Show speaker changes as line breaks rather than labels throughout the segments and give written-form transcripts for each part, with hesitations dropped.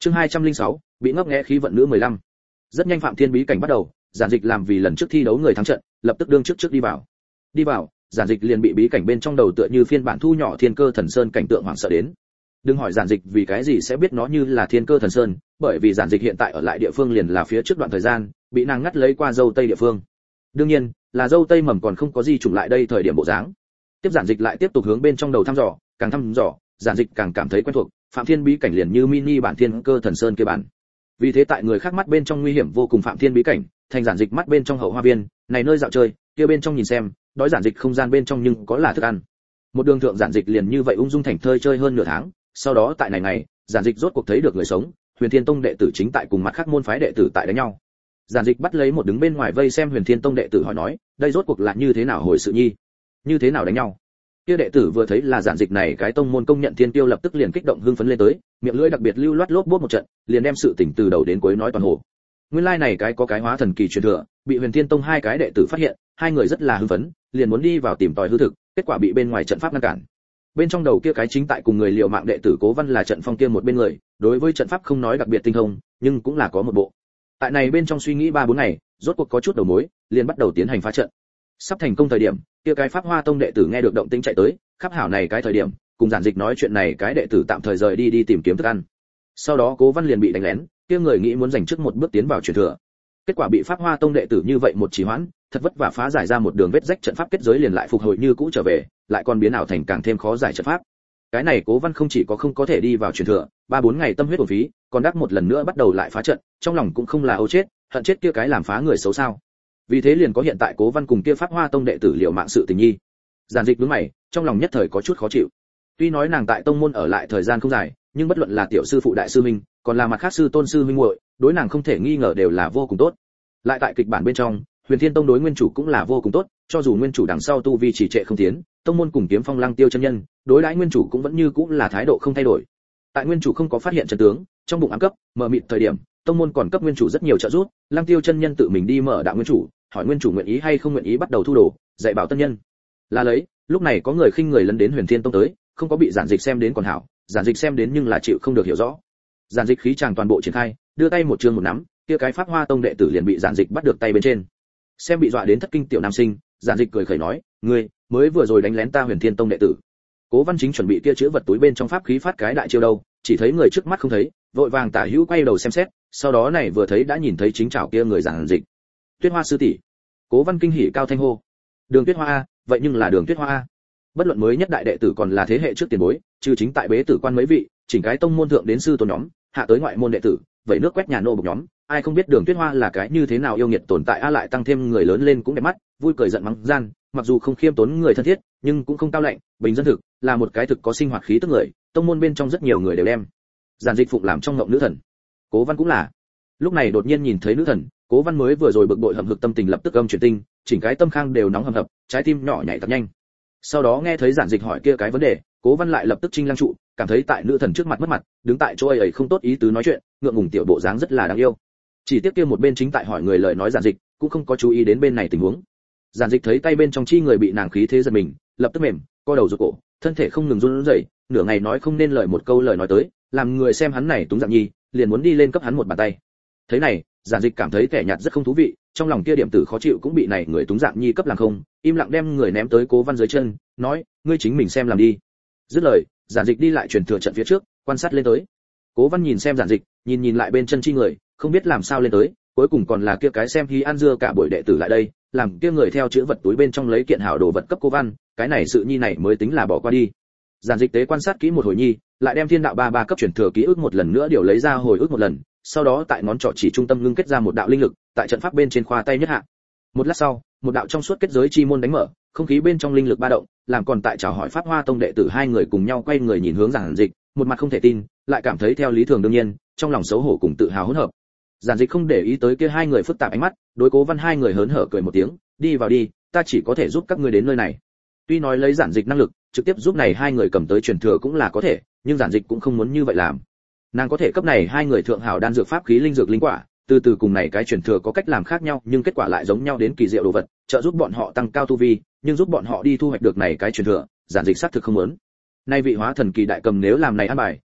Chương 206, bị ngấp nghé khí vận nữ 15. Rất nhanh Phạm Thiên bí cảnh bắt đầu, Giản Dịch làm vì lần trước thi đấu người thắng trận, lập tức đương trước đi vào. Đi vào, Giản Dịch liền bị bí cảnh bên trong đầu tựa như phiên bản thu nhỏ Thiên Cơ Thần Sơn cảnh tượng hoảng sợ đến. Đừng hỏi Giản Dịch vì cái gì sẽ biết nó như là Thiên Cơ Thần Sơn, bởi vì Giản Dịch hiện tại ở lại địa phương liền là phía trước đoạn thời gian, bị nàng ngắt lấy qua dâu tây địa phương. Đương nhiên, là dâu tây mầm còn không có gì trùng lại đây thời điểm bộ dáng. Tiếp Giản Dịch lại tiếp tục hướng bên trong đầu thăm dò, càng thăm dò, Giản Dịch càng cảm thấy quen thuộc, Phạm Thiên bí cảnh liền như mini bản Thiên Cơ Thần Sơn kia bản. Vì thế tại người khác mắt bên trong nguy hiểm vô cùng Phạm Thiên bí cảnh, thành Giản Dịch mắt bên trong hậu hoa viên, này nơi dạo chơi, kia bên trong nhìn xem, đói Giản Dịch không gian bên trong nhưng có là thức ăn. Một đường thượng Giản Dịch liền như vậy ung dung thảnh thơi chơi hơn nửa tháng, sau đó tại này Giản Dịch rốt cuộc thấy được người sống, Huyền Thiên Tông đệ tử chính tại cùng mặt khác môn phái đệ tử tại đánh nhau. Giản Dịch bắt lấy một đứng bên ngoài vây xem Huyền Thiên Tông đệ tử hỏi nói, đây rốt cuộc là như thế nào hồi sự nhi? Như thế nào đánh nhau? Kia đệ tử vừa thấy là Giản Dịch này cái tông môn công nhận thiên tiêu lập tức liền kích động hưng phấn lên tới, miệng lưỡi đặc biệt lưu loát lốp bốp một trận, liền đem sự tình từ đầu đến cuối nói toàn hồ. Nguyên lai này cái có cái hóa thần kỳ truyền thừa, bị Huyền Thiên Tông hai cái đệ tử phát hiện, hai người rất là hưng phấn, liền muốn đi vào tìm tòi hư thực, kết quả bị bên ngoài trận pháp ngăn cản. Bên trong đầu kia cái chính tại cùng người liều mạng đệ tử Cố Văn là trận phong kia một bên người, đối với trận pháp không nói đặc biệt tinh thông, nhưng cũng là có một bộ. Tại này bên trong suy nghĩ 3-4 ngày, rốt cuộc có chút đầu mối, liền bắt đầu tiến hành phá trận. Sắp thành công thời điểm, kia cái Pháp Hoa Tông đệ tử nghe được động tĩnh chạy tới, khắp hảo này cái thời điểm, cùng Giản Dịch nói chuyện này cái đệ tử tạm thời rời đi tìm kiếm thức ăn. Sau đó Cố Văn liền bị đánh lén, kia người nghĩ muốn giành trước một bước tiến vào truyền thừa. Kết quả bị Pháp Hoa Tông đệ tử như vậy một trì hoãn, thật vất vả phá giải ra một đường vết rách trận pháp kết giới liền lại phục hồi như cũ trở về, lại còn biến ảo thành càng thêm khó giải trận pháp. Cái này Cố Văn không chỉ có không có thể đi vào truyền thừa, 3-4 ngày tâm huyết uổng phí, còn đắc một lần nữa bắt đầu lại phá trận, trong lòng cũng không là âu chết, hận chết kia cái làm phá người xấu sao. Vì thế liền có hiện tại Cố Văn cùng kia Pháp Hoa Tông đệ tử liều mạng sự tình nhi. Giản Dịch nhướng mày, trong lòng nhất thời có chút khó chịu. Tuy nói nàng tại tông môn ở lại thời gian không dài, nhưng bất luận là tiểu sư phụ đại sư huynh, còn là mặt khác sư tôn sư huynh muội, đối nàng không thể nghi ngờ đều là vô cùng tốt. Lại tại kịch bản bên trong, Huyền Thiên Tông đối nguyên chủ cũng là vô cùng tốt, cho dù nguyên chủ đằng sau tu vi chỉ trệ không tiến, tông môn cùng Kiếm Phong Lăng Tiêu chân nhân, đối đãi nguyên chủ cũng vẫn như cũ là thái độ không thay đổi. Tại nguyên chủ không có phát hiện trận tướng, trong bụng ám cấp, mờ mịt thời điểm, tông môn còn cấp nguyên chủ rất nhiều trợ giúp, Lăng Tiêu chân nhân tự mình đi mở đạo nguyên chủ, hỏi nguyên chủ nguyện ý hay không nguyện ý bắt đầu thu đồ, dạy bảo tân nhân. Là lấy, lúc này có người khinh người lấn đến Huyền Thiên Tông tới, không có bị Giản Dịch xem đến còn hảo, Giản Dịch xem đến nhưng là chịu không được hiểu rõ. Giản Dịch khí chàng toàn bộ triển khai, đưa tay một chương một nắm, kia cái Pháp Hoa Tông đệ tử liền bị Giản Dịch bắt được tay bên trên. Xem bị dọa đến thất kinh tiểu nam sinh, Giản Dịch cười khẩy nói, ngươi mới vừa rồi đánh lén ta Huyền Thiên Tông đệ tử. Cố Văn chính chuẩn bị kia chứa vật túi bên trong pháp khí phát cái đại chiêu đâu, chỉ thấy người trước mắt không thấy, vội vàng tả hữu quay đầu xem xét, sau đó này vừa thấy đã nhìn thấy chính chảo kia người Giản Dịch. Tuyết Hoa sư tỷ. Cố Văn kinh hỉ cao thanh hô. Đường Tuyết Hoa a, vậy nhưng là Đường Tuyết Hoa a. Bất luận mới nhất đại đệ tử còn là thế hệ trước tiền bối, trừ chính tại bế tử quan mấy vị, chỉnh cái tông môn thượng đến sư tôn nhóm, hạ tới ngoại môn đệ tử, vậy nước quét nhà nô bộc nhóm, ai không biết Đường Tuyết Hoa là cái như thế nào yêu nghiệt tồn tại a, lại tăng thêm người lớn lên cũng đẹp mắt, vui cười giận mắng gian, mặc dù không khiêm tốn người thân thiết, nhưng cũng không cao lạnh, bình dân thực, là một cái thực có sinh hoạt khí tức người, tông môn bên trong rất nhiều người đều đem Giản Dịch phụng làm trong ngộng nữ thần. Cố Văn cũng là. Lúc này đột nhiên nhìn thấy nữ thần, Cố Văn mới vừa rồi bực bội hầm hực tâm tình lập tức âm chuyển tinh, chỉnh cái tâm khang đều nóng hầm hập, trái tim nhỏ nhảy thật nhanh. Sau đó nghe thấy Giản Dịch hỏi kia cái vấn đề, Cố Văn lại lập tức chinh lăng trụ, cảm thấy tại nữ thần trước mặt mất mặt, đứng tại chỗ ấy không tốt ý tứ nói chuyện, ngượng ngùng tiểu bộ dáng rất là đáng yêu. Chỉ tiếc kia một bên chính tại hỏi người lời nói Giản Dịch, cũng không có chú ý đến bên này tình huống. Giản Dịch thấy tay bên trong chi người bị nàng khí thế giật mình, lập tức mềm, co đầu rụt cổ, thân thể không ngừng run rẩy, nửa ngày nói không nên lời một câu lời nói tới, làm người xem hắn này túng dạng nhi, liền muốn đi lên cấp hắn một bàn tay. Thế này, Giản Dịch cảm thấy kẻ nhạt rất không thú vị, trong lòng kia điểm tử khó chịu cũng bị này người túng dạng nhi cấp làm không, im lặng đem người ném tới Cố Văn dưới chân, nói, ngươi chính mình xem làm đi. Dứt lời, Giản Dịch đi lại truyền thừa trận phía trước, quan sát lên tới. Cố Văn nhìn xem Giản Dịch, nhìn lại bên chân chi người, không biết làm sao lên tới, cuối cùng còn là kia cái xem hí ăn dưa cả buổi đệ tử lại đây, làm kia người theo chữ vật túi bên trong lấy kiện hảo đồ vật cấp Cố Văn, cái này sự nhi này mới tính là bỏ qua đi. Giản Dịch tế quan sát kỹ một hồi nhi, lại đem Thiên Đạo 33 cấp truyền thừa ký ức một lần nữa điều lấy ra hồi ức một lần, sau đó tại ngón trỏ chỉ trung tâm ngưng kết ra một đạo linh lực, tại trận pháp bên trên khoa tay nhất hạ. Một lát sau, một đạo trong suốt kết giới chi môn đánh mở, không khí bên trong linh lực ba động, làm còn tại chào hỏi Pháp Hoa Tông đệ tử hai người cùng nhau quay người nhìn hướng Giản Dịch, một mặt không thể tin, lại cảm thấy theo lý thường đương nhiên, trong lòng xấu hổ cùng tự hào hỗn hợp. Giản Dịch không để ý tới kia hai người phức tạp ánh mắt, đối Cố Văn hai người hớn hở cười một tiếng, đi vào đi, ta chỉ có thể giúp các ngươi đến nơi này. Tuy nói lấy Giản Dịch năng lực, trực tiếp giúp này hai người cầm tới truyền thừa cũng là có thể, nhưng Giản Dịch cũng không muốn như vậy làm. Nàng có thể cấp này hai người thượng hảo đan dược pháp khí linh dược linh quả, từ từ cùng này cái truyền thừa có cách làm khác nhau, nhưng kết quả lại giống nhau đến kỳ diệu đồ vật, trợ giúp bọn họ tăng cao tu vi, nhưng giúp bọn họ đi thu hoạch được này cái truyền thừa, Giản Dịch xác thực không muốn. Nay vị hóa thần kỳ đại cầm nếu làm này an bài,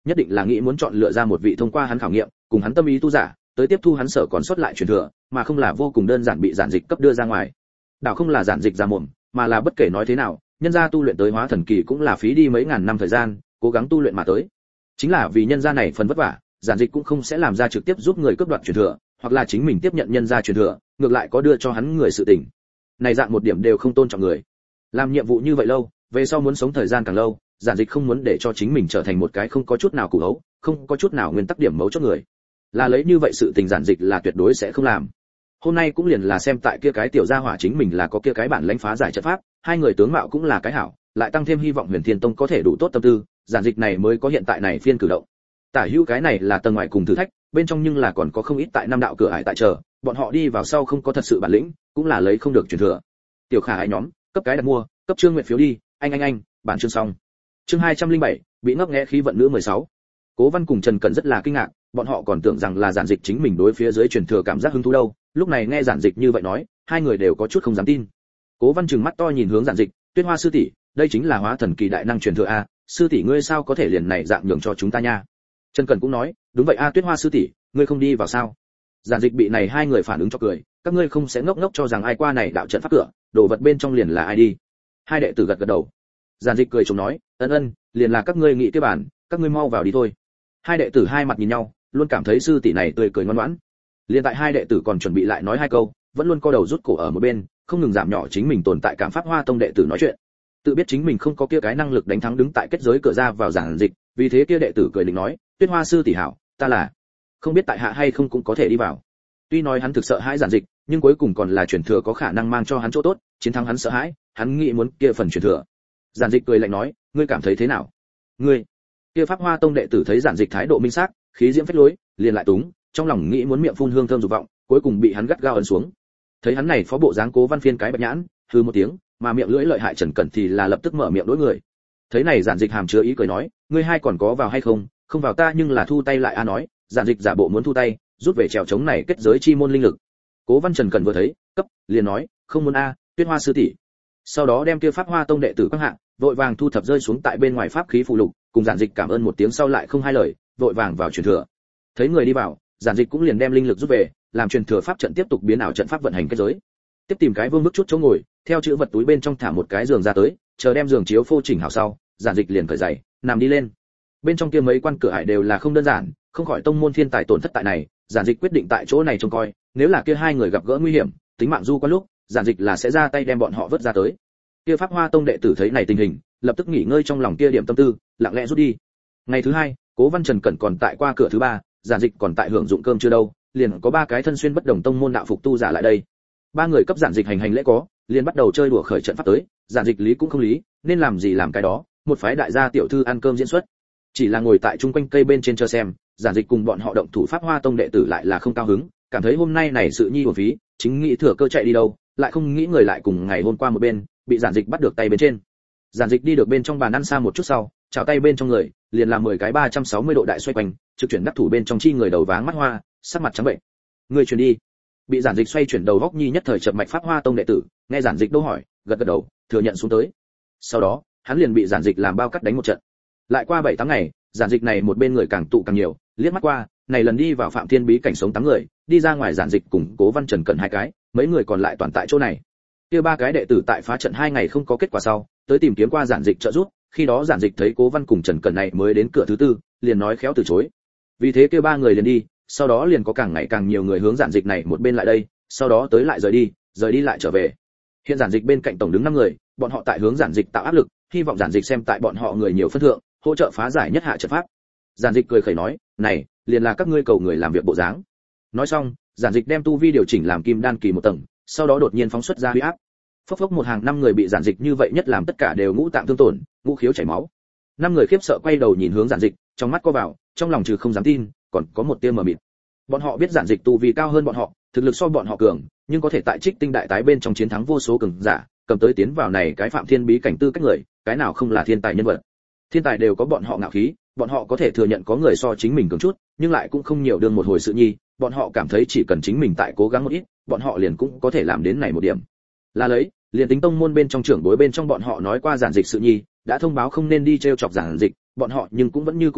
nhất định là nghĩ muốn chọn lựa ra một vị thông qua hắn khảo nghiệm, cùng hắn tâm ý tu giả, tới tiếp thu hắn sở còn sót lại truyền thừa, mà không là vô cùng đơn giản bị giản dịch cấp đưa ra ngoài. Đảo không là giản dịch ra mồm, mà là bất kể nói thế nào, nhân gia tu luyện tới hóa thần kỳ cũng là phí đi mấy ngàn năm thời gian, cố gắng tu luyện mà tới. Chính là vì nhân gia này phần vất vả, giản dịch cũng không sẽ làm ra trực tiếp giúp người cướp đoạt truyền thừa, hoặc là chính mình tiếp nhận nhân gia truyền thừa, ngược lại có đưa cho hắn người sự tình. Này dạng một điểm đều không tôn trọng người. Làm nhiệm vụ như vậy lâu, về sau muốn sống thời gian càng lâu, giản dịch không muốn để cho chính mình trở thành một cái không có chút nào củ hấu, không có chút nào nguyên tắc điểm mấu chốt người. Là lấy như vậy sự tình giản dịch là tuyệt đối sẽ không làm. Hôm nay cũng liền là xem tại kia cái tiểu gia hỏa chính mình là có kia cái bản lãnh phá giải trận pháp, hai người tướng mạo cũng là cái hảo, lại tăng thêm hy vọng Huyền Thiên Tông có thể đủ tốt tâm tư, giản dịch này mới có hiện tại này phiên cử động. Tả hữu cái này là tầng ngoài cùng thử thách, bên trong nhưng là còn có không ít tại năm đạo cửa ải tại chờ, bọn họ đi vào sau không có thật sự bản lĩnh, cũng là lấy không được truyền thừa. Tiểu Khả Ái nhóm, cấp cái đặt mua, cấp Trương Nguyệt phiếu đi, anh, bản chương xong. Chương 207, bị ngấp nghé khí vận nữ 16. Cố Văn cùng Trần Cẩn rất là kinh ngạc, bọn họ còn tưởng rằng là giản dịch chính mình đối phía dưới truyền thừa cảm giác hứng thú đâu, lúc này nghe giản dịch như vậy nói, hai người đều có chút không dám tin. Cố Văn trừng mắt to nhìn hướng giản dịch, Tuyết Hoa sư tỷ, đây chính là hóa thần kỳ đại năng truyền thừa a, sư tỷ ngươi sao có thể liền này dạng nhường cho chúng ta nha. Trần Cẩn cũng nói, đúng vậy a Tuyết Hoa sư tỷ, ngươi không đi vào sao? Giản dịch bị này hai người phản ứng cho cười, các ngươi không sẽ ngốc ngốc cho rằng ai qua này đạo trận pháp cửa, đồ vật bên trong liền là ai đi. Hai đệ tử gật gật đầu. Giản dịch cười chồng nói, ân, liền là các ngươi nghĩ cái bản, các ngươi mau vào đi thôi. Hai đệ tử hai mặt nhìn nhau, luôn cảm thấy sư tỷ này tươi cười ngoan ngoãn. Liên tại hai đệ tử còn chuẩn bị lại nói hai câu, vẫn luôn co đầu rút cổ ở một bên, không ngừng giảm nhỏ chính mình tồn tại cảm pháp Hoa Tông đệ tử nói chuyện. Tự biết chính mình không có kia cái năng lực đánh thắng đứng tại kết giới cửa ra vào giản dịch, vì thế kia đệ tử cười định nói, Tuyết Hoa sư tỷ hảo, ta là không biết tại hạ hay không cũng có thể đi vào. Tuy nói hắn thực sợ hãi giản dịch, nhưng cuối cùng còn là truyền thừa có khả năng mang cho hắn chỗ tốt, chiến thắng hắn sợ hãi, hắn nghĩ muốn kia phần truyền thừa. Giản dịch cười lạnh nói, ngươi cảm thấy thế nào? Ngươi? Kia Pháp Hoa Tông đệ tử thấy giản dịch thái độ minh xác, khí diễm phách lối, liền lại túng, trong lòng nghĩ muốn miệng phun hương thơm dục vọng, cuối cùng bị hắn gắt gao ấn xuống. Thấy hắn này phó bộ dáng Cố Văn phiên cái bạch nhãn, hừ một tiếng, mà miệng lưỡi lợi hại Trần Cẩn thì là lập tức mở miệng đối người. Thấy này giản dịch hàm chứa ý cười nói, ngươi hai còn có vào hay không? Không vào ta nhưng là thu tay lại a nói, giản dịch giả bộ muốn thu tay, rút về trèo chống này kết giới chi môn linh lực. Cố Văn Trần Cẩn vừa thấy, cấp, liền nói, không muốn a, Tuyết Hoa sư tỷ. Sau đó đem kia Pháp Hoa Tông đệ tử quăng hạ, vội vàng thu thập rơi xuống tại bên ngoài pháp khí phù lục, cùng giản dịch cảm ơn một tiếng sau lại không hai lời, vội vàng vào truyền thừa. Thấy người đi vào, giản dịch cũng liền đem linh lực rút về, làm truyền thừa pháp trận tiếp tục biến ảo trận pháp vận hành kết giới. Tiếp tìm cái vương bức chút chỗ ngồi, theo chữ vật túi bên trong thả một cái giường ra tới, chờ đem giường chiếu phô chỉnh hảo sau, giản dịch liền cởi giày, nằm đi lên. Bên trong kia mấy quan cửa ải đều là không đơn giản, không khỏi tông môn thiên tài tổn thất tại này, giản dịch quyết định tại chỗ này trông coi, nếu là kia hai người gặp gỡ nguy hiểm, tính mạng du có lúc, giản dịch là sẽ ra tay đem bọn họ vớt ra tới. Kia Pháp Hoa Tông đệ tử thấy này tình hình, lập tức nghỉ ngơi trong lòng kia điểm tâm tư, lặng lẽ rút đi. Ngày thứ hai, Cố Văn Trần Cẩn còn tại qua cửa thứ ba, giản dịch còn tại hưởng dụng cơm chưa đâu, liền có ba cái thân xuyên bất đồng tông môn đạo phục tu giả lại đây. Ba người cấp giản dịch hành lễ có, liền bắt đầu chơi đùa khởi trận pháp tới, giản dịch lý cũng không lý, nên làm gì làm cái đó, một phái đại gia tiểu thư ăn cơm diễn xuất. Chỉ là ngồi tại chung quanh cây bên trên chờ xem, giản dịch cùng bọn họ động thủ Pháp Hoa Tông đệ tử lại là không cao hứng, cảm thấy hôm nay này sự nhi uổng phí, chính nghĩ thừa cơ chạy đi đâu, lại không nghĩ người lại cùng ngày hôm qua một bên, bị giản dịch bắt được tay bên trên. Giản dịch đi được bên trong bàn ăn xa một chút sau, chào tay bên trong người, liền làm 10 cái 360 độ đại xoay quanh, trực chuyển đắc thủ bên trong chi người đầu váng mắt hoa, sắc mặt trắng bệnh. Người chuyển đi. Bị giản dịch xoay chuyển đầu góc nhi nhất thời chợp mạch Pháp Hoa Tông đệ tử, nghe giản dịch đâu hỏi, gật gật đầu, thừa nhận xuống tới. Sau đó, hắn liền bị giản dịch làm bao cắt đánh một trận. Lại qua 7-8 ngày, giản dịch này một bên người càng tụ càng nhiều, liếc mắt qua, này lần đi vào Phạm Thiên bí cảnh sống 8 người, đi ra ngoài giản dịch cùng Cố Văn Trần Cẩn 2 cái, mấy người còn lại toàn tại chỗ này. Kia 3 cái đệ tử tại phá trận 2 ngày không có kết quả sau, tới tìm kiếm qua giản dịch trợ giúp, khi đó giản dịch thấy Cố Văn cùng Trần Cẩn này mới đến cửa thứ tư, liền nói khéo từ chối. Vì thế kia 3 người liền đi, sau đó liền có càng ngày càng nhiều người hướng giản dịch này một bên lại đây, sau đó tới lại rời đi lại trở về. Hiện giản dịch bên cạnh tổng đứng 5 người, bọn họ tại hướng giản dịch tạo áp lực, hy vọng giản dịch xem tại bọn họ người nhiều phân thượng, hỗ trợ phá giải nhất hạ trận pháp. Giản dịch cười khẩy nói, này, liền là các ngươi cầu người làm việc bộ dáng. Nói xong, giản dịch đem tu vi điều chỉnh làm kim đan kỳ một tầng, sau đó đột nhiên phóng xuất ra huy áp. Phốc phốc một hàng 5 người bị giản dịch như vậy nhất làm tất cả đều ngũ tạng thương tổn, ngũ khiếu chảy máu. 5 người khiếp sợ quay đầu nhìn hướng giản dịch, trong mắt co vào, trong lòng trừ không dám tin, còn có một tia mờ mịt. Bọn họ biết giản dịch tu vi cao hơn bọn họ, thực lực so bọn họ cường, nhưng có thể tại Trích Tinh đại tái bên trong chiến thắng vô số cường giả, cầm tới tiến vào này cái Phạm Thiên bí cảnh tư cách người, cái nào không là thiên tài nhân vật. Thiên tài đều có bọn họ ngạo khí, bọn họ có thể thừa nhận có người so chính mình cường chút, nhưng lại cũng không nhiều đương một hồi sự nhi, bọn họ cảm thấy chỉ cần chính mình tại cố gắng một ít, bọn họ liền cũng có thể làm đến này một điểm. Là lấy, liền tính tông môn bên trong trưởng bối bên trong bọn họ nói qua giản dịch sự nhi, đã thông báo không nên đi trêu chọc giản dịch, bọn họ nhưng cũng vẫn như cũ tới,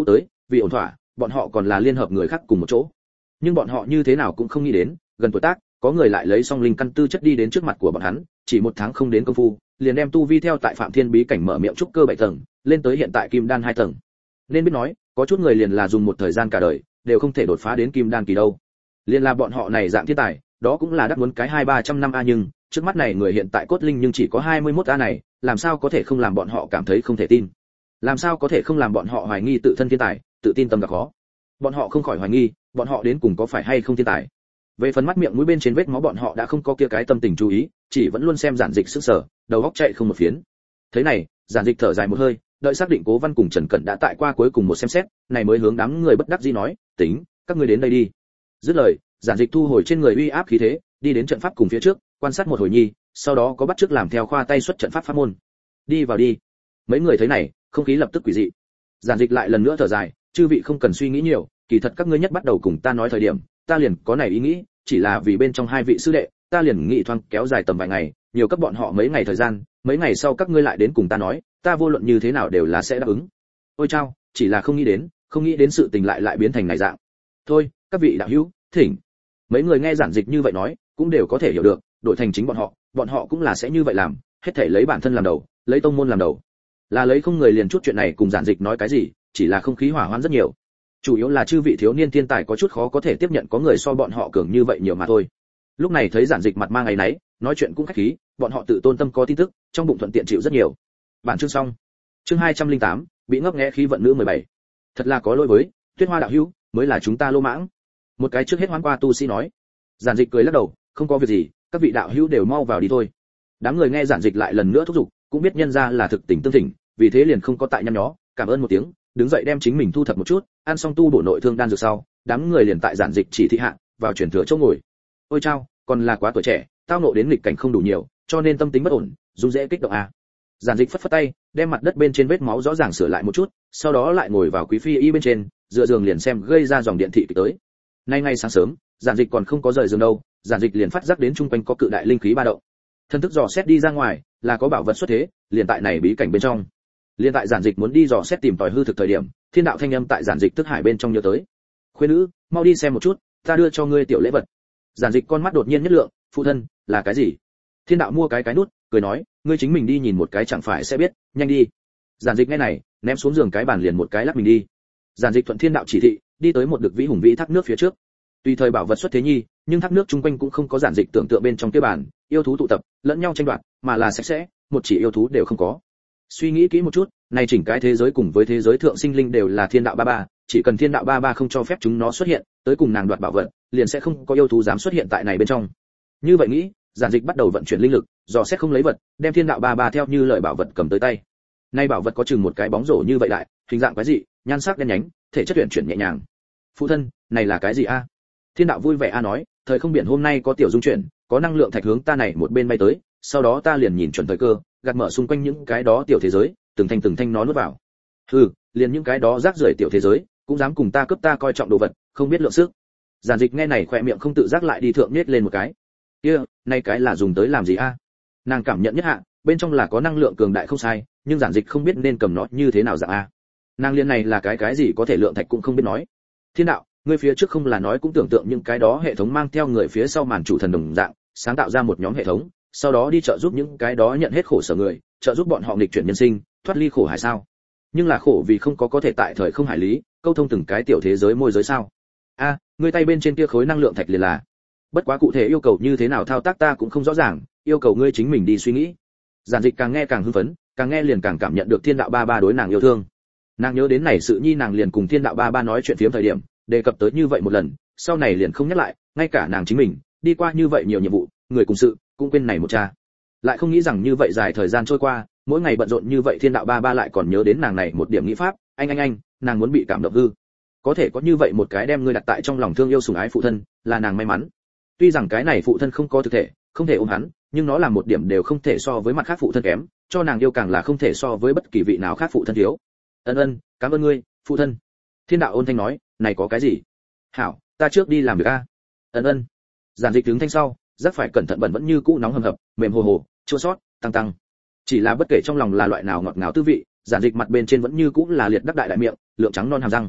vì ổn thỏa, bọn họ còn là liên hợp người khác cùng một chỗ. Nhưng bọn họ như thế nào cũng không nghĩ đến, gần tuổi tác, có người lại lấy song linh căn tư chất đi đến trước mặt của bọn hắn, chỉ 1 tháng không đến công phu, liền đem tu vi theo tại Phạm Thiên bí cảnh mở miệng trúc cơ 7 tầng, lên tới hiện tại kim đan 2 tầng. Nên biết nói, có chút người liền là dùng một thời gian cả đời, đều không thể đột phá đến kim đan kỳ đâu. Liên là bọn họ này dạng thiên tài, đó cũng là đắc muốn cái 200-300 năm a, nhưng trước mắt này người hiện tại cốt linh nhưng chỉ có 21 a này, làm sao có thể không làm bọn họ cảm thấy không thể tin? Làm sao có thể không làm bọn họ hoài nghi tự thân thiên tài, tự tin tâm gặp khó? Bọn họ không khỏi hoài nghi, bọn họ đến cùng có phải hay không thiên tài? Về phần mắt miệng mũi bên trên vết máu bọn họ đã không có kia cái tâm tình chú ý, chỉ vẫn luôn xem Giản Dịch sức sở, đầu óc chạy không một phiến. Thế này, Giản Dịch thở dài một hơi, đợi xác định Cố Văn cùng Trần Cẩn đã tại qua cuối cùng một xem xét, này mới hướng đám người bất đắc dĩ nói, "Tính, các ngươi đến đây đi." Dứt lời, Giản Dịch thu hồi trên người uy áp khí thế, đi đến trận pháp cùng phía trước, quan sát một hồi nhi, sau đó có bắt chước làm theo khoa tay xuất trận pháp pháp môn. "Đi vào đi." Mấy người thấy này, không khí lập tức quỷ dị. Giản Dịch lại lần nữa thở dài, "Chư vị không cần suy nghĩ nhiều, kỳ thật các ngươi nhất bắt đầu cùng ta nói thời điểm, ta liền có này ý nghĩ, chỉ là vì bên trong 2 vị sư đệ, ta liền nghĩ thoáng kéo dài tầm vài ngày, nhiều cấp bọn họ mấy ngày thời gian, mấy ngày sau các ngươi lại đến cùng ta nói, ta vô luận như thế nào đều là sẽ đáp ứng." Ôi chao, chỉ là không nghĩ đến sự tình lại biến thành này dạng. "Thôi, các vị đạo hữu, thỉnh." Mấy người nghe Giản Dịch như vậy nói, cũng đều có thể hiểu được, đổi thành chính bọn họ cũng là sẽ như vậy làm, hết thảy lấy bản thân làm đầu, lấy tông môn làm đầu. Là lấy không người liền chút chuyện này cùng Giản Dịch nói cái gì, chỉ là không khí hỏa hoãn rất nhiều. Chủ yếu là chư vị thiếu niên thiên tài có chút khó có thể tiếp nhận có người so bọn họ cường như vậy nhiều mà thôi. Lúc này thấy Giản Dịch mặt mang áy náy, nói chuyện cũng khách khí, bọn họ tự tôn tâm có tin tức, trong bụng thuận tiện chịu rất nhiều. Bản chương xong. Chương 208, bị ngốc nghé khí vận nữ 17. Thật là có lỗi với Tuyết Hoa đạo hữu, mới là chúng ta lô mãng. Một cái trước hết hoán qua tu sĩ nói. Giản Dịch cười lắc đầu, không có việc gì, các vị đạo hữu đều mau vào đi thôi. Đám người nghe Giản Dịch lại lần nữa thúc giục, cũng biết nhân ra là thực tình tương thỉnh, vì thế liền không có tại nhăn nhó, cảm ơn một tiếng, đứng dậy đem chính mình thu thập một chút, ăn xong tu bổ nội thương đan dược sau, đám người liền tại Giản Dịch chỉ thị hạ, vào chuyển thừa chỗ ngồi. Ôi chao, còn là quá tuổi trẻ, tao nộ đến nghịch cảnh không đủ nhiều, cho nên tâm tính bất ổn, dung dễ kích động à. Giản Dịch phất phất tay, đem mặt đất bên trên vết máu rõ ràng sửa lại một chút, sau đó lại ngồi vào quý phi y bên trên, dựa giường liền xem gây ra dòng điện thị tới. Nay ngay sáng sớm, Giản Dịch còn không có rời giường đâu, Giản Dịch liền phát giác đến trung quanh có cự đại linh khí ba động. Thân thức dò xét đi ra ngoài, là có bảo vật xuất thế, liền tại này bí cảnh bên trong. Liên tại Giản Dịch muốn đi dò xét tìm tòi hư thực thời điểm, thiên đạo thanh âm tại Giản Dịch thức hải bên trong nhớ tới. "Khuê nữ, mau đi xem một chút, ta đưa cho ngươi tiểu lễ vật." Giản Dịch con mắt đột nhiên nhất lượng, "Phụ thân, là cái gì?" Thiên đạo mua cái nút, cười nói, "Ngươi chính mình đi nhìn một cái chẳng phải sẽ biết, nhanh đi." Giản Dịch nghe này, ném xuống giường cái bàn liền một cái lắc mình đi. Giản Dịch thuận thiên đạo chỉ thị, đi tới một đực vĩ hùng vĩ thác nước phía trước. Tùy thời bảo vật xuất thế nhi, nhưng thác nước chung quanh cũng không có Giản Dịch tưởng tượng bên trong kia bàn, yêu thú tụ tập, lẫn nhau tranh đoạt, mà là sạch sẽ, một chỉ yêu thú đều không có. Suy nghĩ kỹ một chút, này chỉnh cái thế giới cùng với thế giới thượng sinh linh đều là thiên đạo ba ba, chỉ cần thiên đạo ba ba không cho phép chúng nó xuất hiện, tới cùng nàng đoạt bảo vật, liền sẽ không có yêu thú dám xuất hiện tại này bên trong. Như vậy nghĩ, Giản Dịch bắt đầu vận chuyển linh lực, dò xét không lấy vật, đem thiên đạo ba ba theo như lời bảo vật cầm tới tay. Nay bảo vật có chừng một cái bóng rổ như vậy đại, hình dạng quái dị, nhan sắc đen nhánh, thể chất luyện chuyển nhẹ nhàng. "Phụ thân, này là cái gì a?" Thiên đạo vui vẻ a nói, "Thời không biển hôm nay có tiểu dung chuyển, có năng lượng thạch hướng ta này một bên bay tới, sau đó ta liền nhìn chuẩn thời cơ, gạt mở xung quanh những cái đó tiểu thế giới, từng thanh nó nuốt vào." "Hừ, liền những cái đó rác rưởi tiểu thế giới, cũng dám cùng ta cướp ta coi trọng đồ vật, không biết lượng sức." Giản Dịch nghe này khỏe miệng không tự giác lại đi thượng nhếch lên một cái. "Kia, nay cái là dùng tới làm gì a?" Nàng cảm nhận nhất hạ, bên trong là có năng lượng cường đại không sai, nhưng Giản Dịch không biết nên cầm nó như thế nào dạng a. Nàng liên này là cái gì có thể lượng thạch cũng không biết nói. "Thiên đạo, ngươi phía trước không là nói cũng tưởng tượng những cái đó hệ thống mang theo người phía sau màn chủ thần đồng dạng, sáng tạo ra một nhóm hệ thống, sau đó đi trợ giúp những cái đó nhận hết khổ sở người, trợ giúp bọn họ nghịch chuyển nhân sinh, thoát ly khổ hải sao? Nhưng là khổ vì không có thể tại thời không hải lý, câu thông từng cái tiểu thế giới môi giới sao? A, ngươi tay bên trên kia khối năng lượng thạch liền là. Bất quá cụ thể yêu cầu như thế nào thao tác ta cũng không rõ ràng, yêu cầu ngươi chính mình đi suy nghĩ." Giản Dịch càng nghe càng hưng phấn, càng nghe liền càng cảm nhận được thiên đạo ba ba đối nàng yêu thương. Nàng nhớ đến này sự nhi nàng liền cùng thiên đạo ba ba nói chuyện phiếm thời điểm, đề cập tới như vậy một lần, sau này liền không nhắc lại, ngay cả nàng chính mình, đi qua như vậy nhiều nhiệm vụ, người cùng sự, cũng quên này một cha. Lại không nghĩ rằng như vậy dài thời gian trôi qua, mỗi ngày bận rộn như vậy thiên đạo ba ba lại còn nhớ đến nàng này một điểm nghĩ pháp, anh, nàng muốn bị cảm động hư. Có thể có như vậy một cái đem ngươi đặt tại trong lòng thương yêu sủng ái phụ thân, là nàng may mắn. Tuy rằng cái này phụ thân không có thực thể, không thể ôm hắn, nhưng nó là một điểm đều không thể so với mặt khác phụ thân kém, cho nàng yêu càng là không thể so với bất kỳ vị nào khác phụ thân thiếu. Ân, cảm ơn ngươi, phụ thân." Thiên đạo ôn thanh nói, "Này có cái gì? Hảo, ta trước đi làm việc a." Ân. Giản Dịch đứng thanh sau, rất phải cẩn thận bẩn vẫn như cũ nóng hầm hập, mềm hồ hồ, chua xót, tăng. Chỉ là bất kể trong lòng là loại nào ngọt ngào tư vị, Giản Dịch mặt bên trên vẫn như cũ là liệt đắc đại đại miệng, lượng trắng non hàm răng.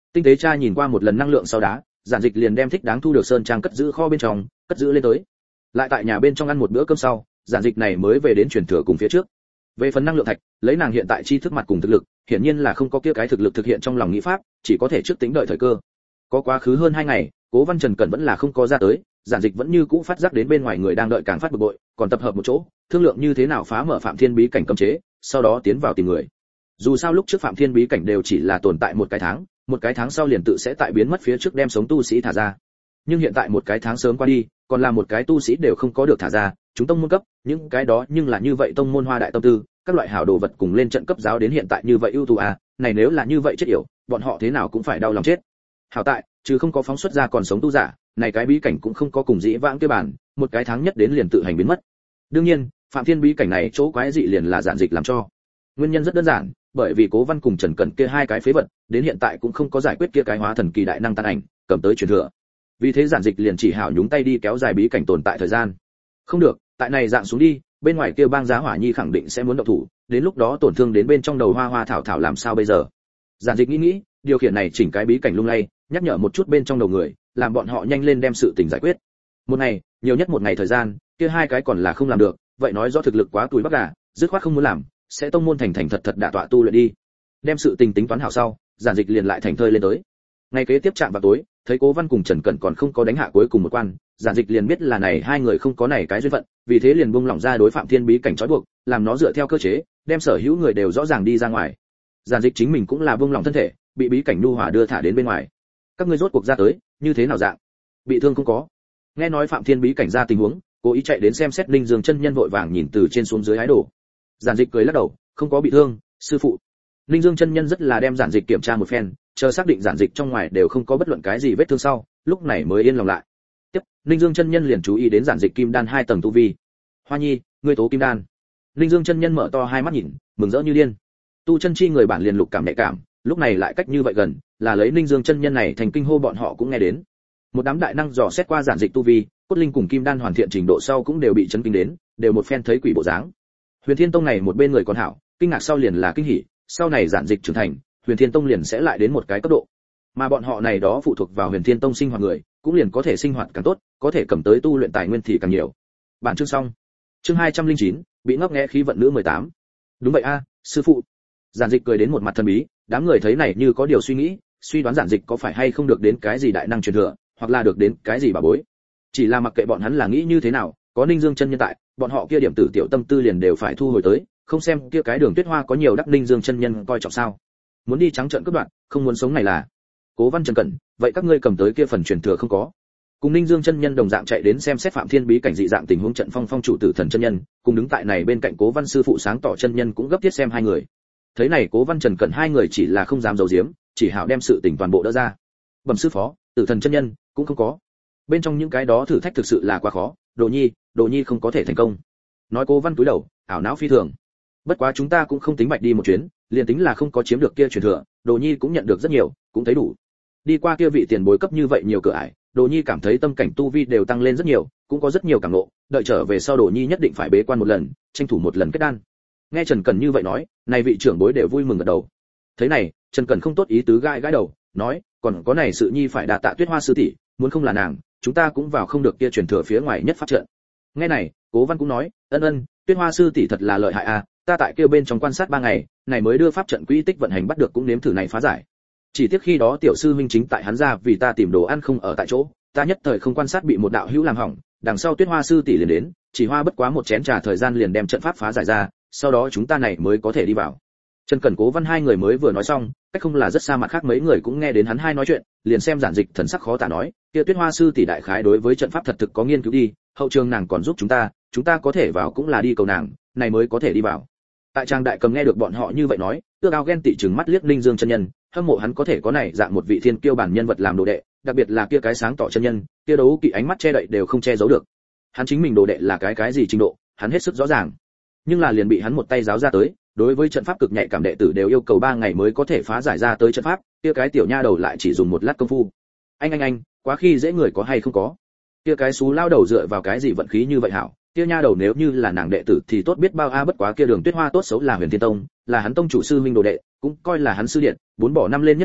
Tinh tế tra nhìn qua một lần năng lượng sau đá, Giản Dịch liền đem thích đáng thu được sơn trang cất giữ kho bên trong, cất giữ lên tới. Lại tại nhà bên trong ăn một bữa cơm sau, Giản Dịch này mới về đến truyền thừa cùng phía trước. Về phần năng lượng thạch, lấy nàng hiện tại tri thức mặt cùng thực lực, hiển nhiên là không có kia cái thực lực thực hiện trong lòng nghĩ pháp, chỉ có thể trước tính đợi thời cơ. Có quá khứ hơn 2 ngày, Cố Văn Trần Cẩn vẫn là không có ra tới, Giản Dịch vẫn như cũ phát giác đến bên ngoài người đang đợi càng phát bực bội, còn tập hợp một chỗ, thương lượng như thế nào phá mở Phạm Thiên bí cảnh cấm chế, sau đó tiến vào tìm người. Dù sao lúc trước Phạm Thiên bí cảnh đều chỉ là tồn tại một cái tháng sau liền tự sẽ tại biến mất phía trước đem sống tu sĩ thả ra. Nhưng hiện tại một cái tháng sớm qua đi, còn là một cái tu sĩ đều không có được thả ra, chúng tông môn cấp, những cái đó nhưng là như vậy tông môn hoa đại tâm tư, các loại hảo đồ vật cùng lên trận cấp giáo đến hiện tại như vậy ưu tú à, này nếu là như vậy chết yểu, bọn họ thế nào cũng phải đau lòng chết. Hảo tại, chứ không có phóng xuất ra còn sống tu giả, này cái bí cảnh cũng không có cùng dĩ vãng kia bản, một cái tháng nhất đến liền tự hành biến mất. Đương nhiên, Phạm Thiên bí cảnh này chỗ quái dị liền là Giản Dịch làm cho. Nguyên nhân rất đơn giản, bởi vì Cố Văn cùng Trần Cẩn kia hai cái phế vật, đến hiện tại cũng không có giải quyết kia cái hóa thần kỳ đại năng tàn ảnh, cầm tới truyền thừa. Vì thế Giản Dịch liền chỉ hảo nhúng tay đi kéo dài bí cảnh tồn tại thời gian. Không được, tại này dạng xuống đi, bên ngoài kia bang giá hỏa nhi khẳng định sẽ muốn động thủ, đến lúc đó tổn thương đến bên trong đầu hoa hoa thảo thảo làm sao bây giờ. Giản Dịch nghĩ, điều khiển này chỉnh cái bí cảnh lung lay, nhắc nhở một chút bên trong đầu người, làm bọn họ nhanh lên đem sự tình giải quyết. Một ngày, nhiều nhất một ngày thời gian, kia hai cái còn là không làm được, vậy nói rõ thực lực quá tuổi bắc gà, dứt khoát không muốn làm, sẽ tông môn thành thật đả tọa tu luyện đi. Đem sự tình tính toán hảo sau, Giản Dịch liền lại thành thơi lên tới. Ngày kế tiếp chạm vào tối, thấy Cố Văn cùng Trần Cẩn còn không có đánh hạ cuối cùng một quan, Giản Dịch liền biết là này hai người không có này cái duyên phận, vì thế liền buông lỏng ra đối Phạm Thiên bí cảnh trói buộc, làm nó dựa theo cơ chế, đem sở hữu người đều rõ ràng đi ra ngoài. Giản Dịch chính mình cũng là buông lỏng thân thể, bị bí cảnh nhu hòa đưa thả đến bên ngoài. Các ngươi rốt cuộc ra tới, như thế nào dạng? Bị thương không có? Nghe nói Phạm Thiên bí cảnh ra tình huống, cố ý chạy đến xem xét Ninh Dương chân nhân vội vàng nhìn từ trên xuống dưới hái đổ. Giản Dịch cười lắc đầu, không có bị thương, sư phụ. Ninh Dương chân nhân rất là đem Giản Dịch kiểm tra một phen, chờ xác định Giản Dịch trong ngoài đều không có bất luận cái gì vết thương sau, lúc này mới yên lòng lại. Tiếp, Ninh Dương chân nhân liền chú ý đến Giản Dịch kim đan 2 tầng tu vi. Hoa Nhi, ngươi tố kim đan. Ninh Dương chân nhân mở to hai mắt nhìn, mừng rỡ như điên. Tu chân chi người bản liền lục cảm nhạy cảm, lúc này lại cách như vậy gần, là lấy Ninh Dương chân nhân này thành kinh hô bọn họ cũng nghe đến. Một đám đại năng dò xét qua Giản Dịch tu vi, cốt linh cùng kim đan hoàn thiện trình độ sau cũng đều bị chấn kinh đến, đều một phen thấy quỷ bộ dáng. Huyền Thiên Tông này một bên người còn hảo, kinh ngạc sau liền là kinh hỉ, sau này Giản Dịch trưởng thành, Huyền Thiên Tông liền sẽ lại đến một cái cấp độ. Mà bọn họ này đó phụ thuộc vào Huyền Thiên Tông sinh hoạt người, cũng liền có thể sinh hoạt càng tốt, có thể cầm tới tu luyện tài nguyên thì càng nhiều. Bản chương xong. Chương 209, bị ngốc nghé khí vận nữ 18. Đúng vậy a, sư phụ. Giản Dịch cười đến một mặt thần bí, đám người thấy này như có điều suy nghĩ, suy đoán Giản Dịch có phải hay không được đến cái gì đại năng truyền thừa, hoặc là được đến cái gì bà bối. Chỉ là mặc kệ bọn hắn là nghĩ như thế nào, có Ninh Dương chân nhân tại, bọn họ kia điểm tử tiểu tâm tư liền đều phải thu hồi tới, không xem kia cái Đường Tuyết Hoa có nhiều đắc Ninh Dương chân nhân coi trọng sao? Muốn đi trắng trợn cướp đoạt, không muốn sống này là. Cố Văn Trần Cẩn, vậy các ngươi cầm tới kia phần truyền thừa không có? Cùng Ninh Dương chân nhân đồng dạng chạy đến xem xét Phạm Thiên bí cảnh dị dạng tình huống trận phong phong chủ tử thần chân nhân, cùng đứng tại này bên cạnh Cố Văn sư phụ sáng tỏ chân nhân cũng gấp thiết xem hai người. Thấy này Cố Văn Trần Cẩn hai người chỉ là không dám giấu giếm, chỉ hảo đem sự tình toàn bộ đỡ ra. Bẩm sư phó, tử thần chân nhân cũng không có. Bên trong những cái đó thử thách thực sự là quá khó, Đồ Nhi không có thể thành công. Nói Cố Văn túi đầu, ảo não phi thường. Bất quá chúng ta cũng không tính bạch đi một chuyến, liền tính là không có chiếm được kia truyền thừa, Đồ Nhi cũng nhận được rất nhiều, cũng thấy đủ. Đi qua kia vị tiền bối cấp như vậy nhiều cửa ải, Đồ Nhi cảm thấy tâm cảnh tu vi đều tăng lên rất nhiều, cũng có rất nhiều cảm ngộ, đợi trở về sau Đồ Nhi nhất định phải bế quan một lần, tranh thủ một lần kết đan. Nghe Trần Cẩn như vậy nói, này vị trưởng bối đều vui mừng gật đầu. Thế này, Trần Cẩn không tốt ý tứ gãi đầu, nói, còn có này sự Nhi phải đa tạ Tuyết Hoa sư tỷ, muốn không là nàng, chúng ta cũng vào không được kia truyền thừa phía ngoài nhất pháp trận. Nghe này, Cố Văn cũng nói, ân, Tuyết Hoa sư tỷ thật là lợi hại a, ta tại kia bên trong quan sát 3 ngày, này mới đưa pháp trận quỹ tích vận hành bắt được cũng nếm thử này phá giải. Chỉ tiếc khi đó tiểu sư huynh chính tại hắn ra vì ta tìm đồ ăn không ở tại chỗ, ta nhất thời không quan sát bị một đạo hữu làm hỏng, đằng sau Tuyết Hoa sư tỷ liền đến, chỉ hoa bất quá một chén trà thời gian liền đem trận pháp phá giải ra, sau đó chúng ta này mới có thể đi vào. Trần Cẩn Cố Văn hai người mới vừa nói xong, cách không là rất xa mặt khác mấy người cũng nghe đến hắn hai nói chuyện, liền xem Giản Dịch thần sắc khó tả nói, kia Tuyết Hoa sư tỷ đại khái đối với trận pháp thật thực có nghiên cứu đi, hậu trường nàng còn giúp chúng ta có thể vào cũng là đi cầu nàng, này mới có thể đi vào. Tại trang đại cầm nghe được bọn họ như vậy nói, ước ao ghen tị trừng mắt liếc Ninh Dương chân nhân, hâm mộ hắn có thể có này dạng một vị thiên kiêu bản nhân vật làm đồ đệ, đặc biệt là kia cái sáng tỏ chân nhân, kia đấu kỵ ánh mắt che đậy đều không che giấu được. Hắn chính mình đồ đệ là cái gì trình độ, hắn hết sức rõ ràng. Nhưng là liền bị hắn một tay giáo ra tới, đối với trận pháp cực nhạy cảm đệ tử đều yêu cầu 3 ngày mới có thể phá giải ra tới trận pháp, kia cái tiểu nha đầu lại chỉ dùng 1 lát công phu. Anh, quá khi dễ người có hay không có. Kia cái xú lao đầu dựa vào cái gì vận khí như vậy hảo, kia nha đầu nếu như là nàng đệ tử thì tốt biết bao a, bất quá kia Đường Tuyết Hoa tốt xấu là Huyền Thiên Tông, là hắn tông chủ sư huynh đồ đệ, cũng coi là hắn sư điện, 4 bỏ 5 lên nhất hạng,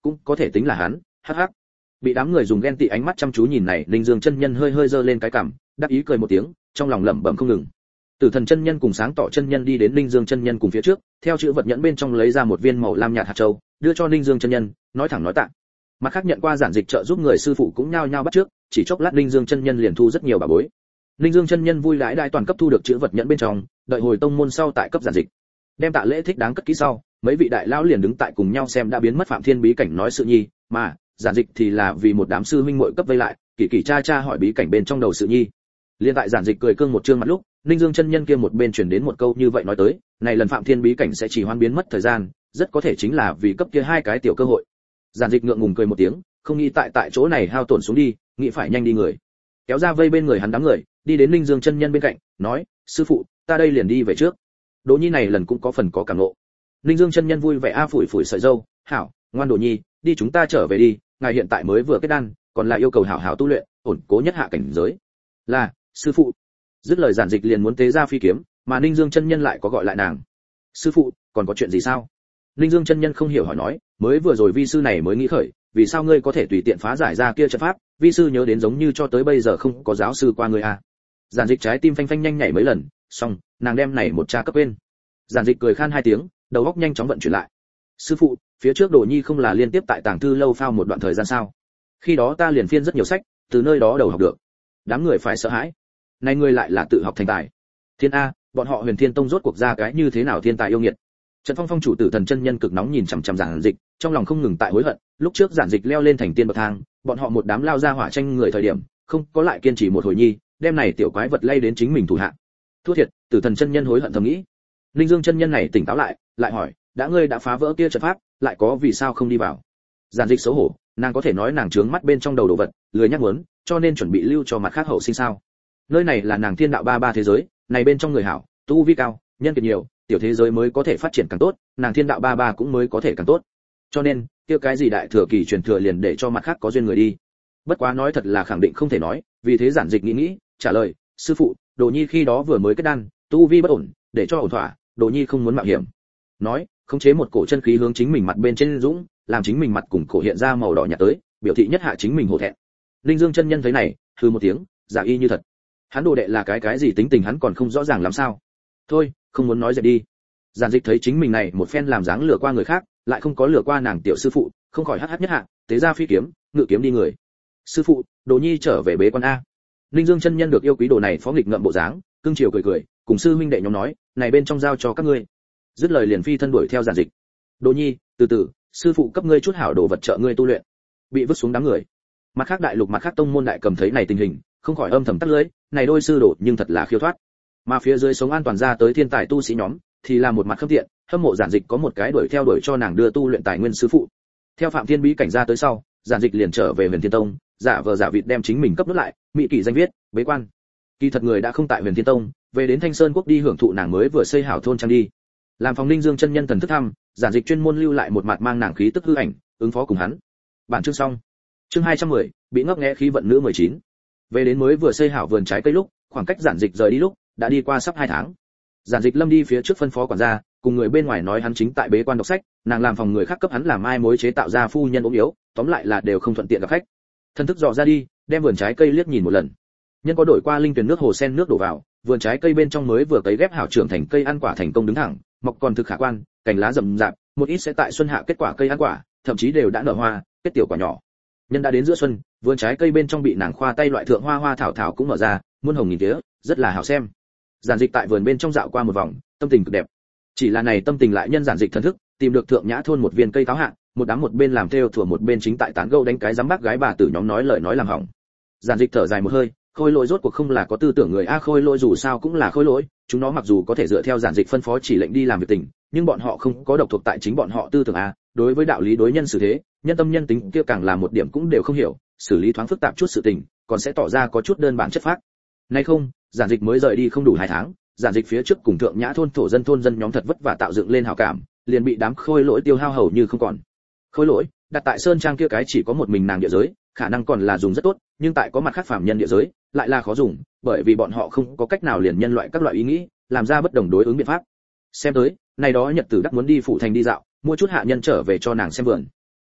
cũng có thể tính là hắn. Hắc hắc. Bị đám người dùng ghen tị ánh mắt chăm chú nhìn này, Linh Dương chân nhân hơi hơi giơ lên cái cằm, đắc ý cười một tiếng, trong lòng lẩm bẩm không ngừng. Tử Thần chân nhân cùng Sáng Tỏ chân nhân đi đến Linh Dương chân nhân cùng phía trước, theo chữ vật nhẫn bên trong lấy ra một viên màu lam nhạt hạt châu, đưa cho Linh Dương chân nhân, nói thẳng nói tạ. Mặt khác nhận qua giản dịch trợ giúp người sư phụ cũng nhao nhao bắt trước, chỉ chốc lát Linh Dương chân nhân liền thu rất nhiều bảo bối. Linh Dương chân nhân vui đãi đại toàn cấp thu được chữ vật nhẫn bên trong, đợi hồi tông môn sau tại cấp giản dịch. Đem tạ lễ thích đáng cất kỹ sau, mấy vị đại lão liền đứng tại cùng nhau xem đã biến mất Phạm Thiên bí cảnh nói sự nhi, mà giản dịch thì là vì một đám sư huynh muội cấp vây lại, kỳ kỳ cha cha hỏi bí cảnh bên trong đầu sự nhi. Liên tại giản dịch cười cương một trương mặt lúc, Linh Dương chân nhân kia một bên truyền đến một câu như vậy nói tới, này lần Phạm Thiên bí cảnh sẽ chỉ hoan biến mất thời gian, rất có thể chính là vì cấp kia hai cái tiểu cơ hội. Giản dịch ngượng ngùng cười một tiếng, không nghĩ tại chỗ này hao tổn xuống đi, nghĩ phải nhanh đi người. Kéo ra vây bên người hắn đám người, đi đến Linh Dương chân nhân bên cạnh, nói: "Sư phụ, ta đây liền đi về trước." Đỗ Nhi này lần cũng có phần có cảm ngộ. Linh Dương chân nhân vui vẻ phủi phủi sợi râu, "Hảo, ngoan Đỗ Nhi, đi chúng ta trở về đi, ngài hiện tại mới vừa kết đan, còn lại yêu cầu hảo hảo tu luyện, ổn cố nhất hạ cảnh giới." "Là, sư phụ." Dứt lời giản dịch liền muốn tế ra phi kiếm, mà Linh Dương chân nhân lại có gọi lại nàng. "Sư phụ, còn có chuyện gì sao?" Linh Dương chân nhân không hiểu hỏi nói, "Mới vừa rồi vi sư này mới nghĩ khởi, vì sao ngươi có thể tùy tiện phá giải ra kia trận pháp, vi sư nhớ đến giống như cho tới bây giờ không có giáo sư qua ngươi à?" Giản dịch trái tim phanh phanh nhanh nhảy mấy lần, xong, nàng đem này một tra cấp quên. Giản dịch cười khan hai tiếng, đầu óc nhanh chóng vận chuyển lại. "Sư phụ, phía trước Đồ Nhi không là liên tiếp tại Tàng Thư lâu phao một đoạn thời gian sao? Khi đó ta liền phiên rất nhiều sách, từ nơi đó đầu học được." Đám người phải sợ hãi. Này ngươi lại là tự học thành tài. Thiên a, bọn họ Huyền Thiên Tông rốt cuộc ra cái như thế nào thiên tài yêu nghiệt. Trần Phong Phong chủ Tử Thần chân nhân cực nóng nhìn chằm chằm giản dịch, trong lòng không ngừng tại hối hận, lúc trước giản dịch leo lên thành tiên bậc thang, bọn họ một đám lao ra hỏa tranh người thời điểm, không có lại kiên trì một hồi nhi, đem này tiểu quái vật lay đến chính mình thủ hạ. Thua thiệt, Tử Thần chân nhân hối hận thầm nghĩ. Linh Dương chân nhân này tỉnh táo lại, lại hỏi, đã ngươi đã phá vỡ kia trận pháp, lại có vì sao không đi vào? Giản dịch xấu hổ, nàng có thể nói nàng trướng mắt bên trong đầu đồ vật, lười nhắc muốn, cho nên chuẩn bị lưu cho mặt khác hậu sinh sao? Nơi này là nàng Thiên đạo ba thế giới, này bên trong người hảo, tu vi cao, nhân kiệt nhiều, tiểu thế giới mới có thể phát triển càng tốt, nàng Thiên đạo ba cũng mới có thể càng tốt. Cho nên, kia cái gì đại thừa kỳ truyền thừa liền để cho mặt khác có duyên người đi. Bất quá nói thật là khẳng định không thể nói, vì thế giản dịch nghĩ, trả lời, sư phụ, Đồ Nhi khi đó vừa mới kết đan, tu vi bất ổn, để cho ổn thỏa, Đồ Nhi không muốn mạo hiểm. Nói, khống chế một cổ chân khí hướng chính mình mặt bên trên dũng, làm chính mình mặt cùng cổ hiện ra màu đỏ nhạt tới, biểu thị nhất hạ chính mình hổ thẹn. Linh Dương chân nhân thấy này, hừ một tiếng, giả y như thật. Hắn đồ đệ là cái gì tính tình hắn còn không rõ ràng làm sao. Thôi, không muốn nói dẹp đi. Giản dịch thấy chính mình này một phen làm dáng lừa qua người khác, lại không có lừa qua nàng tiểu sư phụ, không khỏi hắc nhất hạ, tế ra phi kiếm, ngự kiếm đi người. Sư phụ, Đồ Nhi trở về bế quan a. Linh Dương chân nhân được yêu quý đồ này phó nghịch ngậm bộ dáng, cưng chiều cười, cùng sư huynh đệ nhóm nói, này bên trong giao cho các ngươi. Dứt lời liền phi thân đuổi theo giản dịch. Đồ Nhi, từ từ, sư phụ cấp ngươi chút hảo đồ vật trợ ngươi tu luyện. Bị vứt xuống đám người. Mặt khác đại lục mặt khác tông môn đại cầm thấy này tình hình, không khỏi âm thầm tắt lưỡi, này đôi sư đồ nhưng thật là khiêu thoát. Mà phía dưới sống an toàn ra tới thiên tài tu sĩ nhóm, thì là một mặt khâm tiện, hâm mộ giản dịch có một cái đuổi cho nàng đưa tu luyện tài nguyên sư phụ. Theo Phạm Thiên bí cảnh ra tới sau, giản dịch liền trở về Huyền Thiên Tông, giả vờ giả vịt đem chính mình cấp nốt lại, mỹ kỷ danh viết, bế quan. Kỳ thật người đã không tại Huyền Thiên Tông, về đến Thanh Sơn quốc đi hưởng thụ nàng mới vừa xây hảo thôn trang đi. Làm phòng Linh Dương chân nhân thần thức thăm, giản dịch chuyên môn lưu lại một mặt mang nàng khí tức hư ảnh, ứng phó cùng hắn. Bản chương xong. Chương 210, bị ngấp nghé khí vận nữ 19. Về đến mới vừa xây hảo vườn trái cây lúc, khoảng cách giản dịch rời đi lúc, đã đi qua sắp 2 tháng. Giản dịch lâm đi phía trước phân phó quản gia, cùng người bên ngoài nói hắn chính tại bế quan đọc sách, nàng làm phòng người khác cấp hắn làm mai mối chế tạo ra phu nhân ốm yếu, tóm lại là đều không thuận tiện gặp khách. Thân thức dò ra đi, đem vườn trái cây liếc nhìn một lần. Nhân có đổi qua linh tuyển nước hồ sen nước đổ vào, vườn trái cây bên trong mới vừa cấy ghép hảo trưởng thành cây ăn quả thành công đứng thẳng, mọc còn thực khả quan, cành lá rậm rạp, một ít sẽ tại xuân hạ kết quả cây ăn quả, thậm chí đều đã nở hoa, kết tiểu quả nhỏ. Nhân đã đến giữa xuân, vườn trái cây bên trong bị nàng khoa tay loại thượng hoa thảo cũng mở ra, muôn hồng nghìn tía, rất là hảo xem. Giản dịch tại vườn bên trong dạo qua một vòng, tâm tình cực đẹp. Chỉ là này tâm tình lại nhân giản dịch thần thức, tìm được thượng nhã thôn một viên cây táo hạ, một đám một bên làm theo thủa một bên chính tại tán gẫu đánh cái giám bác gái bà tử nhóm nói lời nói làm hỏng. Giản dịch thở dài một hơi, Khôi Lỗi rốt cuộc không là có tư tưởng người a, Khôi Lỗi dù sao cũng là Khôi Lỗi, chúng nó mặc dù có thể dựa theo giản dịch phân phó chỉ lệnh đi làm việc tình, nhưng bọn họ không có độc thuộc tại chính bọn họ tư tưởng a, đối với đạo lý đối nhân xử thế, nhân tâm nhân tính kia càng là một điểm cũng đều không hiểu, xử lý thoáng phức tạp chút sự tình, còn sẽ tỏ ra có chút đơn giản chất phác. Nay không, giản dịch mới rời đi không đủ 2 tháng, giản dịch phía trước cùng thượng nhã thôn thổ dân nhóm thật vất vả tạo dựng lên hảo cảm, liền bị đám Khôi Lỗi tiêu hao hầu như không còn. Khôi Lỗi đặt tại sơn trang kia cái chỉ có một mình nàng địa giới, khả năng còn là dùng rất tốt, nhưng tại có mặt khác phàm nhân địa giới lại là khó dùng, bởi vì bọn họ không có cách nào liền nhân loại các loại ý nghĩ, làm ra bất đồng đối ứng biện pháp. Xem tới, này đó nhật tử đắc muốn đi phụ thành đi dạo, mua chút hạ nhân trở về cho nàng xem vườn.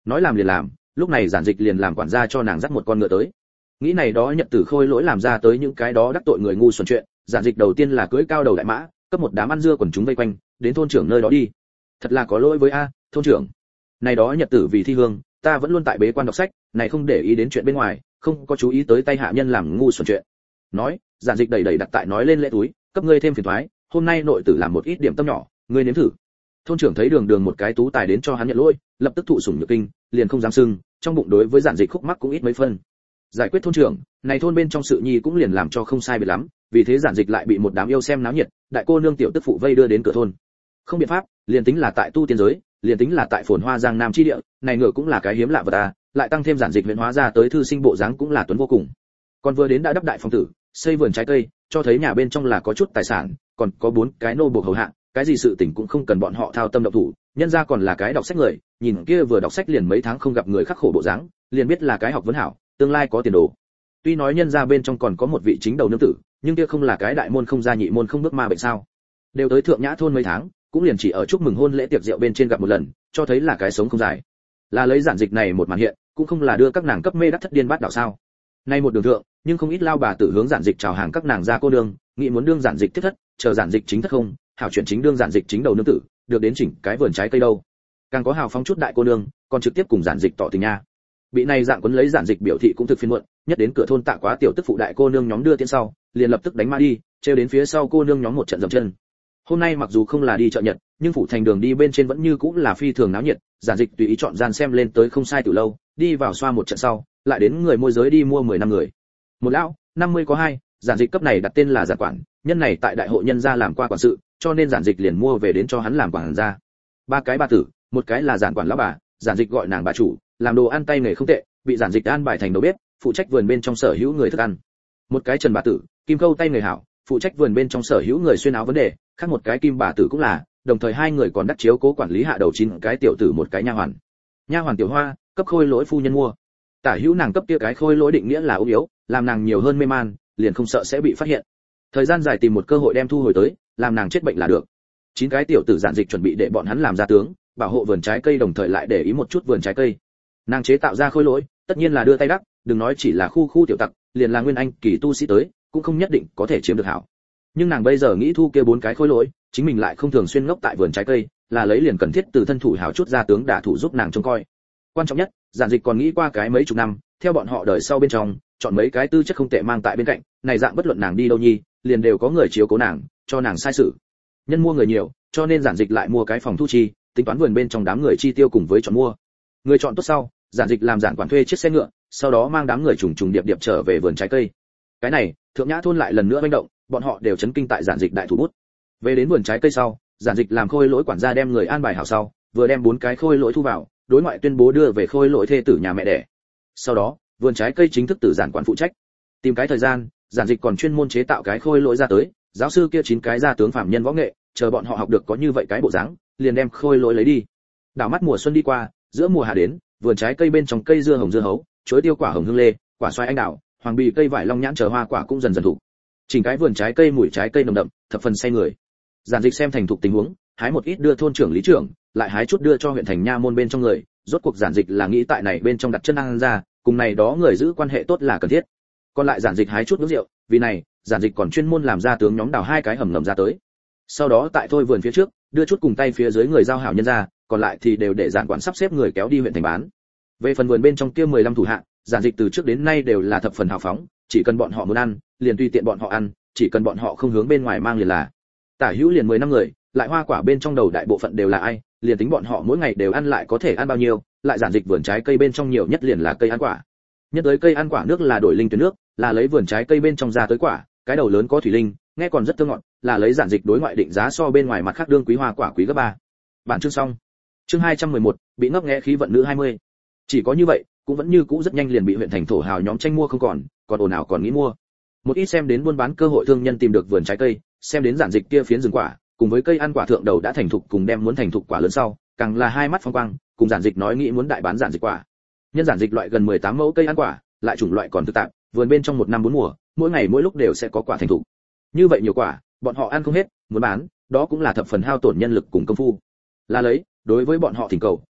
nói làm liền làm, lúc này giản dịch liền làm quản gia cho nàng dắt một con ngựa tới. Nghĩ này đó nhận tử khôi lỗi làm ra tới những cái đó đắc tội người ngu xuẩn chuyện, giản dịch đầu tiên là cưỡi cao đầu đại mã, cấp một đám ăn dưa quần chúng vây quanh, đến thôn trưởng nơi đó đi. Thật là có lỗi với thôn trưởng. Này đó nhật tử vì thi hương, ta vẫn luôn tại bế quan đọc sách, này không để ý đến chuyện bên ngoài, không có chú ý tới tay hạ nhân làm ngu xuẩn chuyện. Nói, giản dịch đẩy đặt tại nói lên lễ túi, cấp ngươi thêm phiền toái, hôm nay nội tử làm một ít điểm tâm nhỏ, ngươi nếm thử. Thôn trưởng thấy đường một cái tú tài đến cho hắn nhận lỗi, lập tức thụ sủng nhược kinh, liền không dám sưng, trong bụng đối với giản dịch khúc mắc cũng ít mấy phân. Giải quyết thôn trưởng, này thôn bên trong sự nhi cũng liền làm cho không sai biệt lắm, vì thế giản dịch lại bị một đám yêu xem náo nhiệt, đại cô nương tiểu tức phụ vây đưa đến cửa thôn. Không biện pháp, liền tính là tại tu tiên giới, liền tính là tại phồn hoa giang nam chi địa, này ngựa cũng là cái hiếm lạ vật lại tăng thêm giản dịch huyện hóa ra tới thư sinh bộ dáng cũng là tuấn vô cùng. Còn vừa đến đã đắp đại phong tử, xây vườn trái cây, cho thấy nhà bên trong là có chút tài sản, còn có 4 cái nô buộc hầu hạ, cái gì sự tình cũng không cần bọn họ thao tâm động thủ, nhân ra còn là cái đọc sách người, nhìn kia vừa đọc sách liền mấy tháng không gặp người khắc khổ bộ dáng, liền biết là cái học vấn hảo, tương lai có tiền đồ. Tuy nói nhân ra bên trong còn có một vị chính đầu nương tử, nhưng kia không là cái đại môn không gia nhị môn không bước ma bệnh sao? Đều tới thượng nhã thôn mấy tháng, cũng liền chỉ ở chúc mừng hôn lễ tiệc rượu bên trên gặp một lần, cho thấy là cái sống không dài. Là lấy giản dịch này một màn hiện, cũng không là đưa các nàng cấp mê đắc thất điên bát đạo sao? Nay một đường thượng, nhưng không ít lao bà tử hướng giản dịch chào hàng các nàng ra cô nương, nghĩ muốn đương giản dịch tiếp thất, chờ giản dịch chính thất không, hảo chuyện chính đương giản dịch chính đầu nương tử, được đến chỉnh cái vườn trái cây đâu. Càng có hào phóng chút đại cô nương, còn trực tiếp cùng giản dịch tỏ tình nha. Bị này dạng quấn lấy giản dịch biểu thị cũng thực phiền muộn, nhất đến cửa thôn tạ quá tiểu tức phụ đại cô nương nhóm đưa tiễn sau, liền lập tức đánh ma đi, treo đến phía sau cô nương nhóm một trận dậm chân. Hôm nay mặc dù không là đi chợ nhật, nhưng phủ thành đường đi bên trên vẫn như cũng là phi thường náo nhiệt, giản dịch tùy ý chọn gian xem lên tới không sai từ lâu, đi vào xoa một trận sau, lại đến người môi giới đi mua 10 năm người. Một lão, 50 có 2, giản dịch cấp này đặt tên là giản quản, nhân này tại đại hội nhân gia làm qua quản sự, cho nên giản dịch liền mua về đến cho hắn làm quản gia. 3 cái bà tử, một cái là giản quản lão bà, giản dịch gọi nàng bà chủ, làm đồ ăn tay nghề không tệ, bị giản dịch an bài thành đầu bếp, phụ trách vườn bên trong sở hữu người thức ăn. Một cái trần bà tử, kim câu tay nghề hảo, phụ trách vườn bên trong sở hữu người xuyên áo vấn đề, khác một cái kim bà tử cũng là, đồng thời 2 người còn đắc chiếu cố quản lý hạ đầu 9 cái tiểu tử một cái nha hoàn. Nha hoàn tiểu hoa, cấp khôi lỗi phu nhân mua. Tả hữu nàng cấp kia cái khôi lỗi định nghĩa là ưu yếu, làm nàng nhiều hơn mê man, liền không sợ sẽ bị phát hiện. Thời gian dài tìm một cơ hội đem thu hồi tới, làm nàng chết bệnh là được. 9 cái tiểu tử giản dịch chuẩn bị để bọn hắn làm gia tướng, bảo hộ vườn trái cây đồng thời lại để ý một chút vườn trái cây. Nàng chế tạo ra khôi lỗi, tất nhiên là đưa tay đắc, đừng nói chỉ là khu tiểu tặc, liền là nguyên anh kỳ tu sĩ tới, cũng không nhất định có thể chiếm được hảo. Nhưng nàng bây giờ nghĩ thu kia 4 cái khôi lỗi, chính mình lại không thường xuyên ngốc tại vườn trái cây, là lấy liền cần thiết từ thân thủ hảo chút gia tướng đả thủ giúp nàng trông coi. Quan trọng nhất, giản dịch còn nghĩ qua cái mấy chục năm, theo bọn họ đời sau bên trong, chọn mấy cái tư chất không tệ mang tại bên cạnh, này dạng bất luận nàng đi đâu nhi, liền đều có người chiếu cố nàng, cho nàng sai sự. Nhân mua người nhiều, cho nên giản dịch lại mua cái phòng thu chi, tính toán vườn bên trong đám người chi tiêu cùng với chọn mua. Người chọn tốt sau, giản dịch làm giản quản thuê chiếc xe ngựa, sau đó mang đám người trùng điệp trở về vườn trái cây. Cái này, thượng nhã thôn lại lần nữa manh động, bọn họ đều chấn kinh tại giản dịch đại thủ bút. Về đến vườn trái cây sau, giản dịch làm khôi lỗi quản gia đem người an bài hảo sau, vừa đem 4 cái khôi lỗi thu vào, đối ngoại tuyên bố đưa về khôi lỗi thê tử nhà mẹ đẻ. Sau đó, vườn trái cây chính thức từ giản quản phụ trách. Tìm cái thời gian, giản dịch còn chuyên môn chế tạo cái khôi lỗi ra tới, giáo sư kia 9 cái gia tướng phạm nhân võ nghệ, chờ bọn họ học được có như vậy cái bộ dáng, liền đem khôi lỗi lấy đi. Đảo mắt mùa xuân đi qua, giữa mùa hạ đến, vườn trái cây bên trong cây dưa hồng dưa hấu, chuối tiêu quả hồng hương lê, quả xoài anh đào, hoàng bì cây vải long nhãn chờ hoa quả cũng dần dần thụ. Chỉnh cái vườn trái cây mùi trái cây nồng đậm, thập phần say người. Giản dịch xem thành thục tình huống, hái một ít đưa thôn trưởng lý trưởng, lại hái chút đưa cho huyện thành nha môn bên trong người, rốt cuộc giản dịch là nghĩ tại này bên trong đặt chân ăn ra, cùng này đó người giữ quan hệ tốt là cần thiết. Còn lại giản dịch hái chút nước rượu, vì này, giản dịch còn chuyên môn làm ra tướng nhóm đào 2 cái hầm ngầm ra tới. Sau đó tại thôi vườn phía trước, đưa chút cùng tay phía dưới người giao hảo nhân ra, còn lại thì đều để giản quản sắp xếp người kéo đi huyện thành bán. Về phần vườn bên trong kia 15 thủ hạ, giản dịch từ trước đến nay đều là thập phần hào phóng, chỉ cần bọn họ muốn ăn, liền tùy tiện bọn họ ăn, chỉ cần bọn họ không hướng bên ngoài mang liền là. Tả hữu liền 15 người, lại hoa quả bên trong đầu đại bộ phận đều là ai, liền tính bọn họ mỗi ngày đều ăn lại có thể ăn bao nhiêu, lại giản dịch vườn trái cây bên trong nhiều nhất liền là cây ăn quả. Nhất tới cây ăn quả nước là đổi linh tuyến nước, là lấy vườn trái cây bên trong ra tới quả, cái đầu lớn có thủy linh, nghe còn rất thơm ngọt, là lấy giản dịch đối ngoại định giá so bên ngoài mặt khác đương quý hoa quả quý gấp 3. Bản chương xong. Chương 211, bị ngấp nghé khí vận nữ 20. Chỉ có như vậy, cũng vẫn như cũ rất nhanh liền bị huyện thành thổ hào nhóm tranh mua không còn ồn ào còn nghĩ mua. Một ít xem đến buôn bán cơ hội thương nhân tìm được vườn trái cây, xem đến giản dịch kia phiến rừng quả, cùng với cây ăn quả thượng đầu đã thành thục cùng đem muốn thành thục quả lớn sau, càng là hai mắt phong quang, cùng giản dịch nói nghĩ muốn đại bán giản dịch quả. Nhân giản dịch loại gần 18 mẫu cây ăn quả, lại chủng loại còn tự tạp, vườn bên trong 1 năm 4 mùa, mỗi ngày mỗi lúc đều sẽ có quả thành thục. Như vậy nhiều quả, bọn họ ăn không hết, muốn bán, đó cũng là thập phần hao tổn nhân lực cùng công phu. Là lấy, đối với bọn họ thỉnh cầu,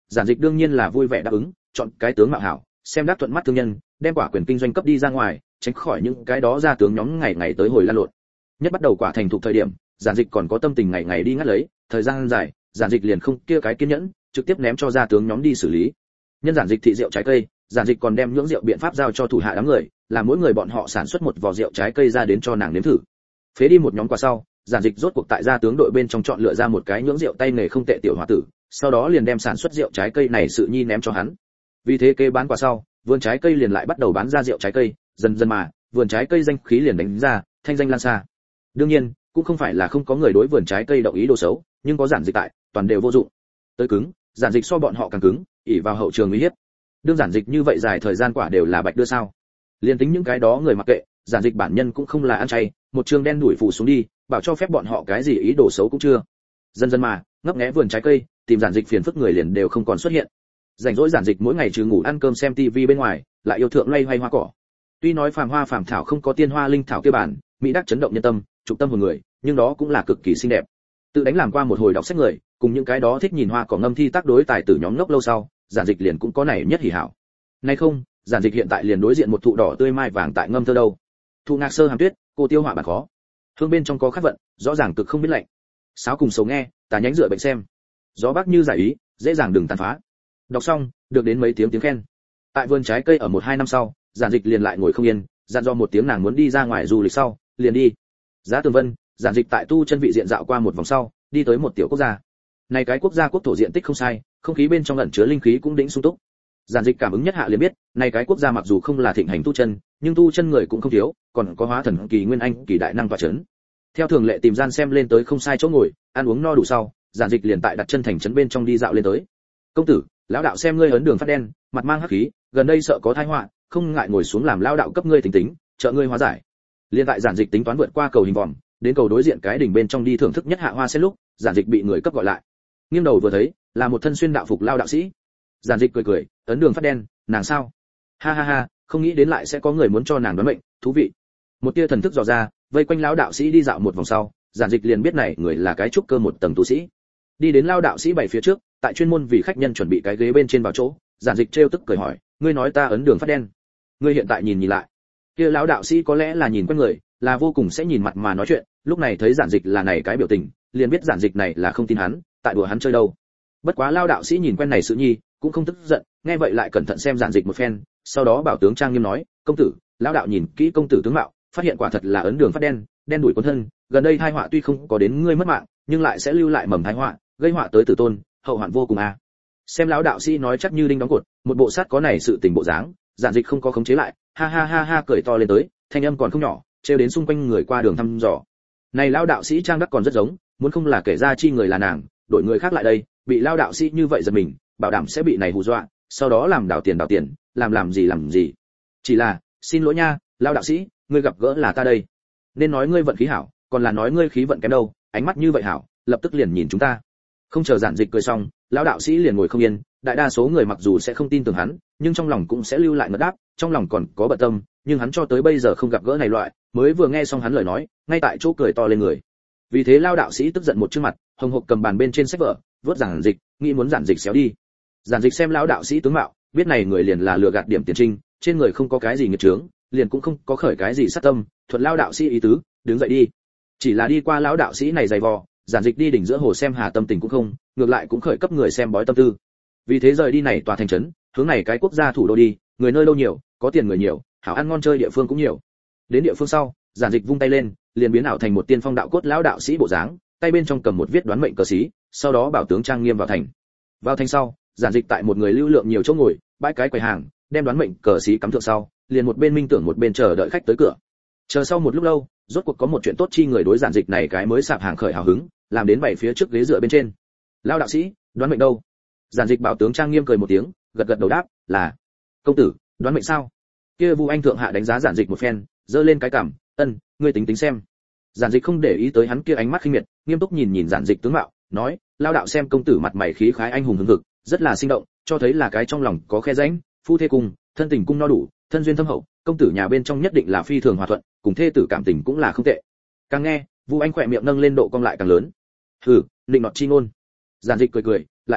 giản dịch đương nhiên là vui vẻ đáp ứng, chọn cái tướng mạo hảo, xem đắc thuận mắt thương nhân, đem quả quyền kinh doanh cấp đi ra ngoài, tránh khỏi những cái đó ra tướng nhóm ngày ngày tới hồi lan lộn. Nhất bắt đầu quả thành thục thời điểm, giản dịch còn có tâm tình ngày ngày đi ngắt lấy, thời gian dài, giản dịch liền không kia cái kiên nhẫn, trực tiếp ném cho ra tướng nhóm đi xử lý. Nhân giản dịch thị rượu trái cây, giản dịch còn đem nhưỡng rượu biện pháp giao cho thủ hạ đám người, làm mỗi người bọn họ sản xuất một vò rượu trái cây ra đến cho nàng nếm thử. Phế đi một nhóm quả sau, giản dịch rốt cuộc tại gia tướng đội bên trong chọn lựa ra một cái nhưỡng rượu tay nghề không tệ tiểu hòa tử, sau đó liền đem sản xuất rượu trái cây này sự nhi ném cho hắn. Vì thế kế bán quả sau, vườn trái cây liền lại bắt đầu bán ra rượu trái cây, dần dần mà, vườn trái cây danh khí liền đánh ra, thanh danh lan xa. Đương nhiên, cũng không phải là không có người đối vườn trái cây động ý đồ xấu, nhưng có giản dịch tại, toàn đều vô dụng. Tới cứng, giản dịch so bọn họ càng cứng, ỷ vào hậu trường uy hiếp. Đương giản dịch như vậy dài thời gian quả đều là bạch đưa sao? Liên tính những cái đó người mặc kệ, giản dịch bản nhân cũng không là ăn chay, một trường đen đuổi phủ xuống đi, bảo cho phép bọn họ cái gì ý đồ xấu cũng chưa. Dần dần mà, ngấp nghé vườn trái cây, tìm giản dịch phiền phức người liền đều không còn xuất hiện. Rảnh rỗi giản dịch mỗi ngày trừ ngủ ăn cơm xem tivi bên ngoài, lại yêu thượng loay hoay hoa cỏ. Tuy nói phàm hoa phàm thảo không có tiên hoa linh thảo kia bản, mỹ đắc chấn động nhân tâm, trục tâm hồn người, nhưng đó cũng là cực kỳ xinh đẹp. Tự đánh làm qua một hồi đọc sách người, cùng những cái đó thích nhìn hoa cỏ ngâm thi tác đối tài tử nhóm ngốc lâu sau, giản dịch liền cũng có này nhất hỉ hảo. Nay không, giản dịch hiện tại liền đối diện một thụ đỏ tươi mai vàng tại ngâm thơ đâu. Thụ ngạc sơ hàm tuyết, cô tiêu họa bản khó. Hương bên trong có khát vận, rõ ràng cực không biết lạnh. Sáo cùng sầu nghe, tà nhánh dựa bệnh xem. Gió bắc như giải ý, dễ dàng đừng tàn phá. Đọc xong, được đến mấy tiếng khen. Tại vườn trái cây ở 1-2 năm sau, giản dịch liền lại ngồi không yên, dặn dò một tiếng nàng muốn đi ra ngoài du lịch sau, liền đi. Giá Tường Vân, giản dịch tại tu chân vị diện dạo qua một vòng sau, đi tới một tiểu quốc gia. Này cái quốc gia quốc thổ diện tích không sai, không khí bên trong ẩn chứa linh khí cũng đỉnh sung túc. Giản dịch cảm ứng nhất hạ liền biết, này cái quốc gia mặc dù không là thịnh hành tu chân, nhưng tu chân người cũng không thiếu, còn có hóa thần kỳ nguyên anh kỳ đại năng tọa chấn. Theo thường lệ tìm gian xem lên tới không sai chỗ ngồi, ăn uống no đủ sau, giản dịch liền tại đặt chân thành trấn bên trong đi dạo lên tới. Công tử, lão đạo xem ngươi ấn đường phát đen, mặt mang hắc khí, gần đây sợ có tai họa, không ngại ngồi xuống làm lão đạo cấp ngươi tính tính, trợ ngươi hóa giải. Liên tại giản dịch tính toán vượt qua cầu hình vòm, đến cầu đối diện cái đỉnh bên trong đi thưởng thức nhất hạ hoa sen lúc, giản dịch bị người cấp gọi lại. Nghiêng đầu vừa thấy, là một thân xuyên đạo phục lao đạo sĩ. Giản dịch cười cười, ấn đường phát đen, nàng sao? Ha ha ha, không nghĩ đến lại sẽ có người muốn cho nàng đoán mệnh, thú vị. Một tia thần thức dò ra, vây quanh lão đạo sĩ đi dạo một vòng sau, giản dịch liền biết này người là cái trúc cơ một tầng tu sĩ. Đi đến lao đạo sĩ bảy phía trước, tại chuyên môn vì khách nhân chuẩn bị cái ghế bên trên vào chỗ, giản dịch trêu tức cười hỏi, ngươi nói ta ấn đường phát đen, ngươi hiện tại nhìn lại. Kia lão đạo sĩ có lẽ là nhìn quen người, là vô cùng sẽ nhìn mặt mà nói chuyện, lúc này thấy giản dịch là này cái biểu tình, liền biết giản dịch này là không tin hắn, tại đùa hắn chơi đâu. Bất quá lao đạo sĩ nhìn quen này sự nhi, cũng không tức giận, nghe vậy lại cẩn thận xem giản dịch một phen, sau đó bảo tướng trang nghiêm nói, công tử, lão đạo nhìn kỹ công tử tướng mạo, phát hiện quả thật là ấn đường phát đen, đen đuổi cuốn thân, gần đây tai họa tuy không có đến ngươi mất mạng, nhưng lại sẽ lưu lại mầm tai họa, gây họa tới tử tôn, hậu hoạn vô cùng a. Xem lão đạo sĩ nói chắc như đinh đóng cột, một bộ sát có này sự tình bộ dáng, giản dịch không có khống chế lại, ha ha ha ha cười to lên tới, thanh âm còn không nhỏ, trêu đến xung quanh người qua đường thăm dò. Này lão đạo sĩ trang đắc còn rất giống, muốn không là kể ra chi người là nàng, đổi người khác lại đây, bị lão đạo sĩ như vậy giật mình, bảo đảm sẽ bị này hù dọa, sau đó làm đảo tiền, làm gì. Chỉ là, xin lỗi nha, lão đạo sĩ, ngươi gặp gỡ là ta đây. Nên nói ngươi vận khí hảo, còn là nói ngươi khí vận kém đâu, ánh mắt như vậy hảo, lập tức liền nhìn chúng ta. Không chờ giản dịch cười xong, lão đạo sĩ liền ngồi không yên, đại đa số người mặc dù sẽ không tin tưởng hắn, nhưng trong lòng cũng sẽ lưu lại ngất đáp, trong lòng còn có bận tâm, nhưng hắn cho tới bây giờ không gặp gỡ này loại, mới vừa nghe xong hắn lời nói, ngay tại chỗ cười to lên người. Vì thế lão đạo sĩ tức giận một trương mặt, hồng hộc cầm bàn bên trên sách vở, vớt giản dịch, nghĩ muốn giản dịch xéo đi. Giản dịch xem lão đạo sĩ tướng mạo, biết này người liền là lừa gạt điểm tiền trinh, trên người không có cái gì nghiệp chướng, liền cũng không có khởi cái gì sát tâm, thuận lão đạo sĩ ý tứ, đứng dậy đi. Chỉ là đi qua lão đạo sĩ này dày vò, giản dịch đi đỉnh giữa hồ xem hà tâm tình cũng không, ngược lại cũng khởi cấp người xem bói tâm tư. Vì thế rời đi này tòa thành trấn, hướng này cái quốc gia thủ đô đi, người nơi đâu nhiều, có tiền người nhiều, hảo ăn ngon chơi địa phương cũng nhiều. Đến địa phương sau, giản dịch vung tay lên, liền biến ảo thành một tiên phong đạo cốt lão đạo sĩ bộ dáng, tay bên trong cầm một viết đoán mệnh cờ xí, sau đó bảo tướng trang nghiêm vào thành. Vào thành sau, giản dịch tại một người lưu lượng nhiều chỗ ngồi, bãi cái quầy hàng, đem đoán mệnh cờ xí cắm thượng sau, liền một bên minh tưởng một bên chờ đợi khách tới cửa. Chờ sau một lúc lâu, rốt cuộc có một chuyện tốt chi người đối giản dịch này cái mới sạp hàng khởi hào hứng, làm đến bảy phía trước ghế dựa bên trên. Lão đạo sĩ, đoán mệnh đâu? Giản dịch bảo tướng trang nghiêm cười một tiếng, gật gật đầu đáp, là công tử, đoán mệnh sao? Kia Vu Anh thượng hạ đánh giá giản dịch một phen, giơ lên cái cằm, ân, ngươi tính tính xem. Giản dịch không để ý tới hắn kia ánh mắt khinh miệt, nghiêm túc nhìn giản dịch tướng mạo, nói, lão đạo xem công tử mặt mày khí khái anh hùng hùng hực, rất là sinh động, cho thấy là cái trong lòng có khe rãnh, phu thê cùng, thân tình cung no đủ, thân duyên thâm hậu, công tử nhà bên trong nhất định là phi thường hòa thuận, cùng thê tử cảm tình cũng là không tệ. Càng nghe, Vu Anh khỏe miệng nâng lên độ cong lại càng lớn. Hừ, định nọt chi ngôn. Giản dịch cười cười, lại nói,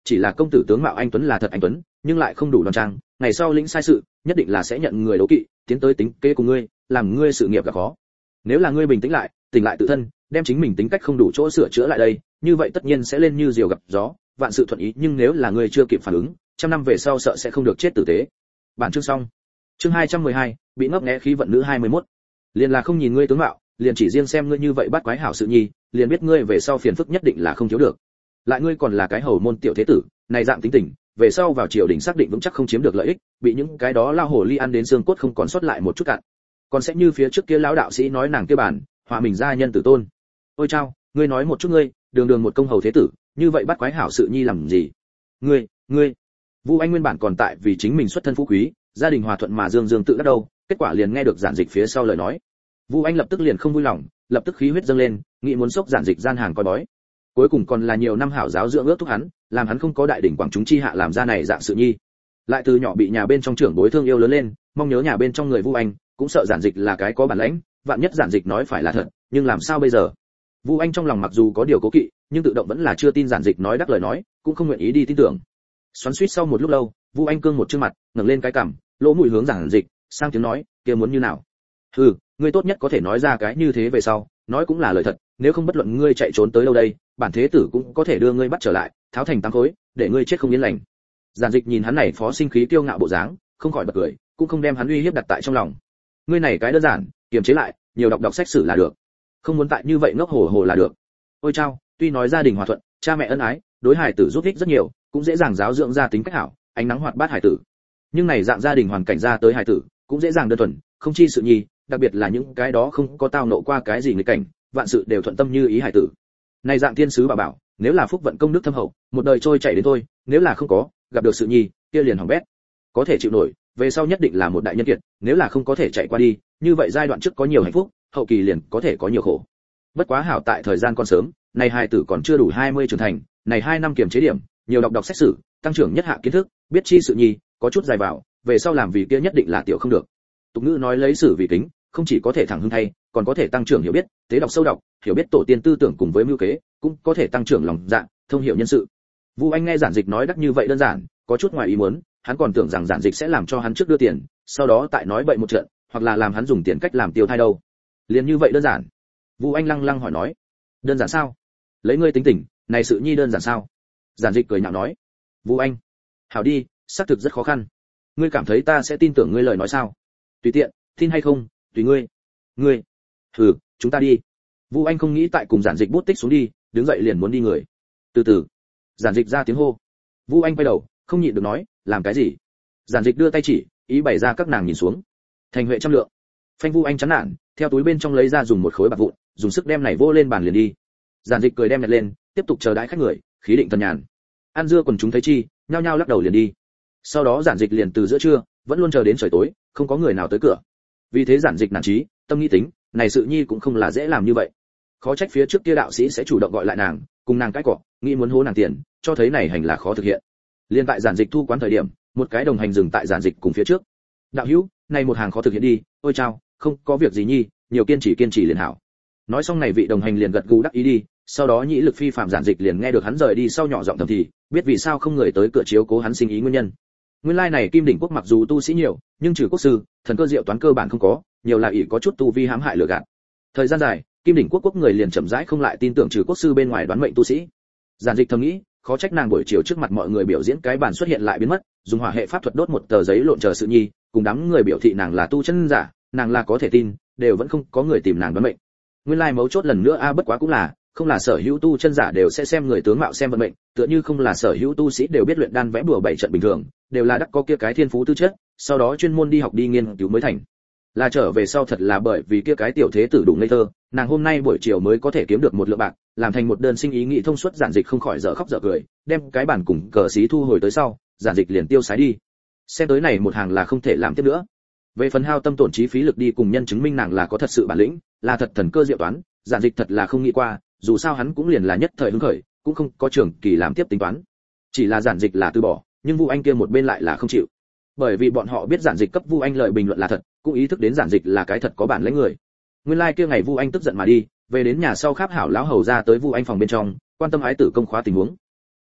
chỉ là công tử tướng mạo anh tuấn là thật anh tuấn, nhưng lại không đủ đoan trang, ngày sau lĩnh sai sự, nhất định là sẽ nhận người đấu kỵ, tiến tới tính kế của ngươi, làm ngươi sự nghiệp gặp khó. Nếu là ngươi bình tĩnh lại, tỉnh lại tự thân, đem chính mình tính cách không đủ chỗ sửa chữa lại đây, như vậy tất nhiên sẽ lên như diều gặp gió, vạn sự thuận ý, nhưng nếu là ngươi chưa kịp phản ứng, trăm năm về sau sợ sẽ không được chết tử tế. Bản chương xong. Chương 212, bị ngốc nghé khí vận nữ 21. Liền là không nhìn ngươi tướng mạo, liền chỉ riêng xem ngươi như vậy bắt quái hảo sự nhi, liền biết ngươi về sau phiền phức nhất định là không thiếu được. Lại ngươi còn là cái hầu môn tiểu thế tử, này dạng tính tình, về sau vào triều đình xác định vững chắc không chiếm được lợi ích, bị những cái đó lao hổ ly ăn đến xương cốt không còn sót lại một chút cạn. Còn sẽ như phía trước kia lão đạo sĩ nói nàng kia bản, hòa mình gia nhân tử tôn. Ôi chao, ngươi nói một chút ngươi, đường đường một công hầu thế tử, như vậy bắt quái hảo sự nhi làm gì? Ngươi. Vu Anh nguyên bản còn tại vì chính mình xuất thân phú quý, gia đình hòa thuận mà dương dương tự đắc đâu, kết quả liền nghe được Giản Dịch phía sau lời nói. Vu Anh lập tức liền không vui lòng, lập tức khí huyết dâng lên, nghĩ muốn xốc Giản Dịch gian hàng coi bói. Cuối cùng còn là nhiều năm hảo giáo dưỡng ước thúc hắn, làm hắn không có đại đỉnh quảng chúng chi hạ làm ra này dạng sự nhi. Lại từ nhỏ bị nhà bên trong trưởng bối thương yêu lớn lên, mong nhớ nhà bên trong người Vu Anh, cũng sợ Giản Dịch là cái có bản lãnh, vạn nhất Giản Dịch nói phải là thật, nhưng làm sao bây giờ? Vu Anh trong lòng mặc dù có điều cố kỵ, nhưng tự động vẫn là chưa tin Giản Dịch nói đắc lời nói, cũng không nguyện ý đi tin tưởng. Xoắn xuýt sau một lúc lâu, Vu Anh cương một trương mặt, ngẩng lên cái cằm, lỗ mũi hướng Giản Dịch, sang tiếng nói, kia muốn như nào? Hừ, ngươi tốt nhất có thể nói ra cái như thế về sau, nói cũng là lời thật, nếu không bất luận ngươi chạy trốn tới đâu đây, bản thế tử cũng có thể đưa ngươi bắt trở lại, tháo thành tám khối, để ngươi chết không yên lành. Giản Dịch nhìn hắn này phó sinh khí kiêu ngạo bộ dáng, không khỏi bật cười, cũng không đem hắn uy hiếp đặt tại trong lòng. Ngươi này cái đơn giản, kiềm chế lại, nhiều đọc sách sử là được, không muốn tại như vậy ngốc hồ hồ là được. Ôi chao, tuy nói gia đình hòa thuận, cha mẹ ân ái, đối hài tử giúp ích rất nhiều, cũng dễ dàng giáo dưỡng ra tính cách hảo, ánh nắng hoạt bát hài tử. Nhưng này dạng gia đình hoàn cảnh ra tới hài tử, cũng dễ dàng đơn thuần, không chi sự nhi, đặc biệt là những cái đó không có tao nộ qua cái gì nghịch cảnh, vạn sự đều thuận tâm như ý hài tử. Này dạng thiên sứ bà bảo, nếu là phúc vận công đức thâm hậu, một đời trôi chảy đến thôi, nếu là không có, gặp được sự nhi, kia liền hỏng bét. Có thể chịu nổi, về sau nhất định là một đại nhân kiệt, nếu là không có thể chạy qua đi, như vậy giai đoạn trước có nhiều hạnh phúc, hậu kỳ liền có thể có nhiều khổ. Bất quá hảo tại thời gian còn sớm, này hài tử còn chưa đủ 20 trưởng thành, này 2 năm kiềm chế điểm, nhiều đọc sách sử, tăng trưởng nhất hạ kiến thức, biết chi sự nhi, có chút dài vào, về sau làm vì kia nhất định là tiểu không được. Tục ngữ nói lấy sử vì kính, không chỉ có thể thẳng hưng thay, còn có thể tăng trưởng hiểu biết, tế đọc sâu đọc, hiểu biết tổ tiên tư tưởng cùng với mưu kế, cũng có thể tăng trưởng lòng dạ, thông hiểu nhân sự. Vu Anh nghe Giản Dịch nói đắc như vậy đơn giản, có chút ngoài ý muốn, hắn còn tưởng rằng Giản Dịch sẽ làm cho hắn trước đưa tiền, sau đó tại nói bậy một trận, hoặc là làm hắn dùng tiền cách làm tiêu thai đâu. Liền như vậy đơn giản. Vu Anh lăng lăng hỏi nói, đơn giản sao? Lấy ngươi tính tình, này sự nhi đơn giản sao? Giản Dịch cười nhạo nói, Vu Anh, hảo đi, xác thực rất khó khăn. Ngươi cảm thấy ta sẽ tin tưởng ngươi lời nói sao? Tùy tiện, tin hay không, tùy ngươi. Ngươi, chúng ta đi. Vu Anh không nghĩ tại cùng Giản Dịch bút tích xuống đi, đứng dậy liền muốn đi người. Từ từ. Giản Dịch ra tiếng hô. Vu Anh quay đầu, không nhịn được nói, làm cái gì? Giản Dịch đưa tay chỉ, ý bày ra các nàng nhìn xuống. Thành huệ trăm lượng. Phanh Vu Anh chán nản, theo túi bên trong lấy ra dùng một khối bạc vụn, dùng sức đem này vô lên bàn liền đi. Giản Dịch cười đem nhặt lên, tiếp tục chờ đãi khách người, khí định thần nhàn. Ăn dưa quần chúng thấy chi, nhao nhao lắc đầu liền đi. Sau đó Giản Dịch liền từ giữa trưa, vẫn luôn chờ đến trời tối, không có người nào tới cửa. Vì thế Giản Dịch nản chí, tâm nghĩ tính, này sự nhi cũng không là dễ làm như vậy. Khó trách phía trước kia đạo sĩ sẽ chủ động gọi lại nàng, cùng nàng cãi cọ, nghĩ muốn hố nàng tiền, cho thấy này hành là khó thực hiện. Liên tại Giản Dịch thu quán thời điểm, một cái đồng hành dừng tại Giản Dịch cùng phía trước. Đạo hữu, này một hàng khó thực hiện đi, ôi chao, không có việc gì nhi, nhiều kiên trì liền hảo. Nói xong này vị đồng hành liền gật gù đắc ý đi, sau đó nhĩ lực phi phàm Giản Dịch liền nghe được hắn rời đi sau nhỏ giọng thầm thì, biết vì sao không người tới cửa chiếu cố hắn sinh ý nguyên nhân. Nguyên lai này Kim Đỉnh quốc mặc dù tu sĩ nhiều, nhưng trừ quốc sư, thần cơ diệu toán cơ bản không có, nhiều là ỷ có chút tu vi hãm hại lừa gạt. Thời gian dài, Kim Đỉnh quốc người liền chậm rãi không lại tin tưởng trừ quốc sư bên ngoài đoán mệnh tu sĩ. Giản Dịch thầm nghĩ, khó trách nàng buổi chiều trước mặt mọi người biểu diễn cái bản xuất hiện lại biến mất, dùng hỏa hệ pháp thuật đốt một tờ giấy lộn chờ sự nhi, cùng đám người biểu thị nàng là tu chân giả, nàng là có thể tin, đều vẫn không có người tìm nàng đoán mệnh. Nguyên lai mấu chốt lần nữa bất quá cũng là, không là sở hữu tu chân giả đều sẽ xem người tướng mạo xem vận mệnh, tựa như không là sở hữu tu sĩ đều biết luyện đan vẽ bùa bảy trận bình thường, đều là đắc có kia cái thiên phú tư chất, sau đó chuyên môn đi học đi nghiên cứu mới thành. Là trở về sau thật là bởi vì kia cái tiểu thế tử đủ ngây thơ, nàng hôm nay buổi chiều mới có thể kiếm được một lượng bạc, làm thành một đơn sinh ý nghị thông suốt. Giản Dịch không khỏi dở khóc dở cười, đem cái bản cùng cờ xí thu hồi tới sau, Giản Dịch liền tiêu sái đi. Xem tới này một hàng là không thể làm tiếp nữa. Về phần hao tâm tổn trí phí lực đi cùng nhân chứng minh nàng là có thật sự bản lĩnh, là thật thần cơ diệu toán, Giản Dịch thật là không nghĩ qua, dù sao hắn cũng liền là nhất thời hứng khởi, cũng không có trưởng kỳ làm tiếp tính toán. Chỉ là Giản Dịch là từ bỏ, nhưng Vu Anh kia một bên lại là không chịu. Bởi vì bọn họ biết Giản Dịch cấp Vu Anh lời bình luận là thật, cũng ý thức đến Giản Dịch là cái thật có bản lĩnh người. Nguyên lai kia ngày Vu Anh tức giận mà đi, về đến nhà sau kháp hảo lão hầu ra tới Vu Anh phòng bên trong, quan tâm ái tử công khóa tình huống.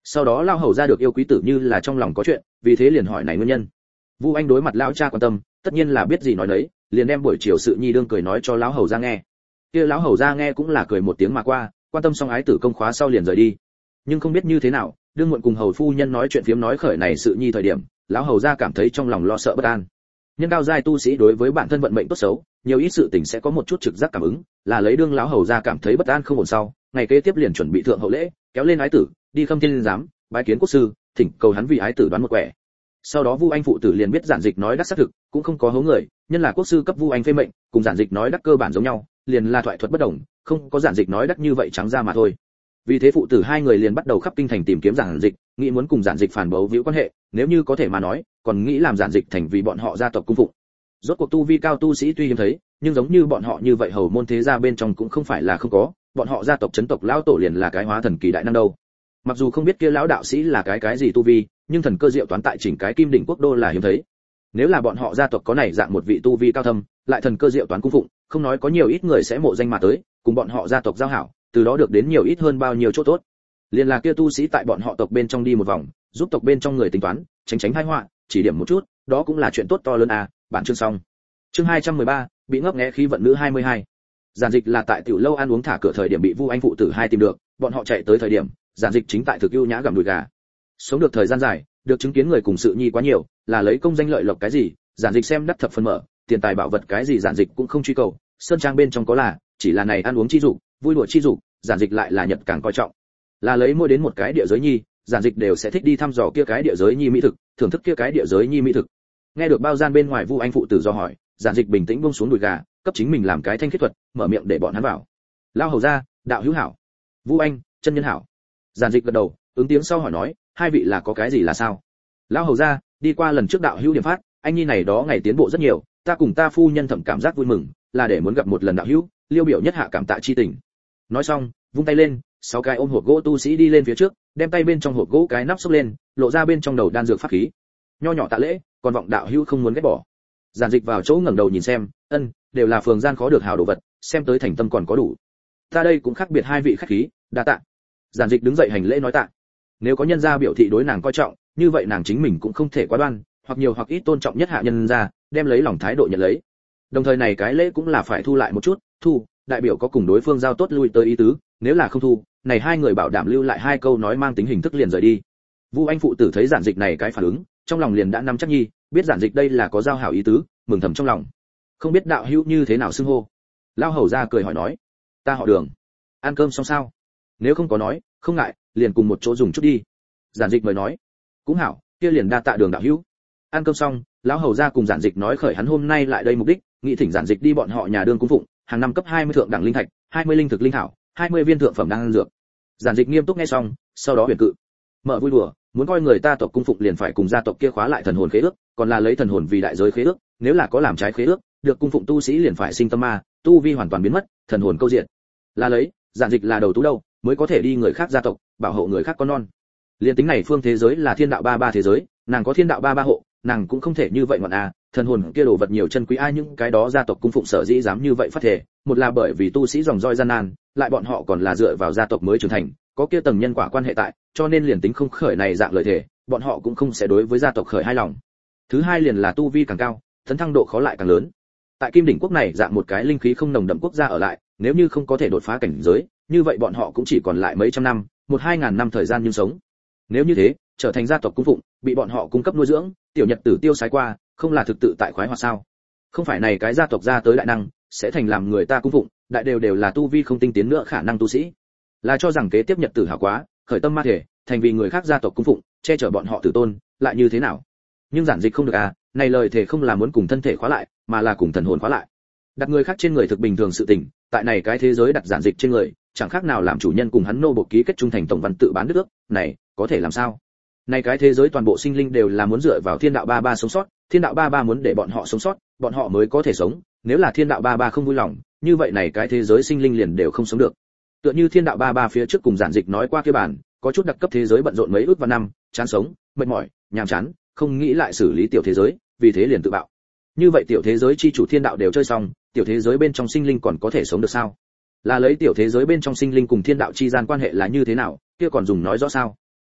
Sau đó lao hầu ra được yêu quý tử như là trong lòng có chuyện, vì thế liền hỏi này nguyên nhân. Vu Anh đối mặt lão cha quan tâm, tất nhiên là biết gì nói đấy, liền đem buổi chiều sự nhi đương cười nói cho lão hầu ra nghe. Kia lão hầu ra nghe cũng là cười một tiếng mà qua, quan tâm xong ái tử công khóa sau liền rời đi. Nhưng không biết như thế nào, đương muộn cùng hầu phu nhân nói chuyện phiếm nói khởi này sự nhi thời điểm, lão hầu ra cảm thấy trong lòng lo sợ bất an. Nhân cao giai tu sĩ đối với bản thân vận mệnh tốt xấu, nhiều ít sự tình sẽ có một chút trực giác cảm ứng, là lấy đương lão hầu ra cảm thấy bất an không ổn sau, ngày kế tiếp liền chuẩn bị thượng hậu lễ, kéo lên ái tử, đi Khâm Thiên giám, bái kiến quốc sư, thỉnh cầu hắn vì ái tử đoán một quẻ. Sau đó Vu Anh phụ tử liền biết giản dịch nói đắc xác thực, cũng không có hố người, nhân là quốc sư cấp Vu Anh phê mệnh, cùng giản dịch nói đắc cơ bản giống nhau, liền là thoại thuật bất đồng, không có giản dịch nói đắc như vậy trắng ra mà thôi. Vì thế phụ tử hai người liền bắt đầu khắp kinh thành tìm kiếm giản dịch, nghĩ muốn cùng giản dịch phản bấu víu quan hệ, nếu như có thể mà nói, còn nghĩ làm giản dịch thành vì bọn họ gia tộc cung phụng. Rốt cuộc tu vi cao tu sĩ tuy hiếm thấy, nhưng giống như bọn họ như vậy hầu môn thế gia bên trong cũng không phải là không có, bọn họ gia tộc chấn tộc lão tổ liền là cái hóa thần kỳ đại năng đâu. Mặc dù không biết kia lão đạo sĩ là cái gì tu vi, nhưng thần cơ diệu toán tại chỉnh cái Kim Đỉnh quốc đô là hiếm thấy. Nếu là bọn họ gia tộc có này dạng một vị tu vi cao thâm, lại thần cơ diệu toán cung phụng, không nói có nhiều ít người sẽ mộ danh mà tới, cùng bọn họ gia tộc giao hảo, từ đó được đến nhiều ít hơn bao nhiêu chỗ tốt. Liên là kia tu sĩ tại bọn họ tộc bên trong đi một vòng, giúp tộc bên trong người tính toán, tránh tai họa, chỉ điểm một chút, đó cũng là chuyện tốt to lớn à. Bản chương xong. Chương 213, bị ngấp nghé khí vận nữ 22. Giản dịch là tại tiểu lâu ăn uống thả cửa thời điểm bị Vu Anh phụ tử hai tìm được, bọn họ chạy tới thời điểm, giản dịch chính tại thực ưu nhã gặm đùi gà. Sống được thời gian dài, được chứng kiến người cùng sự nhi quá nhiều, là lấy công danh lợi lộc cái gì, giản dịch xem đắc thập phần mở, tiền tài bảo vật cái gì giản dịch cũng không truy cầu, sơn trang bên trong có là, chỉ là này ăn uống chi dục, vui đùa chi dục, giản dịch lại là nhật càng coi trọng. Là lấy mỗi đến một cái địa giới nhi, giản dịch đều sẽ thích đi thăm dò kia cái địa giới nhi mỹ thực, thưởng thức kia cái địa giới nhi mỹ thực. Nghe được bao gian bên ngoài Vu Anh phụ tử do hỏi, giản dịch bình tĩnh buông xuống đùi gà, cấp chính mình làm cái thanh khiết thuật, mở miệng để bọn hắn vào. Lao hầu ra, đạo hữu hảo. Vu Anh, chân nhân hảo. Giản dịch gật đầu, ứng tiếng sau hỏi nói, hai vị là có cái gì là sao? Lao hầu ra, đi qua lần trước đạo hữu điểm phát, anh nhi này đó ngày tiến bộ rất nhiều, ta cùng ta phu nhân thẩm cảm giác vui mừng, là để muốn gặp một lần đạo hữu, liêu biểu nhất hạ cảm tạ chi tình. Nói xong, vung tay lên, 6 cái ôm hộp gỗ tu sĩ đi lên phía trước, đem tay bên trong hộp gỗ cái nắp xốc lên, lộ ra bên trong đầu đan dược pháp khí. Nho nhỏ tạ lễ, còn vọng đạo hữu không muốn ghét bỏ. Giản dịch vào chỗ ngẩng đầu nhìn xem, đều là phường gian khó được hảo đồ vật, xem tới thành tâm còn có đủ. Ta đây cũng khác biệt hai vị khách khí, đa tạ. Giản dịch đứng dậy hành lễ nói tạ. Nếu có nhân gia biểu thị đối nàng coi trọng, như vậy nàng chính mình cũng không thể quá đoan, hoặc nhiều hoặc ít tôn trọng nhất hạ nhân gia, đem lấy lòng thái độ nhận lấy. Đồng thời này cái lễ cũng là phải thu lại một chút, thu, đại biểu có cùng đối phương giao tốt lui tới ý tứ, nếu là không thu, này hai người bảo đảm lưu lại hai câu nói mang tính hình thức liền rời đi. Vu Anh phụ tử thấy giản dịch này cái phản ứng, trong lòng liền đã nắm chắc nhi, biết giản dịch đây là có giao hảo ý tứ, mừng thầm trong lòng. Không biết đạo hữu như thế nào xưng hô? Lao hầu ra cười hỏi nói, ta họ Đường. Ăn cơm xong sao? Nếu không có nói, không ngại, liền cùng một chỗ dùng chút đi. Giản dịch mới nói, cũng hảo, kia liền đa tạ Đường đạo hữu. Ăn cơm xong, lão hầu ra cùng giản dịch nói khởi hắn hôm nay lại đây mục đích, nghị thỉnh giản dịch đi bọn họ nhà đương cung phụng, hàng năm cấp 20 thượng đẳng linh thạch, 20 linh thực linh thảo, 20 viên thượng phẩm đan dược. Giản dịch nghiêm túc nghe xong, sau đó huyền cự. Mở vui đùa, muốn coi người ta tộc cung phụng liền phải cùng gia tộc kia khóa lại thần hồn khế ước, còn là lấy thần hồn vì đại giới khế ước, nếu là có làm trái khế ước, được cung phụng tu sĩ liền phải sinh tâm ma, tu vi hoàn toàn biến mất, thần hồn câu diện. Là lấy, giản dịch là đầu tú đâu, mới có thể đi người khác gia tộc, bảo hộ người khác con non. Liên tính này phương thế giới là thiên đạo ba ba thế giới, nàng có thiên đạo ba ba hộ, nàng cũng không thể như vậy ngoạn a, thần hồn kia đồ vật nhiều chân quý ai những cái đó gia tộc cung phụng sở dĩ dám như vậy phát thể, một là bởi vì tu sĩ dòng roi gian nan, lại bọn họ còn là dựa vào gia tộc mới trưởng thành, có kia tầng nhân quả quan hệ tại, cho nên liền tính không khởi này dạng lời thể, bọn họ cũng không sẽ đối với gia tộc khởi hai lòng. Thứ hai liền là tu vi càng cao, tấn thăng độ khó lại càng lớn. Tại Kim Đỉnh quốc này dạng một cái linh khí không nồng đậm quốc gia ở lại, nếu như không có thể đột phá cảnh giới, như vậy bọn họ cũng chỉ còn lại mấy trăm năm, 1-2 ngàn năm thời gian nhưng sống. Nếu như thế, trở thành gia tộc cung phụng, bị bọn họ cung cấp nuôi dưỡng, tiểu nhật tử tiêu sái qua, không là thực tự tại khoái hoạt sao? Không phải này cái gia tộc ra tới đại năng, sẽ thành làm người ta cung phụng, đại đều là tu vi không tinh tiến nữa khả năng tu sĩ. Là cho rằng kế tiếp nhật tử hảo quá, khởi tâm ma thể, thành vì người khác gia tộc cung phụng, che chở bọn họ tử tôn, lại như thế nào? Nhưng giản dịch không được à, này lời thể không là muốn cùng thân thể khóa lại, mà là cùng thần hồn khóa lại. Đặt người khác trên người thực bình thường sự tình, tại này cái thế giới đặt giản dịch trên người, chẳng khác nào làm chủ nhân cùng hắn nô bộc ký kết trung thành tổng văn tự bán đức ước, này, có thể làm sao? Này cái thế giới toàn bộ sinh linh đều là muốn dựa vào thiên đạo ba ba sống sót, thiên đạo ba ba muốn để bọn họ sống sót, bọn họ mới có thể sống, nếu là thiên đạo ba ba không vui lòng, như vậy này cái thế giới sinh linh liền đều không sống được. Tựa như thiên đạo ba ba phía trước cùng giản dịch nói qua kia bản, có chút đặc cấp thế giới bận rộn mấy ước và năm, chán sống, mệt mỏi, nhàm chán, không nghĩ lại xử lý tiểu thế giới, vì thế liền tự bạo. Như vậy tiểu thế giới chi chủ thiên đạo đều chơi xong, tiểu thế giới bên trong sinh linh còn có thể sống được sao? Là lấy tiểu thế giới bên trong sinh linh cùng thiên đạo chi gian quan hệ là như thế nào, kia còn dùng nói rõ sao?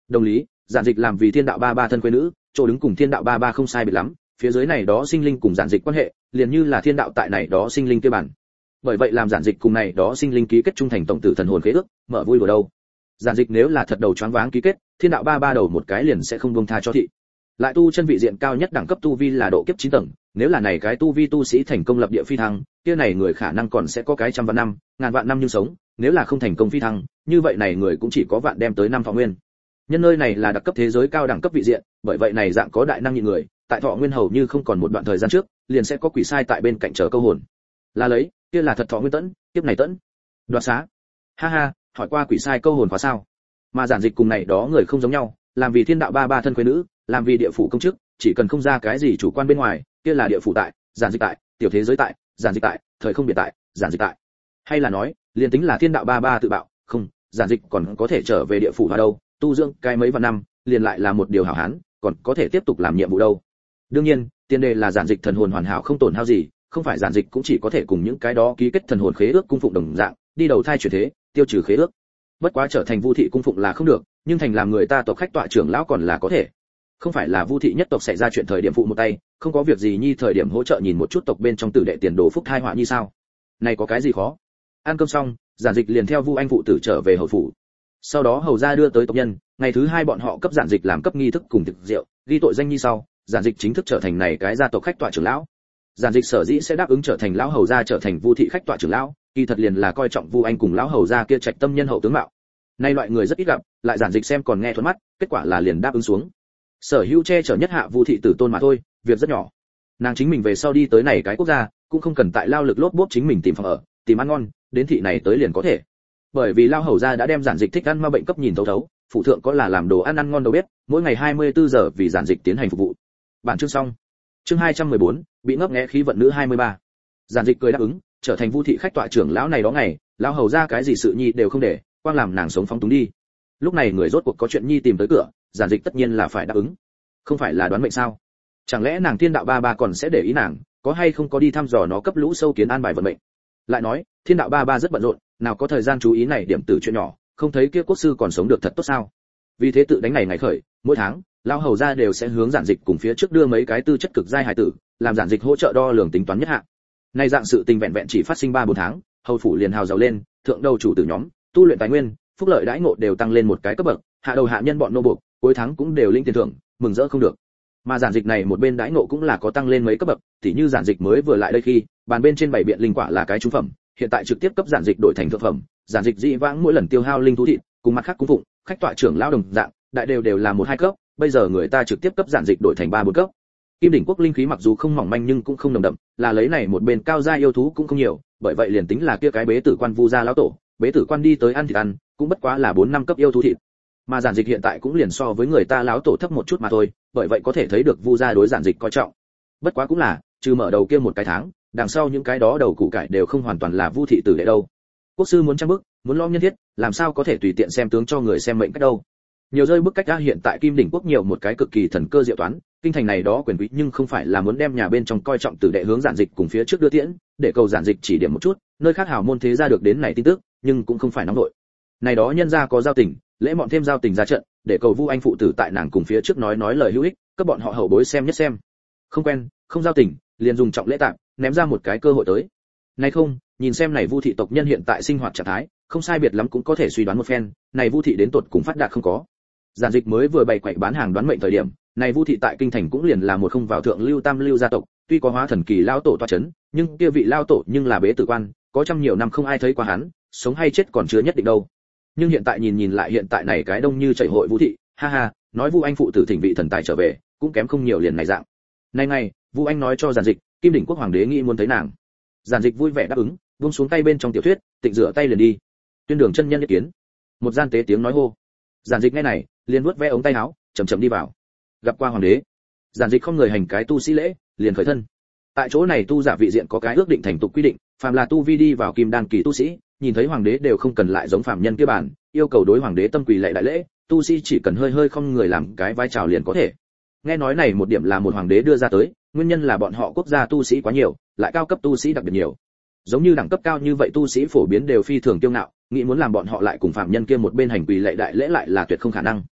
Đồng lý, giản dịch làm vì thiên đạo ba ba thân quê nữ, chỗ đứng cùng thiên đạo ba ba không sai biệt lắm, phía dưới này đó sinh linh cùng giản dịch quan hệ, liền như là thiên đạo tại này đó sinh linh kia bản. Bởi vậy làm giản dịch cùng này đó sinh linh ký kết trung thành tổng tử thần hồn khế ước, mở vui đùa đâu. Giản dịch nếu là thật đầu choáng váng ký kết, thiên đạo ba ba đầu một cái liền sẽ không buông tha cho thị. Lại tu chân vị diện cao nhất đẳng cấp tu vi là độ kiếp 9 tầng, nếu là này cái tu vi tu sĩ thành công lập địa phi thăng, kia này người khả năng còn sẽ có cái trăm vạn năm, ngàn vạn năm nhưng sống, nếu là không thành công phi thăng, như vậy này người cũng chỉ có vạn đem tới năm thọ nguyên. Nhân nơi này là đặc cấp thế giới cao đẳng cấp vị diện, bởi vậy này dạng có đại năng nhịn người, tại thọ nguyên hầu như không còn một đoạn thời gian trước, liền sẽ có quỷ sai tại bên cạnh chờ câu hồn. Là lấy, kia là thật thọ nguyên tẫn, tiếp này tẫn. Đoạt xá. Ha ha, hỏi qua quỷ sai câu hồn khóa sao? Mà giản dịch cùng này đó người không giống nhau, làm vì thiên đạo ba ba thân quê nữ, làm vì địa phủ công chức, chỉ cần không ra cái gì chủ quan bên ngoài, kia là địa phủ tại, giản dịch tại, tiểu thế giới tại, giản dịch tại, thời không biệt tại, giản dịch tại. Hay là nói, liền tính là thiên đạo ba ba tự bạo, không, giản dịch còn có thể trở về địa phủ vào đâu, tu dưỡng cái mấy vạn năm, liền lại là một điều hảo hán, còn có thể tiếp tục làm nhiệm vụ đâu. Đương nhiên, tiền đề là giản dịch thần hồn hoàn hảo không tổn hao gì, không phải giản dịch cũng chỉ có thể cùng những cái đó ký kết thần hồn khế ước cung phụng đồng dạng, đi đầu thai chuyển thế, tiêu trừ khế ước. Bất quá trở thành Vu thị cung phụng là không được, nhưng thành làm người ta tộc khách tọa trưởng lão còn là có thể. Không phải là Vu thị nhất tộc xảy ra chuyện thời điểm phụ một tay, không có việc gì nhi thời điểm hỗ trợ nhìn một chút tộc bên trong tử đệ tiền đồ phúc thai họa như sao? Này có cái gì khó? Ăn cơm xong, giản dịch liền theo Vu anh phụ tử trở về hầu phủ. Sau đó hầu gia đưa tới tộc nhân, ngày thứ hai bọn họ cấp giản dịch làm cấp nghi thức cùng thực rượu, ghi tội danh như sau, giản dịch chính thức trở thành này cái gia tộc khách tọa trưởng lão. Giản dịch sở dĩ sẽ đáp ứng trở thành lão hầu gia trở thành Vu thị khách tọa trưởng lão, kỳ thật liền là coi trọng Vu anh cùng lão hầu gia kia trạch tâm nhân hậu tướng mạo. Nay loại người rất ít gặp, lại giản dịch xem còn nghe thuận mắt, kết quả là liền đáp ứng xuống. Sở hữu che chở nhất hạ Vu thị tử tôn mà thôi, việc rất nhỏ. Nàng chính mình về sau đi tới này cái quốc gia, cũng không cần tại lao lực lốp bốp chính mình tìm phòng ở, tìm ăn ngon, đến thị này tới liền có thể. Bởi vì lão hầu gia đã đem giản dịch thích ăn ma bệnh cấp nhìn thấu thấu, phụ thượng có là làm đồ ăn ngon đầu bếp, mỗi ngày 24 giờ vì giản dịch tiến hành phục vụ. Bản chương xong. Chương 214, bị ngấp nghé khí vận nữ 23. Giản dịch cười đáp ứng, trở thành Vu thị khách tọa trưởng lão này đó ngày, lão hầu gia cái gì sự nhi đều không để, quang làm nàng sống phóng túng đi. Lúc này người rốt cuộc có chuyện nhi tìm tới cửa, giản dịch tất nhiên là phải đáp ứng. Không phải là đoán mệnh sao? Chẳng lẽ nàng thiên đạo ba ba còn sẽ để ý nàng, có hay không có đi thăm dò nó cấp lũ sâu kiến an bài vận mệnh? Lại nói, thiên đạo ba ba rất bận rộn, nào có thời gian chú ý này điểm tử chuyện nhỏ, không thấy kia quốc sư còn sống được thật tốt sao? Vì thế tự đánh ngày khởi, mỗi tháng, lão hầu gia đều sẽ hướng giản dịch cùng phía trước đưa mấy cái tư chất cực giai hài tử, làm giản dịch hỗ trợ đo lường tính toán nhất hạ. Nay dạng sự tình vẹn vẹn chỉ phát sinh 3-4 tháng, hầu phủ liền hào giàu lên, thượng đầu chủ tử nhóm, tu luyện tài nguyên, phúc lợi đãi ngộ đều tăng lên một cái cấp bậc, hạ đầu hạ nhân bọn nô buộc, cuối tháng cũng đều lĩnh tiền thưởng, mừng rỡ không được. Mà giản dịch này một bên đãi ngộ cũng là có tăng lên mấy cấp bậc, tỉ như giản dịch mới vừa lại đây khi, bàn bên trên bảy biện linh quả là cái trung phẩm, hiện tại trực tiếp cấp giản dịch đổi thành thượng phẩm, giản dịch dị vãng mỗi lần tiêu hao linh thú thịt, cùng mặt khác cung phụng, khách tọa trưởng lão đồng dạng, đại đều là 1-2 cấp, bây giờ người ta trực tiếp cấp giản dịch đổi thành 3-4 cấp. Kim đỉnh quốc linh khí mặc dù không mỏng manh nhưng cũng không nồng đậm, là lấy này một bên cao gia yêu thú cũng không nhiều, bởi vậy liền tính là kia cái bế tử quan Vu gia lão tổ, bế tử quan đi tới ăn thịt ăn, cũng bất quá là 4-5 cấp yêu thú thịt. Mà giản dịch hiện tại cũng liền so với người ta lão tổ thấp một chút mà thôi, bởi vậy có thể thấy được Vu gia đối giản dịch coi trọng. Bất quá cũng là, trừ mở đầu kia một cái tháng, đằng sau những cái đó đầu củ cải đều không hoàn toàn là Vu thị tử đệ đâu. Quốc sư muốn trang bức, muốn lo nhân thiết, làm sao có thể tùy tiện xem tướng cho người xem mệnh cách đâu. Nhiều rơi bức cách ra hiện tại Kim đỉnh quốc nhiều một cái cực kỳ thần cơ diệu toán, kinh thành này đó quyền quý nhưng không phải là muốn đem nhà bên trong coi trọng tử đệ hướng giản dịch cùng phía trước đưa tiễn, để cầu giản dịch chỉ điểm một chút, nơi khác hào môn thế gia được đến này tin tức, nhưng cũng không phải nóng nội. Này đó nhân gia có giao tình, lễ mọn thêm giao tình ra trận, để cầu Vu anh phụ tử tại nàng cùng phía trước nói lời hữu ích, các bọn họ hậu bối xem nhất xem. Không quen, không giao tình, liền dùng trọng lễ tạm, ném ra một cái cơ hội tới. Này không, nhìn xem này Vu thị tộc nhân hiện tại sinh hoạt trạng thái, không sai biệt lắm cũng có thể suy đoán một phen, này Vu thị đến tột cùng phát đạt không có. Giản dịch mới vừa bày quậy bán hàng đoán mệnh thời điểm, này Vu thị tại kinh thành cũng liền là một không vào thượng lưu tam lưu gia tộc, tuy có hóa thần kỳ lao tổ toa chấn, nhưng kia vị lao tổ nhưng là bế tử quan, có trăm nhiều năm không ai thấy qua hắn, sống hay chết còn chưa nhất định đâu. Nhưng hiện tại nhìn lại hiện tại này cái đông như chảy hội Vu thị, ha ha, nói Vu anh phụ tử thỉnh vị thần tài trở về, cũng kém không nhiều liền này dạng. Này, Vu anh nói cho giản dịch, Kim đỉnh quốc hoàng đế nghĩ muốn thấy nàng. Giản dịch vui vẻ đáp ứng, buông xuống tay bên trong tiểu thuyết, tịnh rửa tay liền đi. Tuyên đường chân nhân ý kiến. Một gian tế tiếng nói hô. Giản dịch nghe này, liền vuốt ve ống tay áo, chậm đi vào. Gặp qua hoàng đế. Giản dịch không người hành cái tu sĩ lễ, liền khởi thân. Tại chỗ này tu giả vị diện có cái ước định thành tục quy định, phàm là tu vi đi vào kim đan kỳ tu sĩ, nhìn thấy hoàng đế đều không cần lại giống phàm nhân kia bản, yêu cầu đối hoàng đế tâm quỳ lạy đại lễ, tu sĩ chỉ cần hơi không người làm cái vai chào liền có thể. Nghe nói này một điểm là một hoàng đế đưa ra tới, nguyên nhân là bọn họ quốc gia tu sĩ quá nhiều, lại cao cấp tu sĩ đặc biệt nhiều. Giống như đẳng cấp cao như vậy tu sĩ phổ biến đều phi thường kiêu ngạo, nghĩ muốn làm bọn họ lại cùng phàm nhân kia một bên hành quỳ lạy đại lễ lại là tuyệt không khả năng.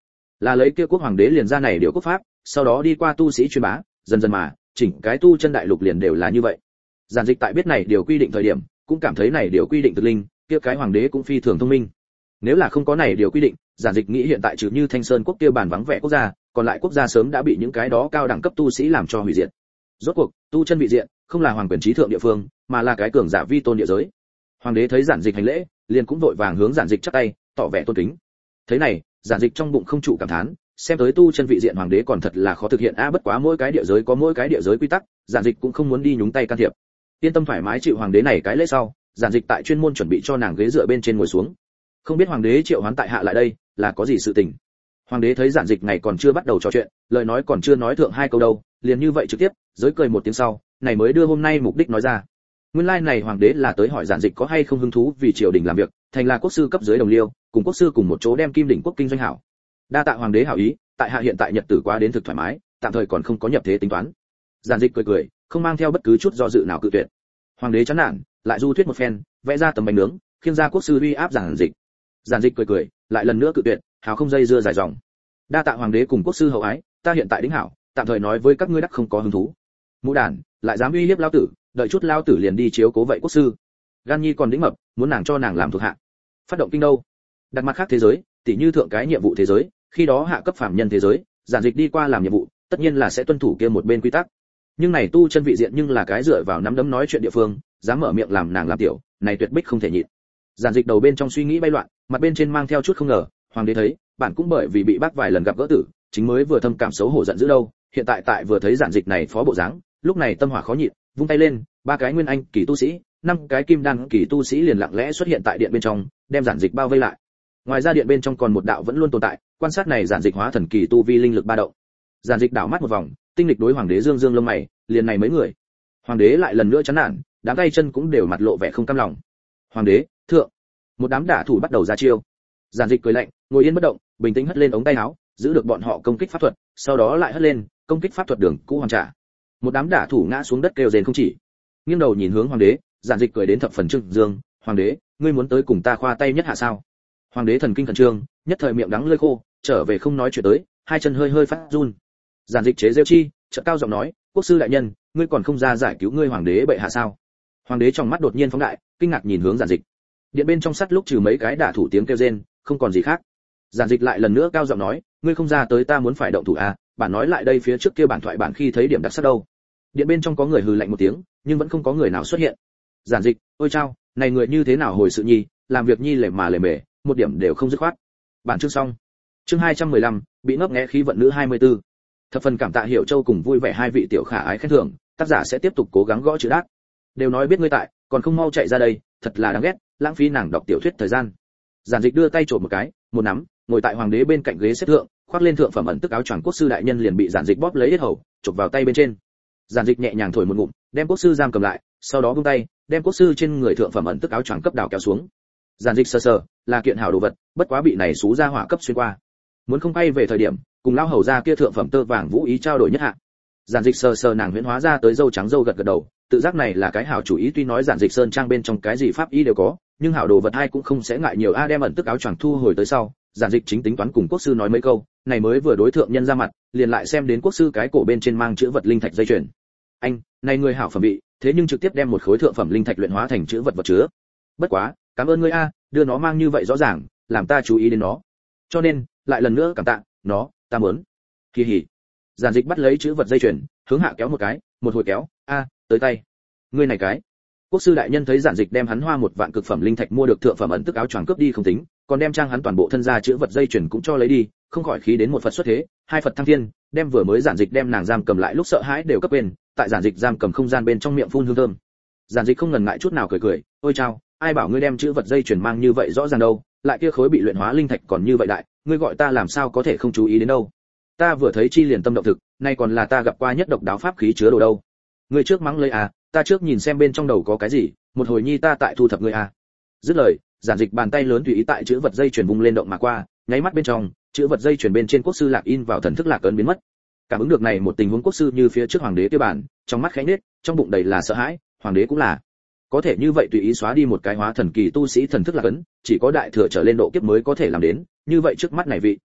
Là lấy kia quốc hoàng đế liền ra này điều quốc pháp, sau đó đi qua tu sĩ truyền bá, dần dần mà chỉnh cái tu chân đại lục liền đều là như vậy. Giản Dịch tại biết này điều quy định thời điểm, cũng cảm thấy này điều quy định thực linh, kia cái hoàng đế cũng phi thường thông minh. Nếu là không có này điều quy định, Giản Dịch nghĩ hiện tại trừ như Thanh Sơn quốc kia bản vắng vẻ quốc gia, còn lại quốc gia sớm đã bị những cái đó cao đẳng cấp tu sĩ làm cho hủy diệt. Rốt cuộc, tu chân vị diện, không là hoàng quyền trí thượng địa phương, mà là cái cường giả vi tôn địa giới. Hoàng đế thấy Giản Dịch hành lễ, liền cũng vội vàng hướng Giản Dịch chắp tay, tỏ vẻ tôn kính. Thế này, Giản Dịch trong bụng không trụ cảm thán, xem tới tu chân vị diện hoàng đế còn thật là khó thực hiện a, bất quá mỗi cái địa giới có mỗi cái địa giới quy tắc, Giản Dịch cũng không muốn đi nhúng tay can thiệp. Yên tâm thoải mái chịu hoàng đế này cái lễ sau, Giản Dịch tại chuyên môn chuẩn bị cho nàng ghế dựa bên trên ngồi xuống. Không biết hoàng đế triệu hoán tại hạ lại đây, là có gì sự tình? Hoàng đế thấy Giản Dịch ngày còn chưa bắt đầu trò chuyện, lời nói còn chưa nói thượng hai câu đâu, liền như vậy trực tiếp, giới cười một tiếng sau, này mới đưa hôm nay mục đích nói ra. Nguyên lai này hoàng đế là tới hỏi Giản Dịch có hay không hứng thú vì triều đình làm việc, thành là quốc sư cấp dưới đồng liêu, cùng quốc sư cùng một chỗ đem Kim Đỉnh quốc kinh doanh hảo. Đa tạ hoàng đế hảo ý, tại hạ hiện tại nhật tử quá đến thực thoải mái, tạm thời còn không có nhập thế tính toán. Giản Dịch cười cười, không mang theo bất cứ chút do dự nào cự tuyệt. Hoàng đế chán nản, lại du thuyết một phen, vẽ ra tấm bánh nướng, khiêng ra quốc sư uy áp Giản Dịch. Giản Dịch cười cười, lại lần nữa cự tuyệt, hào không dây dưa dài dòng. Đa tạ hoàng đế cùng quốc sư hậu ái, ta hiện tại đính hảo, tạm thời nói với các ngươi đắc không có hứng thú. Mũ đàn, lại dám uy hiếp lão tử, đợi chút lão tử liền đi chiếu cố vậy quốc sư. Gan nhi còn đĩnh mập, muốn nàng cho nàng làm thuộc hạ. Phát động kinh đâu? Đặt mặt khác thế giới, tỉ như thượng cái nhiệm vụ thế giới, khi đó hạ cấp phàm nhân thế giới, Giản Dịch đi qua làm nhiệm vụ, tất nhiên là sẽ tuân thủ kia một bên quy tắc. Nhưng này tu chân vị diện nhưng là cái dựa vào nắm đấm nói chuyện địa phương, dám mở miệng làm nàng làm tiểu, này tuyệt bích không thể nhịn. Giản Dịch đầu bên trong suy nghĩ bay loạn, mặt bên trên mang theo chút không ngờ, hoàng đế thấy, bản cũng bởi vì bị bác vài lần gặp gỡ tử, chính mới vừa thâm cảm xấu hổ giận dữ đâu, hiện tại vừa thấy Giản Dịch này phó bộ dáng, lúc này tâm hỏa khó nhịn, vung tay lên, ba cái nguyên anh kỳ tu sĩ, năm cái kim đan kỳ tu sĩ liền lặng lẽ xuất hiện tại điện bên trong, đem Giản Dịch bao vây lại. Ngoài ra điện bên trong còn một đạo vẫn luôn tồn tại, quan sát này Giản Dịch hóa thần kỳ tu vi linh lực ba động. Giản Dịch đảo mắt một vòng, tinh lịch đối hoàng đế dương dương lông mày, liền này mấy người. Hoàng đế lại lần nữa chán nản, đám tay chân cũng đều mặt lộ vẻ không cam lòng. Hoàng đế, thượng. Một đám đả thủ bắt đầu ra chiêu. Giản Dịch cười lạnh, ngồi yên bất động, bình tĩnh hất lên ống tay áo, giữ được bọn họ công kích pháp thuật, sau đó lại hất lên, công kích pháp thuật đường cũ hoàn trả. Một đám đả thủ ngã xuống đất kêu rên không chỉ. Nghiêng đầu nhìn hướng hoàng đế, Giản Dịch cười đến thập phần trưng dương, "Hoàng đế, ngươi muốn tới cùng ta khoa tay nhất hạ sao?" Hoàng đế thần kinh khẩn trương, nhất thời miệng đắng lưỡi khô, trở về không nói chuyện tới, hai chân hơi hơi phát run. Giản Dịch chế giễu chi, chợt cao giọng nói, "Quốc sư đại nhân, ngươi còn không ra giải cứu ngươi hoàng đế bệ hạ sao?" Hoàng đế trong mắt đột nhiên phóng đại, kinh ngạc nhìn hướng Giản Dịch. Điện bên trong sắt lúc trừ mấy cái đả thủ tiếng kêu rên, không còn gì khác. Giản Dịch lại lần nữa cao giọng nói, "Ngươi không ra tới ta muốn phải động thủ à, bản nói lại đây phía trước kia bản thoại bản khi thấy điểm đặc sắc đâu." Điện bên trong có người hừ lạnh một tiếng, nhưng vẫn không có người nào xuất hiện. Giản Dịch, ôi chao, này người như thế nào hồi sự nhi, làm việc nhi lề mề, một điểm đều không dứt khoát. Bản chương xong. Chương 215, bị ngấp nghé khí vận nữ 24. Thập phần cảm tạ Hiểu Châu cùng vui vẻ hai vị tiểu khả ái khen thưởng, tác giả sẽ tiếp tục cố gắng gõ chữ đát. Đều nói biết ngươi tại, còn không mau chạy ra đây, thật là đáng ghét, lãng phí nàng đọc tiểu thuyết thời gian. Giản Dịch đưa tay trộm một cái, một nắm, ngồi tại hoàng đế bên cạnh ghế xếp thượng, khoác lên thượng phẩm ẩn tức áo choàng quốc sư đại nhân liền bị Giản Dịch bóp lấy yết hầu, chụp vào tay bên trên. Giản Dịch nhẹ nhàng thổi một ngụm, đem quốc sư giam cầm lại, sau đó buông tay, đem quốc sư trên người thượng phẩm ẩn tức áo choàng cấp đảo kéo xuống. Giản Dịch sờ sờ, là kiện hảo đồ vật, bất quá bị này xú ra hỏa cấp xuyên qua. Muốn không bay về thời điểm, cùng lão hầu gia kia thượng phẩm tơ vàng vũ ý trao đổi nhất hạ. Giản Dịch sờ sờ nàng huyễn hóa ra tới dâu trắng dâu gật gật đầu, tự giác này là cái hảo chủ ý, tuy nói Giản Dịch sơn trang bên trong cái gì pháp ý đều có, nhưng hảo đồ vật ai cũng không sẽ ngại nhiều a, đem ẩn tức áo choàng thu hồi tới sau, Giản Dịch chính tính toán cùng quốc sư nói mấy câu, này mới vừa đối thượng nhân ra mặt, liền lại xem đến quốc sư cái cổ bên trên mang chữ vật linh thạch dây chuyền. Anh, này người hảo phẩm vị, thế nhưng trực tiếp đem một khối thượng phẩm linh thạch luyện hóa thành chữ vật vật chứa. Bất quá, cảm ơn ngươi a, đưa nó mang như vậy rõ ràng, làm ta chú ý đến nó. Cho nên, lại lần nữa cảm tạ, nó, ta muốn. Kỳ hỉ. Giản Dịch bắt lấy chữ vật dây chuyền, hướng hạ kéo một cái, một hồi kéo, a, tới tay. Ngươi này cái. Quốc sư đại nhân thấy Giản Dịch đem hắn hoa một vạn cực phẩm linh thạch mua được thượng phẩm ẩn tức áo choàng cướp đi không tính, còn đem trang hắn toàn bộ thân gia chữ vật dây chuyền cũng cho lấy đi, không khỏi khí đến một Phật xuất thế, hai Phật thăng thiên, đem vừa mới Giản Dịch đem nàng giam cầm lại lúc sợ hãi đều cấp quên, tại Giản Dịch giam cầm không gian bên trong miệng phun hương thơm. Giản Dịch không ngần ngại chút nào cười cười, ôi chao, ai bảo ngươi đem chữ vật dây chuyền mang như vậy rõ ràng đâu, lại kia khối bị luyện hóa linh thạch còn như vậy đại, ngươi gọi ta làm sao có thể không chú ý đến đâu. Ta vừa thấy chi liền tâm động thực, nay còn là ta gặp qua nhất độc đáo pháp khí chứa đồ đâu. Ngươi trước mắng lấy à, ta trước nhìn xem bên trong đầu có cái gì, một hồi nhi ta tại thu thập ngươi à. Dứt lời, Giản Dịch bàn tay lớn tùy ý tại chữ vật dây chuyền vung lên động mà qua, nháy mắt bên trong, chữ vật dây chuyền bên trên quốc sư lạc in vào thần thức lạc ấn biến mất. Cảm ứng được này một tình huống quốc sư như phía trước hoàng đế kia bản, trong mắt khẽ nhếch, trong bụng đầy là sợ hãi, hoàng đế cũng là. Có thể như vậy tùy ý xóa đi một cái hóa thần kỳ tu sĩ thần thức lạc ấn, chỉ có đại thừa trở lên độ kiếp mới có thể làm đến, như vậy trước mắt này vị.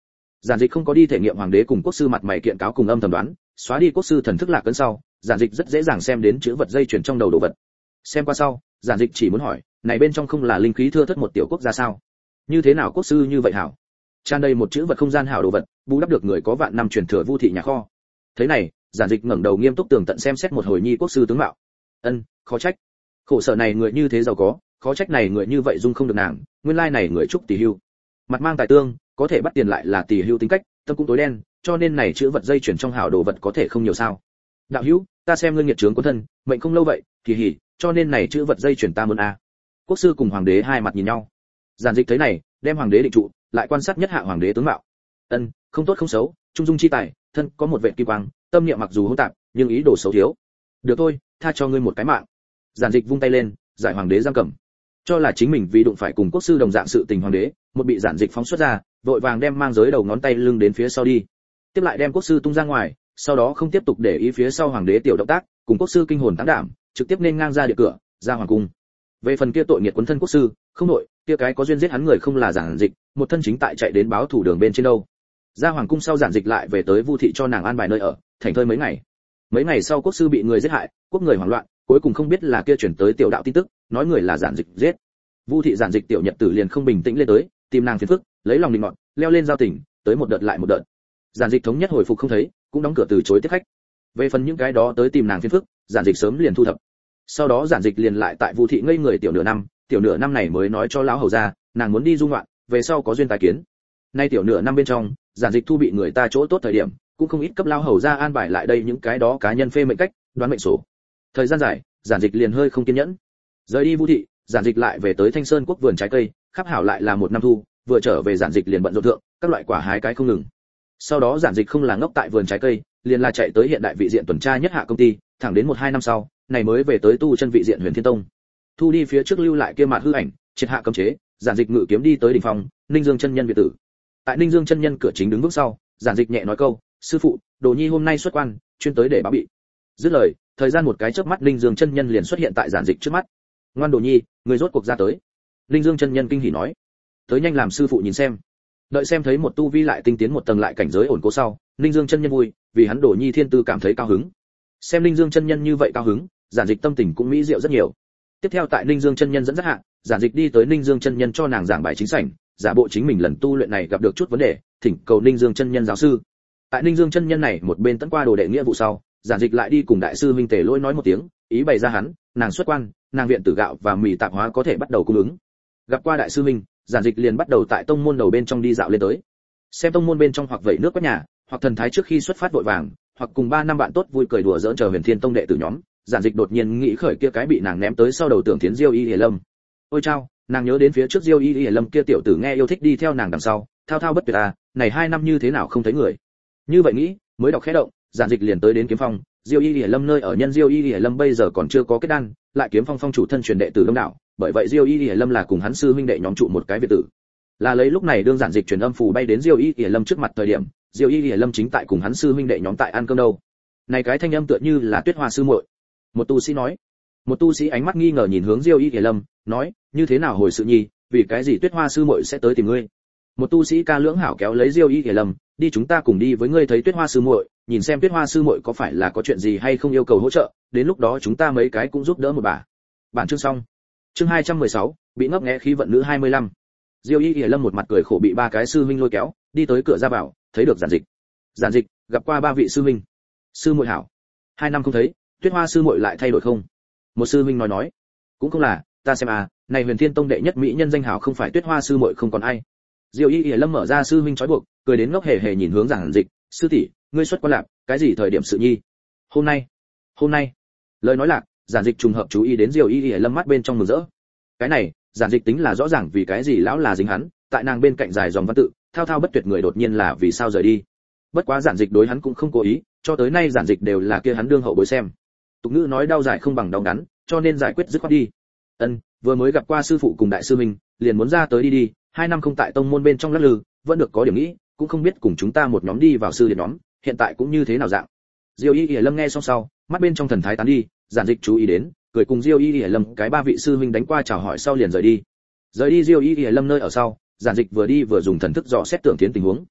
Giản Dịch không có đi thể nghiệm hoàng đế cùng quốc sư mặt mày kiện cáo cùng âm thầm đoán, xóa đi quốc sư thần thức lạc ấn sau, Giản Dịch rất dễ dàng xem đến chữ vật dây chuyển trong đầu đồ vật. Xem qua sau, Giản Dịch chỉ muốn hỏi, này bên trong không là linh khí thưa thớt một tiểu quốc gia sao? Như thế nào quốc sư như vậy hảo? Tràn đầy một chữ vật không gian hảo đồ vật, bù đắp được người có vạn năm truyền thừa Vu thị nhà kho. Thế này, Giản Dịch ngẩng đầu nghiêm túc tường tận xem xét một hồi nhi quốc sư tướng mạo. Khó trách. Khổ sở này người như thế giàu có, khó trách này người như vậy dung không được nàng, nguyên lai này người trúc tỷ hưu. Mặt mang tài tương, có thể bắt tiền lại là tỷ hưu tính cách, tâm cũng tối đen, cho nên này chữ vật dây chuyển trong hảo đồ vật có thể không nhiều sao? Đạo hữu, ta xem ngươi nghiệt trướng quân thân, mệnh không lâu vậy, kỳ hỉ, cho nên này chữ vật dây chuyển ta muốn a. Quốc sư cùng hoàng đế hai mặt nhìn nhau. Giản Dịch thấy này, đem hoàng đế định trụ, lại quan sát nhất hạ hoàng đế tướng mạo. Không tốt không xấu, trung dung chi tài, thân có một vệ kim quang, tâm niệm mặc dù hỗn tạp, nhưng ý đồ xấu thiếu. Được thôi, tha cho ngươi một cái mạng. Giản Dịch vung tay lên, giải hoàng đế giam cầm. Cho là chính mình vì đụng phải cùng quốc sư đồng dạng sự tình hoàng đế, một bị Giản Dịch phóng xuất ra, vội vàng đem mang giới đầu ngón tay lưng đến phía sau đi. Tiếp lại đem quốc sư tung ra ngoài, sau đó không tiếp tục để ý phía sau hoàng đế tiểu động tác, cùng quốc sư kinh hồn táng đảm, trực tiếp nên ngang ra địa cửa, ra hoàng cung. Về phần kia tội nghiệt quấn thân quốc sư, không nội, kia cái có duyên giết hắn người không là Giản Dịch, một thân chính tại chạy đến báo thủ đường bên trên đâu. Ra hoàng cung sau Giản Dịch lại về tới Vu thị cho nàng an bài nơi ở, thành thơi mấy ngày. Mấy ngày sau quốc sư bị người giết hại, quốc người hoảng loạn, cuối cùng không biết là kia chuyển tới tiểu đạo tin tức, nói người là Giản Dịch giết. Vu thị Giản Dịch tiểu nhật tử liền không bình tĩnh lên tới, tìm nàng phiền phức, lấy lòng định ngọn, leo lên giao tình, tới một đợt lại một đợt. Giản Dịch thống nhất hồi phục không thấy, cũng đóng cửa từ chối tiếp khách. Về phần những cái đó tới tìm nàng phiền phức, Giản Dịch sớm liền thu thập. Sau đó Giản Dịch liền lại tại Vu thị ngây người tiểu nửa năm này mới nói cho lão hầu gia, nàng muốn đi du ngoạn, về sau có duyên tái kiến. Nay tiểu nửa năm bên trong, Giản Dịch thu bị người ta chỗ tốt thời điểm, cũng không ít cấp lão hầu gia an bài lại đây những cái đó cá nhân phê mệnh cách, đoán mệnh số. Thời gian dài, Giản Dịch liền hơi không kiên nhẫn. Rời đi Vu thị, Giản Dịch lại về tới Thanh Sơn quốc vườn trái cây, khắp hảo lại là một năm thu, vừa trở về Giản Dịch liền bận rộn thượng, các loại quả hái cái không ngừng. Sau đó Giản Dịch không là ngốc tại vườn trái cây, liền là chạy tới hiện đại vị diện tuần tra nhất hạ công ty, thẳng đến 1-2 năm sau, này mới về tới tu chân vị diện Huyền Thiên Tông. Thu đi phía trước lưu lại kia mạt hư ảnh, triệt hạ cấm chế, Giản Dịch ngự kiếm đi tới đỉnh phòng, Ninh Dương chân nhân biệt tử. Tại Ninh Dương chân nhân cửa chính đứng vững sau, Giản Dịch nhẹ nói câu, sư phụ, Đồ Nhi hôm nay xuất quan, chuyên tới để báo bị. Dứt lời, thời gian một cái chớp mắt Ninh Dương chân nhân liền xuất hiện tại Giản Dịch trước mắt. Ngoan Đồ Nhi, người rốt cuộc ra tới. Ninh Dương chân nhân kinh hỉ nói, tới nhanh làm sư phụ nhìn xem. Đợi xem thấy một tu vi lại tinh tiến một tầng lại cảnh giới ổn cố sau, Ninh Dương chân nhân vui, vì hắn Đồ Nhi thiên tư cảm thấy cao hứng. Xem Ninh Dương chân nhân như vậy cao hứng, Giản Dịch tâm tình cũng mỹ diệu rất nhiều. Tiếp theo tại Ninh Dương chân nhân dẫn dắt hạ, Giản Dịch đi tới Ninh Dương chân nhân cho nàng giảng bài chính sảnh, giả bộ chính mình lần tu luyện này gặp được chút vấn đề, thỉnh cầu Ninh Dương chân nhân giáo sư. Tại Ninh Dương chân nhân này một bên tận qua đồ đệ nghĩa vụ sau, Giản Dịch lại đi cùng đại sư Minh Tề Lỗi nói một tiếng, ý bày ra hắn, nàng xuất quan, nàng viện tử gạo và mì tạp hóa có thể bắt đầu cung ứng. Gặp qua đại sư Minh, Giản Dịch liền bắt đầu tại tông môn đầu bên trong đi dạo lên tới. Xem tông môn bên trong hoặc vẩy nước quét nhà, hoặc thần thái trước khi xuất phát vội vàng, hoặc cùng 3 năm bạn tốt vui cười đùa giỡn chờ Huyền Thiên Tông đệ tử nhóm, Giản Dịch đột nhiên nghĩ khởi kia cái bị nàng ném tới sau đầu Tưởng Thiến Diêu Y Hề Lâm. Ôi chao, nàng nhớ đến phía trước Diêu Y Hề Lâm kia tiểu tử nghe yêu thích đi theo nàng đằng sau, thao thao bất tuyệt à, này 2 năm như thế nào không thấy người. Như vậy nghĩ, mới đọc khẽ động, Giản Dịch liền tới đến Kiếm Phong, Diêu Y Hề Lâm nơi ở nhân Diêu Y Hề Lâm bây giờ còn chưa có kết đan, lại Kiếm Phong phong chủ thân truyền đệ tử đông đảo, bởi vậy Diêu Y Hề Lâm là cùng hắn sư huynh đệ nhóm trụ một cái viện tử. Là lấy lúc này đương Giản Dịch truyền âm phù bay đến Diêu Y Hề Lâm trước mặt thời điểm, Diêu Y Hề Lâm chính tại cùng hắn sư huynh đệ nhóm tại ăn cơm đâu. Này cái thanh âm tựa như là Tuyết Hoa sư muội. Một tu sĩ nói. Một tu sĩ ánh mắt nghi ngờ nhìn hướng Diêu Y Hề Lâm, nói, như thế nào hồi sự nhi, vì cái gì Tuyết Hoa sư muội sẽ tới tìm ngươi? Một tu sĩ ca lưỡng hảo kéo lấy Diêu Y Hề Lâm, đi chúng ta cùng đi với ngươi thấy Tuyết Hoa sư muội, nhìn xem Tuyết Hoa sư muội có phải là có chuyện gì hay không yêu cầu hỗ trợ, đến lúc đó chúng ta mấy cái cũng giúp đỡ một bà. Bản chương xong. Chương 216, bị ngấp nghé khí vận nữ 25. Diêu Y Hề Lâm một mặt cười khổ bị 3 cái sư huynh lôi kéo, đi tới cửa ra vào, thấy được Giản Dịch. Giản Dịch, gặp qua 3 vị sư huynh. Sư muội hảo. 2 năm không thấy, Tuyết Hoa sư muội lại thay đổi không? Một sư huynh nói, cũng không là, ta xem à, này Huyền Thiên Tông đệ nhất mỹ nhân danh hảo không phải Tuyết Hoa sư muội không còn ai. Diêu Y Hề Lâm mở ra sư huynh trói buộc, cười đến ngốc hề hề nhìn hướng Giản Dịch, sư tỷ, ngươi xuất quan lạc, cái gì thời điểm sự nhi? Hôm nay. Lời nói lạc, Giản Dịch trùng hợp chú ý đến Diêu Y Hề Lâm mắt bên trong mừng rỡ. Cái này, Giản Dịch tính là rõ ràng vì cái gì lão là dính hắn, tại nàng bên cạnh dài dòng văn tự, thao thao bất tuyệt người đột nhiên là vì sao rời đi. Bất quá Giản Dịch đối hắn cũng không cố ý, cho tới nay Giản Dịch đều là kia hắn đương hậu bối xem. Tục ngữ nói đau dài không bằng đau ngắn, cho nên giải quyết dứt khoát đi. Vừa mới gặp qua sư phụ cùng đại sư mình, liền muốn ra tới đi, 2 năm không tại tông môn bên trong lắc lư, vẫn được có điểm nghĩ, cũng không biết cùng chúng ta một nhóm đi vào sư điện nhóm, hiện tại cũng như thế nào dạng. Diêu Y Hề Lâm nghe xong sau, mắt bên trong thần thái tán đi, Giản Dịch chú ý đến, cười cùng Diêu Y Hề Lâm cái 3 vị sư huynh đánh qua chào hỏi sau liền rời đi. Rời đi Diêu Y Hề Lâm nơi ở sau, Giản Dịch vừa đi vừa dùng thần thức dò xét Tưởng Thiến tình huống.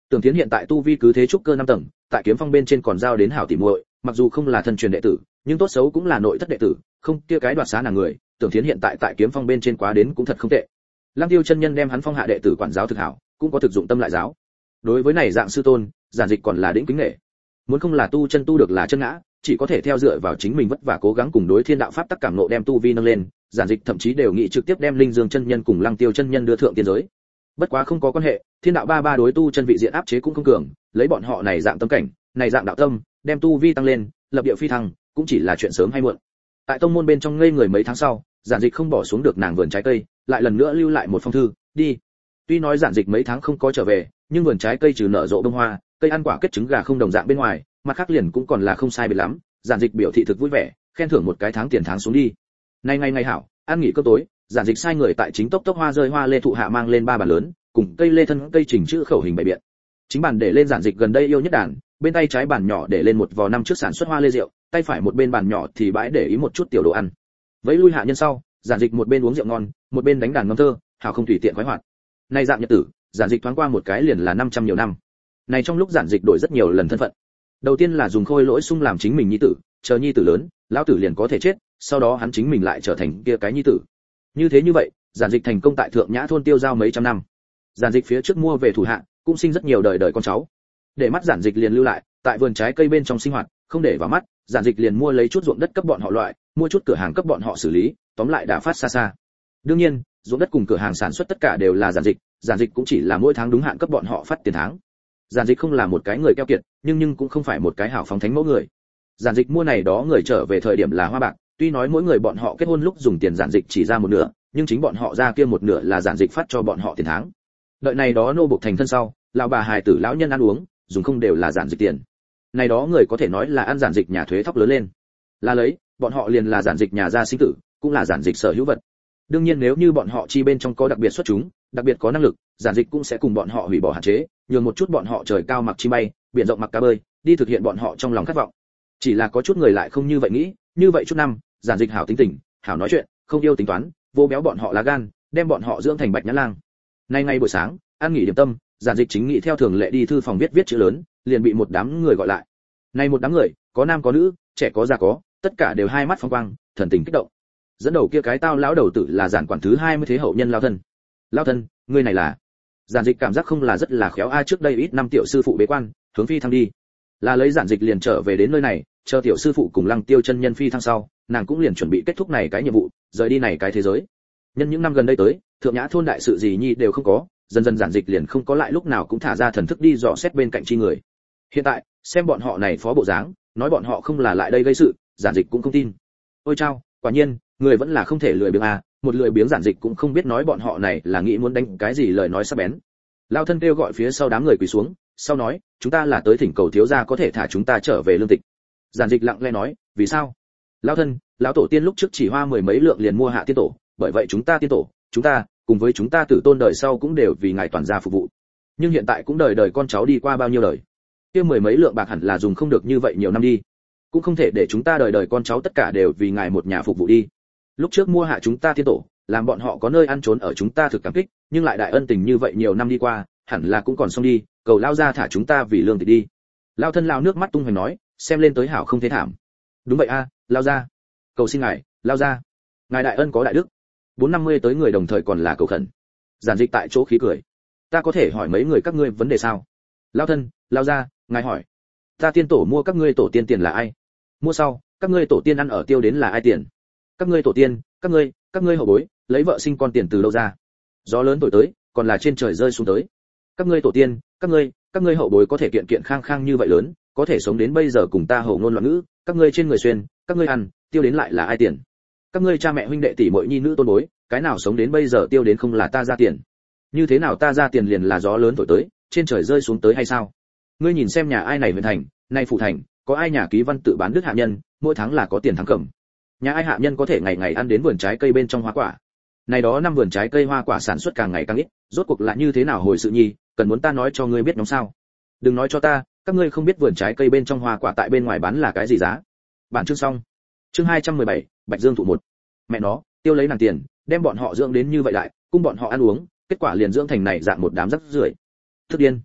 Tưởng Thiến hiện tại tu vi cứ thế trúc cơ 5 tầng, tại kiếm phong bên trên còn giao đến hảo tỷ muội, mặc dù không là thân truyền đệ tử, nhưng tốt xấu cũng là nội thất đệ tử, không kia cái đoạt xá nàng người, Tưởng Thiến hiện tại tại kiếm phong bên trên quá đến cũng thật không tệ. Lăng Tiêu chân nhân đem hắn phong hạ đệ tử quản giáo thực hảo, cũng có thực dụng tâm lại giáo. Đối với này dạng sư tôn, Giản Dịch còn là đỉnh kính nể. Muốn không là tu chân tu được là chân ngã, chỉ có thể theo dựa vào chính mình vất vả cố gắng cùng đối thiên đạo pháp tắc cảm ngộ đem tu vi nâng lên, Giản Dịch thậm chí đều nghĩ trực tiếp đem Linh Dương chân nhân cùng Lăng Tiêu chân nhân đưa thượng tiên giới. Bất quá không có quan hệ, thiên đạo ba đối tu chân vị diện áp chế cũng không cường, lấy bọn họ này dạng tâm cảnh, này dạng đạo tâm, đem tu vi tăng lên, lập địa phi thăng, cũng chỉ là chuyện sớm hay muộn. Tại tông môn bên trong ngây người mấy tháng sau, Giản Dịch không bỏ xuống được nàng vườn trái cây, lại lần nữa lưu lại một phong thư, đi. Tuy nói Giản Dịch mấy tháng không có trở về, nhưng vườn trái cây trừ nở rộ bông hoa, cây ăn quả kết trứng gà không đồng dạng bên ngoài, mặt khác liền cũng còn là không sai biệt lắm. Giản Dịch biểu thị thực vui vẻ, khen thưởng một cái tháng tiền tháng xuống đi. Nay ngày hảo, ăn nghỉ cơm tối, Giản Dịch sai người tại chính tốc hoa rơi hoa lê thụ hạ mang lên 3 bàn lớn, cùng cây lê thân cây chỉnh chữ khẩu hình bày biện. Chính bàn để lên Giản Dịch gần đây yêu nhất đàn, bên tay trái bàn nhỏ để lên một vò năm trước sản xuất hoa lê rượu, tay phải một bên bàn nhỏ thì bãi để ý một chút tiểu đồ ăn. Vẫy lui hạ nhân sau, Giản Dịch một bên uống rượu ngon, một bên đánh đàn ngâm thơ, hảo không tùy tiện khoái hoạt. Nay dạng nhật tử, Giản Dịch thoáng qua một cái liền là 500 nhiều năm. Này trong lúc Giản Dịch đổi rất nhiều lần thân phận. Đầu tiên là dùng khôi lỗi sung làm chính mình nhi tử, chờ nhi tử lớn, lão tử liền có thể chết, sau đó hắn chính mình lại trở thành kia cái nhi tử. Như vậy, Giản Dịch thành công tại Thượng Nhã thôn tiêu giao mấy trăm năm. Giản Dịch phía trước mua về thủ hạ, cũng sinh rất nhiều đời con cháu. Để mắt Giản Dịch liền lưu lại, tại vườn trái cây bên trong sinh hoạt, không để vào mắt, Giản Dịch liền mua lấy chút ruộng đất cấp bọn họ loại, mua chút cửa hàng cấp bọn họ xử lý, tóm lại đã phát xa. Đương nhiên, ruộng đất cùng cửa hàng sản xuất tất cả đều là Giản Dịch cũng chỉ là mỗi tháng đúng hạn cấp bọn họ phát tiền tháng. Giản Dịch không là một cái người keo kiệt, nhưng cũng không phải một cái hảo phóng thánh mẫu người. Giản Dịch mua này đó người trở về thời điểm là hoa bạc, tuy nói mỗi người bọn họ kết hôn lúc dùng tiền Giản Dịch chỉ ra một nửa, nhưng chính bọn họ ra kia một nửa là Giản Dịch phát cho bọn họ tiền tháng. Đợi này đó nô buộc thành thân sau, lão bà hài tử lão nhân ăn uống, dùng không đều là Giản Dịch tiền. Này đó người có thể nói là ăn Giản Dịch nhà thuế thóc lớn lên. Là lấy, bọn họ liền là Giản Dịch nhà gia sinh tử, cũng là Giản Dịch sở hữu vật. Đương nhiên nếu như bọn họ chi bên trong có đặc biệt xuất chúng, đặc biệt có năng lực, Giản Dịch cũng sẽ cùng bọn họ hủy bỏ hạn chế, nhường một chút bọn họ trời cao mặc chim bay, biển rộng mặc cá bơi, đi thực hiện bọn họ trong lòng khát vọng. Chỉ là có chút người lại không như vậy nghĩ, như vậy chút năm, Giản Dịch hảo tính tình, hảo nói chuyện, không yêu tính toán, vô béo bọn họ lá gan, đem bọn họ dưỡng thành bạch nhã lang. Nay ngày buổi sáng, ăn nghỉ điểm tâm, Giản Dịch chính nghị theo thường lệ đi thư phòng viết chữ lớn, liền bị một đám người gọi lại. Này một đám người, có nam có nữ, trẻ có già có, tất cả đều hai mắt phóng quang, thần tình kích động. Dẫn đầu kia cái tao lão đầu tử là Giản quản thứ 20 thế hậu nhân Lao Thân. Lao Thân, ngươi này là? Giản Dịch cảm giác không là rất là khéo a, trước đây ít năm tiểu sư phụ bế quan, hướng phi thăng đi. Là lấy Giản Dịch liền trở về đến nơi này, chờ tiểu sư phụ cùng Lăng Tiêu chân nhân phi thăng sau, nàng cũng liền chuẩn bị kết thúc này cái nhiệm vụ, rời đi này cái thế giới. Nhân những năm gần đây tới, Thượng Nhã thôn đại sự gì nhi đều không có, dần dần Giản Dịch liền không có lại lúc nào cũng thả ra thần thức đi dò xét bên cạnh chi người. Hiện tại, xem bọn họ này phó bộ dáng, nói bọn họ không là lại đây gây sự, Giản Dịch cũng không tin. Ôi chao, quả nhiên, người vẫn là không thể lười biếng a, một lười biếng Giản Dịch cũng không biết nói bọn họ này là nghĩ muốn đánh cái gì lời nói sắc bén. Lao Thân kêu gọi phía sau đám người quỳ xuống, sau nói, chúng ta là tới thỉnh cầu thiếu gia có thể thả chúng ta trở về lương tịch. Giản Dịch lặng lẽ nói, vì sao? Lao Thân, lão tổ tiên lúc trước chỉ hoa 10 mấy lượng liền mua hạ tiên tổ, bởi vậy chúng ta tiên tổ, chúng ta cùng với chúng ta tử tôn đời sau cũng đều vì ngài toàn gia phục vụ. Nhưng hiện tại cũng đời con cháu đi qua bao nhiêu đời, kia 10 mấy lượng bạc hẳn là dùng không được như vậy nhiều năm đi, cũng không thể để chúng ta đời con cháu tất cả đều vì ngài một nhà phục vụ đi. Lúc trước mua hạ chúng ta tiên tổ, làm bọn họ có nơi ăn trốn ở chúng ta thực cảm kích, nhưng lại đại ân tình như vậy nhiều năm đi qua, hẳn là cũng còn xong đi, cầu lao ra thả chúng ta vì lương tịch đi. Lao Thân lao nước mắt tung hoành nói, xem lên tới hảo không thế thảm. Đúng vậy a, lao ra, cầu xin ngài, lao ra, ngài đại ân có đại đức. 450 tới người đồng thời còn là cầu khẩn. Giản Dịch tại chỗ khí cười, ta có thể hỏi mấy người các ngươi vấn đề sao? Lao Thân, lao ra, ngài hỏi, ta tiên tổ mua các ngươi tổ tiên tiền là ai? Mua sau, các ngươi tổ tiên ăn ở tiêu đến là ai tiền? Các ngươi tổ tiên, các ngươi hậu bối, lấy vợ sinh con tiền từ đâu ra? Gió lớn thổi tới, còn là trên trời rơi xuống tới. Các ngươi tổ tiên, các ngươi hậu bối có thể kiện kiện khang khang như vậy lớn, có thể sống đến bây giờ cùng ta hậu ngôn loạn ngữ, các ngươi trên người xuyên, các ngươi ăn, tiêu đến lại là ai tiền? Các ngươi cha mẹ huynh đệ tỷ muội nhi nữ tôn bối, cái nào sống đến bây giờ tiêu đến không là ta ra tiền? Như thế nào ta ra tiền liền là gió lớn thổi tới, trên trời rơi xuống tới hay sao? Ngươi nhìn xem nhà ai này huyện thành, này phủ thành, có ai nhà ký văn tự bán đứt hạ nhân, mỗi tháng là có tiền thắng cầm. Nhà ai hạ nhân có thể ngày ngày ăn đến vườn trái cây bên trong hoa quả. Này đó năm vườn trái cây hoa quả sản xuất càng ngày càng ít, rốt cuộc là như thế nào hồi sự nhi, cần muốn ta nói cho ngươi biết nhóm sao? Đừng nói cho ta, các ngươi không biết vườn trái cây bên trong hoa quả tại bên ngoài bán là cái gì giá. Bản chương xong. Chương 217, Bạch Dương thụ 1. Mẹ nó, tiêu lấy nàng tiền, đem bọn họ dưỡng đến như vậy lại, cung bọn họ ăn uống, kết quả liền dưỡng thành này dạng một đám rắc rưởi. Thức điên.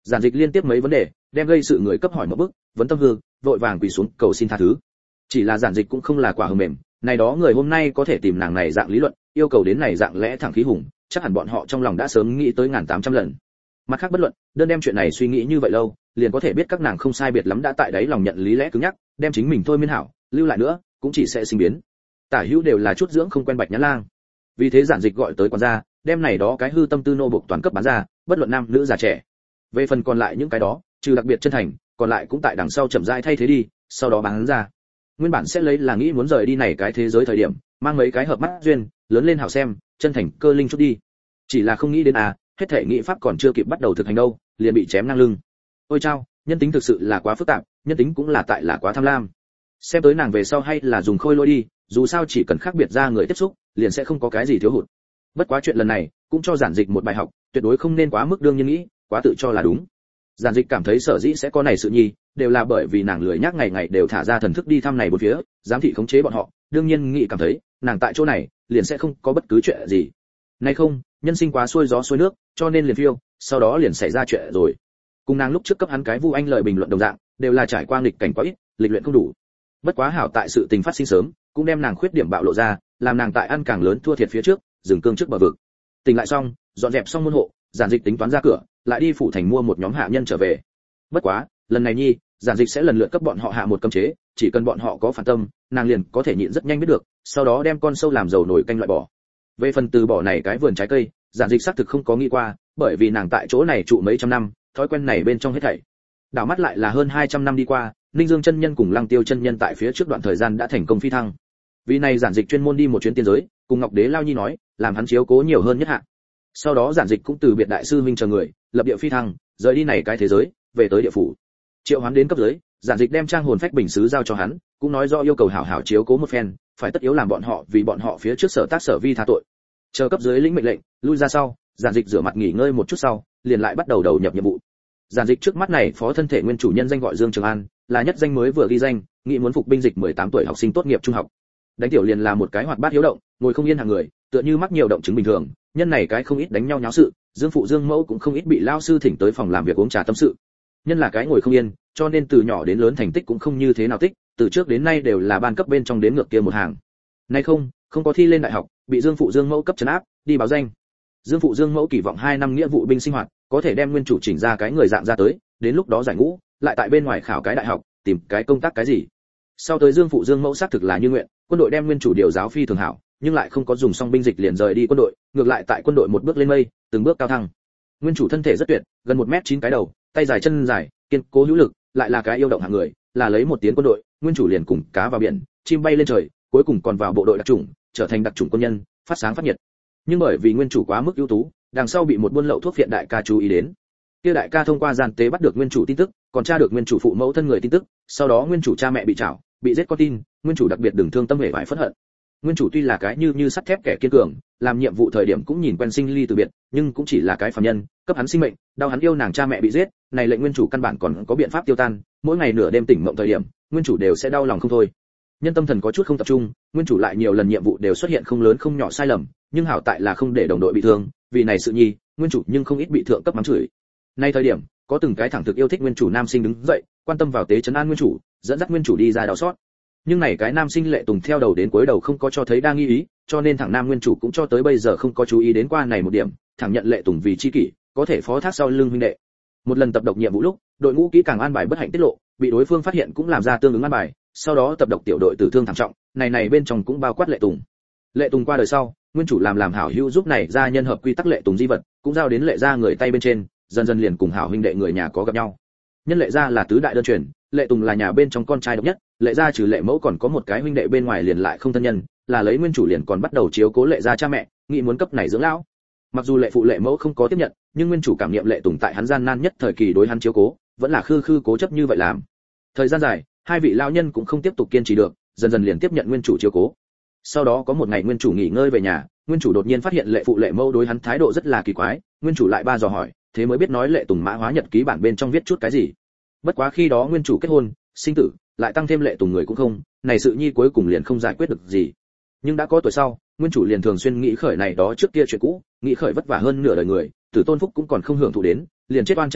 Giản Dịch liên tiếp mấy vấn đề, đem gây sự người cấp hỏi một bức, vấn tâm hư, vội vàng quỳ xuống cầu xin tha thứ. Chỉ là Giản Dịch cũng không là quả hờ mềm, này đó người hôm nay có thể tìm nàng này dạng lý luận, yêu cầu đến này dạng lẽ thẳng khí hùng, chắc hẳn bọn họ trong lòng đã sớm nghĩ tới 1800 lần. Mặt khác bất luận, đơn đem chuyện này suy nghĩ như vậy lâu, liền có thể biết các nàng không sai biệt lắm đã tại đấy lòng nhận lý lẽ cứng nhắc, đem chính mình thôi miên hảo, lưu lại nữa, cũng chỉ sẽ sinh biến. Tả hữu đều là chút dưỡng không quen Bạch Nhã Lang. Vì thế Giản Dịch gọi tới quản gia, đem này đó cái hư tâm tư nô buộc toàn cấp bán ra, bất luận nam nữ già trẻ. Về phần còn lại những cái đó, trừ đặc biệt chân thành, còn lại cũng tại đằng sau chậm rãi thay thế đi, sau đó bán ra. Nguyên bản sẽ lấy là nghĩ muốn rời đi này cái thế giới thời điểm, mang mấy cái hợp mắt duyên, lớn lên hảo xem, chân thành cơ linh chút đi. Chỉ là không nghĩ đến hết thể nghị pháp còn chưa kịp bắt đầu thực hành đâu, liền bị chém ngang lưng. Ôi chao, nhân tính thực sự là quá phức tạp, nhân tính cũng là tại là quá tham lam. Xem tới nàng về sau hay là dùng khôi lỗi đi, dù sao chỉ cần khác biệt ra người tiếp xúc, liền sẽ không có cái gì thiếu hụt. Bất quá chuyện lần này, cũng cho Giản Dịch một bài học, tuyệt đối không nên quá mức đương nhiên nghĩ, quá tự cho là đúng. Giản Dịch cảm thấy sở dĩ sẽ có này sự nhi, đều là bởi vì nàng lười nhác ngày ngày đều thả ra thần thức đi thăm này bốn phía, giám thị khống chế bọn họ, đương nhiên nghĩ cảm thấy, nàng tại chỗ này, liền sẽ không có bất cứ chuyện gì. Nay không, nhân sinh quá xuôi gió xuôi nước, cho nên liền phiêu, sau đó liền xảy ra chuyện rồi. Cùng nàng lúc trước cấp hắn cái Vu Anh lời bình luận đồng dạng, đều là trải qua nghịch cảnh quá ít, lịch luyện không đủ. Bất quá hảo tại sự tình phát sinh sớm, cũng đem nàng khuyết điểm bạo lộ ra, làm nàng tại ăn càng lớn thua thiệt phía trước, dừng cương trước bờ vực. Tỉnh lại xong, dọn dẹp xong môn hộ, Giản Dịch tính toán ra cửa, lại đi phủ thành mua một nhóm hạ nhân trở về. Bất quá, lần này nhi, Giản Dịch sẽ lần lượt cấp bọn họ hạ một cấm chế, chỉ cần bọn họ có phản tâm, nàng liền có thể nhịn rất nhanh biết được, sau đó đem con sâu làm dầu nổi canh loại bỏ. Về phần từ bỏ này cái vườn trái cây, Giản Dịch xác thực không có nghĩ qua, bởi vì nàng tại chỗ này trụ mấy trăm năm, thói quen này bên trong hết thảy. Đảo mắt lại là hơn 200 năm đi qua, Ninh Dương chân nhân cùng Lăng Tiêu chân nhân tại phía trước đoạn thời gian đã thành công phi thăng. Vì này Giản Dịch chuyên môn đi một chuyến tiên giới, cùng Ngọc Đế Lao Nhi nói, làm hắn chiếu cố nhiều hơn nhất hạ. Sau đó Giản Dịch cũng từ biệt đại sư huynh chờ người, lập địa phi thăng, rời đi này cái thế giới, về tới địa phủ. Triệu Hoán đến cấp dưới, Giản Dịch đem trang hồn phách bình sứ giao cho hắn, cũng nói rõ yêu cầu hảo hảo chiếu cố một phen, phải tất yếu làm bọn họ vì bọn họ phía trước sở tác sở vi tha tội. Chờ cấp dưới lĩnh mệnh lệnh, lui ra sau, Giản Dịch rửa mặt nghỉ ngơi một chút sau, liền lại bắt đầu đầu nhập nhiệm vụ. Giản Dịch trước mắt này phó thân thể nguyên chủ nhân danh gọi Dương Trường An, là nhất danh mới vừa ghi danh, nghĩ muốn phục binh dịch 18 tuổi học sinh tốt nghiệp trung học. Đánh tiểu liền là một cái hoạt bát hiếu động, ngồi không yên hàng người, tựa như mắc nhiều động chứng bình thường, nhân này cái không ít đánh nhau nháo sự, Dương phụ Dương mẫu cũng không ít bị lao sư thỉnh tới phòng làm việc uống trà tâm sự. Nhân là cái ngồi không yên, cho nên từ nhỏ đến lớn thành tích cũng không như thế nào tích, từ trước đến nay đều là ban cấp bên trong đến ngược kia một hàng. Nay không có thi lên đại học, bị Dương phụ Dương mẫu cấp trấn áp, đi báo danh. Dương phụ Dương mẫu kỳ vọng 2 năm nghĩa vụ binh sinh hoạt, có thể đem nguyên chủ chỉnh ra cái người dạng ra tới, đến lúc đó giải ngũ, lại tại bên ngoài khảo cái đại học, tìm cái công tác cái gì. Sau tới Dương phụ Dương mẫu xác thực là như nguyện, quân đội đem nguyên chủ điều giáo phi thường hảo, nhưng lại không có dùng xong binh dịch liền rời đi quân đội, ngược lại tại quân đội một bước lên mây, từng bước cao thăng. Nguyên chủ thân thể rất tuyệt, gần 1m9 cái đầu, tay dài chân dài, kiên cố hữu lực, lại là cái yêu động hạng người, là lấy một tiếng quân đội, nguyên chủ liền cùng cá vào biển, chim bay lên trời, cuối cùng còn vào bộ đội đặc chủng, trở thành đặc chủng quân nhân, phát sáng phát nhiệt. Nhưng bởi vì nguyên chủ quá mức ưu tú, đằng sau bị một buôn lậu thuốc viện đại ca chú ý đến. Kia đại ca thông qua gian tế bắt được nguyên chủ tin tức, còn tra được nguyên chủ phụ mẫu thân người tin tức, sau đó nguyên chủ cha mẹ bị trảo, bị giết con tin, nguyên chủ đặc biệt đừng thương tâm hề vải phẫn hận. Nguyên chủ tuy là cái như sắt thép kẻ kiên cường, làm nhiệm vụ thời điểm cũng nhìn quen sinh ly từ biệt, nhưng cũng chỉ là cái phàm nhân, cấp hắn sinh mệnh, đau hắn yêu nàng cha mẹ bị giết, này lệnh nguyên chủ căn bản còn có biện pháp tiêu tan, mỗi ngày nửa đêm tỉnh mộng thời điểm, nguyên chủ đều sẽ đau lòng không thôi. Nhân tâm thần có chút không tập trung, nguyên chủ lại nhiều lần nhiệm vụ đều xuất hiện không lớn không nhỏ sai lầm, nhưng hảo tại là không để đồng đội bị thương, vì này sự nhi, nguyên chủ nhưng không ít bị thượng cấp mắng chửi. Nay thời điểm, có từng cái thẳng thực yêu thích nguyên chủ nam sinh đứng dậy, quan tâm vào tế trấn an nguyên chủ, dẫn dắt nguyên chủ đi ra đào sót. Nhưng này cái nam sinh Lệ Tùng theo đầu đến cuối đầu không có cho thấy đa nghi ý, cho nên thằng nam nguyên chủ cũng cho tới bây giờ không có chú ý đến qua này một điểm, thẳng nhận Lệ Tùng vì chi kỷ, có thể phó thác sau lưng huynh đệ. Một lần tập độc nhiệm vụ lúc, đội ngũ kỹ càng an bài bất hạnh tiết lộ, bị đối phương phát hiện cũng làm ra tương ứng an bài, sau đó tập độc tiểu đội tử thương thảm trọng, này bên trong cũng bao quát Lệ Tùng. Lệ Tùng qua đời sau, nguyên chủ làm hảo hữu giúp này ra nhân hợp quy tắc Lệ Tùng di vật, cũng giao đến Lệ gia người tay bên trên, dần dần liền cùng hảo huynh đệ người nhà có gặp nhau. Nhân Lệ gia là tứ đại đơn truyền, Lệ Tùng là nhà bên trong con trai độc nhất, Lệ gia trừ Lệ mẫu còn có một cái huynh đệ bên ngoài liền lại không thân nhân, là lấy nguyên chủ liền còn bắt đầu chiếu cố Lệ gia cha mẹ, nghĩ muốn cấp này dưỡng lão. Mặc dù Lệ phụ Lệ mẫu không có tiếp nhận, nhưng nguyên chủ cảm niệm Lệ Tùng tại hắn gian nan nhất thời kỳ đối hắn chiếu cố, vẫn là khư cố chấp như vậy làm. Thời gian dài, hai vị lão nhân cũng không tiếp tục kiên trì được, dần dần liền tiếp nhận nguyên chủ chiếu cố. Sau đó có một ngày nguyên chủ nghỉ ngơi về nhà, nguyên chủ đột nhiên phát hiện Lệ phụ Lệ mẫu đối hắn thái độ rất là kỳ quái, nguyên chủ lại ba dò hỏi, thế mới biết nói Lệ Tùng mã hóa nhật ký bản bên trong viết chút cái gì. Bất quá khi đó nguyên chủ kết hôn, sinh tử, lại tăng thêm Lệ Tùng người cũng không, này sự nhi cuối cùng liền không giải quyết được gì. Nhưng đã có tuổi sau, nguyên chủ liền thường xuyên nghĩ khởi này đó trước kia chuyện cũ, nghĩ khởi vất vả hơn nửa đời người, tử tôn phúc cũng còn không hưởng thụ đến, liền chết oan cha mẹ,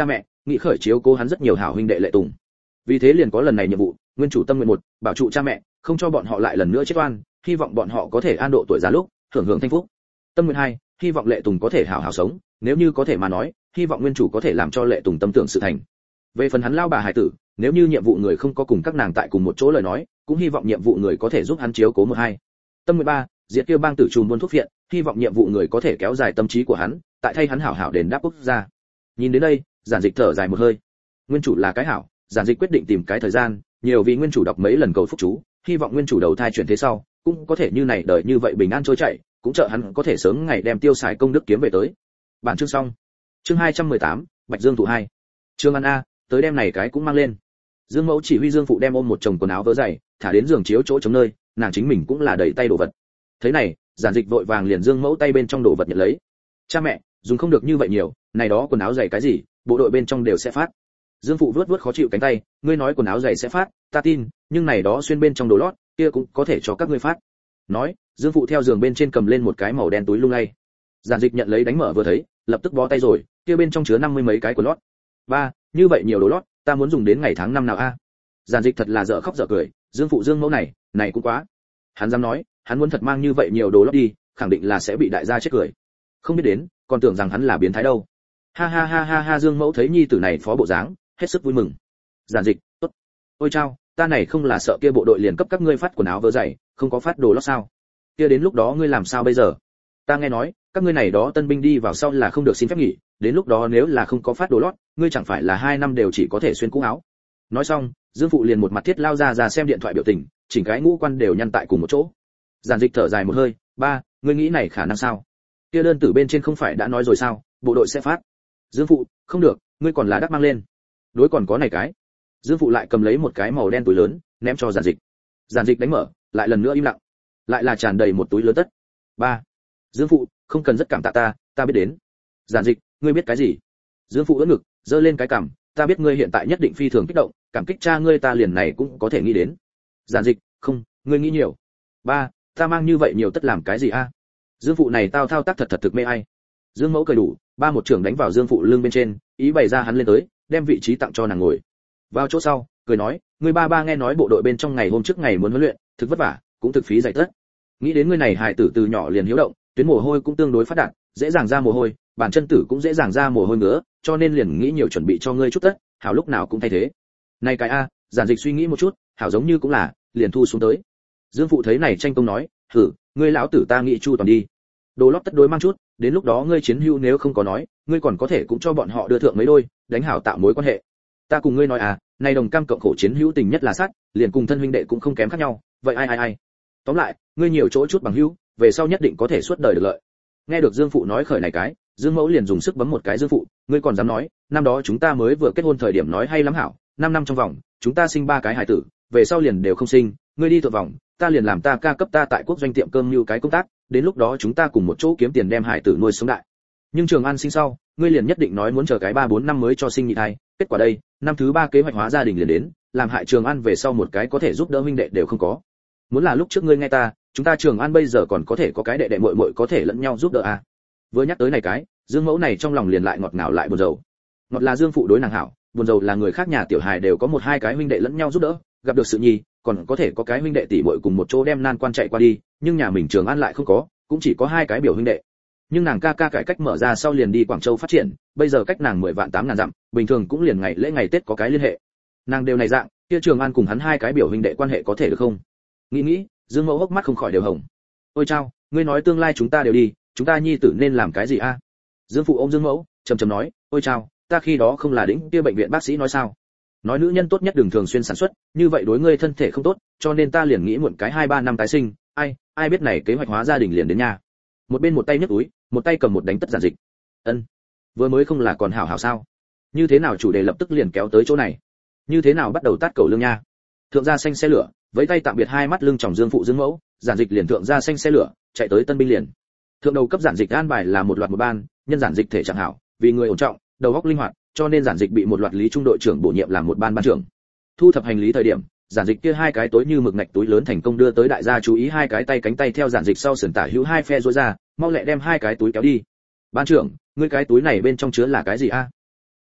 nghĩ khởi chiếu cố hắn rất nhiều hảo huynh đệ lệ tùng. Vì thế liền có lần này nhiệm vụ, nguyên chủ tâm nguyện một, bảo trụ cha mẹ, không cho bọn họ lại lần nữa chết oan, hy vọng bọn họ có thể an độ tuổi già lúc, hưởng hưởng thanh phúc. Tâm nguyện hai, hy vọng lệ tùng có thể hảo hảo sống, nếu như có thể mà nói, hy vọng nguyên chủ có thể làm cho lệ tùng tâm tưởng sự thành. Về phần hắn lao bà hải tử, nếu như nhiệm vụ người không có cùng các nàng tại cùng một chỗ lời nói, cũng hy vọng nhiệm vụ người có thể giúp hắn chiếu cố một hai. Tâm nguyện ba, diệt kia bang tử trùm buôn thuốc viện, hy vọng nhiệm vụ người có thể kéo dài tâm trí của hắn, tại thay hắn hảo hảo đền đáp quốc gia. Nhìn đến đây, Giản Dịch thở dài một hơi. Nguyên chủ là cái hảo, Giản Dịch quyết định tìm cái thời gian, nhiều vì nguyên chủ đọc mấy lần cầu phúc chú, hy vọng nguyên chủ đầu thai chuyển thế sau, cũng có thể như này đời như vậy bình an trôi chảy, cũng trợ hắn có thể sớm ngày đem tiêu xài công đức kiếm về tới. Bản chương xong. Chương 218, Bạch Dương thụ 2. Trương An a, tới đem này cái cũng mang lên. Dương Mẫu chỉ huy Dương phụ đem ôm một chồng quần áo vớ dày, thả đến giường chiếu chỗ chống nơi, nàng chính mình cũng là đầy tay đồ vật. Thế này, Giản Dịch vội vàng liền Dương Mẫu tay bên trong đồ vật nhận lấy. Cha mẹ, dùng không được như vậy nhiều, này đó quần áo dày cái gì, bộ đội bên trong đều sẽ phát. Dương phụ vuốt vuốt khó chịu cánh tay, ngươi nói quần áo dày sẽ phát, ta tin, nhưng này đó xuyên bên trong đồ lót, kia cũng có thể cho các ngươi phát. Nói, Dương phụ theo giường bên trên cầm lên một cái màu đen túi lung lay. Giản Dịch nhận lấy đánh mở vừa thấy, lập tức bó tay rồi, kia bên trong chứa 50 mấy cái quần lót. Ba, như vậy nhiều đồ lót, ta muốn dùng đến ngày tháng năm nào a? Giản Dịch thật là dở khóc dở cười, Dương phụ Dương Mẫu này cũng quá. Hắn dám nói, hắn muốn thật mang như vậy nhiều đồ lót đi, khẳng định là sẽ bị đại gia chết cười. Không biết đến, còn tưởng rằng hắn là biến thái đâu. Ha ha ha ha ha, Dương Mẫu thấy nhi tử này phó bộ dáng, hết sức vui mừng. Giản Dịch, tốt. Ôi chao, ta này không là sợ kia bộ đội liền cấp các ngươi phát quần áo vớ dày, không có phát đồ lót sao? Kia đến lúc đó ngươi làm sao bây giờ? Ta nghe nói, các ngươi này đó tân binh đi vào sau là không được xin phép nghỉ, đến lúc đó nếu là không có phát đồ lót, ngươi chẳng phải là 2 năm đều chỉ có thể xuyên cũ áo. Nói xong, Dương phụ liền một mặt thiết lao ra xem điện thoại biểu tình, chỉnh cái ngũ quan đều nhăn tại cùng một chỗ. Giản Dịch thở dài một hơi, ba, ngươi nghĩ này khả năng sao? Kia đơn tử bên trên không phải đã nói rồi sao, bộ đội sẽ phát. Dương phụ, không được, ngươi còn là đắc mang lên. Đối còn có này cái. Dương phụ lại cầm lấy một cái màu đen túi lớn, ném cho Giản Dịch. Giản Dịch đánh mở, lại lần nữa im lặng. Lại là tràn đầy một túi lớn tất. Ba. Dương phụ, không cần rất cảm tạ ta biết đến. Giản Dịch, ngươi biết cái gì? Dương phụ ưỡn ngực, giơ lên cái cằm, ta biết ngươi hiện tại nhất định phi thường kích động, cảm kích cha ngươi ta liền này cũng có thể nghĩ đến. Giản Dịch, không, ngươi nghĩ nhiều. Ba, ta mang như vậy nhiều tất làm cái gì a? Dương phụ này tao thao tác thật thực mê ai. Dương Mẫu cười đủ, ba một trưởng đánh vào Dương phụ lưng bên trên, ý bày ra hắn lên tới, đem vị trí tặng cho nàng ngồi. Vào chỗ sau, cười nói, ngươi ba nghe nói bộ đội bên trong ngày hôm trước ngày muốn huấn luyện, thực vất vả, cũng thực phí dày tất. Nghĩ đến ngươi này hài tử từ nhỏ liền hiếu động, tuyến mồ hôi cũng tương đối phát đạt, dễ dàng ra mồ hôi, bàn chân tử cũng dễ dàng ra mồ hôi nữa, cho nên liền nghĩ nhiều chuẩn bị cho ngươi chút tất, hảo lúc nào cũng thay thế. Này cái a, Giản Dịch suy nghĩ một chút, hảo giống như cũng là, liền thu xuống tới. Dương phụ thấy này tranh công nói, thử, ngươi lão tử ta nghĩ chu toàn đi. Đồ lót tất đối mang chút, đến lúc đó ngươi chiến hữu nếu không có nói, ngươi còn có thể cũng cho bọn họ đưa thượng mấy đôi, đánh hảo tạo mối quan hệ. Ta cùng ngươi nói à, này đồng cam cộng khổ chiến hữu tình nhất là sát, liền cùng thân huynh đệ cũng không kém khác nhau, vậy ai. Tóm lại, ngươi nhiều chỗ chút bằng hữu, về sau nhất định có thể suốt đời được lợi. Nghe được Dương phụ nói khởi này cái, Dương Mẫu liền dùng sức bấm một cái Dương phụ, ngươi còn dám nói, năm đó chúng ta mới vừa kết hôn thời điểm nói hay lắm hảo, 5 năm trong vòng, chúng ta sinh 3 cái hài tử, về sau liền đều không sinh, ngươi đi thượng vòng, ta liền làm ta ca cấp ta tại quốc doanh tiệm cơm như cái công tác, đến lúc đó chúng ta cùng một chỗ kiếm tiền đem hài tử nuôi sống đại. Nhưng Trường An sinh sau, ngươi liền nhất định nói muốn chờ cái 3-4 năm mới cho sinh nhị thai, kết quả đây, năm thứ 3 kế hoạch hóa gia đình liền đến, làm hại Trường An về sau một cái có thể giúp đỡ huynh đệ đều không có. Muốn là lúc trước ngươi nghe ta, chúng ta Trường An bây giờ còn có thể có cái đệ đệ muội muội có thể lẫn nhau giúp đỡ à? Vừa nhắc tới này cái, Dương Mẫu này trong lòng liền lại ngọt ngào lại buồn rầu. Ngọt là Dương phụ đối nàng hảo, buồn rầu là người khác nhà tiểu hài đều có 1-2 cái huynh đệ lẫn nhau giúp đỡ, gặp được sự nhi, còn có thể có cái huynh đệ tỷ muội cùng một chỗ đem nan quan chạy qua đi, nhưng nhà mình Trường An lại không có, cũng chỉ có 2 cái biểu huynh đệ. Nhưng nàng ca cải cách mở ra sau liền đi Quảng Châu phát triển, bây giờ cách nàng 10 vạn 8 ngàn dặm, bình thường cũng liền ngày lễ ngày Tết có cái liên hệ. Nàng đều này dạng, kia Trường An cùng hắn 2 cái biểu huynh đệ quan hệ có thể được không? Nghĩ, Dương Mẫu hốc mắt không khỏi đều hồng. Ôi chao, ngươi nói tương lai chúng ta đều đi, chúng ta nhi tử nên làm cái gì a? Dương phụ ôm Dương Mẫu, trầm nói, ôi chao, ta khi đó không là đĩnh kia bệnh viện bác sĩ nói sao? Nói nữ nhân tốt nhất đừng thường xuyên sản xuất, như vậy đối ngươi thân thể không tốt, cho nên ta liền nghĩ muộn cái 2-3 năm tái sinh, ai biết này kế hoạch hóa gia đình liền đến nhà. Một bên một tay nhấc túi, một tay cầm một đánh tất Giản Dịch. Ân, vừa mới không là còn hảo sao? Như thế nào chủ đề lập tức liền kéo tới chỗ này? Như thế nào bắt đầu tát cầu lương nha? Thượng gia xanh xe lửa, với tay tạm biệt 2 mắt lưng tròng Dương phụ Dương Mẫu, Giản Dịch liền thượng gia xanh xe lửa, chạy tới tân binh liền. Thượng đầu cấp Giản Dịch an bài là một loạt một ban, nhân Giản Dịch thể trạng hảo, vì người ổn trọng, đầu óc linh hoạt, cho nên Giản Dịch bị một loạt lý trung đội trưởng bổ nhiệm làm một ban ban trưởng. Thu thập hành lý thời điểm, Giản Dịch kia 2 cái tối như mực ngạch túi lớn thành công đưa tới đại gia chú ý, 2 cái tay cánh tay theo Giản Dịch sau sườn tả hữu 2 phe duỗi ra, mau lẹ đem 2 cái túi kéo đi. Ban trưởng, ngươi cái túi này bên trong chứa là cái gì a?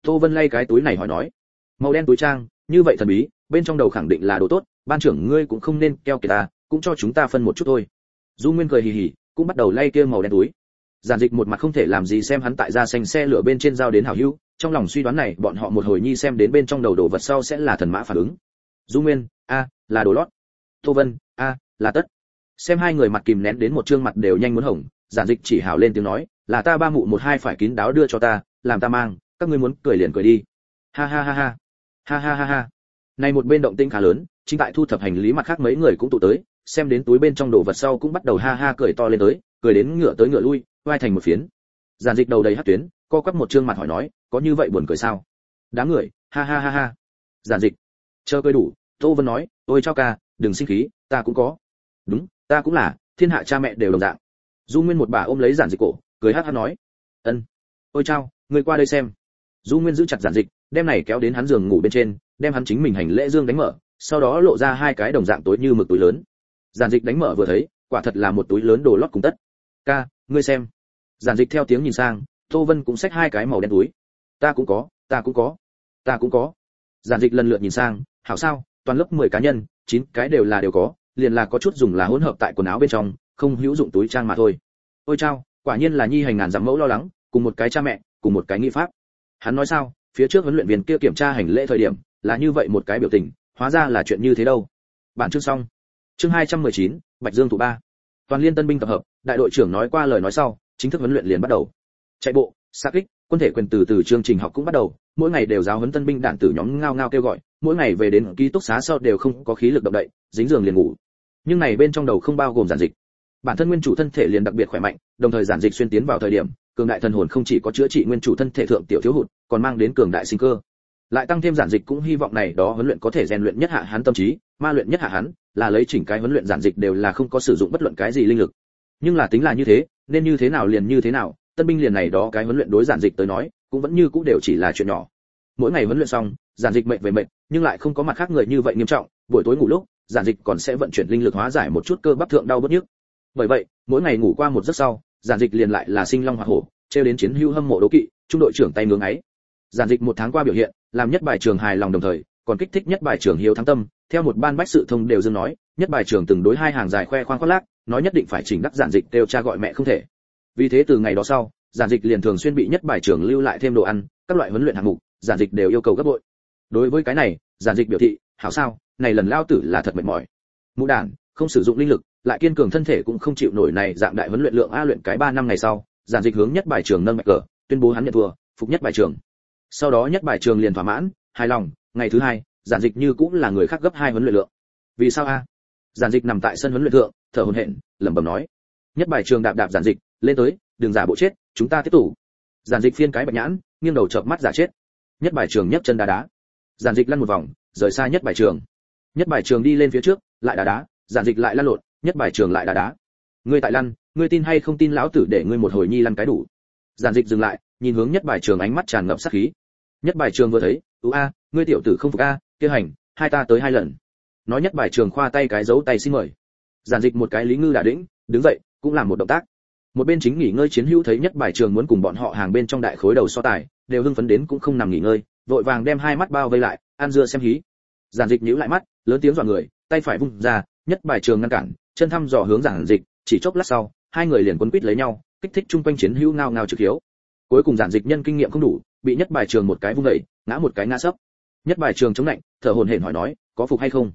Tô Vân lay cái túi này hỏi nói. Màu đen túi trang, như vậy thần bí, bên trong đầu khẳng định là đồ tốt, ban trưởng ngươi cũng không nên keo kiệt ta, cũng cho chúng ta phân một chút thôi. Du Nguyên cười hì hì, cũng bắt đầu lay kia màu đen túi. Giản Dịch một mặt không thể làm gì xem hắn tại ra xanh xe lửa bên trên giao đến hảo hữu, trong lòng suy đoán này bọn họ một hồi nhi xem đến bên trong đầu đồ vật sau sẽ là thần mã phản ứng. Du Nguyên, a, là đồ lót. Tô Vân, a, là tất. Xem hai người mặt kìm nén đến một trương mặt đều nhanh muốn hồng, Giản Dịch chỉ hào lên tiếng nói, là ta ba mụ một hai phải kín đáo đưa cho ta, làm ta mang, các ngươi muốn cười liền cười đi. Ha ha ha ha. Ha ha ha ha. Này một bên động tĩnh khá lớn, chính tại thu thập hành lý mặt khác mấy người cũng tụ tới, xem đến túi bên trong đồ vật sau cũng bắt đầu ha ha cười to lên cười đến ngựa tới ngựa lui, vai thành một phiến. Giản Dịch đầu đầy hắc tuyến, co quắp một trương mặt hỏi nói, có như vậy buồn cười sao? Đám người, ha ha ha ha. Giản Dịch, chờ cười đủ, Tô Vân nói, ôi chao ca, đừng sinh khí, ta cũng có. Đúng, ta cũng là, thiên hạ cha mẹ đều đồng dạng. Du Nguyên một bà ôm lấy Giản Dịch cổ, cười hát hát nói, ân, ôi chao, ngươi qua đây xem. Du Nguyên giữ chặt Giản Dịch, đem này kéo đến hắn giường ngủ bên trên, đem hắn chính mình hành lễ dương đánh mở, sau đó lộ ra hai cái đồng dạng tối như mực túi lớn. Giản Dịch đánh mở vừa thấy, quả thật là một túi lớn đồ lót cùng tất. Ca, ngươi xem. Giản Dịch theo tiếng nhìn sang, Tô Vân cũng xách hai cái màu đen túi. Ta cũng có, ta cũng có, ta cũng có. Giản Dịch lần lượt nhìn sang, hảo sao, toàn lớp 10 cá nhân, 9 cái đều có, liền là có chút dùng là hỗn hợp tại quần áo bên trong, không hữu dụng túi trang mà thôi. Ôi chao, quả nhiên là nhi hành ngàn dặm mẫu lo lắng, cùng một cái cha mẹ, cùng một cái nghi pháp. Hắn nói sao, phía trước huấn luyện viên kia kiểm tra hành lễ thời điểm, là như vậy một cái biểu tình, hóa ra là chuyện như thế đâu. Bản chương xong. Chương 219, Bạch Dương thủ 3. Toàn liên tân binh tập hợp, đại đội trưởng nói qua lời nói sau, chính thức huấn luyện liền bắt đầu. Chạy bộ, xạ kích, quân thể quyền từ chương trình học cũng bắt đầu, mỗi ngày đều giáo huấn tân binh đạn tử nhóm ngao ngao kêu gọi, mỗi ngày về đến ký túc xá sau đều không có khí lực động đậy, dính giường liền ngủ. Nhưng này bên trong đầu không bao gồm Giản Dịch. Bản thân nguyên chủ thân thể liền đặc biệt khỏe mạnh, đồng thời Giản Dịch xuyên tiến vào thời điểm, cường đại thần hồn không chỉ có chữa trị nguyên chủ thân thể thượng tiểu thiếu hụt, còn mang đến cường đại sinh cơ. Lại tăng thêm Giản Dịch cũng hy vọng này đó huấn luyện có thể rèn luyện nhất hạ hắn tâm trí, ma luyện nhất hạ hắn, là lấy chỉnh cái huấn luyện Giản Dịch đều là không có sử dụng bất luận cái gì linh lực. Nhưng là tính là như thế, nên như thế nào liền như thế nào, tân binh liền này đó cái huấn luyện đối Giản Dịch tới nói, cũng vẫn như cũ đều chỉ là chuyện nhỏ. Mỗi ngày huấn luyện xong, Giản Dịch mệt về mệt, nhưng lại không có mặt khác người như vậy nghiêm trọng, buổi tối ngủ lúc, Giản Dịch còn sẽ vận chuyển linh lực hóa giải một chút cơ bắp thượng đau bứt nhức. Bởi vậy, mỗi ngày ngủ qua một giấc sau, Giản Dịch liền lại là sinh long hỏa hổ, treo đến chiến hữu hâm mộ đố kỵ, trung đội trưởng tay ngưỡng ấy. Giản Dịch một tháng qua biểu hiện, làm nhất bài trường hài lòng đồng thời, còn kích thích nhất bài trường hiếu thắng tâm, theo một ban bách sự thông đều dương nói, nhất bài trường từng đối hai hàng dài khoe khoang khoác lác, nói nhất định phải chỉnh đắc Giản Dịch kêu cha gọi mẹ không thể. Vì thế từ ngày đó sau, Giản Dịch liền thường xuyên bị nhất bài trường lưu lại thêm đồ ăn, các loại huấn luyện hạng mục, Giản Dịch đều yêu cầu gấp bội. Đối với cái này, Giản Dịch biểu thị, hảo sao, này lần lao tử là thật mệt mỏi. Mụ đản, không sử dụng linh lực, lại kiên cường thân thể cũng không chịu nổi này dạng đại huấn luyện lượng a luyện cái 3 năm ngày sau, Giản Dịch hướng nhất bài trường nâng mạch cờ, tuyên bố hắn nhận thua, phục nhất bài trường. Sau đó nhất bài trường liền thỏa mãn, hài lòng, ngày thứ 2, Giản Dịch như cũng là người khác gấp 2 huấn luyện lượng. Vì sao a? Giản Dịch nằm tại sân huấn luyện thượng, thở hổn hển, lẩm bẩm nói. Nhất bài trường đạp Giản Dịch, lên tới, đừng giả bộ chết, chúng ta tiếp tục. Giản Dịch phiên cái bạch nhãn, nghiêng đầu chợp mắt giả chết. Nhất bài trường nhấc chân đá đá. Giản Dịch lăn một vòng, rời xa nhất bài trường. Nhất bài trường đi lên phía trước, lại đá đá, Giản Dịch lại lăn lộn, nhất bài trường lại đá đá. Ngươi tại lăn, ngươi tin hay không tin lão tử để ngươi một hồi nhi lăn cái đủ. Giản Dịch dừng lại, nhìn hướng nhất bài trường ánh mắt tràn ngập sát khí. Nhất bài trường vừa thấy, ngươi tiểu tử không phục a, kia hành, hai ta tới 2 lần. Nói nhất bài trường khoa tay cái dấu tay xin mời. Giản Dịch một cái lý ngư đả đĩnh, đứng dậy, cũng làm một động tác. Một bên chính nghỉ ngơi chiến hữu thấy nhất bài trường muốn cùng bọn họ hàng bên trong đại khối đầu so tài, đều hưng phấn đến cũng không nằm nghỉ ngơi, vội vàng đem 2 mắt bao vây lại, ăn dưa xem hí. Giản Dịch nhíu lại mắt, lớn tiếng dọa người, tay phải vung ra, nhất bài trường ngăn cản, chân thăm dò hướng Giản Dịch, chỉ chốc lát sau, hai người liền quấn quýt lấy nhau, kích thích chung quanh chiến hữu ngao ngao trực hiếu. Cuối cùng Giản Dịch nhân kinh nghiệm không đủ, bị nhất bài trường một cái vung đẩy, ngã một cái ngã sấp. Nhất bài trường chống lạnh, thở hổn hển hỏi nói, có phục hay không?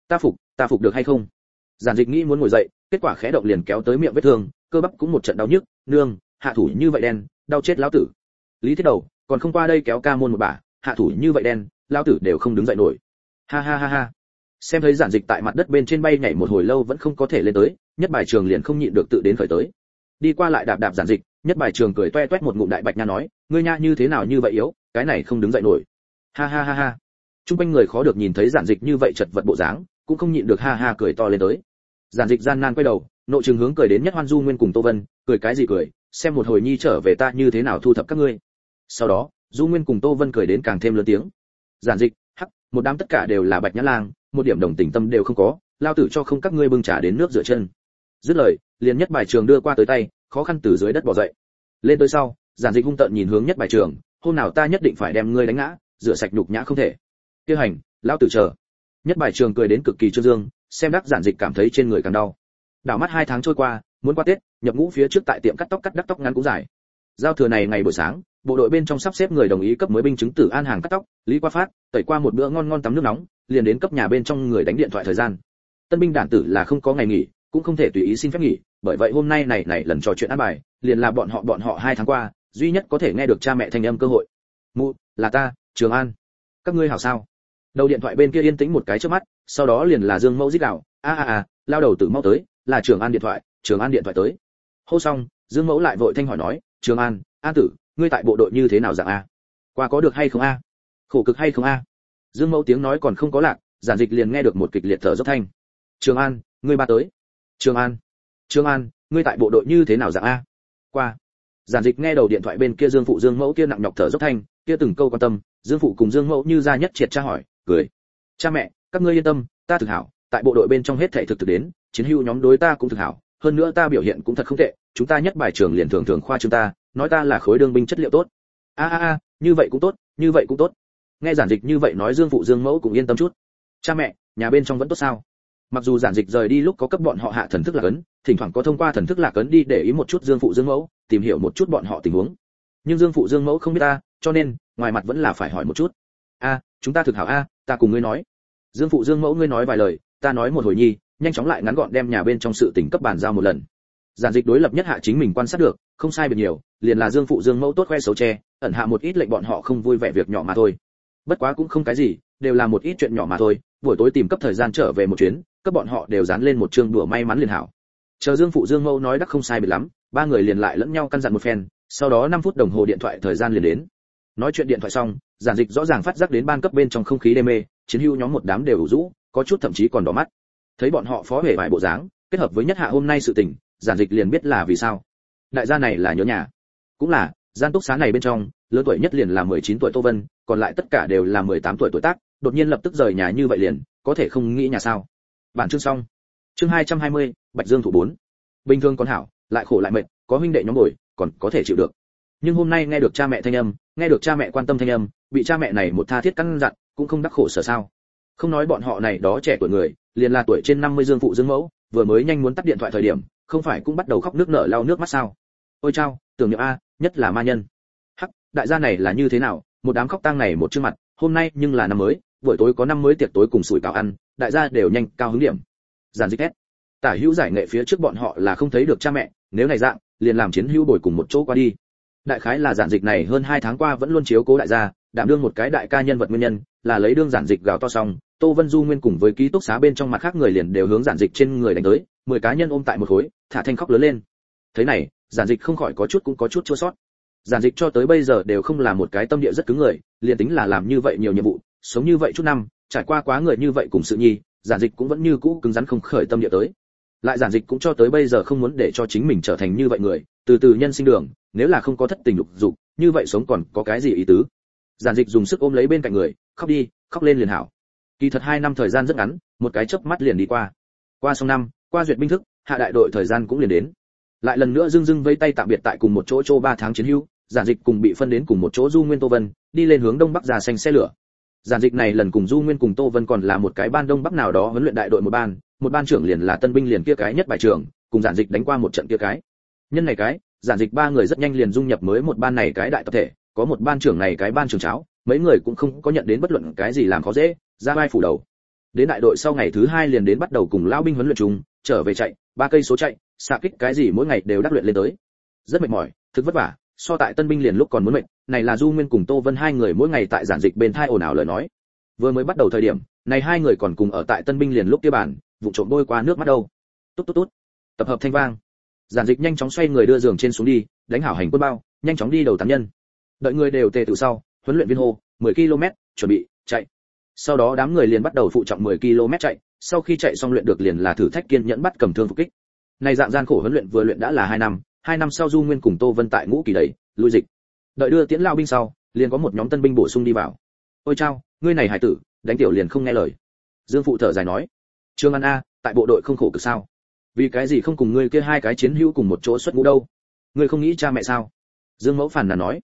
Ta phục được hay không? Giản Dịch nghĩ muốn ngồi dậy, kết quả khẽ động liền kéo tới miệng vết thương, cơ bắp cũng một trận đau nhức, nương, hạ thủ như vậy đen, đau chết lão tử. Lý Thiết Đầu, còn không qua đây kéo ca môn một bả, hạ thủ như vậy đen, lão tử đều không đứng dậy nổi. Ha ha ha ha. Xem thấy Giản Dịch tại mặt đất bên trên bay nhảy một hồi lâu vẫn không có thể lên tới, nhất bài trường liền không nhịn được tự đến khởi tới. Đi qua lại đạp Giản Dịch, nhất bài trường cười toe toét một ngụm đại bạch nha nói, ngươi nha như thế nào như vậy yếu, cái này không đứng dậy nổi. Ha ha ha ha. Trung quanh người khó được nhìn thấy Giản Dịch như vậy chật vật bộ dáng, cũng không nhịn được ha ha cười to lên tới. Giản Dịch gian nan quay đầu, nội trường hướng cười đến nhất Hoan Du Nguyên cùng Tô Vân, cười cái gì cười, xem một hồi nhi trở về ta như thế nào thu thập các ngươi. Sau đó, Du Nguyên cùng Tô Vân cười đến càng thêm lớn tiếng. Giản Dịch, hắc, một đám tất cả đều là bạch nhã lang, một điểm đồng tình tâm đều không có, lao tử cho không các ngươi bưng trà đến nước rửa chân. Dứt lời, liền nhất bài trường đưa qua tới tay, khó khăn từ dưới đất bò dậy. Lên tới sau, Giản Dịch hung tợn nhìn hướng nhất bài trường, hôm nào ta nhất định phải đem ngươi đánh ngã, rửa sạch nhục nhã không thể. Kia hành, lão tử chờ. Nhất bài trường cười đến cực kỳ trương dương, xem đắc Giản Dịch cảm thấy trên người càng đau. Đảo mắt 2 tháng trôi qua, muốn qua Tết, nhập ngũ phía trước tại tiệm cắt tóc cắt đắc tóc ngắn cũng dài. Giao thừa này ngày buổi sáng, bộ đội bên trong sắp xếp người đồng ý cấp mới binh chứng tử an hàng cắt tóc, lý qua phát, tẩy qua một bữa ngon ngon tắm nước nóng, liền đến cấp nhà bên trong người đánh điện thoại thời gian. Tân binh đản tử là không có ngày nghỉ, cũng không thể tùy ý xin phép nghỉ, bởi vậy hôm nay này lần trò chuyện ăn bài, liền là bọn họ 2 tháng qua, duy nhất có thể nghe được cha mẹ thanh âm cơ hội. Mụ, là ta, Trường An. Các ngươi hảo sao? Đầu điện thoại bên kia yên tĩnh một cái trước mắt, sau đó liền là Dương Mẫu rít gào, lao đầu tử mau tới, là Trường An điện thoại tới. Hô xong, Dương Mẫu lại vội thanh hỏi nói, Trường An, An tử, ngươi tại bộ đội như thế nào dạng a? Qua có được hay không a? Khổ cực hay không a? Dương Mẫu tiếng nói còn không có lạc, Giản Dịch liền nghe được một kịch liệt thở dốc thanh. Trường An, ngươi ba tới. Trường An, ngươi tại bộ đội như thế nào dạng a? Qua. Giản Dịch nghe đầu điện thoại bên kia Dương phụ Dương Mẫu kia nặng nhọc thở dốc thanh, kia từng câu quan tâm, Dương phụ cùng Dương Mẫu như ra nhất triệt tra hỏi, cười. Cha mẹ, các ngươi yên tâm, ta thực hảo, tại bộ đội bên trong hết thảy thực đến, chiến hữu nhóm đối ta cũng thực hảo, hơn nữa ta biểu hiện cũng thật không tệ, chúng ta nhất bài trường liền thường khoa trương ta, nói ta là khối đương binh chất liệu tốt. Như vậy cũng tốt. Nghe Giản Dịch như vậy nói Dương phụ Dương Mẫu cũng yên tâm chút. Cha mẹ, nhà bên trong vẫn tốt sao? Mặc dù Giản Dịch rời đi lúc có cấp bọn họ hạ thần thức lạc ấn, thỉnh thoảng có thông qua thần thức lạc ấn đi để ý một chút Dương phụ Dương Mẫu, tìm hiểu một chút bọn họ tình huống. Nhưng Dương phụ Dương Mẫu không biết ta, cho nên ngoài mặt vẫn là phải hỏi một chút. Chúng ta thực hảo ta cùng ngươi nói. Dương phụ Dương Mẫu ngươi nói vài lời, ta nói một hồi nhi, nhanh chóng lại ngắn gọn đem nhà bên trong sự tình cấp bàn giao một lần. Giản Dịch đối lập nhất hạ chính mình quan sát được, không sai biệt nhiều, liền là Dương phụ Dương Mẫu tốt khoe xấu che, ẩn hạ một ít lệnh bọn họ không vui vẻ việc nhỏ mà thôi. Bất quá cũng không cái gì, đều là một ít chuyện nhỏ mà thôi, buổi tối tìm cấp thời gian trở về một chuyến, cấp bọn họ đều dán lên một chương đùa may mắn liền hảo. Chờ Dương phụ Dương Mẫu nói đắc không sai biệt lắm, ba người liền lại lẫn nhau căn dặn một phen, sau đó 5 phút đồng hồ điện thoại thời gian liền đến. Nói chuyện điện thoại xong, Giản Dịch rõ ràng phát giác đến ban cấp bên trong không khí đê mê, chiến hữu nhóm một đám đều ủ rũ, có chút thậm chí còn đỏ mắt. Thấy bọn họ phó hề vài bộ dáng, kết hợp với nhất hạ hôm nay sự tình, Giản Dịch liền biết là vì sao. Đại gia này là nhớ nhà. Cũng là, gian túc xá này bên trong, lớn tuổi nhất liền là 19 tuổi Tô Vân, còn lại tất cả đều là 18 tuổi tuổi tác, đột nhiên lập tức rời nhà như vậy liền, có thể không nghĩ nhà sao? Bản chương xong. Chương 220, Bạch Dương thủ 4. Bình thường còn hảo, lại khổ lại mệt, có huynh đệ nhóm bồi, còn có thể chịu được. Nhưng hôm nay nghe được cha mẹ thanh âm, nghe được cha mẹ quan tâm thanh âm, bị cha mẹ này một tha thiết căn dặn, cũng không đắc khổ sở sao? Không nói bọn họ này đó trẻ tuổi người, liền là tuổi trên 50 Dương phụ Dương Mẫu, vừa mới nhanh muốn tắt điện thoại thời điểm, không phải cũng bắt đầu khóc nước nở lau nước mắt sao? Ôi chao, tưởng niệm nhất là ma nhân. Hắc, đại gia này là như thế nào, một đám khóc tang này một chương mặt, hôm nay nhưng là năm mới, buổi tối có năm mới tiệc tối cùng sủi cảo ăn, đại gia đều nhanh cao hứng điểm. Giản Dịch hết. Tả hữu giải nghệ phía trước bọn họ là không thấy được cha mẹ, nếu này dạng, liền làm chiến hữu bồi cùng một chỗ qua đi. Đại khái là Giản Dịch này hơn 2 tháng qua vẫn luôn chiếu cố đại gia, đảm đương một cái đại ca nhân vật nguyên nhân, là lấy đương Giản Dịch gào to xong, Tô Vân Du nguyên cùng với ký túc xá bên trong mặt khác người liền đều hướng Giản Dịch trên người đánh tới, 10 cá nhân ôm tại một khối, thả thanh khóc lớn lên. Thế này, Giản Dịch không khỏi có chút chua xót. Giản Dịch cho tới bây giờ đều không là một cái tâm địa rất cứng người, liền tính là làm như vậy nhiều nhiệm vụ, sống như vậy chút năm, trải qua quá người như vậy cùng sự nhi, Giản Dịch cũng vẫn như cũ cứng rắn không khởi tâm địa tới. Lại Giản Dịch cũng cho tới bây giờ không muốn để cho chính mình trở thành như vậy người, từ từ nhân sinh đường, nếu là không có thất tình lục dục, như vậy sống còn có cái gì ý tứ? Giản Dịch dùng sức ôm lấy bên cạnh người, khóc đi, khóc lên liền hảo. Kỳ thật 2 năm thời gian rất ngắn, một cái chớp mắt liền đi qua. Qua xong năm, qua duyệt binh thức, hạ đại đội thời gian cũng liền đến. Lại lần nữa dưng vây tay tạm biệt tại cùng một chỗ 3 tháng chiến hữu, Giản Dịch cùng bị phân đến cùng một chỗ Du Nguyên Tô Vân, đi lên hướng đông bắc ra xanh xe lửa. Giản Dịch này lần cùng Du Nguyên cùng Tô Vân còn là một cái ban đông bắc nào đó huấn luyện đại đội một ban trưởng liền là tân binh liền kia cái nhất bài trưởng, cùng Giản Dịch đánh qua một trận kia cái. Nhân này cái, Giản Dịch 3 người rất nhanh liền dung nhập mới một ban này cái đại tập thể, có một ban trưởng này cái ban trưởng cháo, mấy người cũng không có nhận đến bất luận cái gì làm khó dễ, ra vai phủ đầu. Đến đại đội sau ngày thứ 2 liền đến bắt đầu cùng lão binh huấn luyện chung, trở về chạy, 3 cây số chạy, xạ kích cái gì mỗi ngày đều đắc luyện lên tới. Rất mệt mỏi, thực vất vả, so tại tân binh liền lúc còn muốn mệt, này là Du Nguyên cùng Tô Vân 2 người mỗi ngày tại Giản Dịch bên thai ồn ào lời nói. Vừa mới bắt đầu thời điểm, này 2 người còn cùng ở tại tân binh liền lúc kia bàn, vụ trộm bôi qua nước mắt đâu. Tút tút tút. Tập hợp thanh vang. Giản Dịch nhanh chóng xoay người đưa giường trên xuống đi, đánh hảo hành quân bao, nhanh chóng đi đầu tán nhân. Đợi người đều tề tự sau, huấn luyện viên hô, 10 km, chuẩn bị, chạy. Sau đó đám người liền bắt đầu phụ trọng 10 km chạy, sau khi chạy xong luyện được liền là thử thách kiên nhẫn bắt cầm thương phục kích. Này dạng gian khổ huấn luyện vừa luyện đã là 2 năm, 2 năm sau Du Nguyên cùng Tô Vân tại ngũ kỳ đẩy, lui dịch. Đợi đưa tiễn lao binh sau, liền có một nhóm tân binh bổ sung đi vào. Ôi chao, ngươi này hải tử, đánh tiểu liền không nghe lời. Dương phụ thở dài nói, Trương An tại bộ đội không khổ cực sao? Vì cái gì không cùng ngươi kia 2 cái chiến hữu cùng một chỗ xuất ngũ đâu? Ngươi không nghĩ cha mẹ sao? Dương Mẫu phản là nói.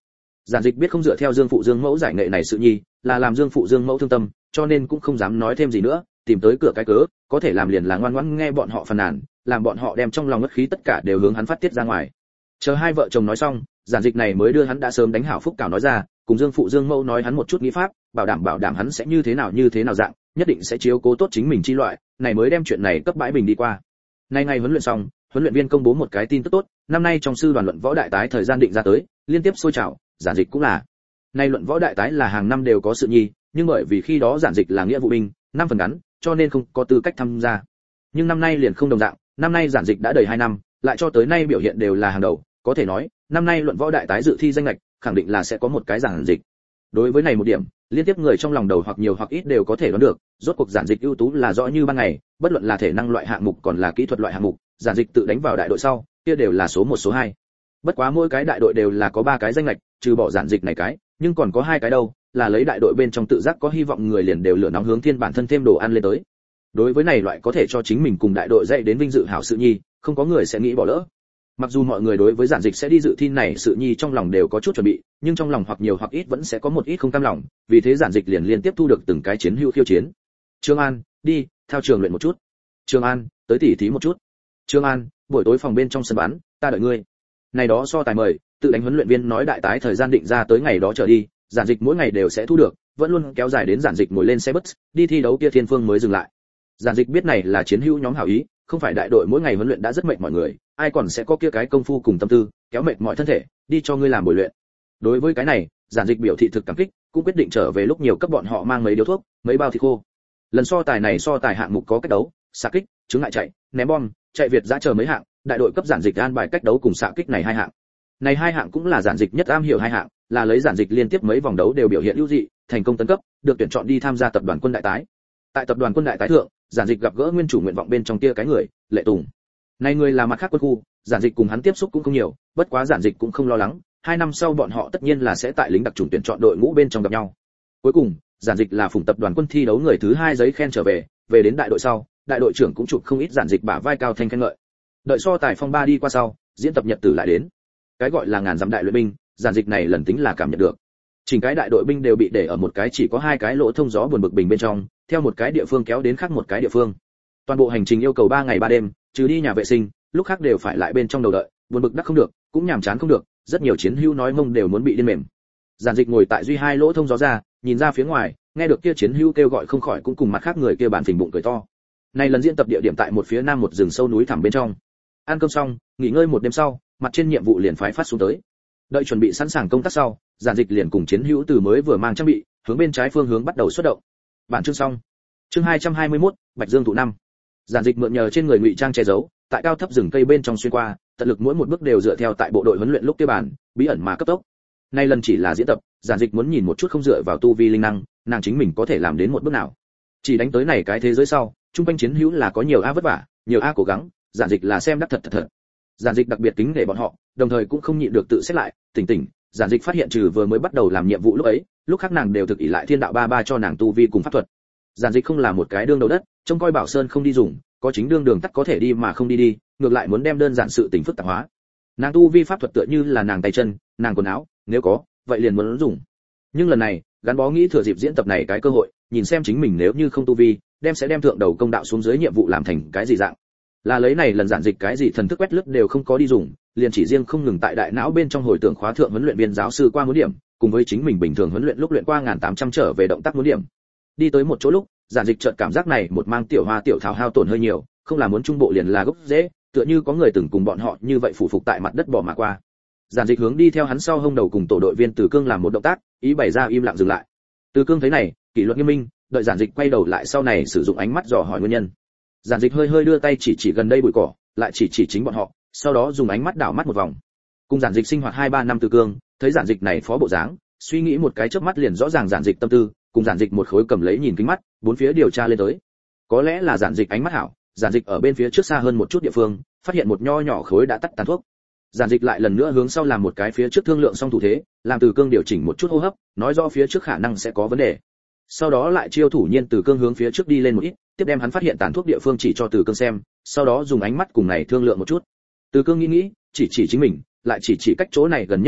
Giản Dịch biết không dựa theo Dương phụ Dương mẫu giải nghệ này sự nhi, là làm Dương phụ Dương mẫu thương tâm, cho nên cũng không dám nói thêm gì nữa, tìm tới cửa cái cớ, có thể làm liền là ngoan ngoãn nghe bọn họ phàn nàn, làm bọn họ đem trong lòng ngất khí tất cả đều hướng hắn phát tiết ra ngoài. Chờ hai vợ chồng nói xong, Giản Dịch này mới đưa hắn đã sớm đánh hảo phúc cảo nói ra, cùng Dương phụ Dương mẫu nói hắn một chút nghĩ pháp, bảo đảm hắn sẽ như thế nào dạng, nhất định sẽ chiếu cố tốt chính mình chi loại, này mới đem chuyện này cấp bãi bình đi qua. Nay ngày huấn luyện xong, huấn luyện viên công bố một cái tin tức tốt, năm nay trong sư đoàn luận võ đại tái thời gian định ra tới, liên tiếp sôi trào, Giản Dịch cũng là. Nay luận võ đại tái là hàng năm đều có sự nhi, nhưng bởi vì khi đó Giản Dịch là nghĩa vụ binh, 5 phần ngắn, cho nên không có tư cách tham gia. Nhưng năm nay liền không đồng dạng, năm nay Giản Dịch đã đầy 2 năm, lại cho tới nay biểu hiện đều là hàng đầu, có thể nói, năm nay luận võ đại tái dự thi danh ngạch, khẳng định là sẽ có một cái Giản Dịch. Đối với này một điểm, liên tiếp người trong lòng đầu hoặc nhiều hoặc ít đều có thể đoán được, rốt cuộc Giản Dịch ưu tú là rõ như ban ngày, bất luận là thể năng loại hạng mục còn là kỹ thuật loại hạng mục, Giản Dịch tự đánh vào đại đội sau, kia đều là số 1 số 2. Bất quá mỗi cái đại đội đều là có 3 cái danh ngạch, trừ bỏ Giản Dịch này cái, nhưng còn có 2 cái đâu, là lấy đại đội bên trong tự giác có hy vọng người liền đều lửa nóng hướng thiên bản thân thêm đồ ăn lên tới. Đối với này loại có thể cho chính mình cùng đại đội dạy đến vinh dự hảo sự nhi, không có người sẽ nghĩ bỏ lỡ. Mặc dù mọi người đối với Giản Dịch sẽ đi dự thi này sự nhi trong lòng đều có chút chuẩn bị, nhưng trong lòng hoặc nhiều hoặc ít vẫn sẽ có một ít không cam lòng, vì thế Giản Dịch liền liên tiếp thu được từng cái chiến hữu khiêu chiến. Trương An, đi, theo trường luyện một chút. Trương An, tới tỉ thí một chút. Trương An, buổi tối phòng bên trong sân bắn, ta đợi ngươi. Này đó so tài mời, tự đánh huấn luyện viên nói đại tái thời gian định ra tới ngày đó trở đi, Giản Dịch mỗi ngày đều sẽ thu được, vẫn luôn kéo dài đến Giản Dịch ngồi lên xe bus, đi thi đấu kia Thiên Phương mới dừng lại. Giản Dịch biết này là chiến hữu nhóm hảo ý, không phải đại đội mỗi ngày huấn luyện đã rất mệt mọi người, ai còn sẽ có kia cái công phu cùng tâm tư, kéo mệt mọi thân thể, đi cho ngươi làm buổi luyện. Đối với cái này, Giản Dịch biểu thị thực cảm kích, cũng quyết định trở về lúc nhiều cấp bọn họ mang mấy điếu thuốc, mấy bao thịt khô. Lần so tài này so tài hạng mục có cách đấu, xạ kích, chướng ngại chạy, ném bom, chạy việt dã chờ mấy hạng, đại đội cấp Giản Dịch an bài cách đấu cùng xạ kích này 2 hạng. Này 2 hạng cũng là Giản Dịch nhất am hiểu 2 hạng, là lấy Giản Dịch liên tiếp mấy vòng đấu đều biểu hiện ưu dị, thành công tấn cấp, được tuyển chọn đi tham gia tập đoàn quân đại tái. Tại tập đoàn quân đại tái thượng, Giản Dịch gặp gỡ nguyên chủ nguyện vọng bên trong kia cái người, Lệ Tùng. Này người là mặt khác quân khu, Giản Dịch cùng hắn tiếp xúc cũng không nhiều, bất quá Giản Dịch cũng không lo lắng, 2 năm sau bọn họ tất nhiên là sẽ tại lính đặc chủng tuyển chọn đội ngũ bên trong gặp nhau. Cuối cùng, Giản Dịch là phụng tập đoàn quân thi đấu người thứ 2 giấy khen trở về, về đến đại đội sau, đại đội trưởng cũng chụp không ít Giản Dịch bả vai cao thanh khen ngợi. Đợi so tài phong ba đi qua sau, diễn tập nhật tử lại đến. Cái gọi là ngàn dặm đại luyện binh, Giản Dịch này lần tính là cảm nhận được. Chỉnh cái đại đội binh đều bị để ở một cái chỉ có 2 cái lỗ thông gió buồn bực bình bên trong, theo một cái địa phương kéo đến khác một cái địa phương. Toàn bộ hành trình yêu cầu 3 ngày 3 đêm, trừ đi nhà vệ sinh, lúc khác đều phải lại bên trong đầu đợi, buồn bực đắc không được, cũng nhàm chán không được, rất nhiều chiến hữu nói mông đều muốn bị điên mềm. Giản Dịch ngồi tại duy 2 lỗ thông gió ra, nhìn ra phía ngoài, nghe được kia chiến hữu kêu gọi không khỏi cũng cùng mặt khác người kia bàn phình bụng cười to. Này lần diễn tập địa điểm tại một phía nam một rừng sâu núi thẳm bên trong. Ăn cơm xong, nghỉ ngơi một đêm sau, mặt trên nhiệm vụ liền phái phát xuống tới. Đợi chuẩn bị sẵn sàng công tác sau, Giản Dịch liền cùng chiến hữu từ mới vừa mang trang bị, hướng bên trái phương hướng bắt đầu xuất động. Bản chương xong. Chương 221, Bạch Dương tụ năm. Giản Dịch mượn nhờ trên người ngụy trang che giấu, tại cao thấp rừng cây bên trong xuyên qua, tận lực mỗi một bước đều dựa theo tại bộ đội huấn luyện lúc kia bản, bí ẩn mà cấp tốc. Nay lần chỉ là diễn tập, Giản Dịch muốn nhìn một chút không dựa vào tu vi linh năng, nàng chính mình có thể làm đến một bước nào. Chỉ đánh tới này cái thế giới sau, trung quanh chiến hữu là có nhiều a vất vả, nhiều a cố gắng, Giản Dịch là xem đắc thật. Giản Dịch đặc biệt kính nể bọn họ, đồng thời cũng không nhịn được tự xét lại, tỉnh, Giản Dịch phát hiện trừ vừa mới bắt đầu làm nhiệm vụ lúc ấy, lúc khác nàng đều thực ỷ lại Thiên đạo ba cho nàng tu vi cùng pháp thuật. Giản Dịch không là một cái đương đầu đất, trông coi Bảo Sơn không đi dùng, có chính đương đường tắt có thể đi mà không đi, ngược lại muốn đem đơn giản sự tình phức tạp hóa. Nàng tu vi pháp thuật tựa như là nàng tay chân, nàng quần áo, nếu có, vậy liền muốn dùng. Nhưng lần này, gắn bó nghĩ thừa dịp diễn tập này cái cơ hội, nhìn xem chính mình nếu như không tu vi, sẽ đem thượng đầu công đạo xuống dưới nhiệm vụ làm thành cái gì dạng. Là lấy này lần Giản Dịch cái gì thần thức quét lướt đều không có đi dùng, liền chỉ riêng không ngừng tại đại não bên trong hồi tưởng khóa thượng huấn luyện viên giáo sư qua muốn điểm, cùng với chính mình bình thường huấn luyện lúc luyện qua 1800 trở về động tác muốn điểm. Đi tới một chỗ lúc, Giản Dịch chợt cảm giác này một mang tiểu hoa tiểu thảo hao tổn hơi nhiều, không là muốn trung bộ liền là gốc dễ, tựa như có người từng cùng bọn họ như vậy phủ phục tại mặt đất bỏ mà qua. Giản Dịch hướng đi theo hắn sau hông đầu cùng tổ đội viên Từ Cương làm một động tác, ý bày ra im lặng dừng lại. Từ Cương thấy này, kỷ luật nghiêm minh, đợi Giản Dịch quay đầu lại sau này sử dụng ánh mắt dò hỏi nguyên nhân. Giản Dịch hơi đưa tay chỉ gần đây bụi cỏ, lại chỉ chính bọn họ, sau đó dùng ánh mắt đảo mắt một vòng. Cùng Giản Dịch sinh hoạt 2-3 năm Từ Cương, thấy Giản Dịch này phó bộ dáng, suy nghĩ một cái chớp mắt liền rõ ràng Giản Dịch tâm tư, cùng Giản Dịch một khối cầm lấy nhìn kính mắt, bốn phía điều tra lên tới. Có lẽ là Giản Dịch ánh mắt hảo, Giản Dịch ở bên phía trước xa hơn một chút địa phương, phát hiện một nho nhỏ khối đã tắt tàn thuốc. Giản Dịch lại lần nữa hướng sau làm một cái phía trước thương lượng xong thủ thế, làm Từ Cương điều chỉnh một chút hô hấp, nói rõ phía trước khả năng sẽ có vấn đề. Sau đó lại chiêu thủ nhiên Từ Cương hướng phía trước đi lên một ít, tiếp đem hắn phát hiện tàn thuốc địa phương chỉ cho Từ Cương xem, sau đó dùng ánh mắt cùng này thương lượng một chút. Từ Cương nghĩ, chỉ chính mình, lại chỉ cách chỗ này gần nhất đại thụ,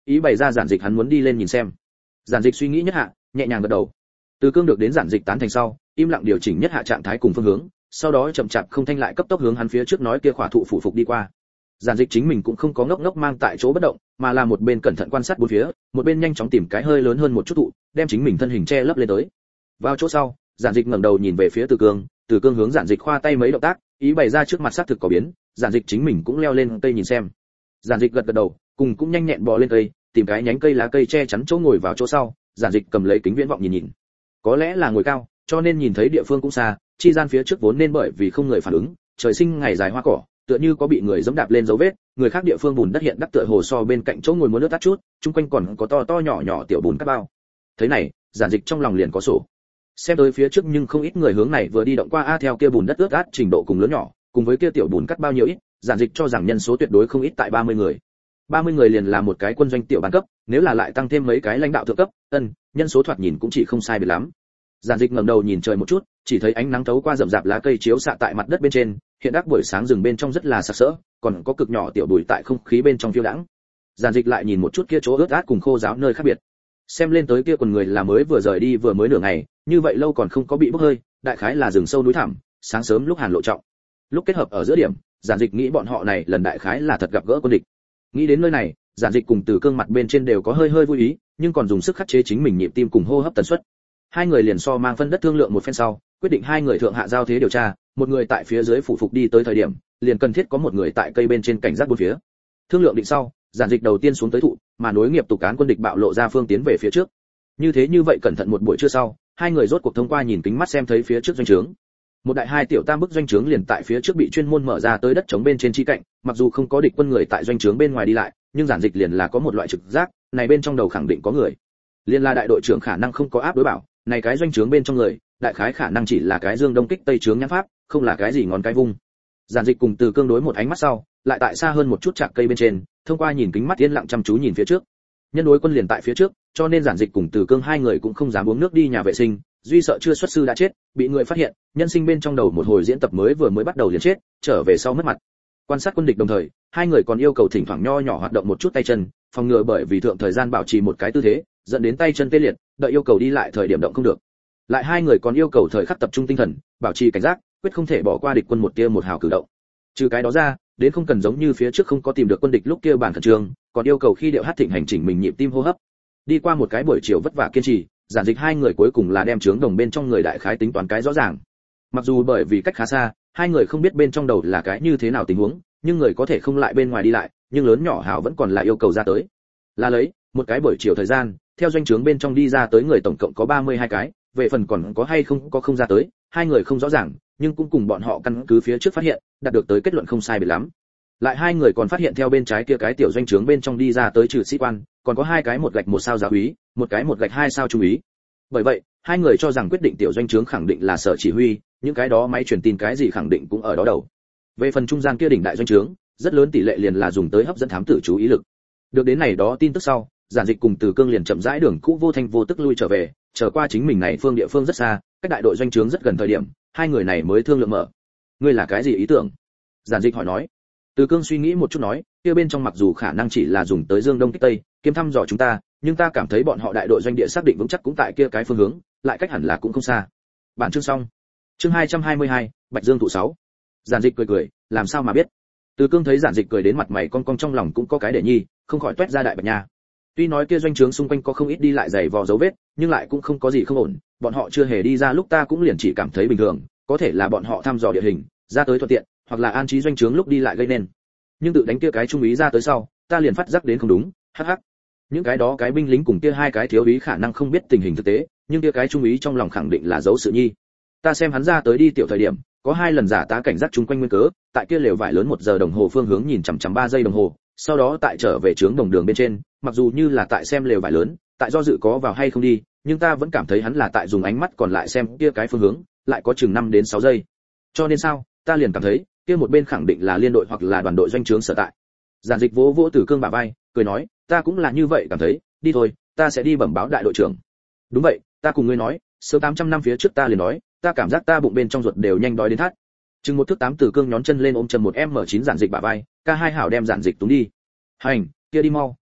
ý bày ra Giản Dịch hắn muốn đi lên nhìn xem. Giản Dịch suy nghĩ nhất hạ, nhẹ nhàng gật đầu. Từ Cương được đến Giản Dịch tán thành sau, im lặng điều chỉnh nhất hạ trạng thái cùng phương hướng, sau đó chậm chạp không thanh lại cấp tốc hướng hắn phía trước nói kia khỏa thụ phủ phục đi qua. Giản Dịch chính mình cũng không có ngốc ngốc mang tại chỗ bất động, mà là một bên cẩn thận quan sát bốn phía, một bên nhanh chóng tìm cái hơi lớn hơn một chút thụ, đem chính mình thân hình che lấp lên tới. Vào chỗ sau, Giản Dịch ngẩng đầu nhìn về phía Từ Cương hướng Giản Dịch khoa tay mấy động tác, ý bày ra trước mặt xác thực có biến, Giản Dịch chính mình cũng leo lên cây nhìn xem. Giản Dịch gật gật đầu, cùng cũng nhanh nhẹn bò lên cây, tìm cái nhánh cây lá cây che chắn chỗ ngồi vào chỗ sau, Giản Dịch cầm lấy kính viễn vọng nhìn nhìn. Có lẽ là ngồi cao, cho nên nhìn thấy địa phương cũng xa, chi gian phía trước vốn nên bởi vì không người phản ứng, trời sinh ngày dài hoa cỏ, tựa như có bị người giẫm đạp lên dấu vết, người khác địa phương bùn đất hiện đắc tựa hồ so bên cạnh chỗ ngồi muốn nước tát chút, chung quanh còn có to to nhỏ nhỏ tiểu bùn cát bao. Thế này, Giản Dịch trong lòng liền có sổ. Xem tới phía trước nhưng không ít người hướng này vừa đi động qua theo kia bùn đất ướt át trình độ cùng lớn nhỏ, cùng với kia tiểu bùn cát bao nhiêu ít, Giản Dịch cho rằng nhân số tuyệt đối không ít tại 30 người. 30 người liền là một cái quân doanh tiểu ban cấp, nếu là lại tăng thêm mấy cái lãnh đạo thượng cấp, nhân số thoạt nhìn cũng chỉ không sai biệt lắm. Giản Dịch ngẩng đầu nhìn trời một chút, chỉ thấy ánh nắng thấu qua rậm rạp lá cây chiếu xạ tại mặt đất bên trên, hiện đắc buổi sáng rừng bên trong rất là sặc sỡ, còn có cực nhỏ tiểu bụi tại không khí bên trong phiêu đãng. Giản Dịch lại nhìn một chút kia chỗ ướt át cùng khô ráo nơi khác biệt. Xem lên tới kia quần người là mới vừa rời đi vừa mới nửa ngày, như vậy lâu còn không có bị bốc hơi, đại khái là rừng sâu núi thẳm, sáng sớm lúc hàn lộ trọng. Lúc kết hợp ở giữa điểm, Giản Dịch nghĩ bọn họ này lần đại khái là thật gặp gỡ quân địch. Nghĩ đến nơi này, Giản Dịch cùng Từ Cương mặt bên trên đều có hơi hơi vui ý, nhưng còn dùng sức khắc chế chính mình nhịp tim cùng hô hấp tần suất. Hai người liền so mang phân đất thương lượng một phen sau, quyết định hai người thượng hạ giao thế điều tra, một người tại phía dưới phủ phục đi tới thời điểm, liền cần thiết có một người tại cây bên trên cảnh giác bốn phía. Thương lượng định sau, Giản Dịch đầu tiên xuống tới thụ, mà nối nghiệp tục cán quân địch bạo lộ ra phương tiến về phía trước. Như vậy cẩn thận một buổi trưa sau, hai người rốt cuộc thông qua nhìn kính mắt xem thấy phía trước doanh trướng. Một đại hai tiểu tam bức doanh trướng liền tại phía trước bị chuyên môn mở ra tới đất trống bên trên chi cạnh, mặc dù không có địch quân người tại doanh trướng bên ngoài đi lại, nhưng Giản Dịch liền là có một loại trực giác, này bên trong đầu khẳng định có người. Liên là đại đội trưởng khả năng không có áp đối bảo, này cái doanh trướng bên trong người, đại khái khả năng chỉ là cái dương đông kích tây trướng nhãn pháp, không là cái gì ngón cái vung. Giản Dịch cùng Từ Cương đối một ánh mắt sau, lại tại xa hơn một chút chạc cây bên trên, thông qua nhìn kính mắt yên lặng chăm chú nhìn phía trước. Nhân đối quân liền tại phía trước, cho nên Giản Dịch cùng Từ Cương hai người cũng không dám uống nước đi nhà vệ sinh, duy sợ chưa xuất sư đã chết, bị người phát hiện, nhân sinh bên trong đầu một hồi diễn tập mới bắt đầu liền chết, trở về sau mất mặt. Quan sát quân địch đồng thời, hai người còn yêu cầu thỉnh thoảng nho nhỏ hoạt động một chút tay chân, phòng ngừa bởi vì thượng thời gian bảo trì một cái tư thế, dẫn đến tay chân tê liệt, đợi yêu cầu đi lại thời điểm động không được. Lại hai người còn yêu cầu thời khắc tập trung tinh thần, bảo trì cảnh giác, quyết không thể bỏ qua địch quân một tia một hào cử động. Trừ cái đó ra, đến không cần giống như phía trước không có tìm được quân địch lúc kia bản khẩn trương, còn yêu cầu khi điệu hát thịnh hành chỉnh mình nhịp tim hô hấp. Đi qua một cái buổi chiều vất vả kiên trì, Giản Dịch hai người cuối cùng là đem trướng đồng bên trong người đại khái tính toán cái rõ ràng. Mặc dù bởi vì cách khá xa, hai người không biết bên trong đầu là cái như thế nào tình huống, nhưng người có thể không lại bên ngoài đi lại, nhưng lớn nhỏ hảo vẫn còn là yêu cầu ra tới. Là lấy, một cái buổi chiều thời gian, theo doanh trướng bên trong đi ra tới người tổng cộng có 32 cái, về phần còn có hay không ra tới, hai người không rõ ràng, nhưng cũng cùng bọn họ căn cứ phía trước phát hiện, đạt được tới kết luận không sai biệt lắm. Lại hai người còn phát hiện theo bên trái kia cái tiểu doanh trướng bên trong đi ra tới trừ sĩ quan, còn có hai cái một gạch một sao giáo úy, một cái một gạch hai sao trung úy. Bởi vậy, hai người cho rằng quyết định tiểu doanh trướng khẳng định là sở chỉ huy, những cái đó máy truyền tin cái gì khẳng định cũng ở đó đầu. Về phần trung gian kia đỉnh đại doanh trướng, rất lớn tỷ lệ liền là dùng tới hấp dẫn thám tử chú ý lực. Được đến này đó tin tức sau, Giản Dịch cùng Từ Cương liền chậm rãi đường cũ vô thanh vô tức lui trở về, trở qua chính mình này địa phương rất xa, cách đại đội doanh trướng rất gần thời điểm, hai người này mới thương lượng mở. Ngươi là cái gì ý tưởng? Giản Dịch hỏi nói. Từ Cương suy nghĩ một chút nói, kia bên trong mặc dù khả năng chỉ là dùng tới dương đông kích tây, kiếm thăm dò chúng ta, nhưng ta cảm thấy bọn họ đại đội doanh địa xác định vững chắc cũng tại kia cái phương hướng, lại cách hẳn là cũng không xa. Bản chương xong. Chương 222, Bạch Dương thụ 6. Giản Dịch cười, làm sao mà biết? Từ Cương thấy Giản Dịch cười đến mặt mày cong cong trong lòng cũng có cái để nhi, không khỏi toét ra đại bạch nha. Tuy nói kia doanh trướng xung quanh có không ít đi lại giày vò dấu vết, nhưng lại cũng không có gì không ổn, bọn họ chưa hề đi ra lúc ta cũng liền chỉ cảm thấy bình thường, có thể là bọn họ thăm dò địa hình, ra tới thuận tiện, hoặc là an trí doanh trướng lúc đi lại gây nên. Nhưng tự đánh kia cái trung úy ra tới sau, ta liền phát giác đến không đúng, hắc hắc. Những cái đó cái binh lính cùng kia hai cái thiếu úy khả năng không biết tình hình thực tế, nhưng kia cái trung úy trong lòng khẳng định là giấu sự nhi. Ta xem hắn ra tới đi tiểu thời điểm, có hai lần giả tá cảnh giác chung quanh nguyên cớ, tại kia lều vải lớn 1 giờ đồng hồ phương hướng nhìn chằm chằm 3 giây đồng hồ, sau đó tại trở về trướng đồng đường bên trên, mặc dù như là tại xem lều vải lớn, tại do dự có vào hay không đi, nhưng ta vẫn cảm thấy hắn là tại dùng ánh mắt còn lại xem kia cái phương hướng, lại có chừng 5 đến 6 giây. Cho nên sao, ta liền cảm thấy, kia một bên khẳng định là liên đội hoặc là đoàn đội doanh trướng sở tại. Giản Dịch vỗ vỗ Từ Cương bả vai, cười nói, ta cũng là như vậy cảm thấy, đi thôi, ta sẽ đi bẩm báo đại đội trưởng. Đúng vậy, ta cùng ngươi nói, sớm 800 năm phía trước ta liền nói, ta cảm giác ta bụng bên trong ruột đều nhanh đói đến thắt. Chừng 1 thước 8 Từ Cương nhón chân lên ôm chân một M9 Giản Dịch bả vai, K2 hảo đem Giản Dịch túng đi. Hành, kia đi mau,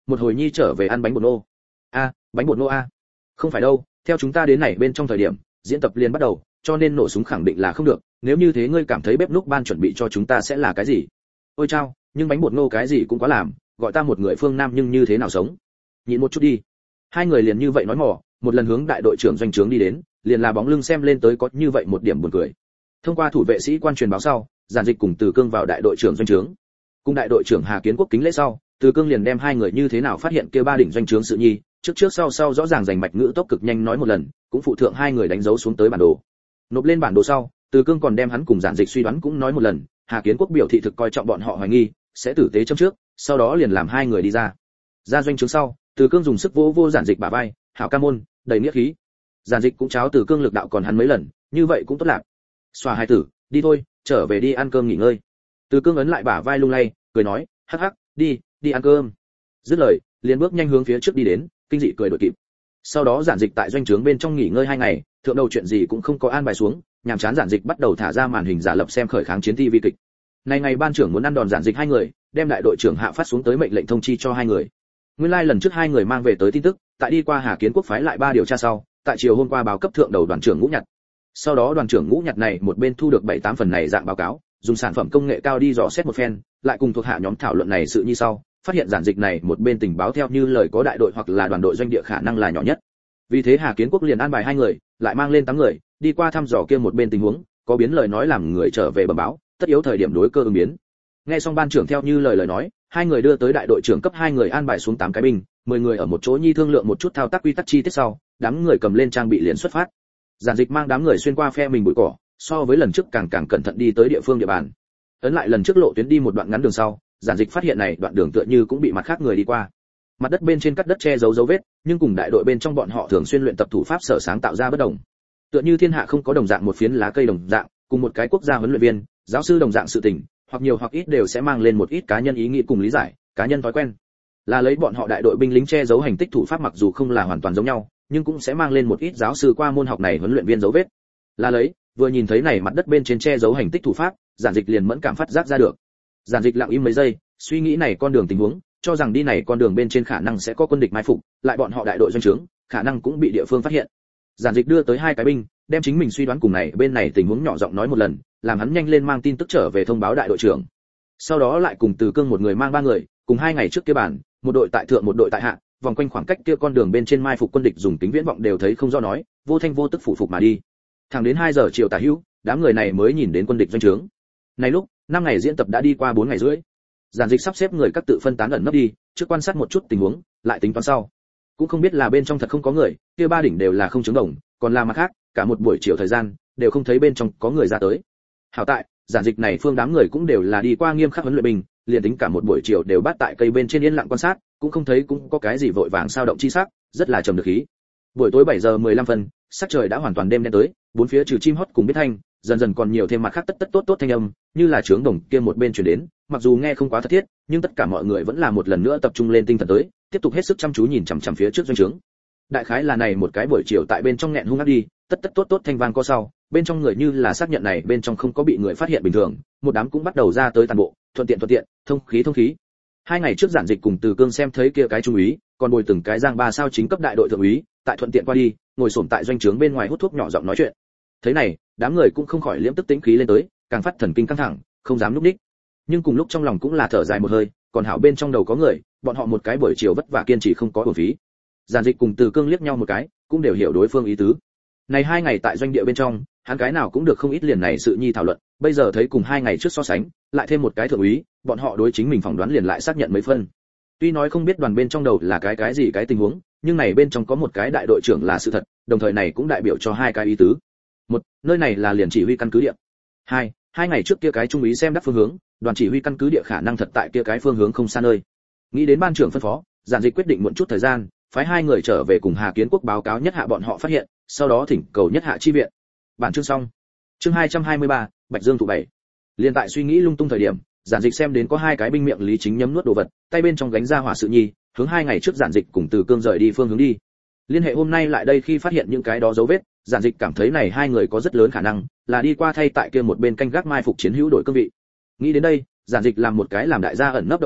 một hồi nhi trở về ăn bánh bột nô. Bánh bột nô a? Không phải đâu, theo chúng ta đến này bên trong thời điểm diễn tập liền bắt đầu, cho nên nổ súng khẳng định là không được. Nếu như thế ngươi cảm thấy bếp núc ban chuẩn bị cho chúng ta sẽ là cái gì? Ôi chao, nhưng bánh bột nô cái gì cũng quá làm, gọi ta một người phương Nam nhưng như thế nào sống? Nhịn một chút đi. Hai người liền như vậy nói mò, một lần hướng đại đội trưởng doanh trướng đi đến, liền là bóng lưng xem lên tới có như vậy một điểm buồn cười. Thông qua thủ vệ sĩ quan truyền báo sau, Giản Dịch cùng Từ Cương vào đại đội trưởng doanh trướng. Cùng đại đội trưởng Hà Kiến Quốc kính lễ sau, Từ Cương liền đem hai người như thế nào phát hiện kia ba đỉnh doanh trướng sự nhi, trước sau rõ ràng rành mạch ngữ tốc cực nhanh nói một lần, cũng phụ thượng hai người đánh dấu xuống tới bản đồ. Nộp lên bản đồ sau, Từ Cương còn đem hắn cùng Giản Dịch suy đoán cũng nói một lần, Hà Kiến Quốc biểu thị thực coi trọng bọn họ hoài nghi, sẽ tử tế châm trước, sau đó liền làm hai người đi ra. Ra doanh trướng sau, Từ Cương dùng sức vỗ Giản Dịch bả vai, "Hảo ca môn, đầy nghĩa khí." Giản Dịch cũng cháo Từ Cương lực đạo còn hắn mấy lần, như vậy cũng tốt lạc. "Xòa hai tử, đi thôi, trở về đi ăn cơm nghỉ ngơi." Từ Cương ấn lại bả vai lung lay, cười nói, "Hắc hắc, đi ăn cơm." Dứt lời, liền bước nhanh hướng phía trước đi đến, kinh dị cười đuổi kịp. Sau đó Giản Dịch tại doanh trướng bên trong nghỉ ngơi 2 ngày, thượng đầu chuyện gì cũng không có an bài xuống, nhàm chán Giản Dịch bắt đầu thả ra màn hình giả lập xem khởi kháng chiến TV kịch. Này ngày ban trưởng muốn ăn đòn Giản Dịch hai người, đem đại đội trưởng hạ phát xuống tới mệnh lệnh thông chi cho hai người. Nguyên lai lần trước hai người mang về tới tin tức, tại đi qua Hà Kiến Quốc phái lại 3 điều tra sau, tại chiều hôm qua báo cấp thượng đầu đoàn trưởng Ngũ Nhật. Sau đó đoàn trưởng Ngũ Nhật này một bên thu được 7-8 phần này dạng báo cáo, dùng sản phẩm công nghệ cao đi dò xét một phen, lại cùng thuộc hạ nhóm thảo luận này sự như sau, phát hiện Giản Dịch này một bên tình báo theo như lời có đại đội hoặc là đoàn đội doanh địa khả năng là nhỏ nhất. Vì thế Hà Kiến Quốc liền an bài hai người, lại mang lên 8 người, đi qua thăm dò kia một bên tình huống, có biến lời nói làm người trở về bẩm báo, tất yếu thời điểm đối cơ ứng biến. Nghe xong ban trưởng theo như lời nói, hai người đưa tới đại đội trưởng cấp 2 người an bài xuống 8 cái binh, 10 người ở một chỗ nhi thương lượng một chút thao tác quy tắc chi tiết sau, đám người cầm lên trang bị liền xuất phát. Giản Dịch mang đám người xuyên qua phe mình bụi cỏ, so với lần trước càng cẩn thận đi tới địa phương địa bàn. Ấn lại lần trước lộ tuyến đi một đoạn ngắn đường sau, Giản Dịch phát hiện này đoạn đường tựa như cũng bị mặt khác người đi qua. Mặt đất bên trên cắt đất che giấu dấu vết, nhưng cùng đại đội bên trong bọn họ thường xuyên luyện tập thủ pháp sở sáng tạo ra bất đồng. Tựa như thiên hạ không có đồng dạng một phiến lá cây đồng dạng, cùng một cái quốc gia huấn luyện viên, giáo sư đồng dạng sự tình, hoặc nhiều hoặc ít đều sẽ mang lên một ít cá nhân ý nghĩ cùng lý giải, cá nhân thói quen. Là lấy bọn họ đại đội binh lính che giấu hành tích thủ pháp mặc dù không là hoàn toàn giống nhau, nhưng cũng sẽ mang lên một ít giáo sư qua môn học này huấn luyện viên dấu vết. Là lấy, vừa nhìn thấy này mặt đất bên trên che giấu hành tích thủ pháp, Giản Dịch liền mẫn cảm phát giác ra được. Giản Dịch lặng im mấy giây, suy nghĩ này con đường tình huống, cho rằng đi này con đường bên trên khả năng sẽ có quân địch mai phục, lại bọn họ đại đội doanh trướng, khả năng cũng bị địa phương phát hiện. Giản Dịch đưa tới 2 cái binh, đem chính mình suy đoán cùng này bên này tình huống nhỏ giọng nói một lần, làm hắn nhanh lên mang tin tức trở về thông báo đại đội trưởng. Sau đó lại cùng Từ Cương một người mang 3 người, cùng 2 ngày trước kia bản, một đội tại thượng một đội tại hạ, vòng quanh khoảng cách kia con đường bên trên mai phục quân địch dùng tính viễn vọng đều thấy không rõ nói, vô thanh vô tức phủ phục mà đi. Thẳng đến 2 giờ chiều tả hữu, đám người này mới nhìn đến quân địch doanh trướng. Này lúc, 5 ngày diễn tập đã đi qua 4 ngày rưỡi. Giản Dịch sắp xếp người các tự phân tán ẩn nấp đi, trước quan sát một chút tình huống, lại tính toán sau. Cũng không biết là bên trong thật không có người, kia 3 đỉnh đều là không chứng đồng, còn là mặt khác, cả một buổi chiều thời gian, đều không thấy bên trong có người ra tới. Hảo tại, Giản Dịch này phương đám người cũng đều là đi qua nghiêm khắc huấn luyện binh, liền tính cả một buổi chiều đều bắt tại cây bên trên yên lặng quan sát, cũng không thấy cũng có cái gì vội vàng sao động chi sắc, rất là trầm được khí. Buổi tối 7 giờ 15 phân, sắc trời đã hoàn toàn đêm đen tới, bốn phía trừ chim hót cùng biết thanh, dần dần còn nhiều thêm mặt khác tất tốt thanh âm, như là trướng đồng kia một bên truyền đến, mặc dù nghe không quá thật thiết, nhưng tất cả mọi người vẫn là một lần nữa tập trung lên tinh thần tới, tiếp tục hết sức chăm chú nhìn chằm chằm phía trước doanh trướng. Đại khái là này một cái buổi chiều tại bên trong nghẹn hung ác đi, tất tốt thanh vang có sau, bên trong người như là xác nhận này bên trong không có bị người phát hiện bình thường, một đám cũng bắt đầu ra tới toàn bộ, thuận tiện, thông khí. 2 ngày trước Giản Dịch cùng Từ Cương xem thấy kia cái trung úy, còn bồi từng cái giang 3 sao chính cấp đại đội thượng úy, tại thuận tiện qua đi, ngồi xổm tại doanh trướng bên ngoài hút thuốc nhỏ giọng nói chuyện. Thế này, đám người cũng không khỏi liễm tức tĩnh khí lên tới, càng phát thần kinh căng thẳng, không dám lúc đích. Nhưng cùng lúc trong lòng cũng là thở dài một hơi, còn hảo bên trong đầu có người, bọn họ một cái buổi chiều vất vả kiên trì không có uổng phí. Giản Dịch cùng Từ Cương liếc nhau một cái, cũng đều hiểu đối phương ý tứ. Này 2 ngày tại doanh địa bên trong, hắn cái nào cũng được không ít liền này sự nhi thảo luận, bây giờ thấy cùng 2 ngày trước so sánh, lại thêm một cái thượng úy, bọn họ đối chính mình phỏng đoán liền lại xác nhận mấy phân. Tuy nói không biết đoàn bên trong đầu là cái gì cái tình huống, nhưng này bên trong có một cái đại đội trưởng là sự thật, đồng thời này cũng đại biểu cho 2 cái ý tứ. 1, nơi này là liền chỉ huy căn cứ địa. 2 ngày trước kia cái trung úy xem đắc phương hướng, đoàn chỉ huy căn cứ địa khả năng thật tại kia cái phương hướng không xa nơi. Nghĩ đến ban trưởng phân phó, Giản Dịch quyết định muộn chút thời gian, phái 2 người trở về cùng Hà Kiến Quốc báo cáo nhất hạ bọn họ phát hiện, sau đó thỉnh cầu nhất hạ chi viện. Bản chương xong. Chương 223, Bạch Dương thụ 7. Liên tại suy nghĩ lung tung thời điểm, Giản Dịch xem đến có 2 cái binh miệng lý chính nhấm nuốt đồ vật, tay bên trong gánh ra hỏa sự nhi, hướng 2 ngày trước Giản Dịch cùng Từ Cương rời đi phương hướng đi. Liên hệ hôm nay lại đây khi phát hiện những cái đó dấu vết, Giản Dịch cảm thấy này 2 người có rất lớn khả năng là đi qua thay tại kia một bên canh gác mai phục chiến hữu đổi cương vị. Nghĩ đến đây, Giản Dịch làm một cái làm đại gia ẩn nấp động tác,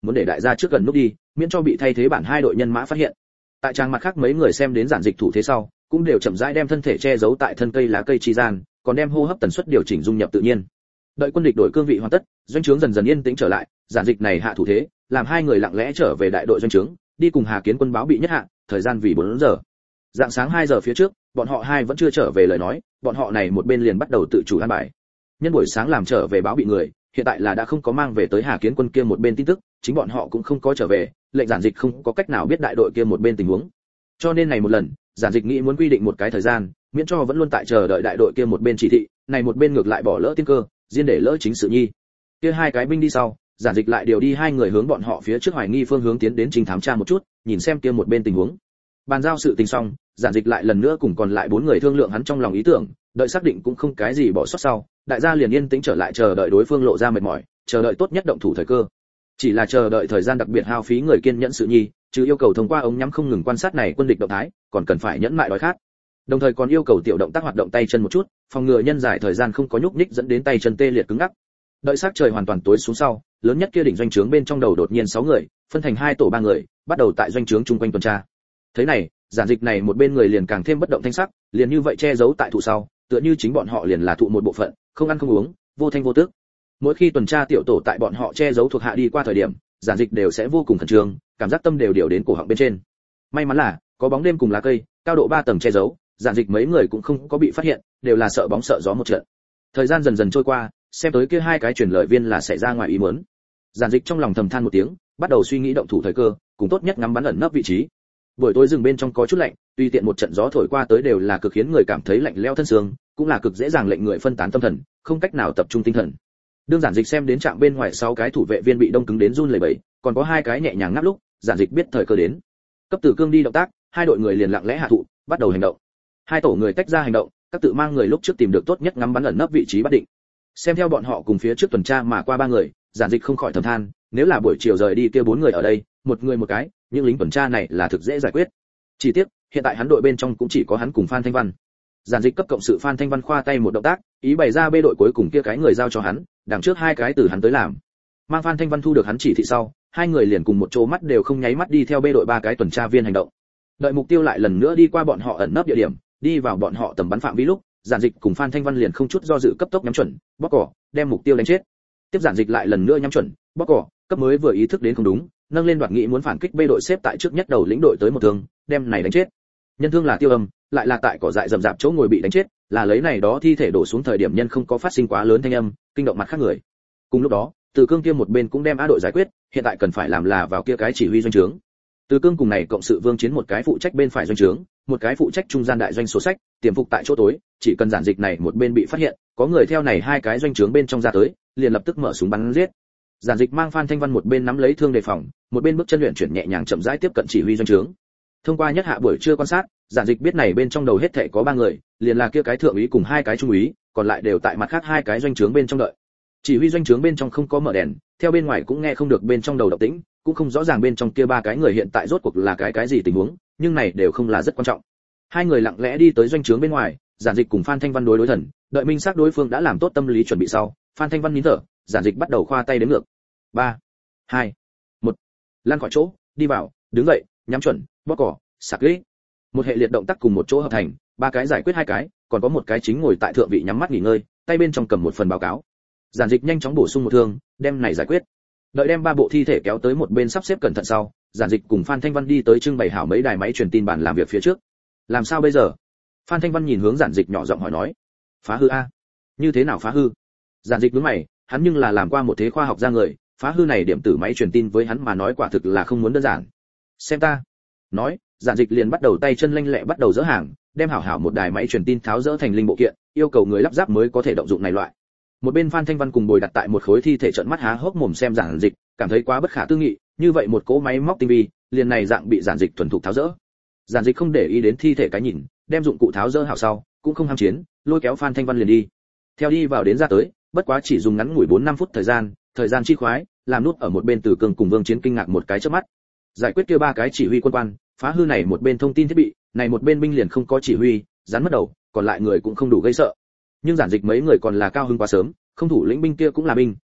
muốn để đại gia trước gần núp đi, miễn cho bị thay thế bản hai đội nhân mã phát hiện. Tại trang mặt khác mấy người xem đến giản dịch thủ thế sau, cũng đều chậm rãi đem thân thể che giấu tại thân cây lá cây chi gian, còn đem hô hấp tần suất điều chỉnh dung nhập tự nhiên. Đợi quân địch đổi cương vị hoàn tất, doanh trướng dần dần yên tĩnh trở lại, giản dịch này hạ thủ thế, làm hai người lặng lẽ trở về đại đội doanh trướng, đi cùng Hà Kiến Quân báo bị nhất hạ, thời gian vì 4 giờ. Dạng sáng 2 giờ phía trước, bọn họ hai vẫn chưa trở về lời nói, bọn họ này một bên liền bắt đầu tự chủ an bài. Nhân buổi sáng làm trở về báo bị người, hiện tại là đã không có mang về tới Hà Kiến Quân kia một bên tin tức, chính bọn họ cũng không có trở về, lệnh giản dịch không có cách nào biết đại đội kia một bên tình huống. Cho nên này một lần, giản dịch nghĩ muốn quy định một cái thời gian, miễn cho vẫn luôn tại chờ đợi đại đội kia một bên chỉ thị, này một bên ngược lại bỏ lỡ tiên cơ, riêng để lỡ chính sự nhi. Kia hai cái binh đi sau, giản dịch lại điều đi hai người hướng bọn họ phía trước hoài nghi phương hướng tiến đến trình thám tra một chút, nhìn xem kia một bên tình huống. Bàn giao sự tình xong, giản dịch lại lần nữa cùng còn lại 4 người thương lượng hắn trong lòng ý tưởng, đợi xác định cũng không cái gì bỏ sót sau, đại gia liền yên tĩnh trở lại chờ đợi đối phương lộ ra mệt mỏi, chờ đợi tốt nhất động thủ thời cơ. Chỉ là chờ đợi thời gian đặc biệt hao phí người kiên nhẫn sự nhi, chứ yêu cầu thông qua ống nhắm không ngừng quan sát này quân địch động thái, còn cần phải nhẫn mại đói khát. Đồng thời còn yêu cầu tiểu động tác hoạt động tay chân một chút, phòng ngừa nhân giải thời gian không có nhúc nhích dẫn đến tay chân tê liệt cứng ngắc. Đợi sắc trời hoàn toàn tối xuống sau, lớn nhất kia đỉnh doanh trướng bên trong đầu đột nhiên 6 người, phân thành 2 tổ 3 người, bắt đầu tại doanh trướng chung quanh tuần tra. Thế này, giản dịch này một bên người liền càng thêm bất động thanh sắc, liền như vậy che giấu tại thụ sau, tựa như chính bọn họ liền là thụ một bộ phận, không ăn không uống, vô thanh vô tức. Mỗi khi tuần tra tiểu tổ tại bọn họ che giấu thuộc hạ đi qua thời điểm, giản dịch đều sẽ vô cùng khẩn trương, cảm giác tâm đều điều đến cổ họng bên trên. May mắn là có bóng đêm cùng lá cây, cao độ 3 tầng che giấu, giản dịch mấy người cũng không có bị phát hiện, đều là sợ bóng sợ gió một trận. Thời gian dần dần trôi qua, xem tới kia hai cái truyền lời viên là xảy ra ngoài ý muốn. Giản dịch trong lòng thầm than một tiếng, bắt đầu suy nghĩ động thủ thời cơ, cùng tốt nhất ngắm bắn ẩn nấp vị trí. Buổi tối rừng bên trong có chút lạnh, tuy tiện một trận gió thổi qua tới đều là cực khiến người cảm thấy lạnh lẽo thân xương, cũng là cực dễ dàng lệnh người phân tán tâm thần, không cách nào tập trung tinh thần. Đương giản dịch xem đến trạm bên ngoài 6 cái thủ vệ viên bị đông cứng đến run lẩy bẩy, còn có 2 cái nhẹ nhàng ngáp lúc, giản dịch biết thời cơ đến. Cấp tử cương đi động tác, 2 đội người liền lặng lẽ hạ thụ, bắt đầu hành động. 2 tổ người tách ra hành động, các tự mang người lúc trước tìm được tốt nhất ngắm bắn ẩn nấp vị trí bắt định. Xem theo bọn họ cùng phía trước tuần tra mà qua 3 người, giản dịch không khỏi thầm than, nếu là buổi chiều rời đi kia 4 người ở đây, một người một cái, những lính tuần tra này là thực dễ giải quyết. Chỉ tiếc, hiện tại hắn đội bên trong cũng chỉ có hắn cùng Phan Thanh Văn. Giản dịch cấp cộng sự Phan Thanh Văn khoa tay một động tác, ý bày ra bê đội cuối cùng kia cái người giao cho hắn, đằng trước 2 cái từ hắn tới làm. Mang Phan Thanh Văn thu được hắn chỉ thị sau, 2 người liền cùng một chỗ mắt đều không nháy mắt đi theo bê đội 3 cái tuần tra viên hành động. Đợi mục tiêu lại lần nữa đi qua bọn họ ẩn nấp địa điểm, đi vào bọn họ tầm bắn phạm vi lúc, giản dịch cùng Phan Thanh Văn liền không chút do dự cấp tốc nhắm chuẩn, bóp cỏ, đem mục tiêu đánh chết. Tiếp giản dịch lại lần nữa nhắm chuẩn, bóp cỏ, cấp mới vừa ý thức đến không đúng, nâng lên đoạt nghị muốn phản kích bê đội xếp tại trước nhất đầu lĩnh đội tới một thương, đem này đánh chết. Nhân thương là Tiêu Âm, lại là tại cỏ dại rậm rạp chỗ ngồi bị đánh chết, là lấy này đó thi thể đổ xuống thời điểm nhân không có phát sinh quá lớn thanh âm, kinh động mặt khác người. Cùng lúc đó, Từ Cương kia một bên cũng đem A đội giải quyết, hiện tại cần phải làm là vào kia cái chỉ huy doanh trướng. Từ Cương cùng này cộng sự Vương Chiến một cái phụ trách bên phải doanh trướng, một cái phụ trách trung gian đại doanh sổ sách, tiềm phục tại chỗ tối, chỉ cần giản dịch này một bên bị phát hiện, có người theo này 2 cái doanh trướng bên trong ra tới, liền lập tức mở súng bắn giết. Giản dịch mang Phan Thanh Văn một bên nắm lấy thương đề phòng, một bên bước chân luyện chuyển nhẹ nhàng chậm rãi tiếp cận chỉ huy doanh trướng. Thông qua nhất hạ buổi trưa quan sát, giản dịch biết này bên trong đầu hết thảy có 3 người, liền là kia cái thượng úy cùng 2 cái trung úy, còn lại đều tại mặt khác 2 cái doanh trướng bên trong đợi. Chỉ huy doanh trướng bên trong không có mở đèn, theo bên ngoài cũng nghe không được bên trong đầu động tĩnh, cũng không rõ ràng bên trong kia 3 cái người hiện tại rốt cuộc là cái gì tình huống, nhưng này đều không là rất quan trọng. 2 người lặng lẽ đi tới doanh trướng bên ngoài, giản dịch cùng Phan Thanh Văn đối thần, đợi minh xác đối phương đã làm tốt tâm lý chuẩn bị sau, Phan Thanh Văn nín thở, giản dịch bắt đầu khoa tay đếm ngược. 3, 2, 1. Lăn khỏi chỗ, đi vào, đứng dậy, nhắm chuẩn, bóp cỏ, sạc lưỡi. Một hệ liệt động tác cùng một chỗ hợp thành, 3 cái giải quyết 2 cái, còn có một cái chính ngồi tại thượng vị nhắm mắt nghỉ ngơi, tay bên trong cầm một phần báo cáo. Giản dịch nhanh chóng bổ sung một thương, đem này giải quyết. Đợi đem 3 bộ thi thể kéo tới một bên sắp xếp cẩn thận sau, giản dịch cùng Phan Thanh Văn đi tới trưng bày hảo mấy đài máy truyền tin bản làm việc phía trước. Làm sao bây giờ? Phan Thanh Văn nhìn hướng giản dịch nhỏ giọng hỏi nói. Phá hư a? Như thế nào phá hư? Giản dịch nhướng mày, hắn nhưng là làm qua một thế khoa học gia người, phá hư này điểm tử máy truyền tin với hắn mà nói quả thực là không muốn đơn giản. Xem ta. Nói, giản dịch liền bắt đầu tay chân lanh lẹ bắt đầu dỡ hàng, đem hảo một đài máy truyền tin tháo dỡ thành linh bộ kiện, yêu cầu người lắp ráp mới có thể động dụng này loại. Một bên Phan Thanh Văn cùng bồi đặt tại một khối thi thể trợn mắt há hốc mồm xem giản dịch, cảm thấy quá bất khả tư nghị, như vậy một cỗ máy móc tinh vi, liền này dạng bị giản dịch thuần thục tháo dỡ. Giản dịch không để ý đến thi thể cái nhìn, đem dụng cụ tháo dỡ hảo sau, cũng không ham chiến, lôi kéo Phan Thanh Văn liền đi. Theo đi vào đến ra tới, bất quá chỉ dùng ngắn ngủi 4-5 phút thời gian chi khoái, làm nút ở một bên Từ Cương cùng Vương Chiến kinh ngạc một cái chớp mắt. Giải quyết kia 3 cái chỉ huy quân quan, phá hư này một bên thông tin thiết bị, này một bên binh liền không có chỉ huy, rắn mất đầu, còn lại người cũng không đủ gây sợ. Nhưng giản dịch mấy người còn là cao hứng quá sớm, không thủ lĩnh binh kia cũng là binh,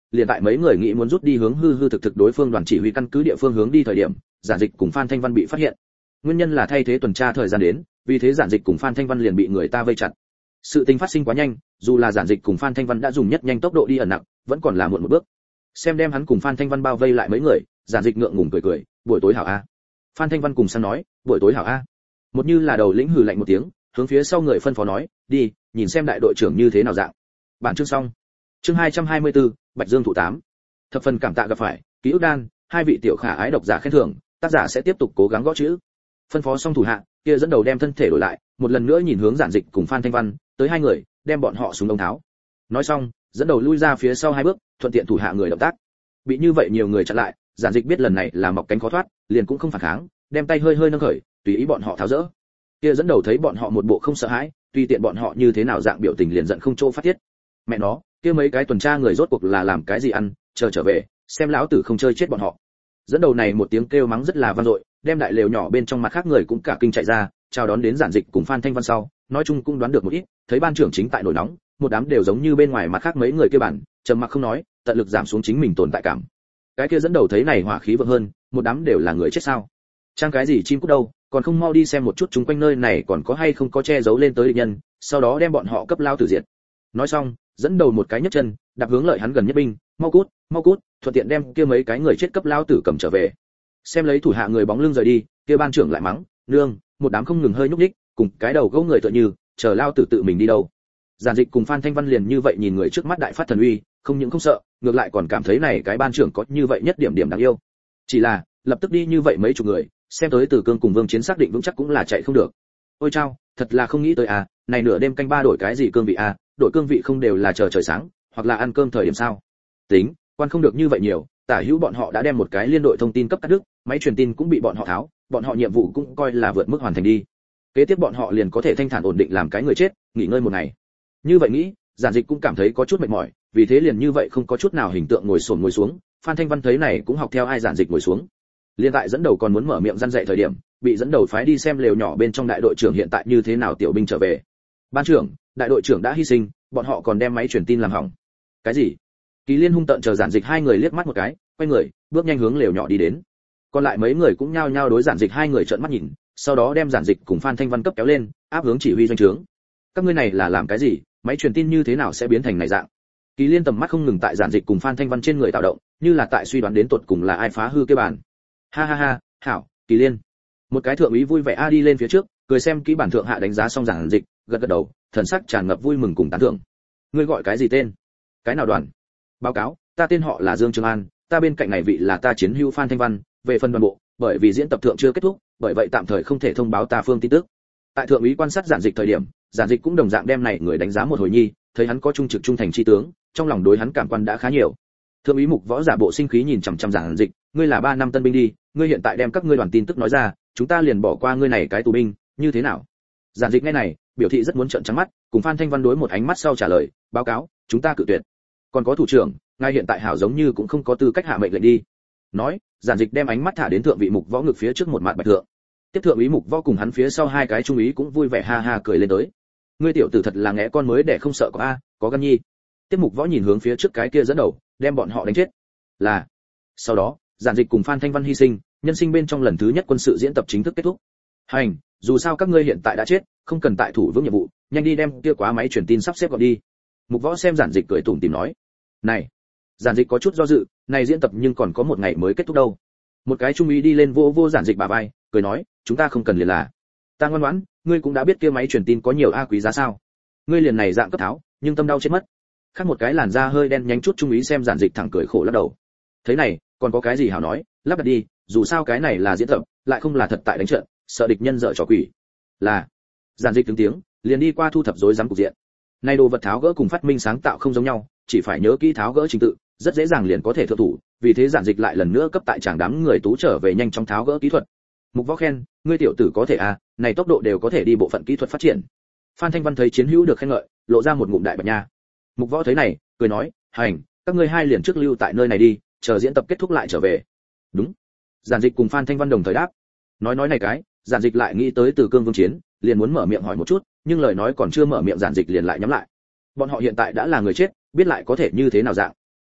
liền tại mấy người nghĩ muốn rút đi hướng hư hư thực thực đối phương đoàn chỉ huy căn cứ địa phương hướng đi thời điểm, Giản Dịch cùng Phan Thanh Văn bị phát hiện. Nguyên nhân là thay thế tuần tra thời gian đến, vì thế Giản Dịch cùng Phan Thanh Văn liền bị người ta vây chặt. Sự tình phát sinh quá nhanh, dù là Giản Dịch cùng Phan Thanh Văn đã dùng nhất nhanh tốc độ đi ẩn nặc, vẫn còn là muộn một bước. Xem đem hắn cùng Phan Thanh Văn bao vây lại mấy người, Giản Dịch ngượng ngùng cười, buổi tối hảo a. Phan Thanh Văn cùng sang nói, buổi tối hảo a. Một như là đầu lĩnh hừ lạnh một tiếng, hướng phía sau người phân phó nói, đi, nhìn xem đại đội trưởng như thế nào dạng. Bản chương xong. Chương 224, Bạch Dương thủ 8. Thập phần cảm tạ gặp phải, ký ức đan, hai vị tiểu khả ái độc giả khen thưởng, tác giả sẽ tiếp tục cố gắng gõ chữ. Phân phó xong thủ hạ, kia dẫn đầu đem thân thể đổi lại, một lần nữa nhìn hướng Giản Dịch cùng Phan Thanh Văn, tới hai người, đem bọn họ xuống ống tháo. Nói xong, dẫn đầu lui ra phía sau hai bước, thuận tiện thủ hạ người động tác. Bị như vậy nhiều người chặn lại, Giản Dịch biết lần này là mọc cánh khó thoát, liền cũng không phản kháng, đem tay hơi hơi nâng khởi, tùy ý bọn họ tháo dỡ. Kia dẫn đầu thấy bọn họ một bộ không sợ hãi, tùy tiện bọn họ như thế nào dạng biểu tình liền giận không chỗ phát tiết. Mẹ nó, kia mấy cái tuần tra người rốt cuộc là làm cái gì ăn, chờ trở về, xem lão tử không chơi chết bọn họ. Dẫn đầu này một tiếng kêu mắng rất là vang dội, đem đại lều nhỏ bên trong mặt khác người cũng cả kinh chạy ra, chào đón đến Giản Dịch cùng Phan Thanh Văn sau, nói chung cũng đoán được một ít, thấy ban trưởng chính tại nổi nóng, một đám đều giống như bên ngoài mặt khác mấy người kia bản, trầm mặc không nói, tận lực giảm xuống chính mình tồn tại cảm. Cái kia dẫn đầu thấy này hỏa khí vượng hơn, một đám đều là người chết sao? Trang cái gì chim cút đâu, còn không mau đi xem một chút chúng quanh nơi này còn có hay không có che giấu lên tới địch nhân, sau đó đem bọn họ cấp lao tử diệt. Nói xong, dẫn đầu một cái nhấc chân, đạp hướng lợi hắn gần nhất binh, mau cút, thuận tiện đem kia mấy cái người chết cấp lao tử cầm trở về. Xem lấy thủ hạ người bóng lưng rời đi, kia ban trưởng lại mắng, nương, một đám không ngừng hơi nhúc nhích, cùng cái đầu gấu người tựa như, chờ lao tử tự mình đi đâu. Giản Dịch cùng Phan Thanh Văn liền như vậy nhìn người trước mắt đại phát thần uy, không những không sợ, ngược lại còn cảm thấy này cái ban trưởng có như vậy nhất điểm điểm đáng yêu. Chỉ là, lập tức đi như vậy mấy chục người, xem tới Từ Cương cùng Vương Chiến xác định vững chắc cũng là chạy không được. Ôi chao, thật là không nghĩ tới à, này nửa đêm canh ba đổi cái gì cương vị à, đổi cương vị không đều là chờ trời sáng, hoặc là ăn cơm thời điểm sao? Tính, quan không được như vậy nhiều, tả hữu bọn họ đã đem một cái liên đội thông tin cấp cắt đứt, máy truyền tin cũng bị bọn họ tháo, bọn họ nhiệm vụ cũng coi là vượt mức hoàn thành đi. Kế tiếp bọn họ liền có thể thanh thản ổn định làm cái người chết, nghỉ ngơi một ngày. Như vậy nghĩ, Giản Dịch cũng cảm thấy có chút mệt mỏi, vì thế liền như vậy không có chút nào hình tượng ngồi xuống. Phan Thanh Văn thấy này cũng học theo ai Giản Dịch ngồi xuống. Liên tại dẫn đầu còn muốn mở miệng răn dạy thời điểm, bị dẫn đầu phái đi xem lều nhỏ bên trong đại đội trưởng hiện tại như thế nào tiểu binh trở về. Ban trưởng, đại đội trưởng đã hy sinh, bọn họ còn đem máy truyền tin làm hỏng. Cái gì? Kỳ Liên hung tợn chờ Giản Dịch hai người liếc mắt một cái, quay người, bước nhanh hướng lều nhỏ đi đến. Còn lại mấy người cũng nhao nhao đối Giản Dịch hai người trợn mắt nhìn, sau đó đem Giản Dịch cùng Phan Thanh Văn cấp kéo lên, áp hướng chỉ huy doanh trướng. Các ngươi này là làm cái gì? Máy truyền tin như thế nào sẽ biến thành này dạng? Kỳ Liên tầm mắt không ngừng tại Giản Dịch cùng Phan Thanh Văn trên người tạo động, như là tại suy đoán đến tột cùng là ai phá hư cái bàn. Ha, hảo, Kỳ Liên. Một cái thượng úy vui vẻ đi lên phía trước, cười xem kỹ bản thượng hạ đánh giá xong Giản Dịch, gật gật đầu, thần sắc tràn ngập vui mừng cùng tán thưởng. Ngươi gọi cái gì tên? Cái nào đoàn? Báo cáo, ta tên họ là Dương Trường An, ta bên cạnh này vị là ta chiến hữu Phan Thanh Văn, về phần đoàn bộ, bởi vì diễn tập thượng chưa kết thúc, bởi vậy tạm thời không thể thông báo ta phương tin tức. Tại thượng úy quan sát Giản Dịch thời điểm, Giản Dịch cũng đồng dạng đem này người đánh giá một hồi nhi, thấy hắn có trung trực trung thành chi tướng, trong lòng đối hắn cảm quan đã khá nhiều. Thượng úy Mục Võ giả bộ sinh khí nhìn chằm chằm Giản Dịch, ngươi là 3 năm tân binh đi, ngươi hiện tại đem các ngươi đoàn tin tức nói ra, chúng ta liền bỏ qua ngươi này cái tù binh, như thế nào? Giản Dịch nghe này, biểu thị rất muốn trợn trắng mắt, cùng Phan Thanh Văn đối một ánh mắt sau trả lời, báo cáo, chúng ta cự tuyệt. Còn có thủ trưởng, ngài hiện tại hảo giống như cũng không có tư cách hạ mệnh lệnh đi. Nói, Giản Dịch đem ánh mắt thả đến thượng vị Mục Võ ngực phía trước một mặt bạch thượng. Tiếp thượng úy Mục Võ cùng hắn phía sau hai cái trung úy cũng vui vẻ ha ha cười lên tới. Ngươi tiểu tử thật là ngẽ con mới để không sợ có a, có gan nhi. Tiếp Mục Võ nhìn hướng phía trước cái kia dẫn đầu, đem bọn họ đánh chết. Là. Sau đó, Giản Dịch cùng Phan Thanh Văn hy sinh, nhân sinh bên trong lần thứ nhất quân sự diễn tập chính thức kết thúc. Hành, dù sao các ngươi hiện tại đã chết, không cần tại thủ vững nhiệm vụ, nhanh đi đem kia quá máy truyền tin sắp xếp gọn đi. Mục Võ xem Giản Dịch cười tủm tỉm nói. Này, Giản Dịch có chút do dự, này diễn tập nhưng còn có một ngày mới kết thúc đâu. Một cái trung úy đi lên vô Giản Dịch bả vai, cười nói, chúng ta không cần liền là. Ta ngoan ngoãn, ngươi cũng đã biết kia máy truyền tin có nhiều quý giá sao? Ngươi liền này dạng cấp tháo, nhưng tâm đau chết mất. Khác một cái làn da hơi đen nhánh chút trung úy xem Giản Dịch thẳng cười khổ lắc đầu. Thế này, còn có cái gì hảo nói, lắp đặt đi, dù sao cái này là diễn tập, lại không là thật tại đánh trận, sợ địch nhân dở trò quỷ. Là. Giản Dịch tiếng, liền đi qua thu thập rối rắm cục diện. Này đồ vật tháo gỡ cùng phát minh sáng tạo không giống nhau, chỉ phải nhớ kỹ tháo gỡ trình tự, rất dễ dàng liền có thể thượng thủ, vì thế Giản Dịch lại lần nữa cấp tại chàng đám người tú trở về nhanh trong tháo gỡ kỹ thuật. Mục Võ khen, ngươi tiểu tử có thể này tốc độ đều có thể đi bộ phận kỹ thuật phát triển. Phan Thanh Văn thấy chiến hữu được khen ngợi, lộ ra một ngụm đại bạch nha. Mục Võ thấy này, cười nói, hành, các ngươi hai liền trước lưu tại nơi này đi, chờ diễn tập kết thúc lại trở về. Đúng. Giản Dịch cùng Phan Thanh Văn đồng thời đáp. Nói này cái, Giản Dịch lại nghĩ tới Từ Cương Vương Chiến, liền muốn mở miệng hỏi một chút, nhưng lời nói còn chưa mở miệng Giản Dịch liền lại nhắm lại. Bọn họ hiện tại đã là người chết, biết lại có thể như thế nào dạng.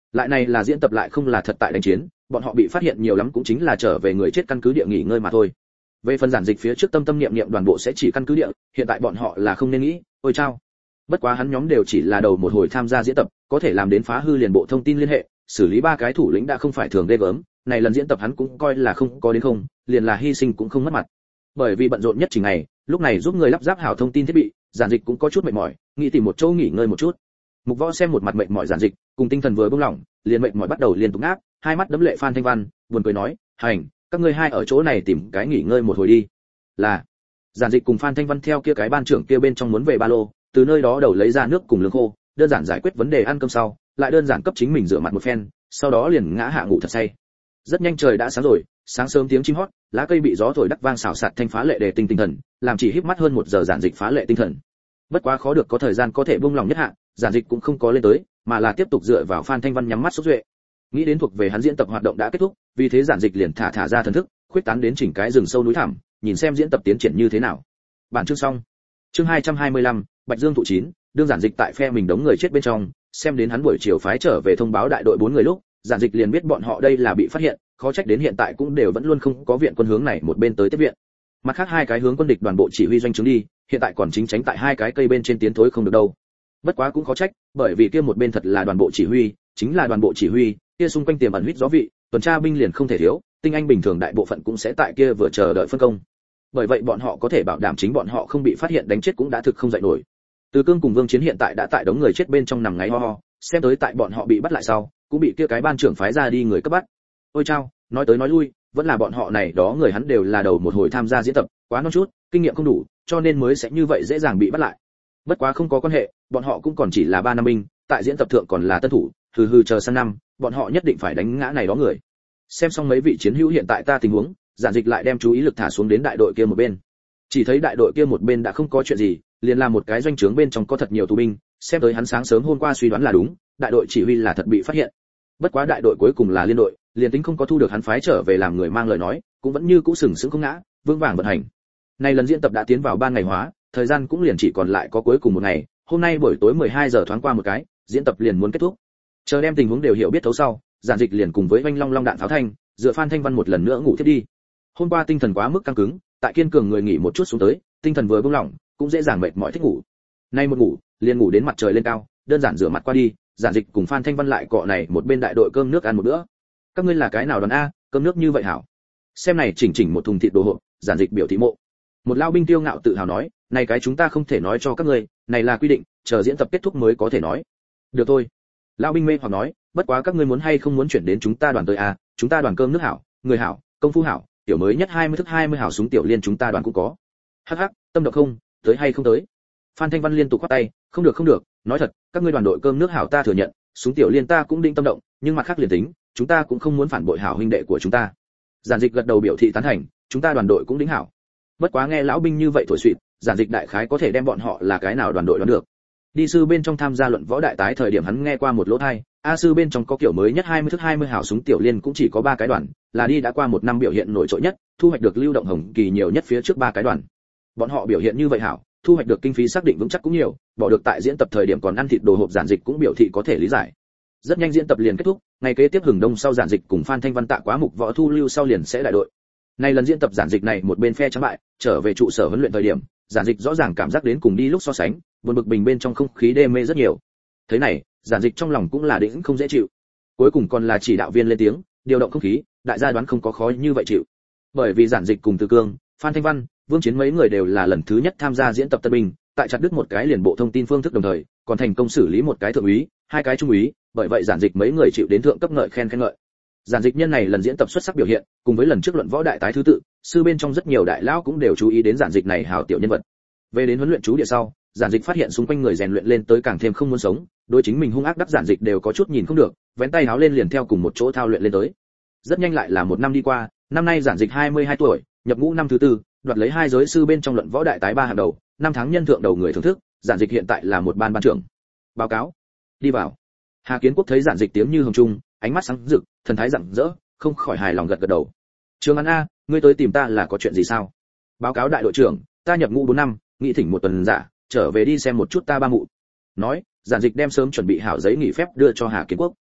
Lại này là diễn tập lại không là thật tại đánh chiến, bọn họ bị phát hiện nhiều lắm cũng chính là trở về người chết căn cứ địa nghỉ ngơi mà thôi. Về phần giản dịch phía trước tâm tâm niệm niệm đoàn bộ sẽ chỉ căn cứ địa, hiện tại bọn họ là không nên nghĩ, ôi chao. Bất quá hắn nhóm đều chỉ là đầu một hồi tham gia diễn tập, có thể làm đến phá hư liền bộ thông tin liên hệ, xử lý 3 cái thủ lĩnh đã không phải thường ghê gớm, này lần diễn tập hắn cũng coi là không có đến không, liền là hy sinh cũng không mất mặt. Bởi vì bận rộn nhất chỉ ngày, lúc này giúp người lắp ráp hảo thông tin thiết bị, giản dịch cũng có chút mệt mỏi, nghĩ tìm một chỗ nghỉ ngơi một chút. Mục Võ xem một mặt mệt mỏi giản dịch, cùng tinh thần vừa buông lỏng, liền mệt mỏi bắt đầu liên tục ngáp, hai mắt đẫm lệ Phan Thanh Văn, buồn cười nói, "Hành, các ngươi hai ở chỗ này tìm cái nghỉ ngơi một hồi đi." Là. Giản dịch cùng Phan Thanh Văn theo kia cái ban trưởng kia bên trong muốn về ba lô, từ nơi đó đầu lấy ra nước cùng lương khô, đơn giản giải quyết vấn đề ăn cơm sau, lại đơn giản cấp chính mình rửa mặt một phen, sau đó liền ngã hạ ngủ thật say. Rất nhanh trời đã sáng rồi, sáng sớm tiếng chim hót, lá cây bị gió thổi đắc vang xào xạc thanh phá lệ để tinh thần, làm chỉ híp mắt hơn 1 giờ giản dịch phá lệ tinh thần. Bất quá khó được có thời gian có thể buông lòng nhất hạ, giản dịch cũng không có lên tới, mà là tiếp tục dựa vào Phan Thanh Văn nhắm mắt sốt duệ. Nghĩ đến thuộc về hắn diễn tập hoạt động đã kết thúc, vì thế giản dịch liền thả ra thần thức, khuyết tán đến chỉnh cái rừng sâu núi thẳm, nhìn xem diễn tập tiến triển như thế nào. Bản chương xong. Chương 225, Bạch Dương thụ 9, đương giản dịch tại phe mình đống người chết bên trong, xem đến hắn buổi chiều phái trở về thông báo đại đội 4 người lúc, giản dịch liền biết bọn họ đây là bị phát hiện, khó trách đến hiện tại cũng đều vẫn luôn không có viện quân hướng này một bên tới tiếp viện. Mặt khác 2 cái hướng quân địch đoàn bộ chỉ huy doanh chứng đi, hiện tại còn chính tránh tại 2 cái cây bên trên tiến thối không được đâu. Bất quá cũng khó trách, bởi vì kia một bên thật là đoàn bộ chỉ huy, chính là đoàn bộ chỉ huy, kia xung quanh tiềm ẩn huýt gió vị, tuần tra binh liền không thể thiếu, tinh anh bình thường đại bộ phận cũng sẽ tại kia vừa chờ đợi phân công. Bởi vậy bọn họ có thể bảo đảm chính bọn họ không bị phát hiện đánh chết cũng đã thực không dậy nổi. Từ Cương cùng Vương Chiến hiện tại đã tại đống người chết bên trong nằm ngáy ho ho, xem tới tại bọn họ bị bắt lại sau, cũng bị kia cái ban trưởng phái ra đi người cấp bắt. Ôi chao, nói tới nói lui, vẫn là bọn họ này đó người hắn đều là đầu một hồi tham gia diễn tập, quá non chút, kinh nghiệm không đủ, cho nên mới sẽ như vậy dễ dàng bị bắt lại. Bất quá không có quan hệ, bọn họ cũng còn chỉ là 3 năm binh, tại diễn tập thượng còn là tân thủ, hừ chờ sang năm, bọn họ nhất định phải đánh ngã này đó người. Xem xong mấy vị chiến hữu hiện tại ta tình huống, giản dịch lại đem chú ý lực thả xuống đến đại đội kia một bên. Chỉ thấy đại đội kia một bên đã không có chuyện gì, liền là một cái doanh trướng bên trong có thật nhiều tù binh, xem tới hắn sáng sớm hôm qua suy đoán là đúng, đại đội chỉ huy là thật bị phát hiện. Bất quá đại đội cuối cùng là liên đội, liền tính không có thu được hắn phái trở về làm người mang lời nói, cũng vẫn như cũ sừng sững không ngã, vững vàng vận hành. Nay lần diễn tập đã tiến vào ban ngày hóa, thời gian cũng liền chỉ còn lại có cuối cùng một ngày, hôm nay buổi tối 12 giờ thoáng qua một cái, diễn tập liền muốn kết thúc. Chờ đem tình huống đều hiểu biết thấu sau, giản dịch liền cùng với Vanh Long Long đạn pháo thanh, dựa Phan Thanh Văn một lần nữa ngủ thiết đi. Hôm qua tinh thần quá mức căng cứng, tại kiên cường người nghỉ một chút xuống tới, tinh thần vừa buông lỏng, cũng dễ dàng mệt mỏi thích ngủ. Nay một ngủ, liền ngủ đến mặt trời lên cao, đơn giản rửa mặt qua đi, giản dịch cùng Phan Thanh Văn lại cọ này một bên đại đội cơm nước ăn một bữa. Các ngươi là cái nào đoàn a, cơm nước như vậy hảo. Xem này chỉnh một thùng thịt đồ hộp, giản dịch biểu thị mộ. Một lao binh tiêu ngạo tự hào nói, này cái chúng ta không thể nói cho các ngươi, này là quy định, chờ diễn tập kết thúc mới có thể nói. Được thôi. Lao binh mê hoặc nói, bất quá các ngươi muốn hay không muốn chuyển đến chúng ta đoàn tới a, chúng ta đoàn cơm nước hảo, người hảo, công phu hảo, tiểu mới nhất 20 thức 20 hảo súng tiểu liên chúng ta đoàn cũng có. Hắc hắc, tâm động không, tới hay không tới. Phan Thanh Văn liên tục quát tay, không được, nói thật, các ngươi đoàn đội cơm nước hảo ta thừa nhận, súng tiểu liên ta cũng định tâm động, nhưng mặt khác liền tính, chúng ta cũng không muốn phản bội hảo huynh đệ của chúng ta. Giản dịch gật đầu biểu thị tán thành, chúng ta đoàn đội cũng đính hảo. Bất quá nghe lão binh như vậy thổi xuỵt, giản dịch đại khái có thể đem bọn họ là cái nào đoàn đội đoán được. Đi sư bên trong tham gia luận võ đại tái thời điểm hắn nghe qua một lỗ tai, A sư bên trong có kiểu mới nhất 20 thức 20 hảo súng tiểu liên cũng chỉ có 3 cái đoàn, là đi đã qua 1 năm biểu hiện nổi trội nhất, thu hoạch được lưu động hồng kỳ nhiều nhất phía trước 3 cái đoàn. Bọn họ biểu hiện như vậy hảo, thu hoạch được kinh phí xác định vững chắc cũng nhiều, bỏ được tại diễn tập thời điểm còn ăn thịt đồ hộp giản dịch cũng biểu thị có thể lý giải. Rất nhanh diễn tập liền kết thúc, ngày kế tiếp hừng đông sau giản dịch cùng Phan Thanh Văn tạ quá mục võ thu lưu sau liền sẽ đại đội. Nay lần diễn tập giản dịch này một bên phe trắng bại, trở về trụ sở huấn luyện thời điểm, giản dịch rõ ràng cảm giác đến cùng đi lúc so sánh, buồn bực bình bên trong không khí đê mê rất nhiều. Thế này, giản dịch trong lòng cũng là đĩnh không dễ chịu. Cuối cùng còn là chỉ đạo viên lên tiếng, điều động không khí, đại gia đoán không có khó như vậy chịu. Bởi vì giản dịch cùng Từ Cương, Phan Thanh Văn, Vương Chiến mấy người đều là lần thứ nhất tham gia diễn tập tân binh, tại chặt đứt một cái liền bộ thông tin phương thức đồng thời, còn thành công xử lý một cái thượng úy, 2 cái trung úy, bởi vậy giản dịch mấy người chịu đến thượng cấp ngợi khen ngợi. Giản dịch nhân này lần diễn tập xuất sắc biểu hiện, cùng với lần trước luận võ đại tái thứ tự, sư bên trong rất nhiều đại lão cũng đều chú ý đến giản dịch này hào tiểu nhân vật. Về đến huấn luyện trú địa sau, giản dịch phát hiện xung quanh người rèn luyện lên tới càng thêm không muốn sống, đối chính mình hung ác đắc giản dịch đều có chút nhìn không được, vén tay áo lên liền theo cùng một chỗ thao luyện lên tới. Rất nhanh lại là 1 năm đi qua, năm nay giản dịch 22 tuổi, nhập ngũ năm thứ 4, đoạt lấy 2 giới sư bên trong luận võ đại tái 3 hàng đầu, 5 tháng nhân thượng đầu người thưởng thức, giản dịch hiện tại là một ban trưởng. Báo cáo. Đi vào. Hà Kiến Quốc thấy giản dịch tiếng như hồng trung, ánh mắt sáng rực, thần thái rạng rỡ, không khỏi hài lòng gật gật đầu. Trương An a, ngươi tới tìm ta là có chuyện gì sao? Báo cáo đại đội trưởng, ta nhập ngũ 4 năm, nghị thỉnh một tuần giả, trở về đi xem một chút ta ba mụ. Nói, giản dịch đem sớm chuẩn bị hảo giấy nghỉ phép đưa cho Hà Kiến Quốc.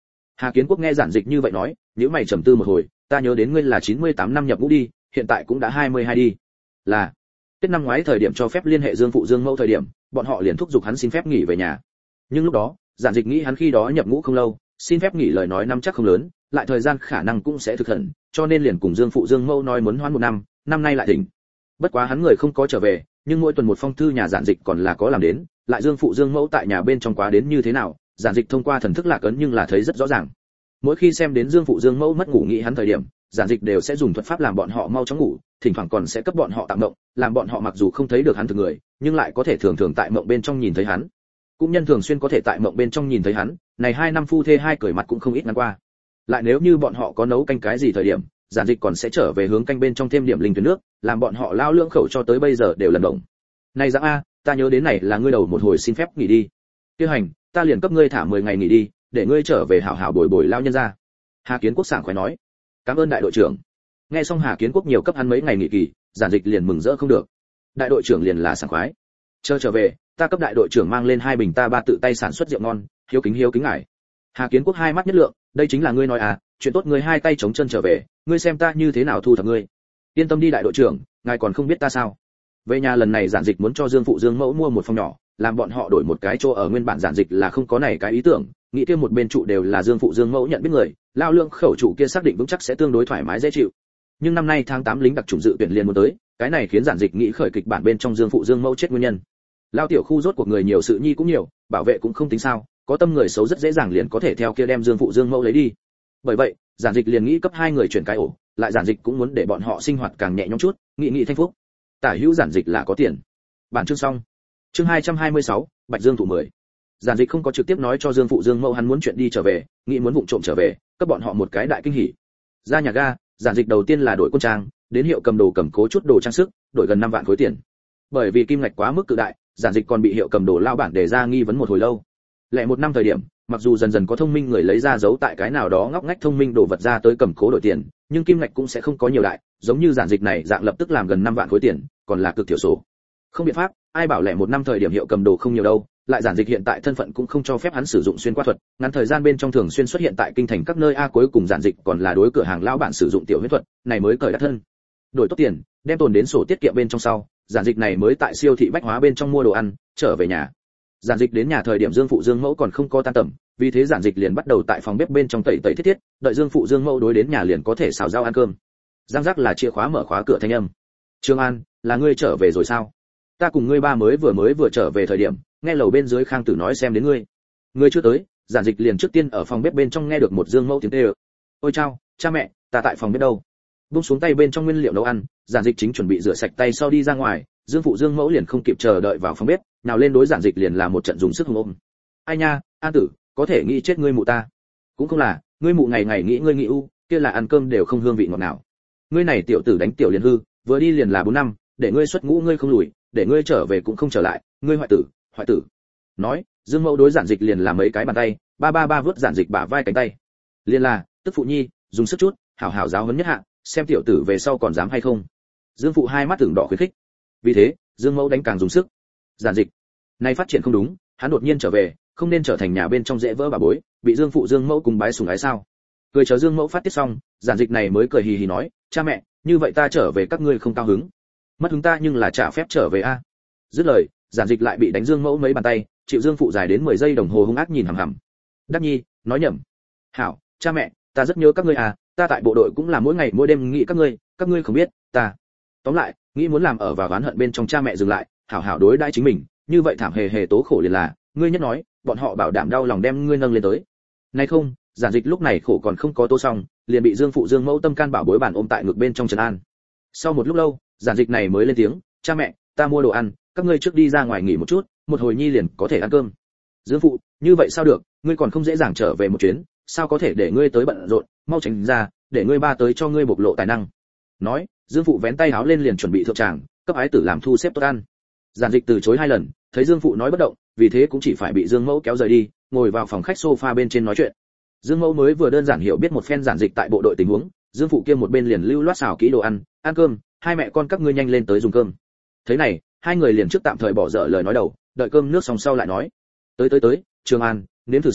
Hà Kiến Quốc nghe giản dịch như vậy nói, nhíu mày trầm tư một hồi, ta nhớ đến ngươi là 98 năm nhập ngũ đi, hiện tại cũng đã 22 đi. Là. Tết năm ngoái thời điểm cho phép liên hệ Dương phụ Dương mẫu thời điểm, bọn họ liền thúc giục hắn xin phép nghỉ về nhà. Nhưng lúc đó, giản dịch nghĩ hắn khi đó nhập ngũ không lâu, xin phép nghỉ lời nói năm chắc không lớn, lại thời gian khả năng cũng sẽ thực hận, cho nên liền cùng Dương phụ Dương mẫu nói muốn hoãn một năm, năm nay lại thỉnh. Bất quá hắn người không có trở về, nhưng mỗi tuần một phong thư nhà giản dịch còn là có làm đến, lại Dương phụ Dương mẫu tại nhà bên trong quá đến như thế nào, giản dịch thông qua thần thức lạc ấn nhưng là thấy rất rõ ràng. Mỗi khi xem đến Dương phụ Dương mẫu mất ngủ nghĩ hắn thời điểm, giản dịch đều sẽ dùng thuật pháp làm bọn họ mau chóng ngủ, thỉnh thoảng còn sẽ cấp bọn họ tạm mộng, làm bọn họ mặc dù không thấy được hắn thực người, nhưng lại có thể thường thường tại mộng bên trong nhìn thấy hắn. Cũng nhân thường xuyên có thể tại mộng bên trong nhìn thấy hắn, này 2 năm phu thê hai cười mặt cũng không ít ngắn qua. Lại nếu như bọn họ có nấu canh cái gì thời điểm, giản dịch còn sẽ trở về hướng canh bên trong thêm điểm linh tuyển nước, làm bọn họ lao lưỡng khẩu cho tới bây giờ đều lần động. Này Giang a, ta nhớ đến này là ngươi đầu một hồi xin phép nghỉ đi. Tiêu hành, ta liền cấp ngươi thả 10 ngày nghỉ đi, để ngươi trở về hảo hảo bồi bồi lao nhân ra. Hà Kiến Quốc sảng khoái nói. Cảm ơn đại đội trưởng. Nghe xong Hà Kiến Quốc nhiều cấp hắn mấy ngày nghỉ kỳ, giản dịch liền mừng rỡ không được. Đại đội trưởng liền là sảng khoái. Chờ trở về, ta cấp đại đội trưởng mang lên 2 bình ta ba tự tay sản xuất rượu ngon, hiếu kính ngài. Hà Kiến Quốc hai mắt nhất lượng, đây chính là ngươi nói à, chuyện tốt ngươi hai tay chống chân trở về, ngươi xem ta như thế nào thu thập ngươi. Yên tâm đi đại đội trưởng, ngài còn không biết ta sao? Về nhà lần này giản dịch muốn cho Dương phụ Dương mẫu mua một phòng nhỏ, làm bọn họ đổi một cái chỗ ở, nguyên bản giản dịch là không có này cái ý tưởng, nghĩ kia một bên trụ đều là Dương phụ Dương mẫu nhận biết người, lao lương khẩu trụ kia xác định vững chắc sẽ tương đối thoải mái dễ chịu. Nhưng năm nay tháng 8 lính đặc chủng dự tuyển liền muốn tới, cái này khiến giản dịch nghĩ khởi kịch bản bên trong Dương phụ Dương mẫu chết nguyên nhân. Lao tiểu khu rốt cuộc người nhiều sự nhi cũng nhiều, bảo vệ cũng không tính sao, có tâm người xấu rất dễ dàng liền có thể theo kia đem Dương phụ Dương mẫu lấy đi. Bởi vậy, giản dịch liền nghĩ cấp 2 người chuyển cái ổ, lại giản dịch cũng muốn để bọn họ sinh hoạt càng nhẹ nhõm chút, nghị thanh phúc. Tả hữu giản dịch là có tiền. Bản chương xong. Chương 226, Bạch Dương thủ 10. Giản dịch không có trực tiếp nói cho Dương phụ Dương mẫu hắn muốn chuyện đi trở về, nghĩ muốn vụng trộm trở về, cấp bọn họ một cái đại kinh hỉ. Ra nhà ga, giản dịch đầu tiên là đổi quân trang, đến hiệu cầm đồ cầm cố chút đồ trang sức, đổi gần 5 vạn khối tiền. Bởi vì kim ngạch quá mức cự đại, giản dịch còn bị hiệu cầm đồ lao bản đề ra nghi vấn một hồi lâu. Lẻ một năm thời điểm, mặc dù dần dần có thông minh người lấy ra giấu tại cái nào đó ngóc ngách thông minh đồ vật ra tới cầm cố đổi tiền, nhưng kim ngạch cũng sẽ không có nhiều đại, giống như giản dịch này dạng lập tức làm gần 5 vạn khối tiền, còn là cực thiểu số. Không biện pháp, ai bảo lẻ một năm thời điểm hiệu cầm đồ không nhiều đâu, lại giản dịch hiện tại thân phận cũng không cho phép hắn sử dụng xuyên qua thuật, ngắn thời gian bên trong thường xuyên xuất hiện tại kinh thành các nơi a, cuối cùng giản dịch còn là đối cửa hàng lão bản sử dụng tiểu huyết thuật, này mới cởi đắt thân. Đổi tốt tiền, đem tồn đến sổ tiết kiệm bên trong sau, giản dịch này mới tại siêu thị bách hóa bên trong mua đồ ăn, trở về nhà. Giản dịch đến nhà thời điểm Dương phụ Dương mẫu còn không có tan tầm, vì thế giản dịch liền bắt đầu tại phòng bếp bên trong tẩy thiết, đợi Dương phụ Dương mẫu đối đến nhà liền có thể xào rau ăn cơm. Giang giác là chìa khóa mở khóa cửa thanh âm. Trương An, là ngươi trở về rồi sao? Ta cùng ngươi ba mới vừa trở về thời điểm, nghe lầu bên dưới Khang Tử nói xem đến ngươi. Ngươi chưa tới, giản dịch liền trước tiên ở phòng bếp bên trong nghe được một Dương mẫu tiếng kêu. Ôi chao, cha mẹ, ta tại phòng bếp đâu? Buông xuống tay bên trong nguyên liệu nấu ăn, giản dịch chính chuẩn bị rửa sạch tay sau đi ra ngoài, Dương phụ Dương mẫu liền không kịp chờ đợi vào phòng bếp, nào lên đối giản dịch liền là một trận dùng sức hùng ôm. Ai nha, An Tử, có thể nghĩ chết ngươi mụ ta. Cũng không là, ngươi mụ ngày ngày nghĩ ngươi nghĩ u, kia là ăn cơm đều không hương vị ngọt nào. Ngươi này tiểu tử đánh tiểu liền hư, vừa đi liền là 4 năm, để ngươi xuất ngũ ngươi không lùi, để ngươi trở về cũng không trở lại, ngươi hoại tử. Nói, Dương mẫu đối giản dịch liền làm mấy cái bàn tay, ba vớt giản dịch bả vai cánh tay. Liền là, tức phụ nhi, dùng sức chút, hảo hảo giáo huấn nhất hạ, xem tiểu tử về sau còn dám hay không. Dương phụ hai mắt tưởng đỏ khuyến khích. Vì thế, Dương mẫu đánh càng dùng sức. Giản dịch, này phát triển không đúng, hắn đột nhiên trở về, không nên trở thành nhà bên trong dễ vỡ bà bối, bị Dương phụ Dương mẫu cùng bái sủng ái sao? Cười chờ Dương mẫu phát tiết xong, giản dịch này mới cười hì hì nói, cha mẹ, như vậy ta trở về các ngươi không cao hứng. Mất hứng ta nhưng là trả phép trở về a. Dứt lời, giản dịch lại bị đánh Dương mẫu mấy bàn tay, chịu Dương phụ dài đến 10 giây đồng hồ hung ác nhìn hằm hằm. Đắc Nhi, nói nhầm. Hảo, cha mẹ, ta rất nhớ các ngươi à, ta tại bộ đội cũng là mỗi ngày mỗi đêm nghĩ các ngươi không biết, ta. Tóm lại, nghĩ muốn làm ở và oán hận bên trong cha mẹ dừng lại, hảo hảo đối đãi chính mình, như vậy thảm hề tố khổ liền là, ngươi nhất nói, bọn họ bảo đảm đau lòng đem ngươi nâng lên tới. Này không, giản dịch lúc này khổ còn không có tô xong, liền bị Dương phụ Dương mẫu tâm can bảo bối bản ôm tại ngực bên trong trấn an. Sau một lúc lâu, giản dịch này mới lên tiếng, cha mẹ, ta mua đồ ăn, các ngươi trước đi ra ngoài nghỉ một chút, một hồi nhi liền có thể ăn cơm. Dương phụ, như vậy sao được, ngươi còn không dễ dàng trở về một chuyến, sao có thể để ngươi tới bận rộn, mau tránh ra, để ngươi ba tới cho ngươi bộc lộ tài năng. Nói, Dương phụ vén tay áo lên liền chuẩn bị thượng tràng, cấp ái tử làm thu xếp tốt ăn. Giản dịch từ chối 2 lần, thấy Dương phụ nói bất động, vì thế cũng chỉ phải bị Dương mẫu kéo rời đi, ngồi vào phòng khách sofa bên trên nói chuyện. Dương mẫu mới vừa đơn giản hiểu biết một phen giản dịch tại bộ đội tình huống, Dương phụ kia một bên liền lưu loát xào kỹ đồ ăn cơm, hai mẹ con các ngươi nhanh lên tới dùng cơm. Thế này, hai người liền trước tạm thời bỏ dở lời nói đầu, đợi cơm nước xong sau lại nói. Tới, Trường An, nếm thử xem,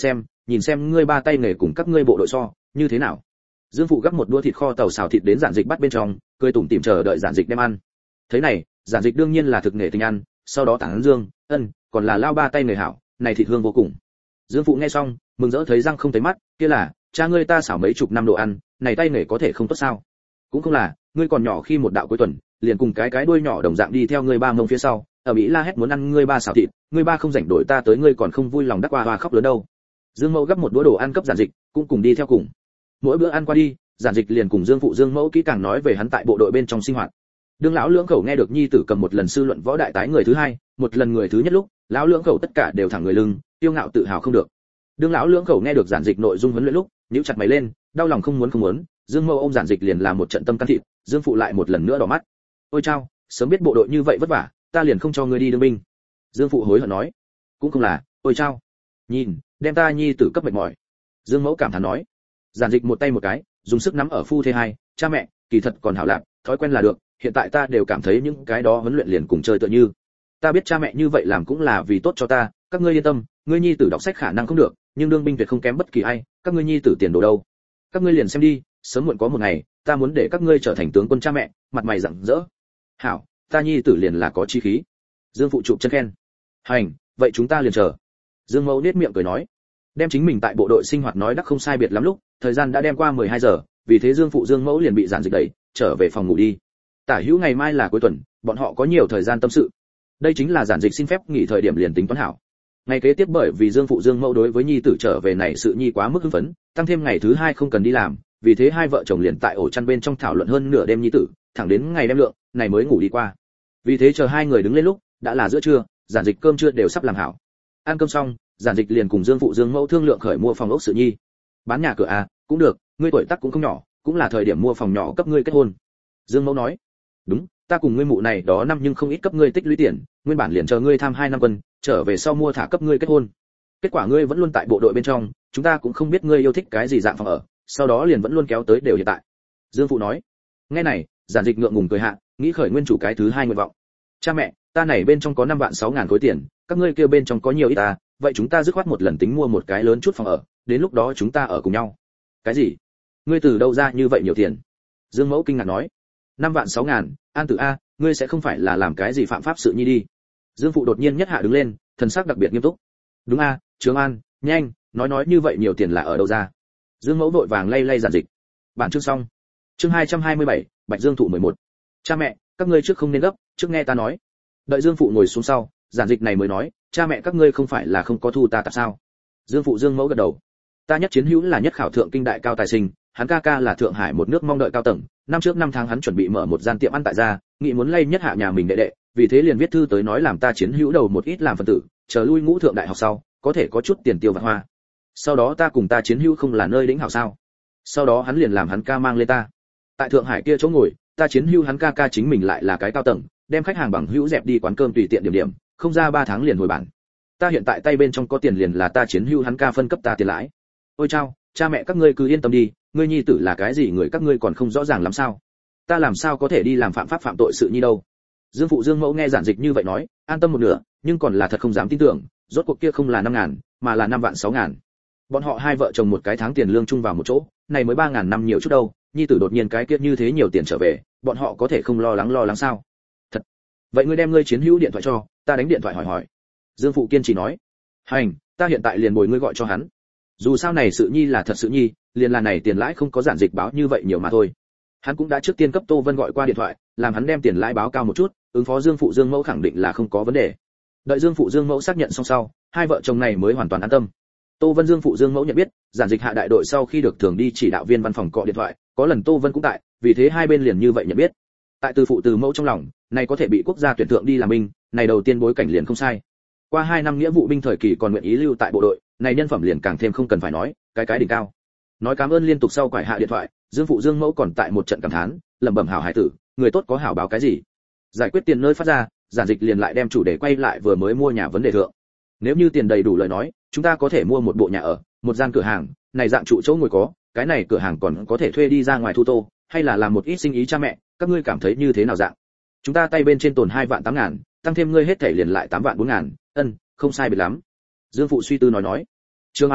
nhìn xem ngươi ba tay nghề cùng các ngươi bộ đội so như thế nào. Dương phụ gắp một đũa thịt kho tàu xào thịt đến Giản Dịch bắt bên trong, cười tủm tỉm chờ đợi Giản Dịch đem ăn. Thế này, Giản Dịch đương nhiên là thực nghề tình ăn, sau đó tán dương, còn là lao ba tay nghề hảo, này thịt hương vô cùng. Dương phụ nghe xong, mừng rỡ thấy răng không thấy mắt, kia là, cha ngươi ta xảo mấy chục năm đồ ăn, này tay nghề có thể không tốt sao? Cũng không là, ngươi còn nhỏ khi một đạo cuối tuần, liền cùng cái đuôi nhỏ đồng dạng đi theo ngươi ba mông phía sau, ở Mỹ la hét muốn ăn ngươi ba xảo thịt, ngươi ba không rảnh đổi ta tới ngươi còn không vui lòng đắc hoa khóc lớn đâu. Dương Mẫu gấp một đũa đồ ăn cấp Giản Dịch, cũng cùng đi theo cùng. Mỗi bữa ăn qua đi, Giản Dịch liền cùng Dương phụ Dương Mẫu kỹ càng nói về hắn tại bộ đội bên trong sinh hoạt. Đương lão lưỡng khẩu nghe được nhi tử cầm một lần sư luận võ đại tái người thứ hai, một lần người thứ nhất lúc, lão lưỡng khẩu tất cả đều thẳng người lưng, tiêu ngạo tự hào không được. Đương lão lưỡng khẩu nghe được Giản Dịch nội dung huấn luyện lúc, nhíu chặt mày lên, đau lòng không muốn. Dương Mẫu ôm Giản Dịch liền làm một trận tâm can thịt, Dương phụ lại một lần nữa đỏ mắt. Ôi chao, sớm biết bộ đội như vậy vất vả, ta liền không cho ngươi đi đương binh. Dương phụ hối hận nói. Cũng không là, ôi chao, nhìn, đem ta nhi tử cấp mệt mỏi. Dương Mẫu cảm thán nói. Giản Dịch một tay một cái, dùng sức nắm ở phu thê hai, cha mẹ, kỳ thật còn hảo lạc, thói quen là được, hiện tại ta đều cảm thấy những cái đó huấn luyện liền cùng chơi tựa như. Ta biết cha mẹ như vậy làm cũng là vì tốt cho ta, các ngươi yên tâm, ngươi nhi tử đọc sách khả năng không được, nhưng đương binh tuyệt không kém bất kỳ ai, các ngươi nhi tử tiền đồ đâu. Các ngươi liền xem đi, sớm muộn có một ngày, ta muốn để các ngươi trở thành tướng quân cha mẹ, mặt mày rạng rỡ. Hảo, ta nhi tử liền là có chí khí. Dương phụ chụp chân khen. Hành, vậy chúng ta liền chờ. Dương Mẫu nhếch miệng cười nói, đem chính mình tại bộ đội sinh hoạt nói đắc không sai biệt lắm lúc, thời gian đã đem qua 12 giờ, vì thế Dương phụ Dương Mẫu liền bị Giản Dịch đẩy, trở về phòng ngủ đi. Tả hữu ngày mai là cuối tuần, bọn họ có nhiều thời gian tâm sự. Đây chính là Giản Dịch xin phép nghỉ thời điểm liền tính toán hảo. Ngày kế tiếp bởi vì Dương phụ Dương Mẫu đối với nhi tử trở về này sự nhi quá mức hưng phấn, tăng thêm ngày thứ hai không cần đi làm, vì thế hai vợ chồng liền tại ổ chăn bên trong thảo luận hơn nửa đêm nhi tử, thẳng đến ngày đêm lượng, này mới ngủ đi qua. Vì thế chờ hai người đứng lên lúc, đã là giữa trưa, Giản Dịch cơm trưa đều sắp làm hảo. Ăn cơm xong, Giản Dịch liền cùng Dương phụ Dương Mẫu thương lượng khởi mua phòng ốc sự nhi. Bán nhà cửa à, cũng được, ngươi tuổi tác cũng không nhỏ, cũng là thời điểm mua phòng nhỏ cấp ngươi kết hôn. Dương Mẫu nói, đúng, ta cùng ngươi mụ này đó năm nhưng không ít cấp ngươi tích lũy tiền, nguyên bản liền chờ ngươi tham 2 năm quân, trở về sau mua thả cấp ngươi kết hôn. Kết quả ngươi vẫn luôn tại bộ đội bên trong, chúng ta cũng không biết ngươi yêu thích cái gì dạng phòng ở, sau đó liền vẫn luôn kéo tới đều hiện tại. Dương phụ nói. Nghe này, Giản Dịch ngượng ngùng cười hạ, nghĩ khởi nguyên chủ cái thứ hai nguyện vọng. Cha mẹ, ta này bên trong có 5.600.000 khối tiền, các ngươi kia bên trong có nhiều ít ta, vậy chúng ta dứt khoát một lần tính mua một cái lớn chút phòng ở, đến lúc đó chúng ta ở cùng nhau. Cái gì? Ngươi từ đâu ra như vậy nhiều tiền? Dương Mẫu kinh ngạc nói. 5.600.000, An Tử a, ngươi sẽ không phải là làm cái gì phạm pháp sự nhi đi? Dương phụ đột nhiên nhất hạ đứng lên, thần sắc đặc biệt nghiêm túc. Đúng a, Trương An, nhanh, nói như vậy nhiều tiền là ở đâu ra? Dương Mẫu vội vàng lay Giản Dịch. Bản chương xong. Chương 227, Bạch Dương thụ 11. Cha mẹ, các ngươi trước không nên gấp, trước nghe ta nói. Đợi Dương phụ ngồi xuống sau, Giản Dịch này mới nói, cha mẹ các ngươi không phải là không có thu ta tại sao? Dương phụ Dương Mẫu gật đầu. Ta nhất chiến hữu là nhất khảo thượng kinh đại cao tài sinh, hắn ca ca là thượng hải một nước mong đợi cao tầng, năm trước 5 tháng hắn chuẩn bị mở một gian tiệm ăn tại gia, nghĩ muốn lay nhất hạ nhà mình đệ đệ, vì thế liền viết thư tới nói làm ta chiến hữu đầu một ít làm phần tử, chờ lui ngũ thượng đại học sau, có thể có chút tiền tiêu vặt hoa. Sau đó ta cùng ta chiến hữu không là nơi đỉnh hảo sao? Sau đó hắn liền làm hắn ca mang lên ta. Tại thượng hải kia chỗ ngồi, ta chiến hữu hắn ca ca chính mình lại là cái cao tầng, đem khách hàng bằng hữu dẹp đi quán cơm tùy tiện điểm, không ra 3 tháng liền hồi bản. Ta hiện tại tay bên trong có tiền liền là ta chiến hữu hắn ca phân cấp ta tiền lãi. Ôi chao, cha mẹ các ngươi cứ yên tâm đi, ngươi nhi tử là cái gì người các ngươi còn không rõ ràng lắm sao? Ta làm sao có thể đi làm phạm pháp phạm tội sự nhi đâu? Dương phụ Dương Mẫu nghe Giản Dịch như vậy nói, an tâm một nửa, nhưng còn là thật không dám tin tưởng, rốt cuộc kia không là 5.000, mà là 5.600.000. Bọn họ hai vợ chồng một cái tháng tiền lương chung vào một chỗ, này mới 3.000 năm nhiều chút đâu, nhi tử đột nhiên cái kia như thế nhiều tiền trở về, bọn họ có thể không lo lắng sao? Thật. Vậy ngươi đem ngươi chiến hữu điện thoại cho, ta đánh điện thoại hỏi. Dương phụ kiên trì nói. Hành, ta hiện tại liền bồi ngươi gọi cho hắn. Dù sao này sự nhi là thật sự nhi, liền là này tiền lãi không có Giản Dịch báo như vậy nhiều mà thôi. Hắn cũng đã trước tiên cấp Tô Vân gọi qua điện thoại, làm hắn đem tiền lãi báo cao một chút, ứng phó Dương phụ Dương Mẫu khẳng định là không có vấn đề. Đợi Dương phụ Dương Mẫu xác nhận xong sau, hai vợ chồng này mới hoàn toàn an tâm. Tô Vân Dương phụ Dương Mẫu nhận biết, Giản Dịch hạ đại đội sau khi được thường đi chỉ đạo viên văn phòng gọi điện thoại, có lần Tô Vân cũng tại, vì thế hai bên liền như vậy nhận biết. Tại từ phụ từ mẫu trong lòng, này có thể bị quốc gia tuyển thượng đi làm binh, này đầu tiên bối cảnh liền không sai. Qua 2 năm nghĩa vụ binh thời kỳ còn nguyện ý lưu tại bộ đội, này nhân phẩm liền càng thêm không cần phải nói, cái đỉnh cao. Nói cảm ơn liên tục sau quải hạ điện thoại, Dương phụ Dương Mẫu còn tại một trận cảm thán, lẩm bẩm hảo hải tử, người tốt có hảo báo cái gì? Giải quyết tiền nơi phát ra, Giản Dịch liền lại đem chủ đề quay lại vừa mới mua nhà vấn đề thượng. Nếu như tiền đầy đủ lời nói, chúng ta có thể mua một bộ nhà ở, một gian cửa hàng, này dạng trụ chỗ ngồi có, cái này cửa hàng còn có thể thuê đi ra ngoài thu tô, hay là làm một ít sinh ý cha mẹ, các ngươi cảm thấy như thế nào dạng? Chúng ta tay bên trên tồn 2.800.000, tăng thêm ngươi hết thảy liền lại 8.400.000, không sai biệt lắm. Dương phụ suy tư nói. Trương An,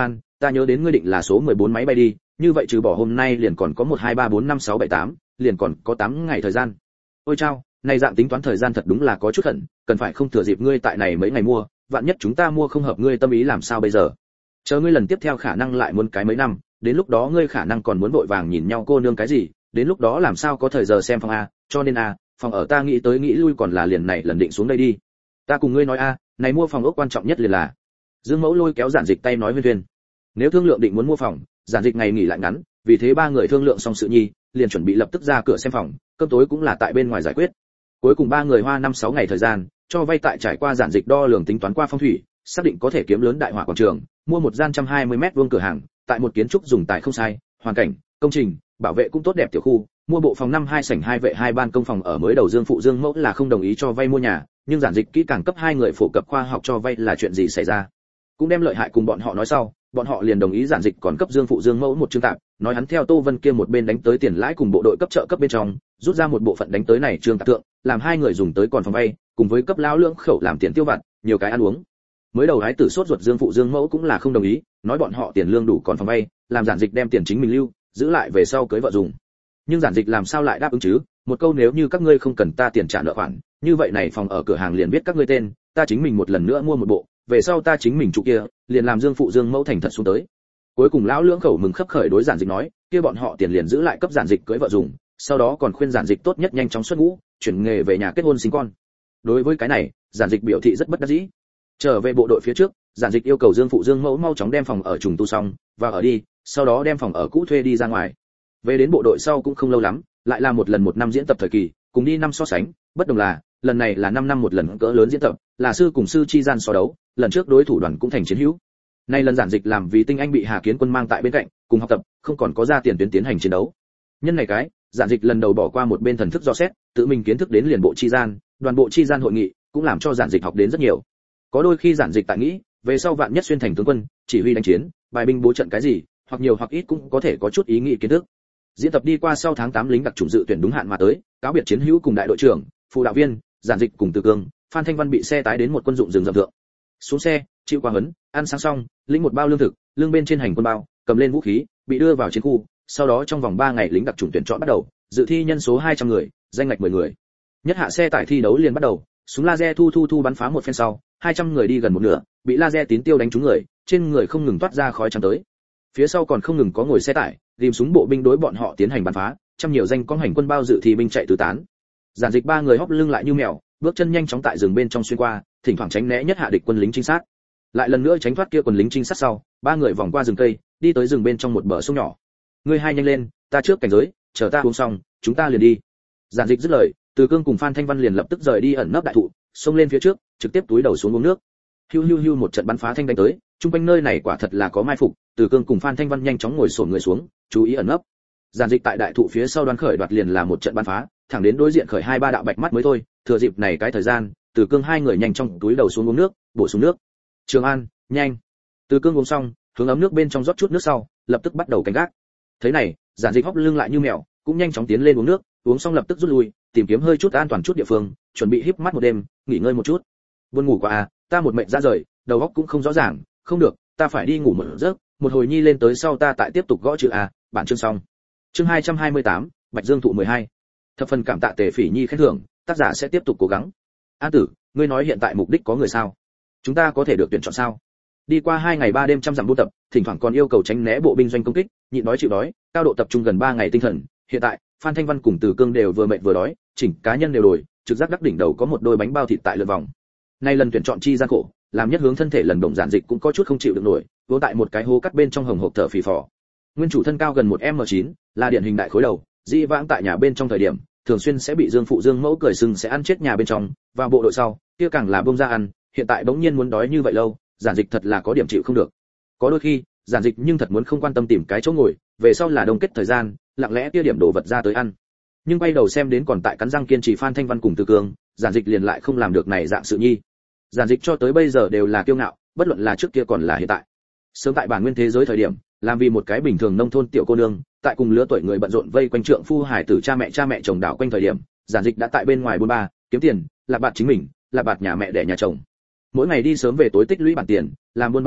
ta nhớ đến ngươi định là số 14 máy bay đi, như vậy trừ bỏ hôm nay liền còn có 1 2 3 4 5 6 7 8, liền còn có 8 ngày thời gian. Ôi chao, này dạng tính toán thời gian thật đúng là có chút khẩn, cần phải không thừa dịp ngươi tại này mấy ngày mua, vạn nhất chúng ta mua không hợp ngươi tâm ý làm sao bây giờ? Chờ ngươi lần tiếp theo khả năng lại muốn cái mấy năm, đến lúc đó ngươi khả năng còn muốn vội vàng nhìn nhau cô nương cái gì, đến lúc đó làm sao có thời giờ xem phòng a, cho nên a, phòng ở ta nghĩ tới nghĩ lui còn là liền này lần định xuống đây đi. Ta cùng ngươi nói a, này mua phòng ốc quan trọng nhất liền là. Dương Mẫu lôi kéo Giản Dịch tay nói Huyên Huyên. Nếu thương lượng định muốn mua phòng, Giản Dịch ngày nghỉ lại ngắn, vì thế ba người thương lượng xong sự nhi, liền chuẩn bị lập tức ra cửa xem phòng, cơm tối cũng là tại bên ngoài giải quyết. Cuối cùng ba người hoa 5-6 ngày thời gian, cho vay tại trải qua Giản Dịch đo lường tính toán qua phong thủy, xác định có thể kiếm lớn đại hỏa quảng trường, mua một gian 120m2 cửa hàng, tại một kiến trúc dùng tài không sai, hoàn cảnh, công trình, bảo vệ cũng tốt đẹp tiểu khu, mua bộ phòng 5-2 sảnh 2 vệ 2 ban công phòng ở mới đầu. Dương Mẫu là không đồng ý cho vay mua nhà, nhưng Giản Dịch kỹ càng cấp hai người phổ cập khoa học cho vay là chuyện gì xảy ra, cũng đem lợi hại cùng bọn họ nói sau, bọn họ liền đồng ý Giản Dịch còn cấp Dương Mẫu một chương tạm, nói hắn theo Tô Vân kia một bên đánh tới tiền lãi cùng bộ đội cấp trợ cấp bên trong, rút ra một bộ phận đánh tới này trương tạm tượng, làm hai người dùng tới còn phòng vay, cùng với cấp lão lưỡng khẩu làm tiền tiêu vặt, nhiều cái ăn uống. Mới đầu hái tử sốt ruột Dương Mẫu cũng là không đồng ý, nói bọn họ tiền lương đủ còn phòng vay, làm Giản Dịch đem tiền chính mình lưu, giữ lại về sau cưới vợ dùng. Nhưng Giản Dịch làm sao lại đáp ứng chứ? Một câu nếu như các ngươi không cần ta tiền trả nợ khoản, như vậy này phòng ở cửa hàng liền biết các ngươi tên, ta chính mình một lần nữa mua một bộ, về sau ta chính mình trụ kia, liền làm Dương Mẫu thành thật xuống tới. Cuối cùng lão lưỡng khẩu mừng khấp khởi đối Giản Dịch nói, kia bọn họ tiền liền giữ lại cấp Giản Dịch cưới vợ dùng, sau đó còn khuyên Giản Dịch tốt nhất nhanh chóng xuất ngũ, chuyển nghề về nhà kết hôn sinh con. Đối với cái này, Giản Dịch biểu thị rất bất đắc dĩ. Trở về bộ đội phía trước, Giản Dịch yêu cầu Dương Mẫu mau chóng đem phòng ở trùng tu xong và ở đi, sau đó đem phòng ở cũ thuê đi ra ngoài. Về đến bộ đội sau cũng không lâu lắm, lại là một lần 1 năm diễn tập thời kỳ, cùng đi năm so sánh, bất đồng là, lần này là 5 năm một lần cỡ lớn diễn tập, là sư cùng sư chi gian so đấu, lần trước đối thủ đoàn cũng thành chiến hữu. Nay lần Giản Dịch làm vì tinh anh bị Hà Kiến Quân mang tại bên cạnh, cùng học tập, không còn có ra tiền tuyến tiến hành chiến đấu. Nhân này cái, Giản Dịch lần đầu bỏ qua một bên thần thức dò xét, tự mình kiến thức đến liền bộ chi gian, đoàn bộ chi gian hội nghị, cũng làm cho Giản Dịch học đến rất nhiều. Có đôi khi Giản Dịch tại nghĩ, về sau vạn nhất xuyên thành tướng quân, chỉ huy đánh chiến, bài binh bố trận cái gì, hoặc nhiều hoặc ít cũng có thể có chút ý nghĩ kiến thức. Diễn tập đi qua sau tháng 8 lính đặc chủng dự tuyển đúng hạn mà tới, cáo biệt chiến hữu cùng đại đội trưởng, phụ đạo viên, Giản Dịch cùng Từ Cương, Phan Thanh Văn bị xe tái đến một quân dụng rừng rậm thượng. Xuống xe, chịu qua huấn, ăn sáng xong, lĩnh một bao lương thực, lương bên trên hành quân bao, cầm lên vũ khí, bị đưa vào chiến khu, sau đó trong vòng 3 ngày lính đặc chủng tuyển chọn bắt đầu, dự thi nhân số 200 người, danh ngạch 10 người. Nhất hạ xe tải thi đấu liền bắt đầu, súng laser thu bắn phá một phen sau, 200 người đi gần một nửa, bị laser tín tiêu đánh trúng người, trên người không ngừng toát ra khói trắng tới. Phía sau còn không ngừng có ngồi xe tải, ghim súng bộ binh đối bọn họ tiến hành bắn phá, trăm nhiều danh con hành quân bao dự thi binh chạy tứ tán. Giản Dịch 3 người hóc lưng lại như mèo, bước chân nhanh chóng tại rừng bên trong xuyên qua, thỉnh thoảng tránh né nhất hạ địch quân lính trinh sát. Lại lần nữa tránh thoát kia quân lính trinh sát sau, 3 người vòng qua rừng cây, đi tới rừng bên trong một bờ sông nhỏ. Ngươi hai nhanh lên, ta trước cảnh giới, chờ ta uống xong, chúng ta liền đi. Giản Dịch dứt lời, Từ Cương cùng Phan Thanh Văn liền lập tức rời đi ẩn nấp đại thụ, xông lên phía trước, trực tiếp túi đầu xuống uống nước. Hiu một trận bắn phá thanh đánh tới, trung quanh nơi này quả thật là có mai phục. Từ Cương cùng Phan Thanh Văn nhanh chóng ngồi xổm người xuống, chú ý ẩn nấp. Giản Dịch tại đại thụ phía sau đoán khởi đoạt liền là một trận bắn phá, thẳng đến đối diện khởi 2-3 đạo bạch mắt mới thôi. Thừa dịp này cái thời gian, Từ Cương hai người nhanh chóng túi đầu xuống uống nước, bổ sung nước. Trường An, nhanh. Từ Cương uống xong, hướng ấm nước bên trong rót chút nước sau, lập tức bắt đầu canh gác. Thế này, Giản Dịch hóc lưng lại như mèo, cũng nhanh chóng tiến lên uống nước, uống xong lập tức rút lui, tìm kiếm hơi chút an toàn chút địa phương, chuẩn bị híp mắt một đêm, nghỉ ngơi một chút. Buồn ngủ quá à, ta một mệnh ra rời, đầu óc cũng không rõ ràng, không được, ta phải đi ngủ một giấc, một hồi nhi lên tới sau ta tại tiếp tục gõ chữ a, bản chương xong. Chương 228, Bạch Dương thụ 12. Thập phần cảm tạ Tề Phỉ Nhi khen thưởng, tác giả sẽ tiếp tục cố gắng. An Tử, ngươi nói hiện tại mục đích có người sao? Chúng ta có thể được tuyển chọn sao? Đi qua 2 ngày 3 đêm trăm dặm buôn tập, thỉnh thoảng còn yêu cầu tránh né bộ binh doanh công kích, nhịn đói chịu đói, cao độ tập trung gần 3 ngày tinh thần. Hiện tại, Phan Thanh Văn cùng Từ Cương đều vừa mệt vừa đói, chỉnh cá nhân đều đổi, trực giác đắc đỉnh đầu có một đôi bánh bao thịt tại lượn vòng. Nay lần tuyển chọn chi gian khổ, làm nhất hướng thân thể lần động Giản Dịch cũng có chút không chịu được nổi, vỗ tại một cái hố cắt bên trong hồng hộc thở phì phò. Nguyên chủ thân cao gần 1m9, là điển hình đại khối đầu, dĩ vãng tại nhà bên trong thời điểm, thường xuyên sẽ bị Dương Mẫu cười sừng sẽ ăn chết nhà bên trong, vào bộ đội sau, kia càng là bông ra ăn, hiện tại bỗng nhiên muốn đói như vậy lâu, Giản Dịch thật là có điểm chịu không được. Có đôi khi, Giản Dịch nhưng thật muốn không quan tâm tìm cái chỗ ngồi, về sau là đông kết thời gian, lặng lẽ kia điểm đồ vật ra tới ăn. Nhưng quay đầu xem đến còn tại cắn răng kiên trì Phan Thanh Văn cùng Từ Cương, Giản Dịch liền lại không làm được này dạng sự nhi. Giản Dịch cho tới bây giờ đều là kiêu ngạo, bất luận là trước kia còn là hiện tại. Sớm tại bản nguyên thế giới thời điểm, làm vì một cái bình thường nông thôn tiểu cô nương, tại cùng lứa tuổi người bận rộn vây quanh trượng phu hải tử cha mẹ chồng đảo quanh thời điểm, Giản Dịch đã tại bên ngoài buôn ba, kiếm tiền, là bạt chính mình, là bạt nhà mẹ đẻ nhà chồng. Mỗi ngày đi sớm về tối tích lũy bản tiền, làm buôn bán nhỏ,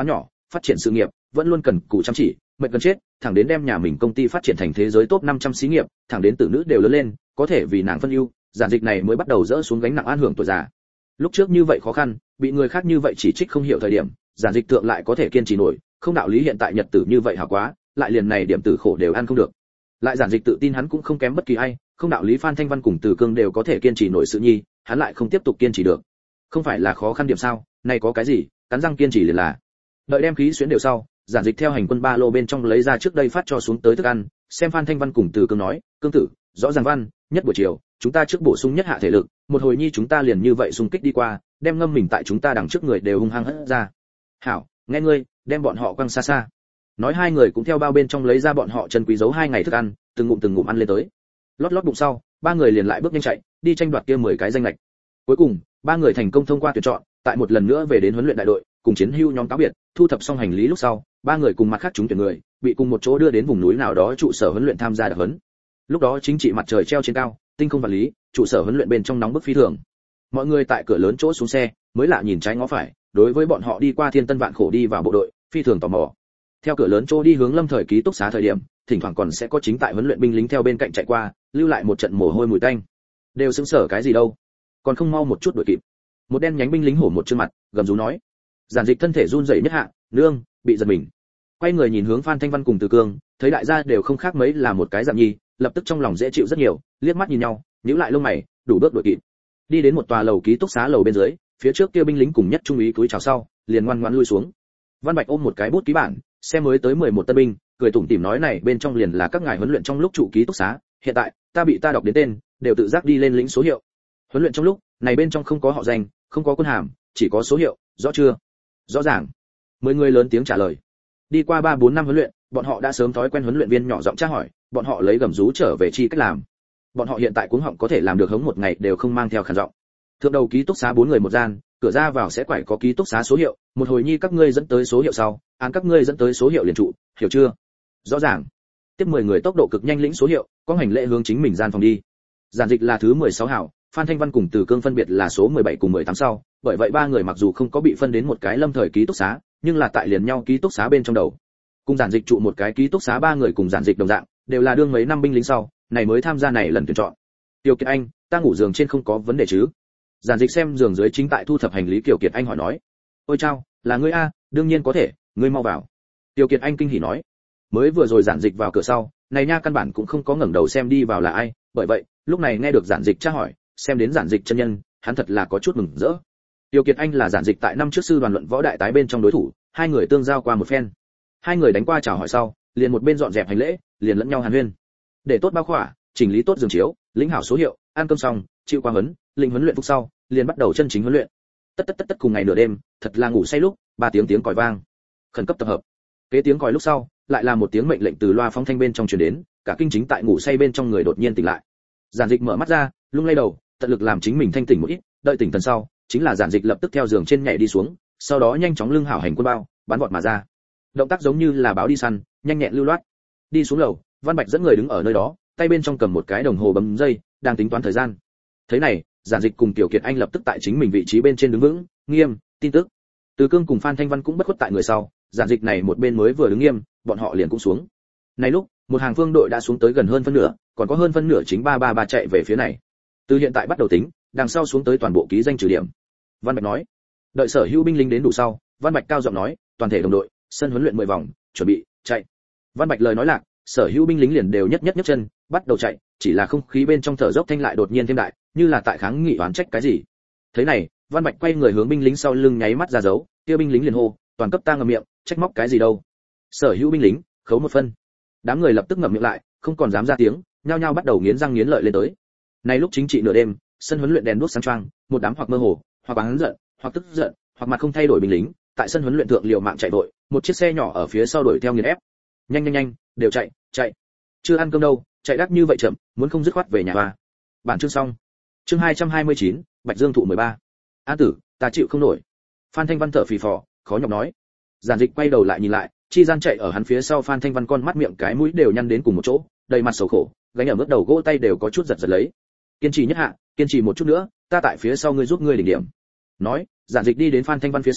phát triển sự nghiệp, vẫn luôn cần cù chăm chỉ, mệt gần chết, thẳng đến đem nhà mình công ty phát triển thành thế giới top 500 xí nghiệp, thẳng đến tử nữ đều lớn lên, có thể vì nàng phân ưu, Giản Dịch này mới bắt đầu dỡ xuống gánh nặng an hưởng tuổi già. Lúc trước như vậy khó khăn, bị người khác như vậy chỉ trích không hiểu thời điểm, Giản Dịch tượng lại có thể kiên trì nổi, không đạo lý hiện tại nhật tử như vậy hảo quá, lại liền này điểm tử khổ đều ăn không được. Lại Giản Dịch tự tin hắn cũng không kém bất kỳ ai, không đạo lý Phan Thanh Văn cùng Từ Cương đều có thể kiên trì nổi sự nhi, hắn lại không tiếp tục kiên trì được. Không phải là khó khăn điểm sao? Này có cái gì, cắn răng kiên trì liền là. Đợi đem khí xuyến đều sau, Giản Dịch theo hành quân ba lô bên trong lấy ra trước đây phát cho xuống tới thức ăn, xem Phan Thanh Văn cùng Từ Cương nói, "Cương tử, rõ ràng văn, nhất buổi chiều, chúng ta trước bổ sung nhất hạ thể lực, một hồi nhi chúng ta liền như vậy xung kích đi qua, đem ngâm mình tại chúng ta đằng trước người đều hung hăng hất ra." "Hảo, nghe ngươi, đem bọn họ quăng xa xa." Nói hai người cũng theo bao bên trong lấy ra bọn họ chân quý giấu 2 ngày thức ăn, từng ngụm ăn lên tới. Lót bụng sau, ba người liền lại bước nhanh chạy, đi tranh đoạt kia 10 cái danh lệch. Cuối cùng, ba người thành công thông qua tuyển chọn, tại một lần nữa về đến huấn luyện đại đội, cùng chiến hưu nhóm cáo biệt, thu thập xong hành lý lúc sau, ba người cùng mặt khác chúng tuyển người, bị cùng một chỗ đưa đến vùng núi nào đó trụ sở huấn luyện tham gia đặc huấn. Lúc đó chính trị mặt trời treo trên cao, tinh không vật lý, trụ sở huấn luyện bên trong nóng bức phi thường. Mọi người tại cửa lớn chỗ xuống xe, mới lạ nhìn trái ngó phải, đối với bọn họ đi qua thiên tân vạn khổ đi vào bộ đội, phi thường tò mò. Theo cửa lớn chỗ đi hướng Lâm Thời ký túc xá thời điểm, thỉnh thoảng còn sẽ có chính tại huấn luyện binh lính theo bên cạnh chạy qua, lưu lại một trận mồ hôi mùi tanh. Đều sững sờ cái gì đâu, còn không mau một chút đuổi kịp. Một đen nhánh binh lính hổ một trương mặt, gầm rú nói. Giản Dịch thân thể run rẩy nhất hạ, nương, bị giật mình. Quay người nhìn hướng Phan Thanh Văn cùng Từ Cương, thấy đại gia đều không khác mấy là một cái dạng nhi, lập tức trong lòng dễ chịu rất nhiều, liếc mắt nhìn nhau, nhíu lại lông mày, đủ bước đuổi kịp. Đi đến một tòa lầu ký túc xá lầu bên dưới, phía trước kia binh lính cùng nhất trung úy cúi chào sau, liền ngoan ngoãn lui xuống. Văn Bạch ôm một cái bút ký bản, xem mới tới 11 tân binh, cười tủm tỉm nói này bên trong liền là các ngài huấn luyện trong lúc trụ ký túc xá, hiện tại ta bị ta đọc đến tên, đều tự giác đi lên lĩnh số hiệu. Huấn luyện trong lúc, này bên trong không có họ danh, không có quân hàm, chỉ có số hiệu, rõ chưa? Rõ ràng. 10 người lớn tiếng trả lời. Đi qua 3-4 năm huấn luyện, bọn họ đã sớm thói quen huấn luyện viên nhỏ giọng tra hỏi, bọn họ lấy gầm rú trở về chi cách làm. Bọn họ hiện tại cuống họng có thể làm được hống một ngày đều không mang theo khàn giọng. Thượng đầu ký túc xá 4 người một gian, cửa ra vào sẽ quải có ký túc xá số hiệu, một hồi nhi các ngươi dẫn tới số hiệu sau, án các ngươi dẫn tới số hiệu liền trụ, hiểu chưa? Rõ ràng. Tiếp 10 người tốc độ cực nhanh lĩnh số hiệu, có hành lễ hướng chính mình gian phòng đi. Giản Dịch là thứ 16 hảo, Phan Thanh Văn cùng Từ Cương phân biệt là số 17 cùng 18 sau, bởi vậy ba người mặc dù không có bị phân đến một cái Lâm Thời ký túc xá, nhưng là tại liền nhau ký túc xá bên trong đầu. Cùng Giản Dịch trụ một cái ký túc xá ba người cùng Giản Dịch đồng dạng, đều là đương mấy năm binh lính sau, này mới tham gia này lần tuyển chọn. Tiêu Kiệt Anh, ta ngủ giường trên không có vấn đề chứ? Giản Dịch xem giường dưới chính tại thu thập hành lý, Kiều Kiệt Anh hỏi nói. Ôi chao, là ngươi a, đương nhiên có thể, ngươi mau vào. Tiêu Kiệt Anh kinh hỉ nói. Mới vừa rồi Giản Dịch vào cửa sau, này nha căn bản cũng không có ngẩng đầu xem đi vào là ai, bởi vậy, lúc này nghe được Giản Dịch tra hỏi, xem đến Giản Dịch chân nhân, hắn thật là có chút mừng rỡ. Tiêu Kiệt Anh là Giản Dịch tại năm trước sư đoàn luận võ đại tái bên trong đối thủ, hai người tương giao qua một phen. Hai người đánh qua chào hỏi sau, liền một bên dọn dẹp hành lễ, liền lẫn nhau hàn huyên. Để tốt bao khỏa, chỉnh lý tốt giường chiếu, lĩnh hảo số hiệu, ăn cơm xong, chịu qua huấn, lĩnh huấn luyện phục sau, liền bắt đầu chân chính huấn luyện. Tất cùng ngày nửa đêm, thật là ngủ say lúc, 3 tiếng còi vang. Khẩn cấp tập hợp. Kế tiếng còi lúc sau, lại là một tiếng mệnh lệnh từ loa phóng thanh bên trong truyền đến, cả kinh chính tại ngủ say bên trong người đột nhiên tỉnh lại. Giản Dịch mở mắt ra, lung lay đầu, tận lực làm chính mình thanh tỉnh một ít, đợi tỉnh thần sau, chính là Giản Dịch lập tức theo giường trên nhảy đi xuống, sau đó nhanh chóng lưng hảo hành quân bao, bắn vọt mà ra. Động tác giống như là báo đi săn, nhanh nhẹn lưu loát. Đi xuống lầu, Văn Bạch dẫn người đứng ở nơi đó, tay bên trong cầm một cái đồng hồ bấm giây, đang tính toán thời gian. Thế này, Giản Dịch cùng Tiểu Kiệt Anh lập tức tại chính mình vị trí bên trên đứng vững, nghiêm, tin tức. Từ Cương cùng Phan Thanh Văn cũng bất khuất tại người sau, Giản Dịch này một bên mới vừa đứng nghiêm, bọn họ liền cũng xuống. Này lúc, một hàng phương đội đã xuống tới gần hơn phân nửa, còn có hơn phân nửa chính 333 chạy về phía này. Từ hiện tại bắt đầu tính, đằng sau xuống tới toàn bộ ký danh trừ điểm. Văn Bạch nói. Đợi sở hữu binh lính đến đủ sau, Văn Bạch cao giọng nói, toàn thể đồng đội, sân huấn luyện 10 vòng, chuẩn bị, chạy. Văn Bạch lời nói lạc, sở hữu binh lính liền đều nhất chân, bắt đầu chạy, chỉ là không khí bên trong thở dốc thanh lại đột nhiên thêm đại, như là tại kháng nghị oán trách cái gì. Thế này, Văn Bạch quay người hướng binh lính sau lưng nháy mắt ra dấu, kia binh lính liền hô, toàn cấp ta ngậm miệng, trách móc cái gì đâu. Sở hữu binh lính, khấu 1 phân. Đám người lập tức ngậm miệng lại, không còn dám ra tiếng, nhao nhao bắt đầu nghiến răng nghiến lợi lên tới. Này lúc chính trị nửa đêm, sân huấn luyện đèn đuốc sáng choang, một đám hoặc mơ hồ, hoặc oán giận, hoặc tức giận, hoặc mặt không thay đổi binh lính, tại sân huấn luyện thượng liều mạng chạy vội, một chiếc xe nhỏ ở phía sau đuổi theo nghiền ép. Nhanh, đều chạy. Chưa ăn cơm đâu, chạy đắt như vậy chậm, muốn không dứt khoát về nhà hoa. Bản chương xong. Chương 229, Bạch Dương thụ 13. An tử, ta chịu không nổi. Phan Thanh Văn thở phì phò, khó nhọc nói. Giản Dịch quay đầu lại nhìn lại, chi gian chạy ở hắn phía sau Phan Thanh Văn con mắt miệng cái mũi đều nhăn đến cùng một chỗ, đầy mặt sầu khổ, gánh ở bước đầu gỗ tay đều có chút giật lấy. Kiên trì nhất hạ, kiên trì một chút nữa, ta tại phía sau ngươi giúp ngươi đỉnh điểm. Nói, Giản Dịch đi đến Phan Thanh Văn phía sau,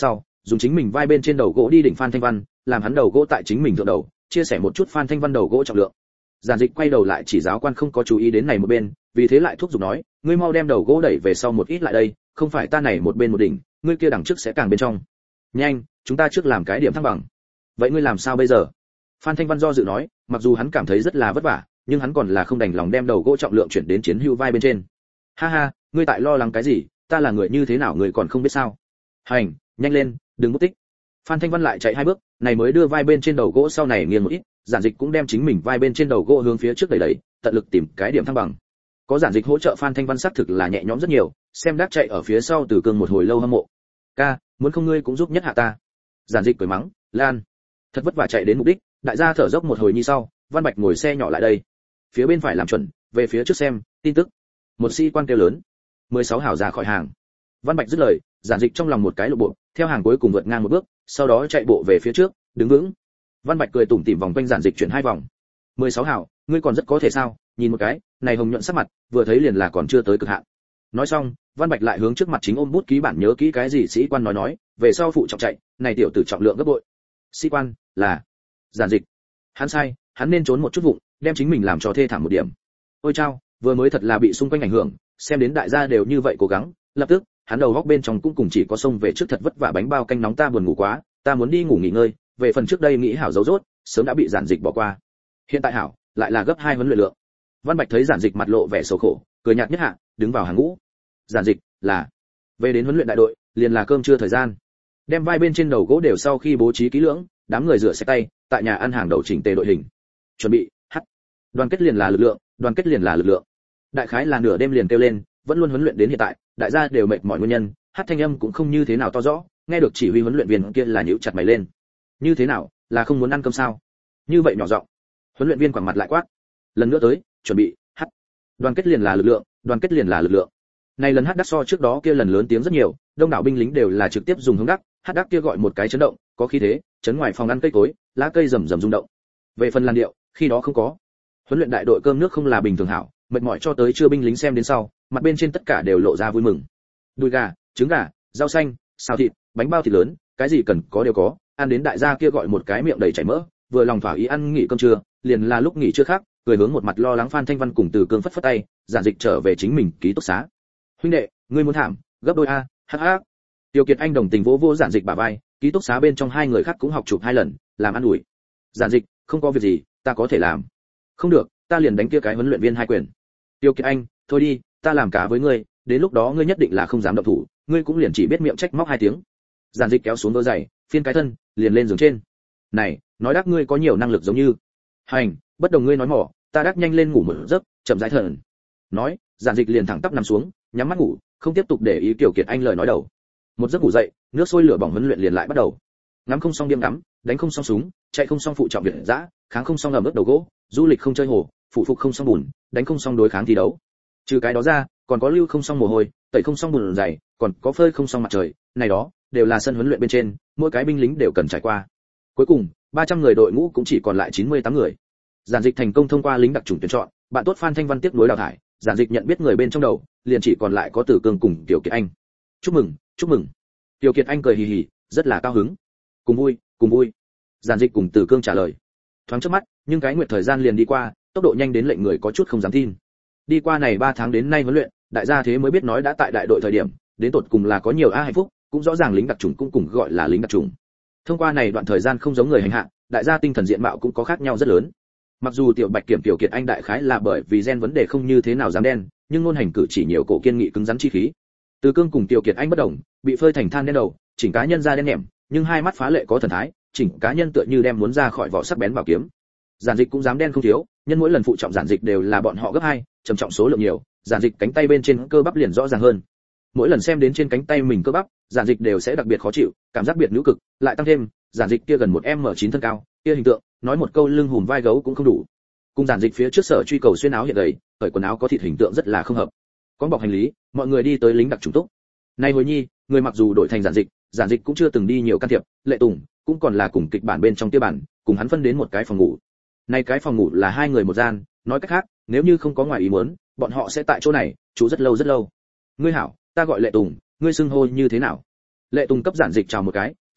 dùng chính mình vai bên trên đầu gỗ đi đỉnh Phan Thanh Văn, làm hắn đầu gỗ tại chính mình thượng đầu, chia sẻ một chút Phan Thanh Văn đầu gỗ trọng lượng. Giản Dịch quay đầu lại chỉ giáo quan không có chú ý đến này một bên, vì thế lại thúc giục nói, ngươi mau đem đầu gỗ đẩy về sau một ít lại đây, không phải ta này một bên một đỉnh, ngươi kia đằng trước sẽ càng bên trong. Nhanh, chúng ta trước làm cái điểm thăng bằng. Vậy ngươi làm sao bây giờ? Phan Thanh Văn do dự nói, mặc dù hắn cảm thấy rất là vất vả, nhưng hắn còn là không đành lòng đem đầu gỗ trọng lượng chuyển đến chiến hữu vai bên trên. Ha ha, ngươi tại lo lắng cái gì, ta là người như thế nào ngươi còn không biết sao? Hành, nhanh lên, đừng mất tích. Phan Thanh Văn lại chạy 2 bước, này mới đưa vai bên trên đầu gỗ sau này nghiêng một ít, Giản Dịch cũng đem chính mình vai bên trên đầu gỗ hướng phía trước đẩy, tận lực tìm cái điểm thăng bằng. Có Giản Dịch hỗ trợ Phan Thanh Văn xác thực là nhẹ nhõm rất nhiều, xem Đắc chạy ở phía sau Từ Cương một hồi lâu hâm mộ. Ca, muốn không ngươi cũng giúp nhất hạ ta. Giản Dịch cười mắng, Lan, thật vất vả chạy đến mục đích, đại gia thở dốc một hồi như sau, Văn Bạch ngồi xe nhỏ lại đây. Phía bên phải làm chuẩn, về phía trước xem, tin tức. Một sĩ quan kêu lớn. 16 hảo ra khỏi hàng. Văn Bạch dứt lời, Giản Dịch trong lòng một cái lộ bộ, theo hàng cuối cùng vượt ngang một bước, sau đó chạy bộ về phía trước, đứng vững. Văn Bạch cười tủm tỉm vòng quanh Giản Dịch chuyển 2 vòng. 16 hảo, ngươi còn rất có thể sao? Nhìn một cái, này hồng nhuận sắc mặt, vừa thấy liền là còn chưa tới cực hạn. Nói xong, Văn Bạch lại hướng trước mặt chính ôm bút ký bản nhớ kỹ cái gì sĩ quan nói, về sau phụ trọng chạy, này tiểu tử trọng lượng gấp bội. Sĩ quan, là Giản Dịch. Hắn sai, hắn nên trốn một chút vụng, đem chính mình làm cho thê thảm một điểm. Ôi chao, vừa mới thật là bị xung quanh ảnh hưởng, xem đến đại gia đều như vậy cố gắng, lập tức, hắn đầu góc bên trong cũng cùng chỉ có xông về trước thật vất vả bánh bao canh nóng ta buồn ngủ quá, ta muốn đi ngủ nghỉ ngơi, về phần trước đây nghĩ hảo dấu rốt, sớm đã bị Giản Dịch bỏ qua. Hiện tại hảo, lại là gấp 2 huấn luyện lượng. Văn Bạch thấy Giản Dịch mặt lộ vẻ xấu khổ, cười nhạt nhất hạ, đứng vào hàng ngũ. Giản Dịch, là về đến huấn luyện đại đội, liền là cơm trưa thời gian. Đem vai bên trên đầu gỗ đều sau khi bố trí kỹ lưỡng, đám người rửa sạch tay, tại nhà ăn hàng đầu chỉnh tề đội hình. Chuẩn bị, hắt. Đoàn kết liền là lực lượng, đoàn kết liền là lực lượng. Đại khái là nửa đêm liền kêu lên, vẫn luôn huấn luyện đến hiện tại, đại gia đều mệt mỏi nguyên nhân, hát thanh âm cũng không như thế nào to rõ, nghe được chỉ huy huấn luyện viên kia là nhíu chặt mày lên. Như thế nào, là không muốn ăn cơm sao? Như vậy nhỏ giọng. Huấn luyện viên quẳng mặt lại quát. Lần nữa tới, chuẩn bị, hát. Đoàn kết liền là lực lượng, đoàn kết liền là lực lượng. Này lần hát đắc so trước đó kia lần lớn tiếng rất nhiều, đông đảo binh lính đều là trực tiếp dùng hướng đắc, hát đắc kia gọi một cái chấn động, có khí thế, chấn ngoài phòng ăn cây cối, lá cây rầm rầm rung động. Về phần làn điệu, khi đó không có. Huấn luyện đại đội cơm nước không là bình thường hảo, mệt mỏi cho tới trưa binh lính xem đến sau, mặt bên trên tất cả đều lộ ra vui mừng. Đùi gà, trứng gà, rau xanh, xào thịt, bánh bao thịt lớn, cái gì cần có đều có, ăn đến đại gia kia gọi một cái miệng đầy chảy mỡ, vừa lòng thỏa ý ăn nghỉ cơm trưa, liền là lúc nghỉ trưa khác, cười hướng một mặt lo lắng Phan Thanh Văn cùng Từ Cương phất phất tay, Giản Dịch trở về chính mình ký túc xá. Huynh đệ, ngươi muốn thảm, gấp đôi a, hắc hắc. Tiêu Kiệt Anh đồng tình vỗ vỗ Giản Dịch bả vai, ký túc xá bên trong 2 người khác cũng học chụp 2 lần, làm ăn ủi. Giản Dịch, không có việc gì, ta có thể làm. Không được, ta liền đánh kia cái huấn luyện viên 2 quyền. Tiêu Kiệt Anh, thôi đi, ta làm cả với ngươi, đến lúc đó ngươi nhất định là không dám động thủ, ngươi cũng liền chỉ biết miệng trách móc 2 tiếng. Giản Dịch kéo xuống đôi giày, phiên cái thân, liền lên giường trên. Này, nói đắc ngươi có nhiều năng lực giống như. Hành, bất đồng ngươi nói mỏ, ta đắc nhanh lên ngủ một giấc, chậm rãi thần. Nói, Giản Dịch liền thẳng tắp nằm xuống, nhắm mắt ngủ, không tiếp tục để ý Kiều Kiệt Anh lời nói đầu. Một giấc ngủ dậy, nước sôi lửa bỏng huấn luyện liền lại bắt đầu. Ngắm không xong điêm ngắm, đánh không xong súng, chạy không xong phụ trọng việt dã, kháng không xong ẩm ướt đầu gỗ, du lịch không chơi hồ, phụ phục không xong bùn, đánh không xong đối kháng thi đấu. Trừ cái đó ra, còn có lưu không xong mồ hôi, tẩy không xong bùn dày, còn có phơi không xong mặt trời, này đó đều là sân huấn luyện bên trên, mỗi cái binh lính đều cần trải qua. Cuối cùng, 300 người đội ngũ cũng chỉ còn lại 98 người. Giản Dịch thành công thông qua lính đặc chủng tuyển chọn, bạn tốt Phan Thanh Văn tiếp nối đào thải, Giản Dịch nhận biết người bên trong đầu, liền chỉ còn lại có Từ Cương cùng Tiểu Kiệt Anh. Chúc mừng, chúc mừng. Tiểu Kiệt Anh cười hì hì, rất là cao hứng. Cùng vui, cùng vui. Giản Dịch cùng Từ Cương trả lời. Thoáng chớp mắt, nhưng cái nguyệt thời gian liền đi qua, tốc độ nhanh đến lệnh người có chút không dám tin. Đi qua này 3 tháng đến nay huấn luyện, đại gia thế mới biết nói đã tại đại đội thời điểm, đến tột cùng là có nhiều hạnh phúc, cũng rõ ràng lính đặc chủng cũng cùng gọi là lính đặc chủng. Thông qua này đoạn thời gian không giống người hành hạ, đại gia tinh thần diện mạo cũng có khác nhau rất lớn. Mặc dù Tiểu Bạch Kiểm Tiểu Kiệt Anh đại khái là bởi vì gen vấn đề không như thế nào dám đen, nhưng ngôn hành cử chỉ nhiều cổ kiên nghị cứng rắn chi khí. Từ Cương cùng Tiểu Kiệt Anh bất đồng, bị phơi thành than đen đầu, chỉnh cá nhân da đen nhẻm, nhưng hai mắt phá lệ có thần thái, chỉnh cá nhân tựa như đem muốn ra khỏi vỏ sắc bén bảo kiếm. Giản Dịch cũng dám đen không thiếu, nhân mỗi lần phụ trọng Giản Dịch đều là bọn họ gấp 2, trầm trọng số lượng nhiều, Giản Dịch cánh tay bên trên cơ bắp liền rõ ràng hơn. Mỗi lần xem đến trên cánh tay mình cơ bắp, Giản Dịch đều sẽ đặc biệt khó chịu, cảm giác biệt nữ cực, lại tăng thêm, Giản Dịch kia gần 1m9 thân cao, kia hình tượng, nói một câu lưng hùm vai gấu cũng không đủ. Cùng Giản Dịch phía trước sở truy cầu xuyên áo hiện đầy, cởi quần áo có thịt hình tượng rất là không hợp. Có bọc hành lý, mọi người đi tới lính đặc chủng túc. Nay hồi nhi, người mặc dù đổi thành Giản Dịch cũng chưa từng đi nhiều can thiệp, Lệ Tùng cũng còn là cùng kịch bản bên trong tiêu bản, cùng hắn phân đến một cái phòng ngủ. Nay cái phòng ngủ là 2 người một gian, nói cách khác, nếu như không có ngoài ý muốn, bọn họ sẽ tại chỗ này, trú rất lâu rất lâu. Ngươi hảo, ta gọi Lệ Tùng, ngươi xưng hô như thế nào? Lệ Tùng cấp Giản Dịch chào một cái,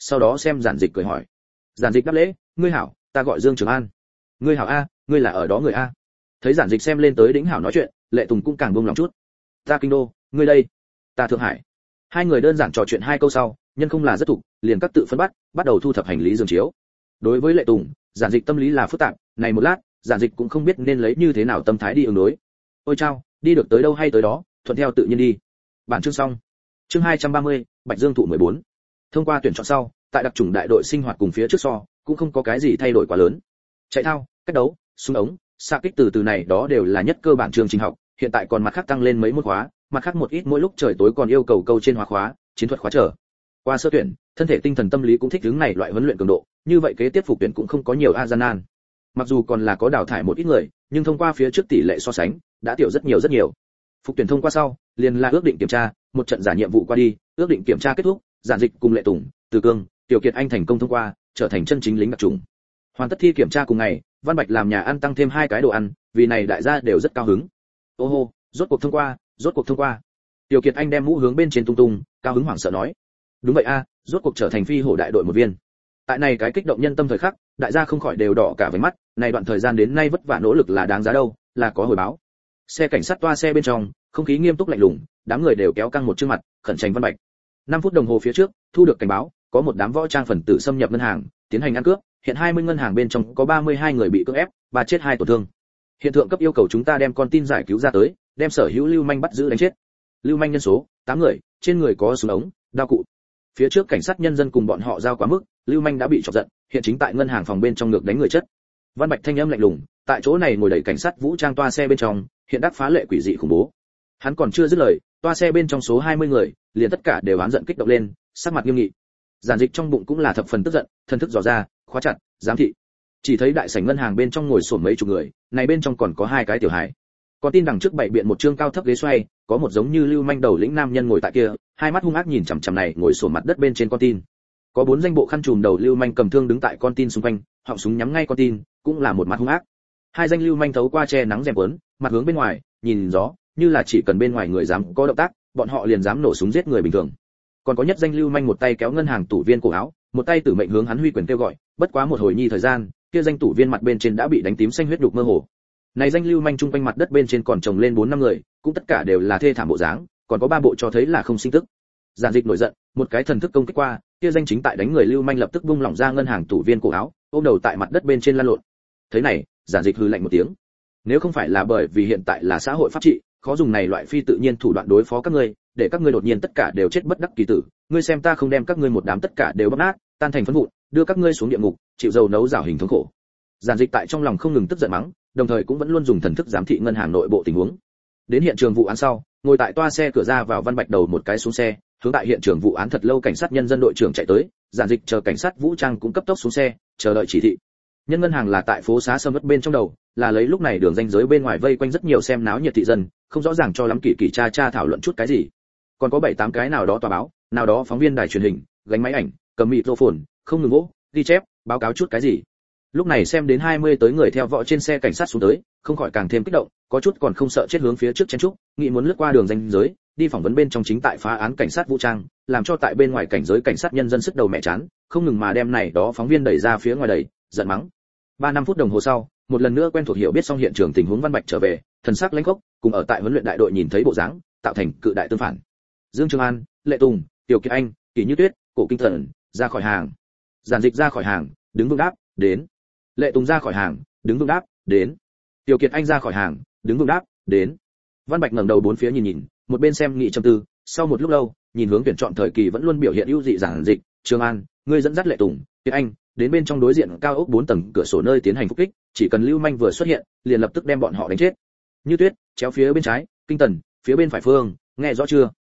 sau đó xem Giản Dịch cười hỏi. Giản Dịch đáp lễ, ngươi hảo, ta gọi Dương Trường An. Ngươi hảo a, ngươi là ở đó người a. Thấy Giản Dịch xem lên tới Đĩnh Hảo nói chuyện, Lệ Tùng cũng càng buông lòng chút. Ta Kinh Đô, ngươi đây? Ta Thượng Hải. Hai người đơn giản trò chuyện hai câu sau, nhân không là rất thục, liền các tự phân bắt đầu thu thập hành lý giường chiếu. Đối với Lệ Tùng, Giản Dịch tâm lý là phức tạp, này một lát, Giản Dịch cũng không biết nên lấy như thế nào tâm thái đi ứng đối. Ôi chao, đi được tới đâu hay tới đó, thuận theo tự nhiên đi. Bản chương xong. Chương 230, Bạch Dương thụ 14. Thông qua tuyển chọn sau, tại đặc chủng đại đội sinh hoạt cùng phía trước so, cũng không có cái gì thay đổi quá lớn. Chạy thao, cách đấu, súng ống, xạ kích từ này đó đều là nhất cơ bản chương trình học, hiện tại còn mặt khác tăng lên mấy môn khóa, mặt khác một ít mỗi lúc trời tối còn yêu cầu câu trên hóa khóa, chiến thuật khóa trở. Qua sơ tuyển, thân thể tinh thần tâm lý cũng thích ứng này loại huấn luyện cường độ, như vậy kế tiếp phục tuyển cũng không có nhiều gian nan. Mặc dù còn là có đào thải một ít người, nhưng thông qua phía trước tỷ lệ so sánh, đã tiểu rất nhiều. Phục tuyển thông qua sau, liền là ước định kiểm tra, một trận giả nhiệm vụ qua đi, ước định kiểm tra kết thúc, Giản Dịch cùng Lệ Tùng, Từ Cương, Tiểu Kiệt Anh thành công thông qua, trở thành chân chính lính đặc chủng. Hoàn tất thi kiểm tra cùng ngày, Văn Bạch làm nhà ăn tăng thêm 2 cái đồ ăn, vì này đại gia đều rất cao hứng. Ô hô, rốt cuộc thông qua. Tiểu Kiệt Anh đem mũ hướng bên trên tung tung, cao hứng hoảng sợ nói. Đúng vậy a, rốt cuộc trở thành phi hổ đại đội một viên. Tại này cái kích động nhân tâm thời khắc, đại gia không khỏi đều đỏ cả váy mắt, này đoạn thời gian đến nay vất vả nỗ lực là đáng giá đâu, là có hồi báo. Xe cảnh sát toa xe bên trong, không khí nghiêm túc lạnh lùng, đám người đều kéo căng một chương mặt, khẩn trành Văn Bạch. 5 phút đồng hồ phía trước, thu được cảnh báo, có một đám võ trang phần tử xâm nhập ngân hàng, tiến hành ăn cướp, hiện 20 ngân hàng bên trong có 32 người bị cưỡng ép, 3 chết 2 tổn thương. Hiện thượng cấp yêu cầu chúng ta đem con tin giải cứu ra tới, đem sở hữu lưu manh bắt giữ đánh chết. Lưu manh nhân số 8 người, trên người có súng ống, đao cụ. Phía trước cảnh sát nhân dân cùng bọn họ giao quá mức, lưu manh đã bị chọc giận, hiện chính tại ngân hàng phòng bên trong ngược đánh người chất. Văn Bạch thanh âm lạnh lùng, tại chỗ này ngồi đầy cảnh sát vũ trang toa xe bên trong, hiện đắc phá lệ quỷ dị khủng bố. Hắn còn chưa dứt lời, toa xe bên trong số 20 người, liền tất cả đều oán giận kích động lên, sắc mặt nghiêm nghị. Giản Dịch trong bụng cũng là thập phần tức giận, thân thức dò ra, khóa chặt, giám thị. Chỉ thấy đại sảnh ngân hàng bên trong ngồi xổm mấy chục người, này bên trong còn có 2 cái tiểu hài. Còn tin đằng trước bày biện một trương cao thấp ghế xoay, có một giống như lưu manh đầu lĩnh nam nhân ngồi tại kia, hai mắt hung ác nhìn chằm chằm này ngồi xổm mặt đất bên trên con tin. Có 4 danh bộ khăn trùm đầu lưu manh cầm thương đứng tại con tin xung quanh, họng súng nhắm ngay con tin, cũng là một mặt hung ác. 2 danh lưu manh thấu qua che nắng rèm quấn, mặt hướng bên ngoài, nhìn gió, như là chỉ cần bên ngoài người dám có động tác, bọn họ liền dám nổ súng giết người bình thường. Còn có nhất danh lưu manh một tay kéo ngân hàng tủ viên cổ áo, một tay tử mệnh hướng hắn huy quyền kêu gọi, bất quá một hồi nhi thời gian, kia danh tủ viên mặt bên trên đã bị đánh tím xanh huyết đục mơ hồ. Này danh lưu manh trung quanh mặt đất bên trên còn chồng lên 4-5 người, cũng tất cả đều là thê thảm bộ dáng, còn có 3 bộ cho thấy là không sinh tức. Giản Dịch nổi giận, một cái thần thức công kích qua, kia danh chính tại đánh người lưu manh lập tức vung lỏng ra ngân hàng tủ viên cổ áo, ôm đầu tại mặt đất bên trên lăn lộn. Thế này, Giản Dịch hừ lạnh một tiếng. Nếu không phải là bởi vì hiện tại là xã hội pháp trị, khó dùng này loại phi tự nhiên thủ đoạn đối phó các ngươi, để các ngươi đột nhiên tất cả đều chết bất đắc kỳ tử, ngươi xem ta không đem các ngươi một đám tất cả đều bóp nát, tan thành phấn vụn, đưa các ngươi xuống địa ngục, chịu dầu nấu rảo hình thống khổ. Giản Dịch tại trong lòng không ngừng tức giận mắng, đồng thời cũng vẫn luôn dùng thần thức giám thị ngân hàng nội bộ tình huống. Đến hiện trường vụ án sau, ngồi tại toa xe cửa ra vào Văn Bạch đầu một cái xuống xe, hướng tại hiện trường vụ án thật lâu cảnh sát nhân dân đội trưởng chạy tới, Giản Dịch chờ cảnh sát vũ trang cũng cấp tốc xuống xe, chờ đợi chỉ thị. Nhân ngân hàng là tại phố xá sâm ớt bên trong đầu, là lấy lúc này đường ranh giới bên ngoài vây quanh rất nhiều xem náo nhiệt thị dân, không rõ ràng cho lắm kỳ cha thảo luận chút cái gì. Còn có 7-8 cái nào đó tòa báo, nào đó phóng viên đài truyền hình, gánh máy ảnh, cầm microphone, không ngừng gỗ, ghi chép, báo cáo chút cái gì. Lúc này xem đến 20 tới người theo võ trên xe cảnh sát xuống tới, không khỏi càng thêm kích động, có chút còn không sợ chết hướng phía trước chen trúc, nghĩ muốn lướt qua đường ranh giới, đi phỏng vấn bên trong chính tại phá án cảnh sát vũ trang, làm cho tại bên ngoài cảnh giới cảnh sát nhân dân sức đầu mẹ chán, không ngừng mà đem này đó phóng viên đẩy ra phía ngoài đẩy, giận mắng. 3-5 phút đồng hồ sau, một lần nữa quen thuộc hiểu biết xong hiện trường tình huống Văn Bạch trở về, thần sắc lãnh khốc, cùng ở tại huấn luyện đại đội nhìn thấy bộ dáng, tạo thành cự đại tương phản. Dương Trường An, Lệ Tùng, Tiểu Kiệt Anh, Kỳ Như Tuyết, Cổ Kinh Thần ra khỏi hàng. Giản Dịch ra khỏi hàng, đứng vững đáp, đến. Lệ Tùng ra khỏi hàng, đứng vững đáp, đến. Tiểu Kiệt Anh ra khỏi hàng, đứng vững đáp, đến. Văn Bạch ngẩng đầu bốn phía nhìn, một bên xem nghị trầm tư, sau một lúc lâu, nhìn hướng tuyển chọn thời kỳ vẫn luôn biểu hiện ưu dị Giản Dịch, Trường An, ngươi dẫn dắt Lệ Tùng, Kiệt Anh đến bên trong đối diện cao ốc 4 tầng cửa sổ nơi tiến hành phục kích, chỉ cần lưu manh vừa xuất hiện, liền lập tức đem bọn họ đánh chết. Như Tuyết, chéo phía bên trái, Kinh Tần, phía bên phải Phương, nghe rõ chưa?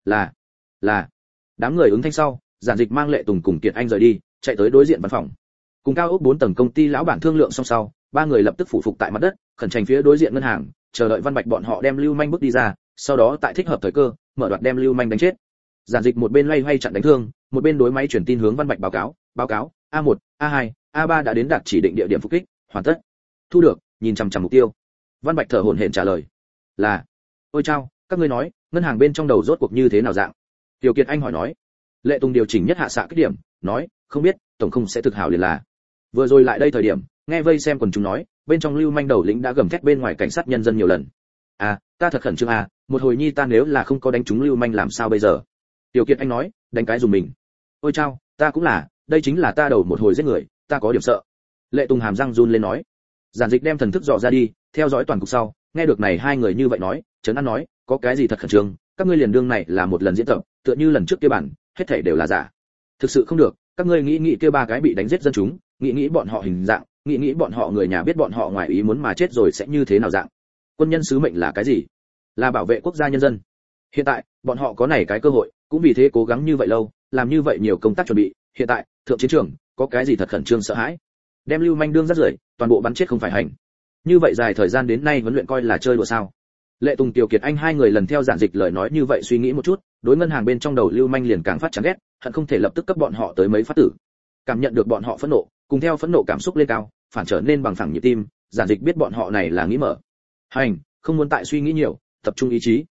Là. Đám người ứng thanh sau, Giản Dịch mang Lệ Tùng cùng Kiệt Anh rời đi, chạy tới đối diện văn phòng. Cùng cao ốc 4 tầng công ty lão bản thương lượng xong sau, 3 người lập tức phủ phục tại mặt đất, khẩn trành phía đối diện ngân hàng, chờ đợi Văn Bạch bọn họ đem lưu manh bước đi ra, sau đó tại thích hợp thời cơ, mở đoạt đem lưu manh đánh chết. Giản Dịch một bên loay hoay chặn đánh thương, một bên đối máy truyền tin hướng Văn Bạch báo cáo, A1, A2, A3 đã đến đạt chỉ định địa điểm phục kích, hoàn tất. Thu được, nhìn chằm chằm mục tiêu. Văn Bạch thở hổn hển trả lời. Là. Ôi chao, các ngươi nói, ngân hàng bên trong đầu rốt cuộc như thế nào dạng? Tiểu Kiệt Anh hỏi nói. Lệ Tùng điều chỉnh nhất hạ xạ kích điểm, nói, không biết tổng không sẽ thực hảo liền là. Vừa rồi lại đây thời điểm, nghe vây xem quần chúng nói, bên trong lưu manh đầu lĩnh đã gầm thét bên ngoài cảnh sát nhân dân nhiều lần. Ta thật khẩn trương một hồi nhi ta nếu là không có đánh trúng lưu manh làm sao bây giờ? Tiểu Kiệt Anh nói, đánh cái dùng mình. Ôi chao, ta cũng là, đây chính là ta đầu một hồi giết người, ta có điểm sợ. Lệ Tùng hàm răng run lên nói. Giản Dịch đem thần thức dò ra đi, theo dõi toàn cục sau, nghe được này hai người như vậy nói, Trấn An nói, có cái gì thật khẩn trương, các ngươi liền đương này là một lần diễn tập, tựa như lần trước kia bản, hết thảy đều là giả. Thực sự không được, các ngươi nghĩ kia ba cái bị đánh giết dân chúng, nghĩ bọn họ hình dạng, nghĩ bọn họ người nhà biết bọn họ ngoài ý muốn mà chết rồi sẽ như thế nào dạng. Quân nhân sứ mệnh là cái gì? Là bảo vệ quốc gia nhân dân. Hiện tại, bọn họ có này cái cơ hội, cũng vì thế cố gắng như vậy lâu, làm như vậy nhiều công tác chuẩn bị, hiện tại, thượng chiến trường, có cái gì thật khẩn trương sợ hãi? Đem lưu manh đương rất rưởi, toàn bộ bắn chết không phải hành. Như vậy dài thời gian đến nay huấn luyện coi là chơi đùa sao? Lệ Tùng Tiểu Kiệt Anh hai người lần theo Giản Dịch lời nói như vậy suy nghĩ một chút, đối ngân hàng bên trong đầu lưu manh liền càng phát chán ghét, hận không thể lập tức cấp bọn họ tới mấy phát tử. Cảm nhận được bọn họ phẫn nộ, cùng theo phẫn nộ cảm xúc lên cao, phản trở nên bằng phẳng nhịp tim, Giản Dịch biết bọn họ này là nghĩ mở. Hành, không muốn tại suy nghĩ nhiều, tập trung ý chí.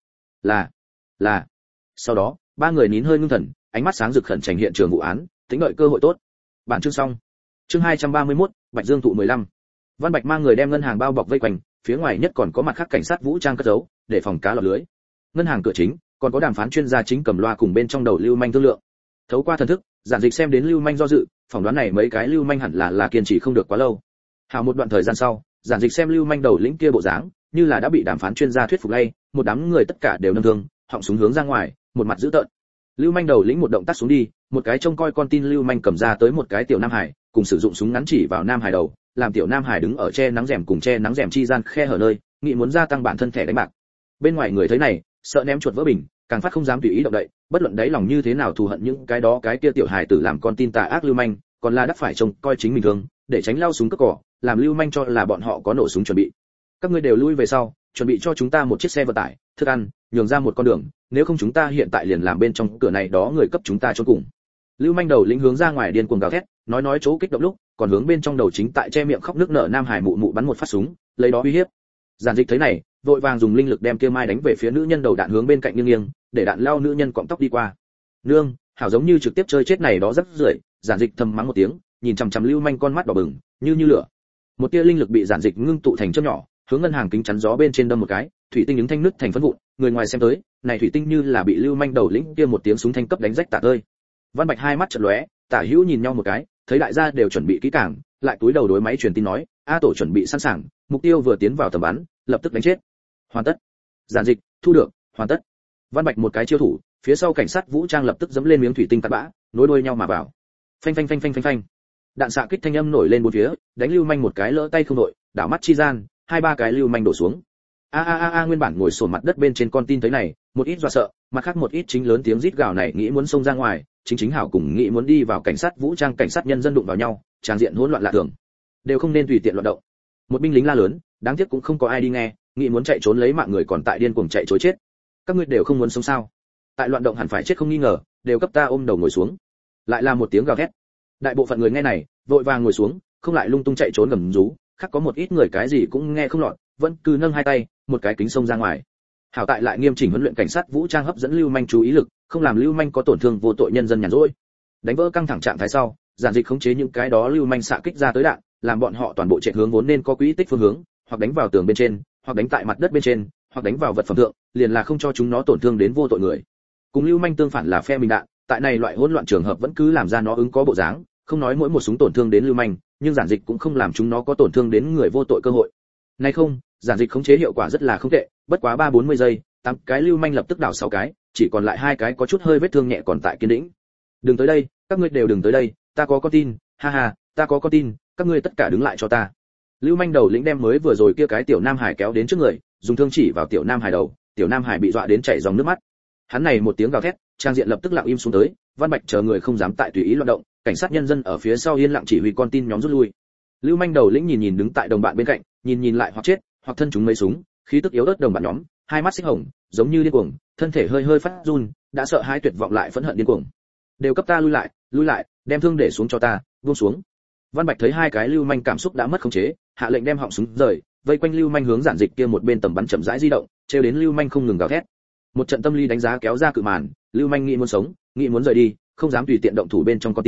Là. Sau đó, ba người nín hơi ngưng thần, ánh mắt sáng rực khẩn trành hiện trường vụ án, tính đợi cơ hội tốt. Bản chương xong. Chương 231, Bạch Dương tụ 15. Văn Bạch mang người đem ngân hàng bao bọc vây quanh, phía ngoài nhất còn có mặt khác cảnh sát vũ trang cất giấu, để phòng cá lọt lưới. Ngân hàng cửa chính, còn có đàm phán chuyên gia chính cầm loa cùng bên trong đầu lưu manh thương lượng. Thấu qua thần thức, Giản Dịch xem đến lưu manh do dự, phỏng đoán này mấy cái lưu manh hẳn là kiên trì không được quá lâu. Hào một đoạn thời gian sau, Giản Dịch xem lưu manh đầu lĩnh kia bộ dáng, như là đã bị đàm phán chuyên gia thuyết phục lay, một đám người tất cả đều nâng thương, họng súng hướng ra ngoài, một mặt dữ tợn. Lưu manh đầu lĩnh một động tác xuống đi, một cái trông coi con tin lưu manh cầm ra tới một cái tiểu nam hải, cùng sử dụng súng ngắn chỉ vào nam hải đầu, làm tiểu nam hải đứng ở che nắng rèm cùng che nắng rèm chi gian khe hở nơi, nghĩ muốn gia tăng bản thân thẻ đánh bạc. Bên ngoài người thấy này, sợ ném chuột vỡ bình, càng phát không dám tùy ý động đậy, bất luận đáy lòng như thế nào thù hận những cái kia tiểu hải tử làm con tin tà ác lưu manh, còn là đắc phải trông coi chính mình thương, để tránh lao súng cướp cỏ, làm lưu manh cho là bọn họ có nổ súng chuẩn bị. Các ngươi đều lui về sau, chuẩn bị cho chúng ta một chiếc xe vận tải, thức ăn, nhường ra một con đường, nếu không chúng ta hiện tại liền làm bên trong cửa này đó người cấp chúng ta chôn cùng. Lưu manh đầu lĩnh hướng ra ngoài điên cuồng gào thét, nói chỗ kích động lúc, còn hướng bên trong đầu chính tại che miệng khóc nước nở nam hải mụ bắn một phát súng, lấy đó uy hiếp. Giản Dịch thấy này, vội vàng dùng linh lực đem kia mai đánh về phía nữ nhân đầu đạn hướng bên cạnh nghiêng, để đạn lao nữ nhân cọng tóc đi qua. Nương, hảo giống như trực tiếp chơi chết này đó rất rưởi. Giản Dịch thầm mắng một tiếng, nhìn chằm chằm lưu manh con mắt đỏ bừng, như lửa. Một tia linh lực bị Giản Dịch ngưng tụ thành chớp nhỏ, hướng ngân hàng kính chắn gió bên trên đâm một cái, thủy tinh những thanh nứt thành phấn vụn, người ngoài xem tới, này thủy tinh như là bị lưu manh đầu lĩnh kia một tiếng súng thanh cấp đánh rách tả tơi. Văn Bạch hai mắt chợt lóe, tả hữu nhìn nhau một cái, thấy đại gia đều chuẩn bị kỹ càng, lại cúi đầu đối máy truyền tin nói, "A tổ chuẩn bị sẵn sàng, mục tiêu vừa tiến vào tầm bắn, lập tức đánh chết." Hoàn tất. Giản Dịch, thu được, hoàn tất. Văn Bạch một cái chiêu thủ, phía sau cảnh sát vũ trang lập tức dẫm lên miếng thủy tinh cắt bã, nối đuôi nhau mà vào. Phanh phanh phanh phanh phanh phanh. Đạn xạ kích thanh âm nổi lên bốn phía, đánh lưu manh một cái lỡ tay không đội, đảo mắt chi gian, hai ba cái lưu manh đổ xuống. Nguyên bản ngồi sồn mặt đất bên trên con tin thấy này, một ít dọa sợ, mặt khác một ít chính lớn tiếng rít gào này nghĩ muốn xông ra ngoài, chính hảo cùng nghĩ muốn đi vào cảnh sát vũ trang cảnh sát nhân dân đụng vào nhau, tràng diện hỗn loạn lạ thường. Đều không nên tùy tiện loạn động. Một binh lính la lớn, đáng tiếc cũng không có ai đi nghe, nghĩ muốn chạy trốn lấy mạng người còn tại điên cuồng chạy trối chết. Các ngươi đều không muốn sống sao? Tại loạn động hẳn phải chết không nghi ngờ, đều cấp ta ôm đầu ngồi xuống. Lại là một tiếng gào thét. Đại bộ phận người nghe này, vội vàng ngồi xuống, không lại lung tung chạy trốn gầm rú, khác có một ít người cái gì cũng nghe không lọt, vẫn cứ nâng hai tay, một cái kính xông ra ngoài. Hảo tại lại nghiêm chỉnh huấn luyện cảnh sát vũ trang hấp dẫn lưu manh chú ý lực, không làm lưu manh có tổn thương vô tội nhân dân nhàn rỗi. Đánh vỡ căng thẳng trạng thái sau, Giản Dịch khống chế những cái đó lưu manh xạ kích ra tới đạn, làm bọn họ toàn bộ chạy hướng vốn nên có quỹ tích phương hướng, hoặc đánh vào tường bên trên, hoặc đánh tại mặt đất bên trên, hoặc đánh vào vật phẩm thượng, liền là không cho chúng nó tổn thương đến vô tội người. Cùng lưu manh tương phản là phe mình đạn, tại này loại hỗn loạn trường hợp vẫn cứ làm ra nó ứng có bộ dáng, không nói mỗi một súng tổn thương đến lưu manh, nhưng Giản Dịch cũng không làm chúng nó có tổn thương đến người vô tội cơ hội. Này không, Giản Dịch khống chế hiệu quả rất là không tệ, bất quá 3-40 giây, 8 cái lưu manh lập tức đảo 6 cái, chỉ còn lại 2 cái có chút hơi vết thương nhẹ còn tại kiên tĩnh. Đừng tới đây, các ngươi đều đừng tới đây, ta có con tin, ha ha, ta có con tin, các ngươi tất cả đứng lại cho ta. Lưu manh đầu lĩnh đem mới vừa rồi kia cái tiểu nam hải kéo đến trước người, dùng thương chỉ vào tiểu nam hải đầu, tiểu nam hải bị dọa đến chảy dòng nước mắt. Hắn này một tiếng gào thét, trang diện lập tức lặng im xuống tới, Văn Bạch chờ người không dám tại tùy ý loạn động, cảnh sát nhân dân ở phía sau yên lặng chỉ huy con tin nhóm rút lui. Lưu manh đầu lĩnh nhìn đứng tại đồng bạn bên cạnh, nhìn lại hoặc chết, hoặc thân chúng mấy súng, khí tức yếu ớt đồng bạn nhóm, hai mắt xích hồng, giống như điên cuồng, thân thể hơi phát run, đã sợ hãi tuyệt vọng lại phẫn hận điên cuồng. Đều cấp ta lui lại, đem thương để xuống cho ta, buông xuống. Văn Bạch thấy hai cái lưu manh cảm xúc đã mất khống chế, hạ lệnh đem họng súng rời, vây quanh lưu manh hướng Giản Dịch kia một bên tầm bắn chậm rãi di động, trêu đến lưu manh không ngừng gào thét. Một trận tâm lý đánh giá kéo ra cự màn, lưu manh nghĩ muốn sống, nghĩ muốn rời đi, không dám tùy tiện động thủ bên trong con tin,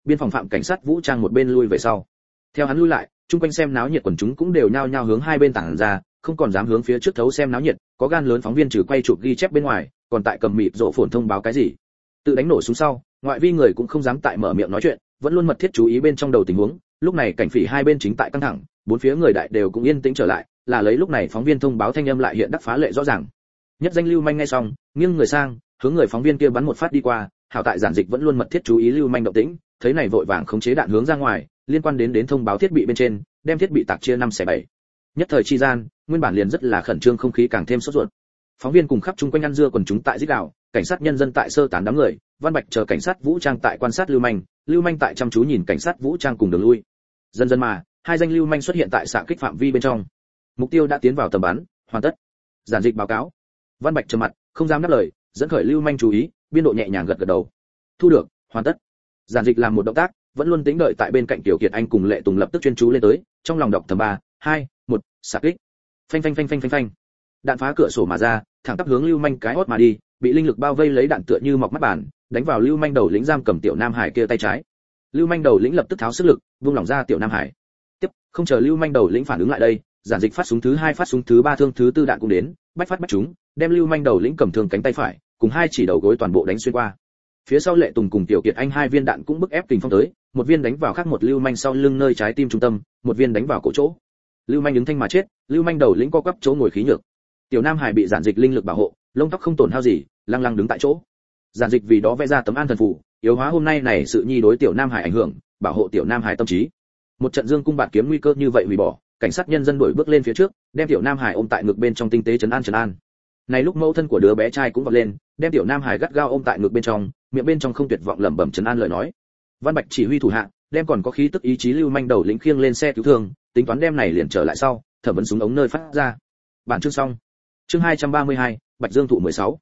Biên phòng phạm cảnh sát vũ trang một bên lui về sau. Theo hắn lui lại, chung quanh xem náo nhiệt quần chúng cũng đều nhao nhao hướng hai bên tản ra, không còn dám hướng phía trước thấu xem náo nhiệt, có gan lớn phóng viên trừ quay chụp ghi chép bên ngoài, còn tại cầm mịt rộ phồn thông báo cái gì. Tự đánh nổ xuống sau, ngoại vi người cũng không dám tại mở miệng nói chuyện, vẫn luôn mật thiết chú ý bên trong đầu tình huống. Lúc này cảnh phỉ hai bên chính tại căng thẳng, bốn phía người đại đều cũng yên tĩnh trở lại, là lấy lúc này phóng viên thông báo thanh âm lại hiện đắc phá lệ rõ ràng. Nhất danh lưu manh nghe xong, nghiêng người sang, hướng người phóng viên kia bắn một phát đi qua, hảo tại giản dịch vẫn luôn mật thiết chú ý lưu manh động tĩnh, thấy này vội vàng khống chế đạn hướng ra ngoài, liên quan đến thông báo thiết bị bên trên, đem thiết bị tạc chia 5/7. Nhất thời chi gian, nguyên bản liền rất là khẩn trương không khí càng thêm sốt ruột. Phóng viên cùng khắp chung quanh ăn dưa quần chúng tại rít gào, cảnh sát nhân dân tại sơ tán đám người, Văn Bạch chờ cảnh sát vũ trang tại quan sát lưu manh tại chăm chú nhìn cảnh sát vũ trang cùng đường lui. Dần dần mà, hai danh lưu manh xuất hiện tại xạ kích phạm vi bên trong. Mục tiêu đã tiến vào tầm bắn, hoàn tất. Giản dịch báo cáo. Văn Bạch trầm mặt, không dám đáp lời, dẫn khởi lưu manh chú ý, biên độ nhẹ nhàng gật gật đầu. Thu được, hoàn tất. Giản dịch làm một động tác, vẫn luôn tĩnh đợi tại bên cạnh Tiểu Kiệt Anh cùng Lệ Tùng lập tức chuyên chú lên tới, trong lòng đọc thầm 3, 2, 1, xạ kích. Phanh phanh phanh phanh phanh phanh. Đạn phá cửa sổ mà ra, thẳng tắp hướng lưu manh cái hốt mà đi, bị linh lực bao vây lấy đạn tựa như mọc mắt bàn, đánh vào lưu manh đầu lĩnh giam cầm Tiểu Nam Hải kia tay trái. Lưu manh đầu lĩnh lập tức tháo sức lực, vung lỏng ra Tiểu Nam Hải. Tiếp, không chờ lưu manh đầu lĩnh phản ứng lại đây, giản dịch phát súng thứ 2, phát súng thứ 3, thương thứ 4 đạn cũng đến, bách phát bách trúng, đem lưu manh đầu lĩnh cầm thương cánh tay phải, cùng hai chỉ đầu gối toàn bộ đánh xuyên qua. Phía sau Lệ Tùng cùng Tiểu Kiệt Anh hai viên đạn cũng bức ép kình phong tới, một viên đánh vào khác một lưu manh sau lưng nơi trái tim trung tâm, một viên đánh vào cổ chỗ. Lưu manh đứng thanh mà chết, lưu manh đầu lĩnh co quắp chỗ ngồi khí nhược. Tiểu Nam Hải bị giản dịch linh lực bảo hộ, lông tóc không tổn hao gì, lăng lăng đứng tại chỗ. Giản dịch vì đó vẽ ra tấm an thần phù, yếu hóa hôm nay này sự nhi đối Tiểu Nam Hải ảnh hưởng, bảo hộ Tiểu Nam Hải tâm trí. Một trận dương cung bạt kiếm nguy cơ như vậy hủy bỏ, cảnh sát nhân dân đuổi bước lên phía trước, đem Tiểu Nam Hải ôm tại ngực bên trong tinh tế trấn an. Này lúc mẫu thân của đứa bé trai cũng vọt lên, đem Tiểu Nam Hải gắt gao ôm tại ngực bên trong, miệng bên trong không tuyệt vọng lẩm bẩm trấn an lời nói. Văn Bạch chỉ huy thủ hạ, đem còn có khí tức ý chí lưu manh đầu lĩnh khiêng lên xe cứu thương, tính toán đem này liền trở lại sau, thẩm vấn súng ống nơi phát ra. Bản chương xong. Chương 232, Bạch Dương thụ 16.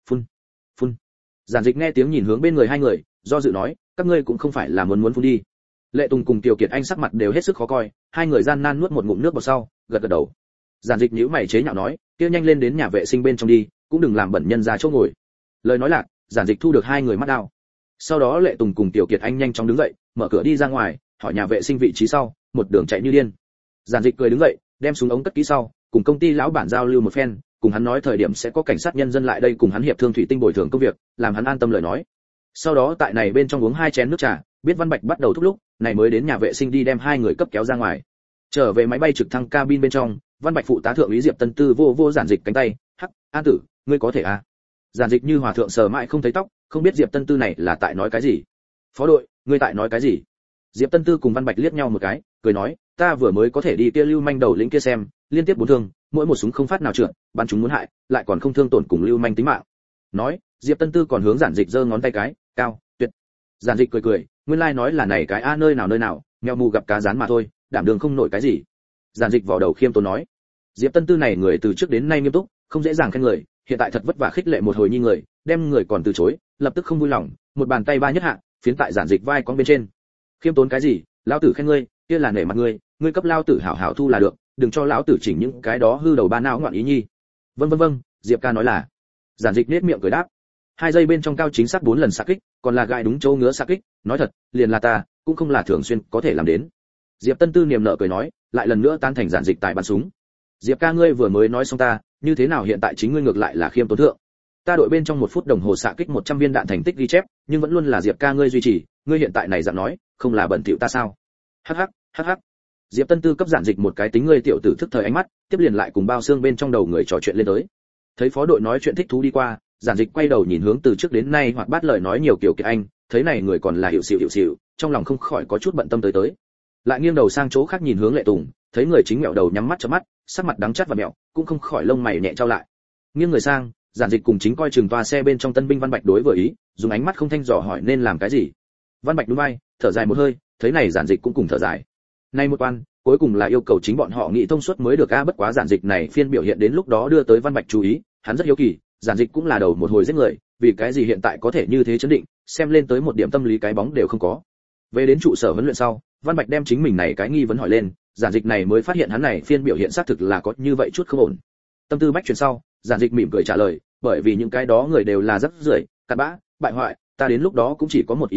Phun. Giản dịch nghe tiếng nhìn hướng bên người hai người, do dự nói, các ngươi cũng không phải là muốn phun đi. Lệ Tùng cùng Tiểu Kiệt Anh sắc mặt đều hết sức khó coi, hai người gian nan nuốt một ngụm nước vào sau, gật gật đầu. Giản dịch nhíu mày chế nhạo nói, kia nhanh lên đến nhà vệ sinh bên trong đi, cũng đừng làm bẩn nhân ra chỗ ngồi. Lời nói lạc, giản dịch thu được hai người mắt đau. Sau đó Lệ Tùng cùng Tiểu Kiệt Anh nhanh chóng đứng dậy, mở cửa đi ra ngoài, hỏi nhà vệ sinh vị trí sau, một đường chạy như điên. Giản dịch cười đứng dậy, đem súng ống cất kỹ sau, cùng công ty lão bản giao lưu một phen, cùng hắn nói thời điểm sẽ có cảnh sát nhân dân lại đây cùng hắn hiệp thương thủy tinh bồi thường công việc, làm hắn an tâm lời nói. Sau đó tại này bên trong uống 2 chén nước trà, biết Văn Bạch bắt đầu thúc lúc, này mới đến nhà vệ sinh đi đem hai người cấp kéo ra ngoài. Trở về máy bay trực thăng cabin bên trong, Văn Bạch phụ tá thượng úy Diệp Tân Tư vô giản dịch cánh tay, "Hắc, An tử, ngươi có thể à?" Giản dịch như hòa thượng sờ mãi không thấy tóc, không biết Diệp Tân Tư này là tại nói cái gì. "Phó đội, ngươi tại nói cái gì?" Diệp Tân Tư cùng Văn Bạch liếc nhau một cái, cười nói, "Ta vừa mới có thể đi kia lưu manh đầu lĩnh kia xem, liên tiếp 4 thương, mỗi một súng không phát nào trượt, bắn chúng muốn hại, lại còn không thương tổn cùng lưu manh tính mạng." Nói, Diệp Tân Tư còn hướng giản dịch giơ ngón tay cái, "Cao, tuyệt." Giản dịch cười, nguyên lai nói là này cái a nơi nào, mèo mù gặp cá rán mà thôi, đảm đường không nổi cái gì. Giản dịch vò đầu khiêm tốn nói. Diệp Tân Tư này người từ trước đến nay nghiêm túc, không dễ dàng khen người, hiện tại thật vất vả khích lệ một hồi nhi người, đem người còn từ chối, lập tức không vui lòng, một bàn tay ba nhất hạ, phiến tại giản dịch vai con bên trên. Khiêm tốn cái gì, lão tử khen ngươi, kia là nể mặt ngươi cấp lão tử hảo hảo thu là được, đừng cho lão tử chỉnh những cái đó hư đầu ba não ngoạn ý nhi. Vâng, Diệp ca nói là. Giản dịch nét miệng cười đáp. 2 giây bên trong cao chính xác 4 lần xạ kích, còn là gai đúng chỗ ngứa xạ kích, nói thật, liền là ta, cũng không là thường xuyên có thể làm đến. Diệp Tân Tư niềm nở cười nói, lại lần nữa tan thành giản dịch tại bắn súng. Diệp ca ngươi vừa mới nói xong ta, như thế nào hiện tại chính ngươi ngược lại là khiêm tốn thượng. Ta đội bên trong 1 phút đồng hồ xạ kích 100 viên đạn thành tích ghi chép, nhưng vẫn luôn là Diệp ca ngươi duy trì, ngươi hiện tại này dạng nói, không là bẩn thỉu ta sao? Hắc. Diệp Tân Tư cấp giản dịch một cái tính ngươi tiểu tử thức thời ánh mắt, tiếp liền lại cùng bao xương bên trong đầu người trò chuyện lên tới. Thấy phó đội nói chuyện thích thú đi qua, giản dịch quay đầu nhìn hướng từ trước đến nay hoặc bát lời nói nhiều kiểu Kiệt Anh, thấy này người còn là hiệu xịu, trong lòng không khỏi có chút bận tâm tới. Lại nghiêng đầu sang chỗ khác nhìn hướng Lệ Tùng, thấy người chính mẹo đầu nhắm mắt chớp mắt, sắc mặt đắng chát và mẹo, cũng không khỏi lông mày nhẹ trao lại. Nghiêng người sang, giản dịch cùng chính coi chừng toa xe bên trong tân binh Văn Bạch đối vừa ý, dùng ánh mắt không thanh dò hỏi nên làm cái gì. Văn Bạch nhún vai, thở dài một hơi, thấy này giản dịch cũng cùng thở dài. Nay một quan, cuối cùng là yêu cầu chính bọn họ nghĩ thông suốt mới được a, bất quá giản dịch này phiên biểu hiện đến lúc đó đưa tới Văn Bạch chú ý, hắn rất hiếu kỳ, giản dịch cũng là đầu một hồi giết người, vì cái gì hiện tại có thể như thế chấn định, xem lên tới một điểm tâm lý cái bóng đều không có. Về đến trụ sở huấn luyện sau, Văn Bạch đem chính mình này cái nghi vấn hỏi lên, giản dịch này mới phát hiện hắn này phiên biểu hiện xác thực là có như vậy chút không ổn. Tâm tư bách chuyển sau, giản dịch mỉm cười trả lời, bởi vì những cái đó người đều là rất rưởi, cặn bã, bại hoại, ta đến lúc đó cũng chỉ có một ý nghĩ,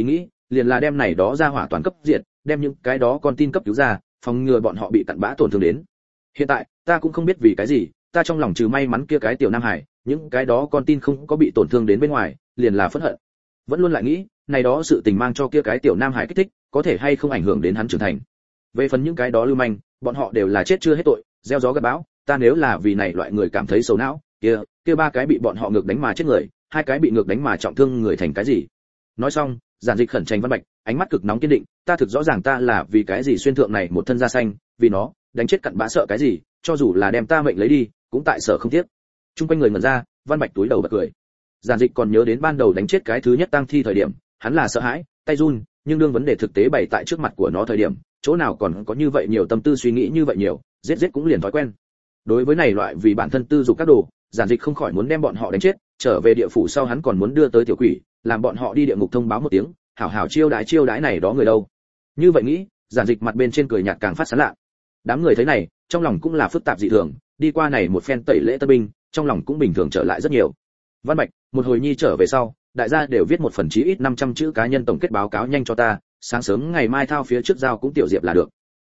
liền là đem này đó ra hỏa toàn cấp diệt, đem những cái đó con tin cấp cứu ra, phòng ngừa bọn họ bị cặn bã tổn thương đến. Hiện tại, ta cũng không biết vì cái gì, ta trong lòng trừ may mắn kia cái tiểu Nam Hải, những cái đó con tin không có bị tổn thương đến bên ngoài, liền là phẫn hận. Vẫn luôn lại nghĩ, này đó sự tình mang cho kia cái tiểu Nam Hải kích thích, có thể hay không ảnh hưởng đến hắn trưởng thành. Về phần những cái đó lưu manh, bọn họ đều là chết chưa hết tội, gieo gió gặt bão, ta nếu là vì này loại người cảm thấy xấu não, kia ba cái bị bọn họ ngược đánh mà chết người, hai cái bị ngược đánh mà trọng thương người thành cái gì? Nói xong, Giản Dịch khẩn tranh Văn Bạch, ánh mắt cực nóng kiên định, ta thực rõ ràng ta là vì cái gì xuyên thượng này một thân da xanh, vì nó, đánh chết cặn bã sợ cái gì, cho dù là đem ta mệnh lấy đi, cũng tại sợ không tiếc. Trung quanh người ngẩn ra, Văn Bạch túi đầu bật cười. Giản Dịch còn nhớ đến ban đầu đánh chết cái thứ nhất tang thi thời điểm, hắn là sợ hãi, tay run, nhưng đương vấn đề thực tế bày tại trước mặt của nó thời điểm, chỗ nào còn có như vậy nhiều tâm tư suy nghĩ như vậy nhiều, giết cũng liền thói quen. Đối với này loại vì bản thân tư dục các đồ, Giản Dịch không khỏi muốn đem bọn họ đánh chết, trở về địa phủ sau hắn còn muốn đưa tới tiểu quỷ, làm bọn họ đi địa ngục thông báo một tiếng, hảo hảo chiêu đãi này đó người đâu. Như vậy nghĩ, Giản Dịch mặt bên trên cười nhạt càng phát sán lạ. Đám người thấy này, trong lòng cũng là phức tạp dị thường, đi qua này một phen tẩy lễ tân binh, trong lòng cũng bình thường trở lại rất nhiều. Văn Bạch, một hồi nhi trở về sau, đại gia đều viết một phần chí ít 500 chữ cá nhân tổng kết báo cáo nhanh cho ta, sáng sớm ngày mai thao phía trước giao cũng tiểu diệp là được.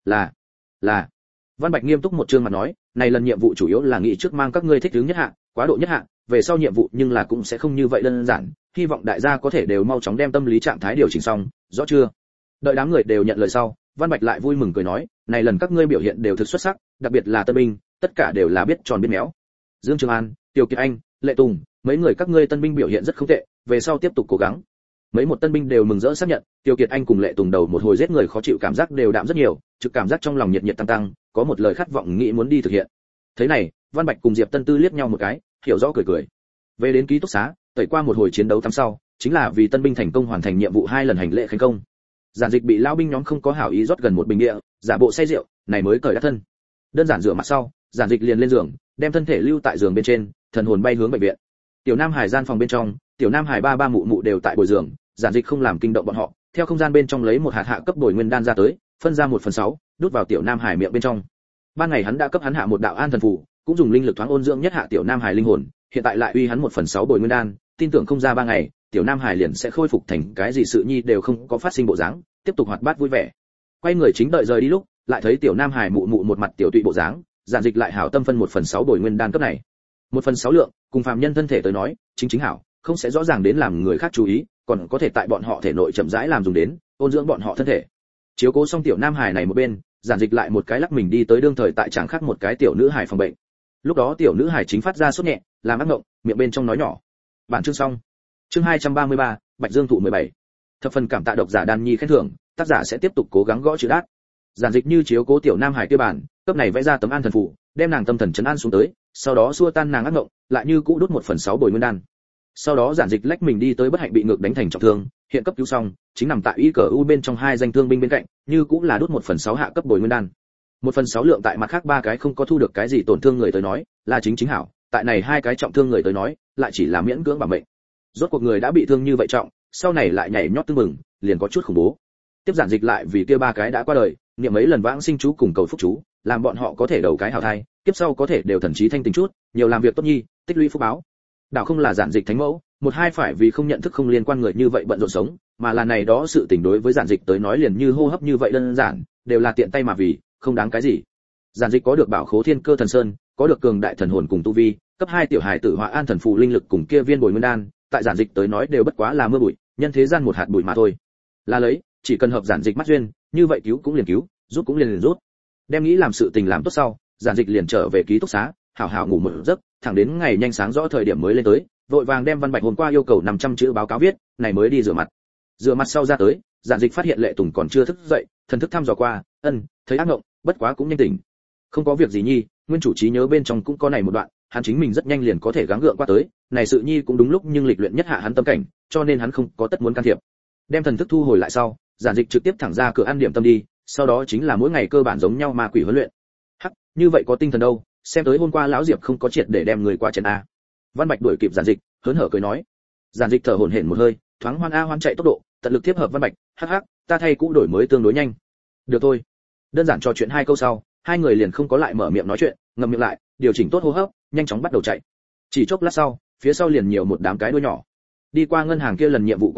Là. Văn Bạch nghiêm túc một chương mặt nói, này lần nhiệm vụ chủ yếu là nghĩ trước mang các ngươi thích ứng nhất hạ, quá độ nhất hạ, về sau nhiệm vụ nhưng là cũng sẽ không như vậy đơn giản, hy vọng đại gia có thể đều mau chóng đem tâm lý trạng thái điều chỉnh xong, rõ chưa? Đợi đám người đều nhận lời sau, Văn Bạch lại vui mừng cười nói, này lần các ngươi biểu hiện đều thực xuất sắc, đặc biệt là tân binh, tất cả đều là biết tròn biết méo. Dương Trường An, Tiểu Kiệt Anh, Lệ Tùng, mấy người các ngươi tân binh biểu hiện rất không tệ, về sau tiếp tục cố gắng. Mấy một tân binh đều mừng rỡ xác nhận, Tiểu Kiệt Anh cùng Lệ Tùng đầu một hồi giết người khó chịu cảm giác đều đạm rất nhiều, trực cảm giác trong lòng nhiệt tăng, có một lời khát vọng nghĩ muốn đi thực hiện. Thế này, Văn Bạch cùng Diệp Tân Tư liếc nhau một cái, hiểu rõ cười. Về đến ký túc xá, tẩy qua một hồi chiến đấu tắm sau, chính là vì tân binh thành công hoàn thành nhiệm vụ 2 lần hành lễ khánh công. Giản Dịch bị lao binh nhóm không có hảo ý rót gần một bình địa, giả bộ say rượu, này mới cởi đắc thân. Đơn giản rửa mặt sau, Giản Dịch liền lên giường, đem thân thể lưu tại giường bên trên, thần hồn bay hướng bệnh viện. Tiểu Nam Hải gian phòng bên trong, Tiểu Nam Hải ba mụ mụ đều tại bồi giường, Giản Dịch không làm kinh động bọn họ, theo không gian bên trong lấy một hạt hạ cấp bồi nguyên đan ra tới, phân ra 1/6, đút vào Tiểu Nam Hải miệng bên trong. Ban ngày hắn đã cấp hắn hạ một đạo an thần phù, cũng dùng linh lực thoáng ôn dưỡng nhất hạ Tiểu Nam Hải linh hồn, hiện tại lại uy hắn 1/6 bồi nguyên đan, tin tưởng không ra 3 ngày, Tiểu Nam Hải liền sẽ khôi phục thành cái gì sự nhi đều không có phát sinh bộ dáng, tiếp tục hoạt bát vui vẻ. Quay người chính đợi rời đi lúc, lại thấy Tiểu Nam Hải mụ mụ một mặt tiểu tụy bộ dáng, Giản Dịch lại hảo tâm phân 1/6 bồi nguyên đan cấp này. 1/6 lượng, cùng phàm nhân thân thể tới nói, chính hảo, không sẽ rõ ràng đến làm người khác chú ý, còn có thể tại bọn họ thể nội chậm rãi làm dùng đến, ôn dưỡng bọn họ thân thể. Chiếu cố xong Tiểu Nam Hải này một bên, Giản Dịch lại một cái lắc mình đi tới đương thời tại tràng khác một cái tiểu nữ hải phòng bệnh. Lúc đó tiểu nữ hải chính phát ra sốt nhẹ, làm ác mộng, miệng bên trong nói nhỏ. Bản chương xong. Chương 233, Bạch Dương thụ 17. Thập phần cảm tạ độc giả Đan Nhi khen thưởng, tác giả sẽ tiếp tục cố gắng gõ chữ đát. Giản Dịch như chiếu cố tiểu Nam Hải kia bản, cấp này vẽ ra tấm an thần phù, đem nàng tâm thần trấn an xuống tới, sau đó xua tan nàng ác mộng, lại như cũ đút 1/6 bồi nguyên đan. Sau đó Giản Dịch lách mình đi tới bất hạnh bị ngược đánh thành trọng thương, hiện cấp cứu xong, chính nằm tại ICU bên trong 2 danh thương binh bên cạnh, như cũng là đút 1/6 hạ cấp bồi nguyên đan. 1/6 lượng tại mặt khác 3 cái không có thu được cái gì tổn thương người tới nói, là chính hảo, tại này 2 cái trọng thương người tới nói, lại chỉ là miễn cưỡng bảo mệnh. Rốt cuộc người đã bị thương như vậy trọng, sau này lại nhảy nhót tưng mừng, liền có chút khủng bố. Tiếp Giản Dịch lại vì kia 3 cái đã qua đời, niệm mấy lần vãng sinh chú cùng cầu phúc chú, làm bọn họ có thể đầu cái hào thai, kiếp sau có thể đều thần trí thanh tình chút, nhiều làm việc tốt nhi, tích lũy phúc báo. Đảo không là Giản Dịch thánh mẫu, một hai phải vì không nhận thức không liên quan người như vậy bận rộn sống, mà là này đó sự tình đối với Giản Dịch tới nói liền như hô hấp như vậy đơn giản, đều là tiện tay mà vì, không đáng cái gì. Giản Dịch có được bảo khố thiên cơ thần sơn, có được cường đại thần hồn cùng tu vi, cấp 2 tiểu hài tử hóa an thần phù linh lực cùng kia viên bồi nguyên đan, tại Giản Dịch tới nói đều bất quá là mưa bụi, nhân thế gian một hạt bụi mà thôi. Là lấy, chỉ cần hợp Giản Dịch mắt duyên, như vậy cứu cũng liền cứu, rút cũng liền rút. Đem nghĩ làm sự tình làm tốt sau, Giản Dịch liền trở về ký túc xá, hảo hảo ngủ một giấc, thẳng đến ngày nhanh sáng rõ thời điểm mới lên tới, vội vàng đem Văn Bạch hôm qua yêu cầu 500 chữ báo cáo viết, này mới đi rửa mặt. Rửa mặt sau ra tới, Giản Dịch phát hiện Lệ Tùng còn chưa thức dậy, thần thức thăm dò qua, thấy ác ngộng, bất quá cũng nhanh tỉnh. Không có việc gì nhi, nguyên chủ trí nhớ bên trong cũng có này một đoạn, hắn chính mình rất nhanh liền có thể gắng gượng qua tới, này sự nhi cũng đúng lúc nhưng lịch luyện nhất hạ hắn tâm cảnh, cho nên hắn không có tất muốn can thiệp. Đem thần thức thu hồi lại sau, Giản Dịch trực tiếp thẳng ra cửa ăn điểm tâm đi, sau đó chính là mỗi ngày cơ bản giống nhau ma quỷ huấn luyện. Hắc, như vậy có tinh thần đâu, xem tới hôm qua lão Diệp không có triệt để đem người qua trận a. Văn Bạch đuổi kịp Giản Dịch, hớn hở cười nói. Giản Dịch thở hổn hển một hơi, thoáng hoan chạy tốc độ, tận lực tiếp hợp Văn Bạch, hắc, ta thay cũ đổi mới tương đối nhanh. Được thôi. Đơn giản trò chuyện 2 câu sau, hai người liền không có lại mở miệng nói chuyện, ngậm miệng lại, điều chỉnh tốt hô hấp, nhanh chóng bắt đầu chạy. Chỉ chốc lát sau, phía sau liền nhiều một đám cái đuôi nhỏ. Đi qua ngân hàng kia lần nhiệm vụ quá độ,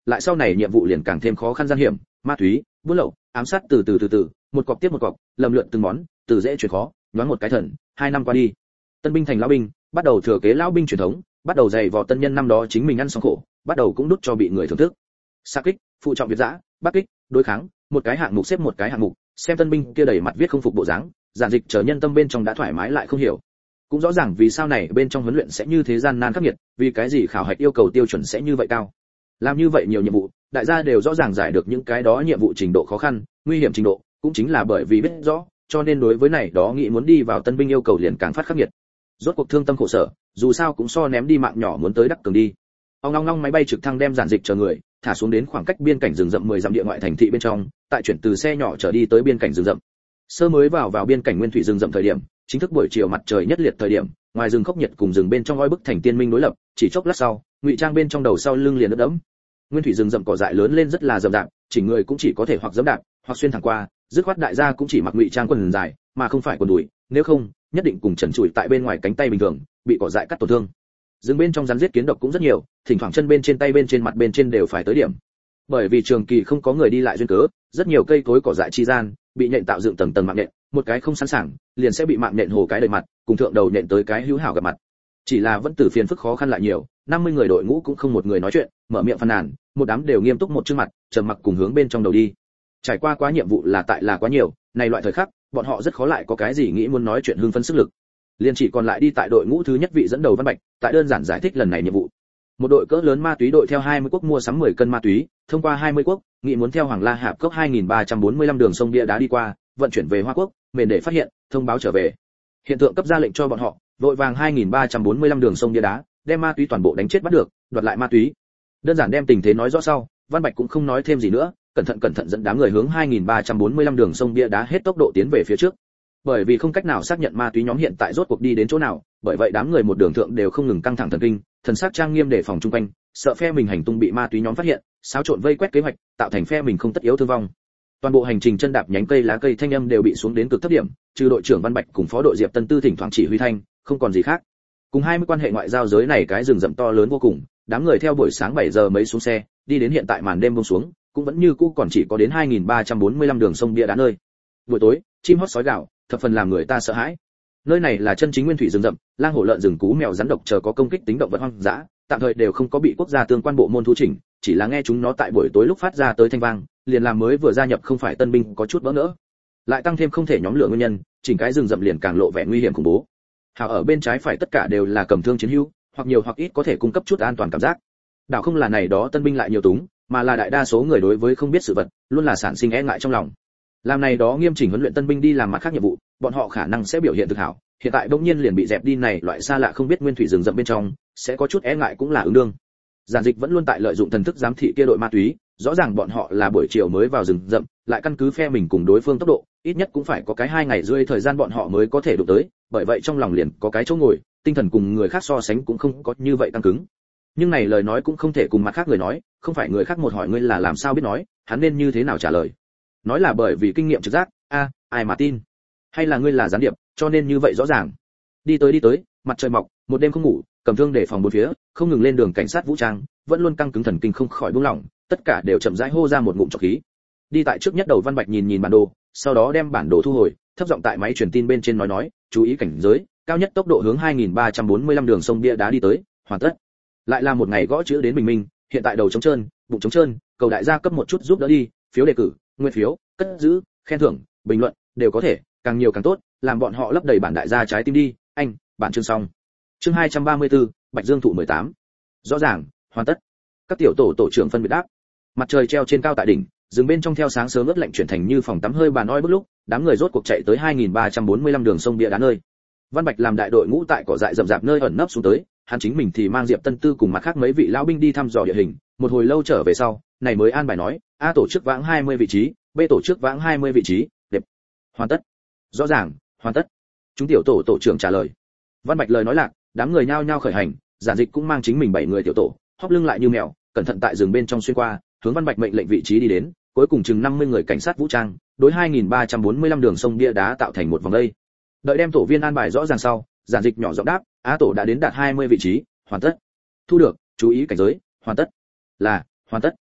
lại sau này nhiệm vụ liền càng thêm khó khăn gian hiểm, ma túy, buôn lậu, ám sát từ từ, một cọc tiếp một cọc, lầm lượn từng món, từ dễ chuyển khó, nhoáng một cái thần, 2 năm qua đi. Tân binh thành lão binh, bắt đầu thừa kế lão binh truyền thống, bắt đầu dày vò tân nhân năm đó chính mình ăn xong khổ, bắt đầu cũng đút cho bị người thưởng thức. Xa kích, phụ trọng việt dã, bắc kích, đối kháng, một cái hạng mục xếp một cái hạng mục, xem tân binh kia đầy mặt viết không phục bộ dáng, giản dịch chờ nhân tâm bên trong đã thoải mái lại không hiểu. Cũng rõ ràng vì sao này bên trong huấn luyện sẽ như thế gian nan khắc nghiệt, vì cái gì khảo hạch yêu cầu tiêu chuẩn sẽ như vậy cao. Làm như vậy nhiều nhiệm vụ, đại gia đều rõ ràng giải được những cái đó nhiệm vụ trình độ khó khăn, nguy hiểm trình độ, cũng chính là bởi vì biết rõ, cho nên đối với này đó nghĩ muốn đi vào tân binh yêu cầu liền càng phát khắc nghiệt. Rốt cuộc thương tâm khổ sở, dù sao cũng so ném đi mạng nhỏ muốn tới đắc cường đi. Ông long long máy bay trực thăng đem giản dịch chờ người thả xuống đến khoảng cách biên cảnh rừng rậm 10 dặm địa ngoại thành thị bên trong, tại chuyển từ xe nhỏ trở đi tới biên cảnh rừng rậm. Sơ mới vào biên cảnh nguyên thủy rừng rậm thời điểm, chính thức buổi chiều mặt trời nhất liệt thời điểm, ngoài rừng khốc nhiệt cùng rừng bên trong oi bức thành tiên minh đối lập, chỉ chốc lát sau, ngụy trang bên trong đầu sau lưng liền ướt đẫm. Nguyên thủy rừng rậm cỏ dại lớn lên rất là rậm rạp, chỉ người cũng chỉ có thể hoặc giẫm đạp, hoặc xuyên thẳng qua, dứt khoát đại gia cũng chỉ mặc ngụy trang quần dài, mà không phải quần đùi, nếu không, nhất định cùng trần trụi tại bên ngoài cánh tay bình thường, bị cỏ dại cắt tổn thương. Rừng bên trong rắn giết kiến độc cũng rất nhiều, thỉnh thoảng chân bên trên tay bên trên mặt bên trên đều phải tới điểm. Bởi vì trường kỳ không có người đi lại duyên cớ, rất nhiều cây cối cỏ dại chi gian bị nhện tạo dựng tầng tầng mạng nhện, một cái không sẵn sàng, liền sẽ bị mạng nhện hồ cái đầy mặt, cùng thượng đầu nhện tới cái hữu hảo gặp mặt. Chỉ là vẫn từ phiền phức khó khăn lại nhiều, 50 người đội ngũ cũng không một người nói chuyện, mở miệng phàn nàn, một đám đều nghiêm túc một chương mặt, trầm mặc cùng hướng bên trong đầu đi. Trải qua quá nhiệm vụ là quá nhiều, này loại thời khắc, bọn họ rất khó lại có cái gì nghĩ muốn nói chuyện hưng phấn sức lực. Liền chỉ còn lại đi tại đội ngũ thứ nhất vị dẫn đầu Văn Bạch, tại đơn giản giải thích lần này nhiệm vụ. Một đội cỡ lớn ma túy đội theo 20 quốc mua sắm 10 cân ma túy, thông qua 20 quốc, nghĩ muốn theo Hoàng La Hạp cốc 2345 đường sông Bia đá đi qua, vận chuyển về Hoa Quốc, mền để phát hiện, thông báo trở về. Hiện tượng cấp ra lệnh cho bọn họ, vội vàng 2345 đường sông Bia đá, đem ma túy toàn bộ đánh chết bắt được, đoạt lại ma túy. Đơn giản đem tình thế nói rõ sau, Văn Bạch cũng không nói thêm gì nữa, cẩn thận dẫn đám người hướng 2345 đường sông Bia đá hết tốc độ tiến về phía trước. Bởi vì không cách nào xác nhận ma túy nhóm hiện tại rốt cuộc đi đến chỗ nào, bởi vậy đám người một đường thượng đều không ngừng căng thẳng thần kinh, thần sắc trang nghiêm để phòng chung quanh, sợ phe mình hành tung bị ma túy nhóm phát hiện, xáo trộn vây quét kế hoạch, tạo thành phe mình không tất yếu thương vong. Toàn bộ hành trình chân đạp nhánh cây lá cây thanh âm đều bị xuống đến cực thấp điểm, trừ đội trưởng Văn Bạch cùng phó đội Diệp Tân Tư thỉnh thoảng chỉ huy thanh, không còn gì khác. Cùng 20 quan hệ ngoại giao giới này cái rừng rậm to lớn vô cùng, đám người theo buổi sáng 7 giờ mấy xuống xe, đi đến hiện tại màn đêm buông xuống, cũng vẫn như cũ còn chỉ có đến 2345 đường sông Bia đá nơi. Buổi tối, chim hót sói gào, thập phần làm người ta sợ hãi. Nơi này là chân chính nguyên thủy rừng rậm, lang hổ lợn rừng cú mèo rắn độc chờ có công kích tính động vật hoang dã, tạm thời đều không có bị quốc gia tương quan bộ môn thu chỉnh, chỉ là nghe chúng nó tại buổi tối lúc phát ra tới thanh vang, liền làm mới vừa gia nhập không phải tân binh có chút bỡ ngỡ. Lại tăng thêm không thể nhóm lửa nguyên nhân, chỉnh cái rừng rậm liền càng lộ vẻ nguy hiểm khủng bố. Hào ở bên trái phải tất cả đều là cầm thương chiến hữu, hoặc nhiều hoặc ít có thể cung cấp chút an toàn cảm giác. Đảo không là này đó tân binh lại nhiều túng, mà là đại đa số người đối với không biết sự vật, luôn là sản sinh e ngại trong lòng. Làm này đó nghiêm chỉnh huấn luyện tân binh đi làm mặt khác nhiệm vụ, bọn họ khả năng sẽ biểu hiện thực hảo, hiện tại bỗng nhiên liền bị dẹp đi này loại xa lạ không biết nguyên thủy rừng rậm bên trong, sẽ có chút e ngại cũng là ứng đương. Giản Dịch vẫn luôn tại lợi dụng thần thức giám thị kia đội ma túy, rõ ràng bọn họ là buổi chiều mới vào rừng rậm, lại căn cứ phe mình cùng đối phương tốc độ, ít nhất cũng phải có cái 2 ngày rưỡi thời gian bọn họ mới có thể đụng tới, bởi vậy trong lòng liền có cái chỗ ngồi, tinh thần cùng người khác so sánh cũng không có như vậy căng cứng. Nhưng này lời nói cũng không thể cùng mặt khác người nói, không phải người khác một hỏi ngươi là làm sao biết nói, hắn nên như thế nào trả lời. Nói là bởi vì kinh nghiệm trực giác, ai mà tin? Hay là ngươi là gián điệp, cho nên như vậy rõ ràng. Đi tới, mặt trời mọc, một đêm không ngủ, cầm thương để phòng bốn phía, không ngừng lên đường cảnh sát vũ trang, vẫn luôn căng cứng thần kinh không khỏi buông lỏng, tất cả đều chậm rãi hô ra một ngụm trọc khí. Đi tại trước nhất đầu Văn Bạch nhìn bản đồ, sau đó đem bản đồ thu hồi, thấp giọng tại máy truyền tin bên trên nói, chú ý cảnh giới, cao nhất tốc độ hướng 2345 đường sông Bia đá đi tới, hoàn tất. Lại là một ngày gõ chữ đến bình minh, hiện tại đầu trống trơn, bụng trống trơn, cầu đại gia cấp một chút giúp đỡ đi, phiếu đề cử, nguyên phiếu, cất giữ, khen thưởng, bình luận, đều có thể, càng nhiều càng tốt, làm bọn họ lấp đầy bản đại gia trái tim đi, anh, bản chương xong. Chương 234, Bạch Dương thụ 18. Rõ ràng, hoàn tất. Các tiểu tổ trưởng phân biệt đáp. Mặt trời treo trên cao tại đỉnh, rừng bên trong theo sáng sớm ướt lạnh chuyển thành như phòng tắm hơi bàn oi bức lúc, đám người rốt cuộc chạy tới 2345 đường sông Bia đá nơi. Văn Bạch làm đại đội ngũ tại cỏ dại rậm rạp nơi ẩn nấp xuống tới, hắn chính mình thì mang Diệp Tân Tư cùng mặt khác mấy vị lão binh đi thăm dò địa hình, một hồi lâu trở về sau, này mới an bài nói, A tổ chức vãng 20 vị trí, B tổ chức vãng 20 vị trí, đẹp. Hoàn tất. Rõ ràng, hoàn tất. Chúng tiểu tổ trưởng trả lời. Văn Bạch lời nói lạc, đám người nhao nhao khởi hành, Giản Dịch cũng mang chính mình 7 người tiểu tổ, hóp lưng lại như mèo, cẩn thận tại rừng bên trong xuyên qua, hướng Văn Bạch mệnh lệnh vị trí đi đến, cuối cùng chừng 50 người cảnh sát vũ trang, đối 2345 đường sông Bia đá tạo thành một vòng dây. Đợi đem tổ viên an bài rõ ràng sau, Giản Dịch nhỏ giọng đáp, Á tổ đã đến đạt 20 vị trí, hoàn tất. Thu được, chú ý cảnh giới, hoàn tất. Là, hoàn tất.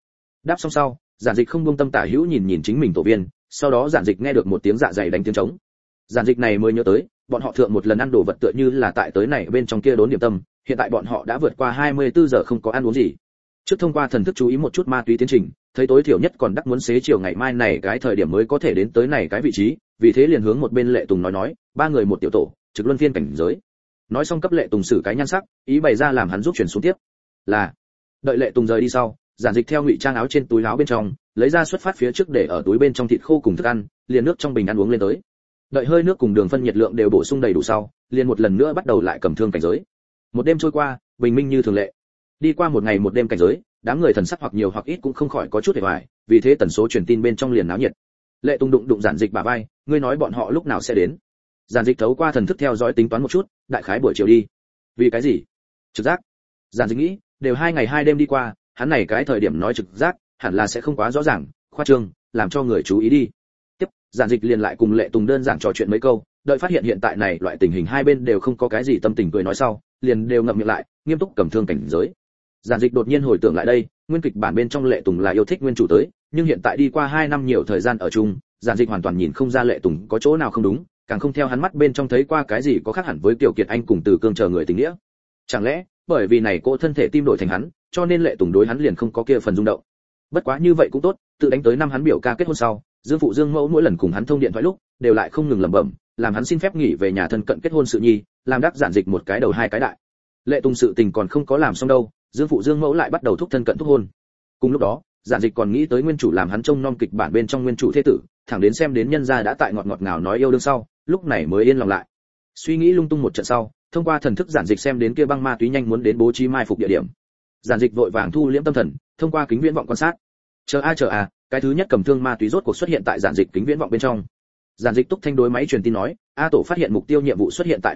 Đáp xong sau, Giản Dịch không buông tâm tả hữu nhìn nhìn chính mình tổ viên, sau đó Giản Dịch nghe được một tiếng dạ dày đánh tiếng trống. Giản Dịch này mới nhớ tới, bọn họ thượng một lần ăn đồ vật tựa như là tại tới này bên trong kia đốn điểm tâm, hiện tại bọn họ đã vượt qua 24 giờ không có ăn uống gì. Trước thông qua thần thức chú ý một chút ma túy tiến trình, thấy tối thiểu nhất còn đắc muốn xế chiều ngày mai này cái thời điểm mới có thể đến tới này cái vị trí, vì thế liền hướng một bên Lệ Tùng nói, ba người một tiểu tổ, trực luân phiên cảnh giới. Nói xong cấp Lệ Tùng xử cái nhan sắc, ý bày ra làm hắn giúp chuyển xuống tiếp. Là. Đợi Lệ Tùng rời đi sau, Giản Dịch theo ngụy trang áo trên túi áo bên trong, lấy ra xuất phát phía trước để ở túi bên trong thịt khô cùng thức ăn, liền nước trong bình ăn uống lên tới. Đợi hơi nước cùng đường phân nhiệt lượng đều bổ sung đầy đủ sau, liền một lần nữa bắt đầu lại cầm thương cảnh giới. Một đêm trôi qua, bình minh như thường lệ. Đi qua một ngày một đêm cảnh giới, đám người thần sắc hoặc nhiều hoặc ít cũng không khỏi có chút hề hoài, vì thế tần số truyền tin bên trong liền náo nhiệt. Lệ Tùng đụng Giản Dịch bả vai, ngươi nói bọn họ lúc nào sẽ đến? Giản Dịch thấu qua thần thức theo dõi tính toán một chút, đại khái buổi chiều đi. Vì cái gì? Trực giác. Giản Dịch nghĩ, đều 2 ngày 2 đêm đi qua, hắn này cái thời điểm nói trực giác, hẳn là sẽ không quá rõ ràng, khoa trương, làm cho người chú ý đi. Tiếp, Giản Dịch liền lại cùng Lệ Tùng đơn giản trò chuyện mấy câu, đợi phát hiện hiện tại này loại tình hình hai bên đều không có cái gì tâm tình cười nói sau, liền đều ngậm miệng lại, nghiêm túc cầm thương cảnh giới. Giản Dịch đột nhiên hồi tưởng lại đây, nguyên kịch bản bên trong Lệ Tùng là yêu thích nguyên chủ tới, nhưng hiện tại đi qua 2 năm nhiều thời gian ở chung, Giản Dịch hoàn toàn nhìn không ra Lệ Tùng có chỗ nào không đúng, càng không theo hắn mắt bên trong thấy qua cái gì có khác hẳn với Kiều Kiệt Anh cùng Từ Cương chờ người tình nghĩa. Chẳng lẽ, bởi vì này cô thân thể tim đổi thành hắn, cho nên Lệ Tùng đối hắn liền không có kia phần rung động. Bất quá như vậy cũng tốt, tự đánh tới năm hắn biểu ca kết hôn sau, Dương phụ Dương mẫu mỗi lần cùng hắn thông điện thoại lúc, đều lại không ngừng lẩm bẩm, làm hắn xin phép nghỉ về nhà thân cận kết hôn sự nhi, làm đắc Giản Dịch một cái đầu hai cái đại. Lệ Tùng sự tình còn không có làm xong đâu, Dương phụ Dương mẫu lại bắt đầu thúc thân cận thúc hôn. Cùng lúc đó, Giản Dịch còn nghĩ tới nguyên chủ làm hắn trông nom kịch bản bên trong nguyên chủ thế tử, thẳng đến xem đến nhân gia đã tại ngọt ngọt ngào nói yêu đương sau, lúc này mới yên lòng lại. Suy nghĩ lung tung một trận sau, thông qua thần thức Giản Dịch xem đến kia băng ma túy nhanh muốn đến bố trí mai phục địa điểm. Giản Dịch vội vàng thu liễm tâm thần, thông qua kính viễn vọng quan sát. Chờ a, cái thứ nhất cầm thương ma túy rốt cuộc xuất hiện tại Giản Dịch kính viễn vọng bên trong. Giản Dịch túc thanh đối máy truyền tin nói, A tổ phát hiện mục tiêu nhiệm vụ xuất hiện tại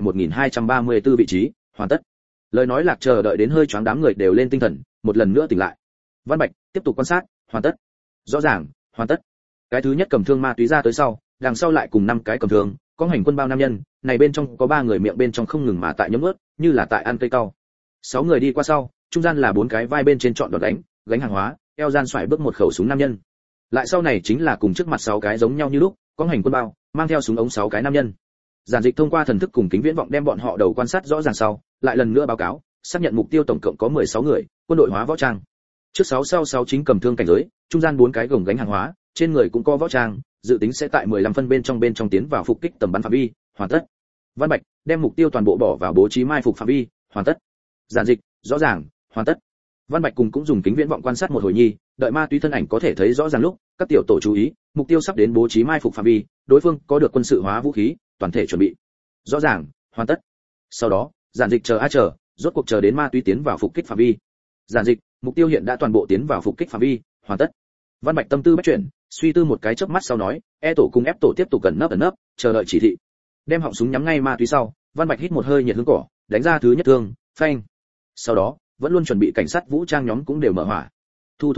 1234 vị trí, hoàn tất. Lời nói lạc chờ đợi đến hơi choáng đám người đều lên tinh thần, một lần nữa tỉnh lại. Văn Bạch, tiếp tục quan sát, hoàn tất. Rõ ràng, hoàn tất. Cái thứ nhất cầm thương ma túy ra tới sau, đằng sau lại cùng 5 cái cầm thương, có hành quân bao nam nhân, này bên trong có 3 người miệng bên trong không ngừng mà tại nhấm ướt, như là tại ăn cây cau. 6 người đi qua sau, trung gian là 4 cái vai bên trên chọn đòn gánh hàng hóa, eo gian xoải bước một khẩu súng nam nhân. Lại sau này chính là cùng trước mặt 6 cái giống nhau như lúc, có hành quân bao, mang theo súng ống 6 cái nam nhân. Giản Dịch thông qua thần thức cùng kính viễn vọng đem bọn họ đầu quan sát rõ ràng sau, lại lần nữa báo cáo, xác nhận mục tiêu tổng cộng có 16 người, quân đội hóa võ trang. Trước 6 sau 6 chính cầm thương cảnh giới, trung gian 4 cái gồng gánh hàng hóa, trên người cũng có võ trang, dự tính sẽ tại 15 phân bên trong tiến vào phục kích tầm bắn phạm vi, hoàn tất. Văn Bạch, đem mục tiêu toàn bộ bỏ vào bố trí mai phục phạm vi, hoàn tất. Giản Dịch, rõ ràng, hoàn tất. Văn Bạch cùng cũng dùng kính viễn vọng quan sát một hồi nhi, đợi ma túy thân ảnh có thể thấy rõ ràng lúc, các tiểu tổ chú ý, mục tiêu sắp đến bố trí mai phục phạm vi, đối phương có được quân sự hóa vũ khí, toàn thể chuẩn bị. Rõ ràng, hoàn tất. Sau đó, Giản Dịch chờ, rốt cuộc chờ đến ma túy tiến vào phục kích phạm vi. Giản Dịch, mục tiêu hiện đã toàn bộ tiến vào phục kích phạm vi, hoàn tất. Văn Bạch tâm tư bất chuyển, suy tư một cái chớp mắt sau nói, E tổ cùng F tổ tiếp tục ẩn nấp, chờ đợi chỉ thị. Đem họng súng nhắm ngay ma túy sau, Văn Bạch hít một hơi nhiệt hướng cỏ, đánh ra thứ nhất thương, phanh. Sau đó, vẫn luôn chuẩn bị cảnh sát vũ trang nhóm cũng đều mở hỏa. Thu.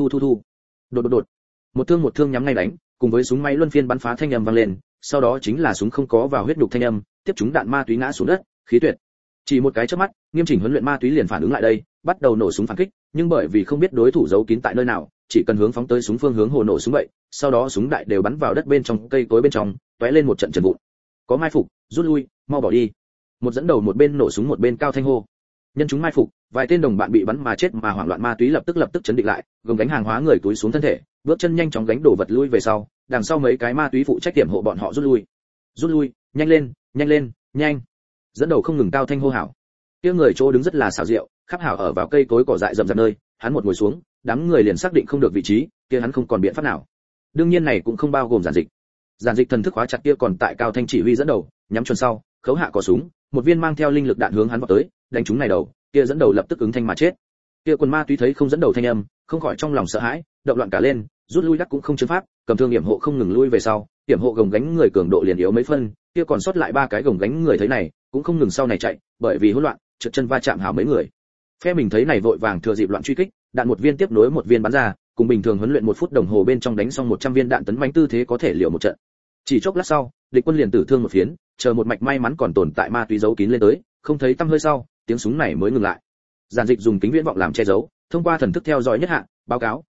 Đột. Một thương nhắm ngay đánh, cùng với súng máy luân phiên bắn phá thanh âm vang lên, sau đó chính là súng không có vào huyết nhục thanh âm, tiếp chúng đạn ma túy ngã xuống đất, khí tuyệt. Chỉ một cái chớp mắt, nghiêm chỉnh huấn luyện ma túy liền phản ứng lại đây, bắt đầu nổ súng phản kích, nhưng bởi vì không biết đối thủ giấu kín tại nơi nào, chỉ cần hướng phóng tới súng phương hướng hồ nổ súng vậy, sau đó súng đại đều bắn vào đất bên trong cây cối bên trong, tóe lên một trận trần vụn. Có mai phục, rút lui, mau bỏ đi. Một dẫn đầu một bên nổ súng một bên cao thanh hô. Nhân chúng mai phục, vài tên đồng bạn bị bắn mà chết mà hoảng loạn ma túy lập tức chấn định lại, gồng gánh hàng hóa người túi xuống thân thể, bước chân nhanh chóng gánh đổ vật lui về sau, đằng sau mấy cái ma túy phụ trách tiệm hộ bọn họ rút lui, nhanh lên, nhanh. Dẫn đầu không ngừng cao thanh hô hào. Kia người chỗ đứng rất là xảo diệu, khắp hảo ở vào cây cối cỏ dại rậm rạp nơi, hắn một ngồi xuống, đám người liền xác định không được vị trí, kia hắn không còn biện pháp nào. Đương nhiên này cũng không bao gồm Giản Dịch. Giản Dịch thần thức khóa chặt kia còn tại cao thanh chỉ huy dẫn đầu, nhắm chuẩn sau, khấu hạ có súng, một viên mang theo linh lực đạn hướng hắn vọt tới, đánh trúng này đầu, kia dẫn đầu lập tức ứng thanh mà chết. Kia quần ma túy thấy không dẫn đầu thanh âm, không khỏi trong lòng sợ hãi, động loạn cả lên, rút lui đắc cũng không chứng pháp, cầm thương hiểm hộ không ngừng lui về sau, hiểm hộ gồng gánh người cường độ liền yếu mấy phân, kia còn sót lại 3 cái gồng gánh người thấy này, cũng không ngừng sau này chạy, bởi vì hỗn loạn, trượt chân va chạm hảo mấy người. Phe mình thấy này vội vàng thừa dịp loạn truy kích, đạn một viên tiếp nối một viên bắn ra, cùng bình thường huấn luyện 1 phút đồng hồ bên trong đánh xong 100 viên đạn tấn mãnh tư thế có thể liệu một trận. Chỉ chốc lát sau, địch quân liền tử thương một phiến, chờ một mạch may mắn còn tồn tại ma túy giấu kín lên tới, không thấy tăm hơi sau, tiếng súng này mới ngừng lại. Giản Dịch dùng kính viễn vọng làm che giấu, thông qua thần thức theo dõi nhất hạ, báo cáo,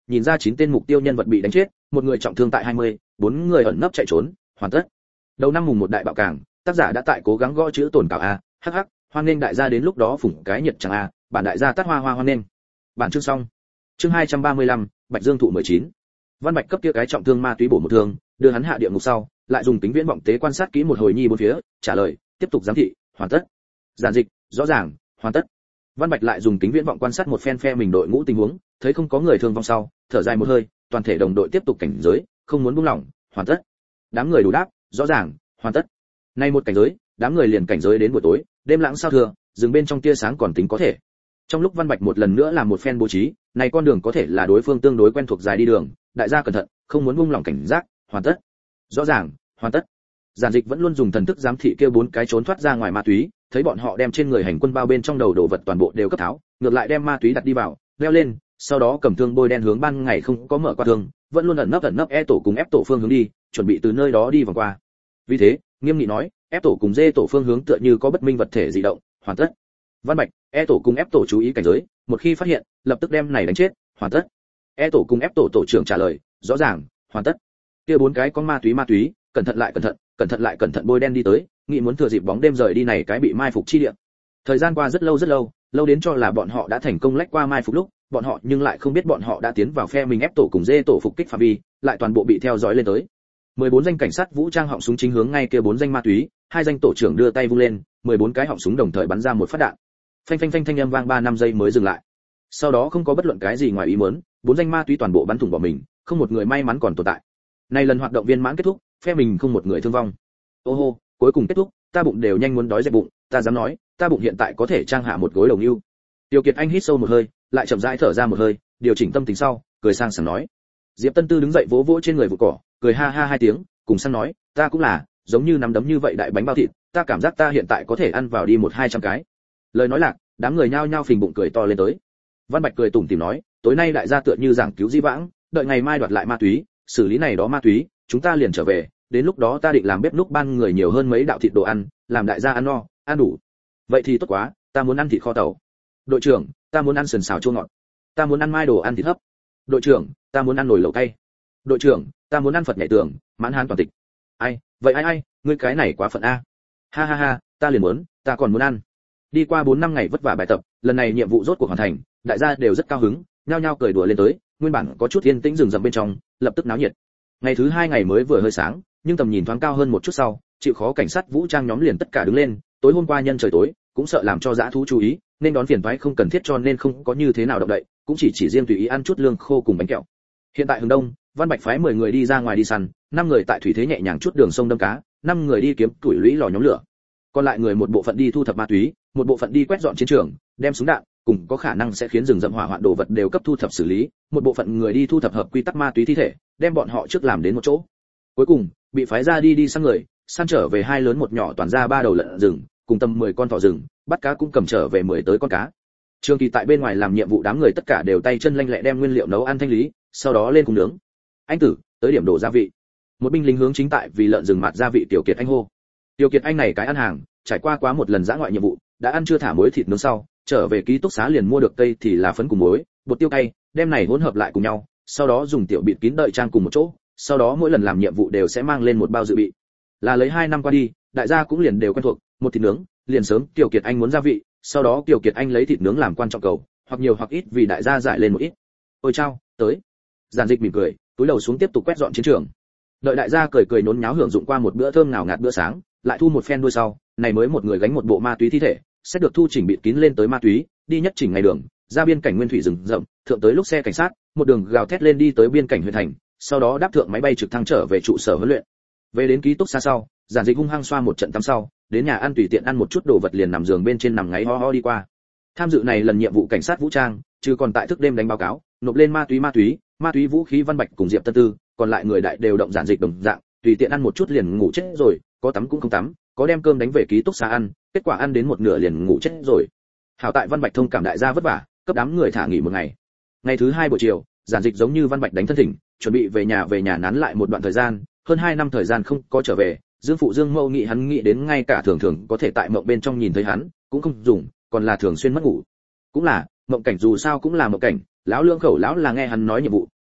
nhìn ra 9 tên mục tiêu nhân vật bị đánh chết, một người trọng thương tại 20, 4 người ẩn nấp chạy trốn, hoàn tất. Đầu năm mùng 1 đại bạo cảng, tác giả đã tại cố gắng gõ chữ tồn cảo a, hắc hắc, hoan nghênh đại gia đến lúc đó phủng cái nhiệt chẳng a, bản đại gia tát hoa hoa hoan nghênh. Bản chương xong. Chương 235, Bạch Dương thụ 19. Văn Bạch cấp kia cái trọng thương ma túy bổ một thương, đưa hắn hạ địa ngục sau, lại dùng kính viễn vọng tế quan sát kỹ một hồi nhi bốn phía, trả lời, tiếp tục giám thị, hoàn tất. Giản dịch, rõ ràng, hoàn tất. Văn Bạch lại dùng kính viễn vọng quan sát một phen phe mình đội ngũ tình huống, thấy không có người thương vong sau, thở dài một hơi, toàn thể đồng đội tiếp tục cảnh giới, không muốn buông lỏng, hoàn tất. Đám người đủ đáp, rõ ràng, hoàn tất. Nay một cảnh giới, đám người liền cảnh giới đến buổi tối, đêm lãng sao thừa, dừng bên trong tia sáng còn tính có thể. Trong lúc Văn Bạch một lần nữa làm một phen bố trí, này con đường có thể là đối phương tương đối quen thuộc dài đi đường, đại gia cẩn thận, không muốn buông lỏng cảnh giác, hoàn tất. Rõ ràng, hoàn tất. Giản dịch vẫn luôn dùng thần thức giám thị kia 4 cái trốn thoát ra ngoài ma túy, thấy bọn họ đem trên người hành quân bao bên trong đầu đồ vật toàn bộ đều cấp tháo, ngược lại đem ma túy đặt đi vào, leo lên, sau đó cầm thương bôi đen hướng ban ngày không có mở qua thương, vẫn luôn ẩn nấp E tổ cùng F tổ phương hướng đi, chuẩn bị từ nơi đó đi vòng qua. Vì thế, nghiêm nghị nói, F tổ cùng D tổ phương hướng tựa như có bất minh vật thể dị động, hoàn tất. Văn Bạch, E tổ cùng F tổ chú ý cảnh giới, một khi phát hiện, lập tức đem này đánh chết, hoàn tất. E tổ cùng F tổ tổ trưởng trả lời, rõ ràng, hoàn tất. Kia 4 cái con ma túy, cẩn thận lại cẩn thận bôi đen đi tới, nghĩ muốn thừa dịp bóng đêm rời đi này cái bị mai phục chi địa. Thời gian qua rất lâu đến cho là bọn họ đã thành công lách qua mai phục lúc, bọn họ nhưng lại không biết bọn họ đã tiến vào phe mình ép tổ cùng dê tổ phục kích phạm vi, lại toàn bộ bị theo dõi lên tới. 14 danh cảnh sát vũ trang họng súng chính hướng ngay kia 4 danh ma túy, 2 danh tổ trưởng đưa tay vung lên, 14 cái họng súng đồng thời bắn ra một phát đạn. Phanh phanh phanh thanh âm vang 3-5 giây mới dừng lại. Sau đó không có bất luận cái gì ngoài ý muốn, 4 danh ma túy toàn bộ bắn thủng bỏ mình, không một người may mắn còn tồn tại. Này lần hoạt động viên mãn kết thúc, phe mình không một người thương vong. Ô hô, cuối cùng kết thúc, ta bụng đều nhanh muốn đói dẹp bụng, ta dám nói, ta bụng hiện tại có thể trang hạ một gối đồng ưu. Tiêu Kiệt Anh hít sâu một hơi, lại chậm rãi thở ra một hơi, điều chỉnh tâm tình sau, cười sang sảng nói. Diệp Tân Tư đứng dậy vỗ vỗ trên người vụ cỏ, cười ha ha 2 tiếng, cùng sang nói, ta cũng là, giống như nắm đấm như vậy đại bánh bao thịt, ta cảm giác ta hiện tại có thể ăn vào đi 100-200 cái. Lời nói lạc, đám người nhao nhao phình bụng cười to lên tới. Văn Bạch cười tủm tỉm nói, tối nay đại gia tựa như giảng cứu di vãng, đợi ngày mai đoạt lại ma túy, xử lý này đó ma túy, chúng ta liền trở về, đến lúc đó ta định làm bếp núc ban người nhiều hơn mấy đạo thịt đồ ăn, làm đại gia ăn no, ăn đủ. Vậy thì tốt quá, ta muốn ăn thịt kho tàu. Đội trưởng, ta muốn ăn sườn xào chua ngọt. Ta muốn ăn mai đồ ăn thịt hấp. Đội trưởng, ta muốn ăn nồi lẩu cay. Đội trưởng, ta muốn ăn Phật nhảy tường, mãn hán toàn tịch. Ai, vậy ai, ngươi cái này quá phận a. Ha ha ha, ta liền muốn, ta còn muốn ăn. Đi qua 4-5 ngày vất vả bài tập, lần này nhiệm vụ rốt cuộc hoàn thành, đại gia đều rất cao hứng, nhao nhao cười đùa lên tới, nguyên bản có chút yên tĩnh rừng rậm bên trong, lập tức náo nhiệt. Ngày thứ 2 ngày mới vừa hơi sáng, nhưng tầm nhìn thoáng cao hơn một chút sau, chịu khó cảnh sát vũ trang nhóm liền tất cả đứng lên, tối hôm qua nhân trời tối, cũng sợ làm cho dã thú chú ý, nên đón phiền toái không cần thiết cho nên không có như thế nào động đậy, cũng chỉ riêng tùy ý ăn chút lương khô cùng bánh kẹo. Hiện tại hướng đông, Văn Bạch phái 10 người đi ra ngoài đi săn, 5 người tại thủy thế nhẹ nhàng chút đường sông đâm cá, 5 người đi kiếm tuổi lũy lò nhóm lửa. Còn lại người một bộ phận đi thu thập ma túy, một bộ phận đi quét dọn chiến trường, đem súng đạn, cùng có khả năng sẽ khiến rừng rậm hỏa hoạn đồ vật đều cấp thu thập xử lý, một bộ phận người đi thu thập hợp quy tắc ma túy thi thể, đem bọn họ trước làm đến một chỗ. Cuối cùng, bị phái ra đi săn người, săn trở về 2 lớn 1 nhỏ toàn ra 3 đầu lợn rừng, cùng tầm 10 con thỏ rừng, bắt cá cũng cầm trở về 10 tới con cá. Trường Kỳ tại bên ngoài làm nhiệm vụ đám người tất cả đều tay chân lanh lẹ đem nguyên liệu nấu ăn thanh lý, sau đó lên cùng nướng. Anh tử, tới điểm đổ gia vị. Một binh lính hướng chính tại vì lợn rừng mạt gia vị Tiểu Kiệt Anh hô. Tiểu Kiệt Anh này cái ăn hàng, trải qua quá một lần dã ngoại nhiệm vụ, đã ăn chưa thả muối thịt nướng sau, trở về ký túc xá liền mua được cây thì là phấn cùng muối, bột tiêu cay, đem này hỗn hợp lại cùng nhau, sau đó dùng tiểu bịt kín đợi trang cùng một chỗ, sau đó mỗi lần làm nhiệm vụ đều sẽ mang lên một bao dự bị. Là lấy 2 năm qua đi, đại gia cũng liền đều quen thuộc, một thịt nướng, liền sớm Tiểu Kiệt Anh muốn gia vị, sau đó Tiểu Kiệt Anh lấy thịt nướng làm quan trọng cầu, hoặc nhiều hoặc ít vì đại gia giải lên một ít. Ôi chao, tới. Giản Dịch mỉm cười, túi đầu xuống tiếp tục quét dọn chiến trường. Đợi đại gia cười nhốn nháo hưởng dụng qua một bữa thơm ngào ngạt bữa sáng, lại thu một phen đuôi sau, này mới một người gánh một bộ ma túy thi thể, sẽ được thu chỉnh bịt kín lên tới ma túy, đi nhất chỉnh ngày đường, ra biên cảnh nguyên thủy rừng rậm, thượng tới lúc xe cảnh sát, một đường gào thét lên đi tới biên cảnh huyện thành, sau đó đáp thượng máy bay trực thăng trở về trụ sở huấn luyện. Về đến ký túc xá sau, Giản Dịch hung hăng xoa một trận tắm sau, đến nhà ăn tùy tiện ăn một chút đồ vật liền nằm giường bên trên nằm ngáy ho ho đi qua. Tham dự này lần nhiệm vụ cảnh sát vũ trang, trừ còn tại thức đêm đánh báo cáo, nộp lên ma túy vũ khí Văn Bạch cùng Diệp Tân Tư, còn lại người đại đều động Giản Dịch đồng dạng, tùy tiện ăn một chút liền ngủ chết rồi, có tắm cũng không tắm, có đem cơm đánh về ký túc xá ăn, kết quả ăn đến một nửa liền ngủ chết rồi. Hảo tại Văn Bạch thông cảm đại gia vất vả, cấp đám người thả nghỉ một ngày. Ngày thứ 2 buổi chiều, Giản Dịch giống như Văn Bạch đánh thân thỉnh, chuẩn bị về nhà nán lại một đoạn thời gian, hơn 2 năm thời gian không có trở về, Dương phụ Dương Mẫu nghĩ hắn nghĩ đến ngay cả thường có thể tại mộng bên trong nhìn thấy hắn, cũng không dùng, còn là thường xuyên mất ngủ. Cũng là, mộng cảnh dù sao cũng là mộng cảnh, lão lương khẩu lão là nghe hắn nói nhiệm vụ,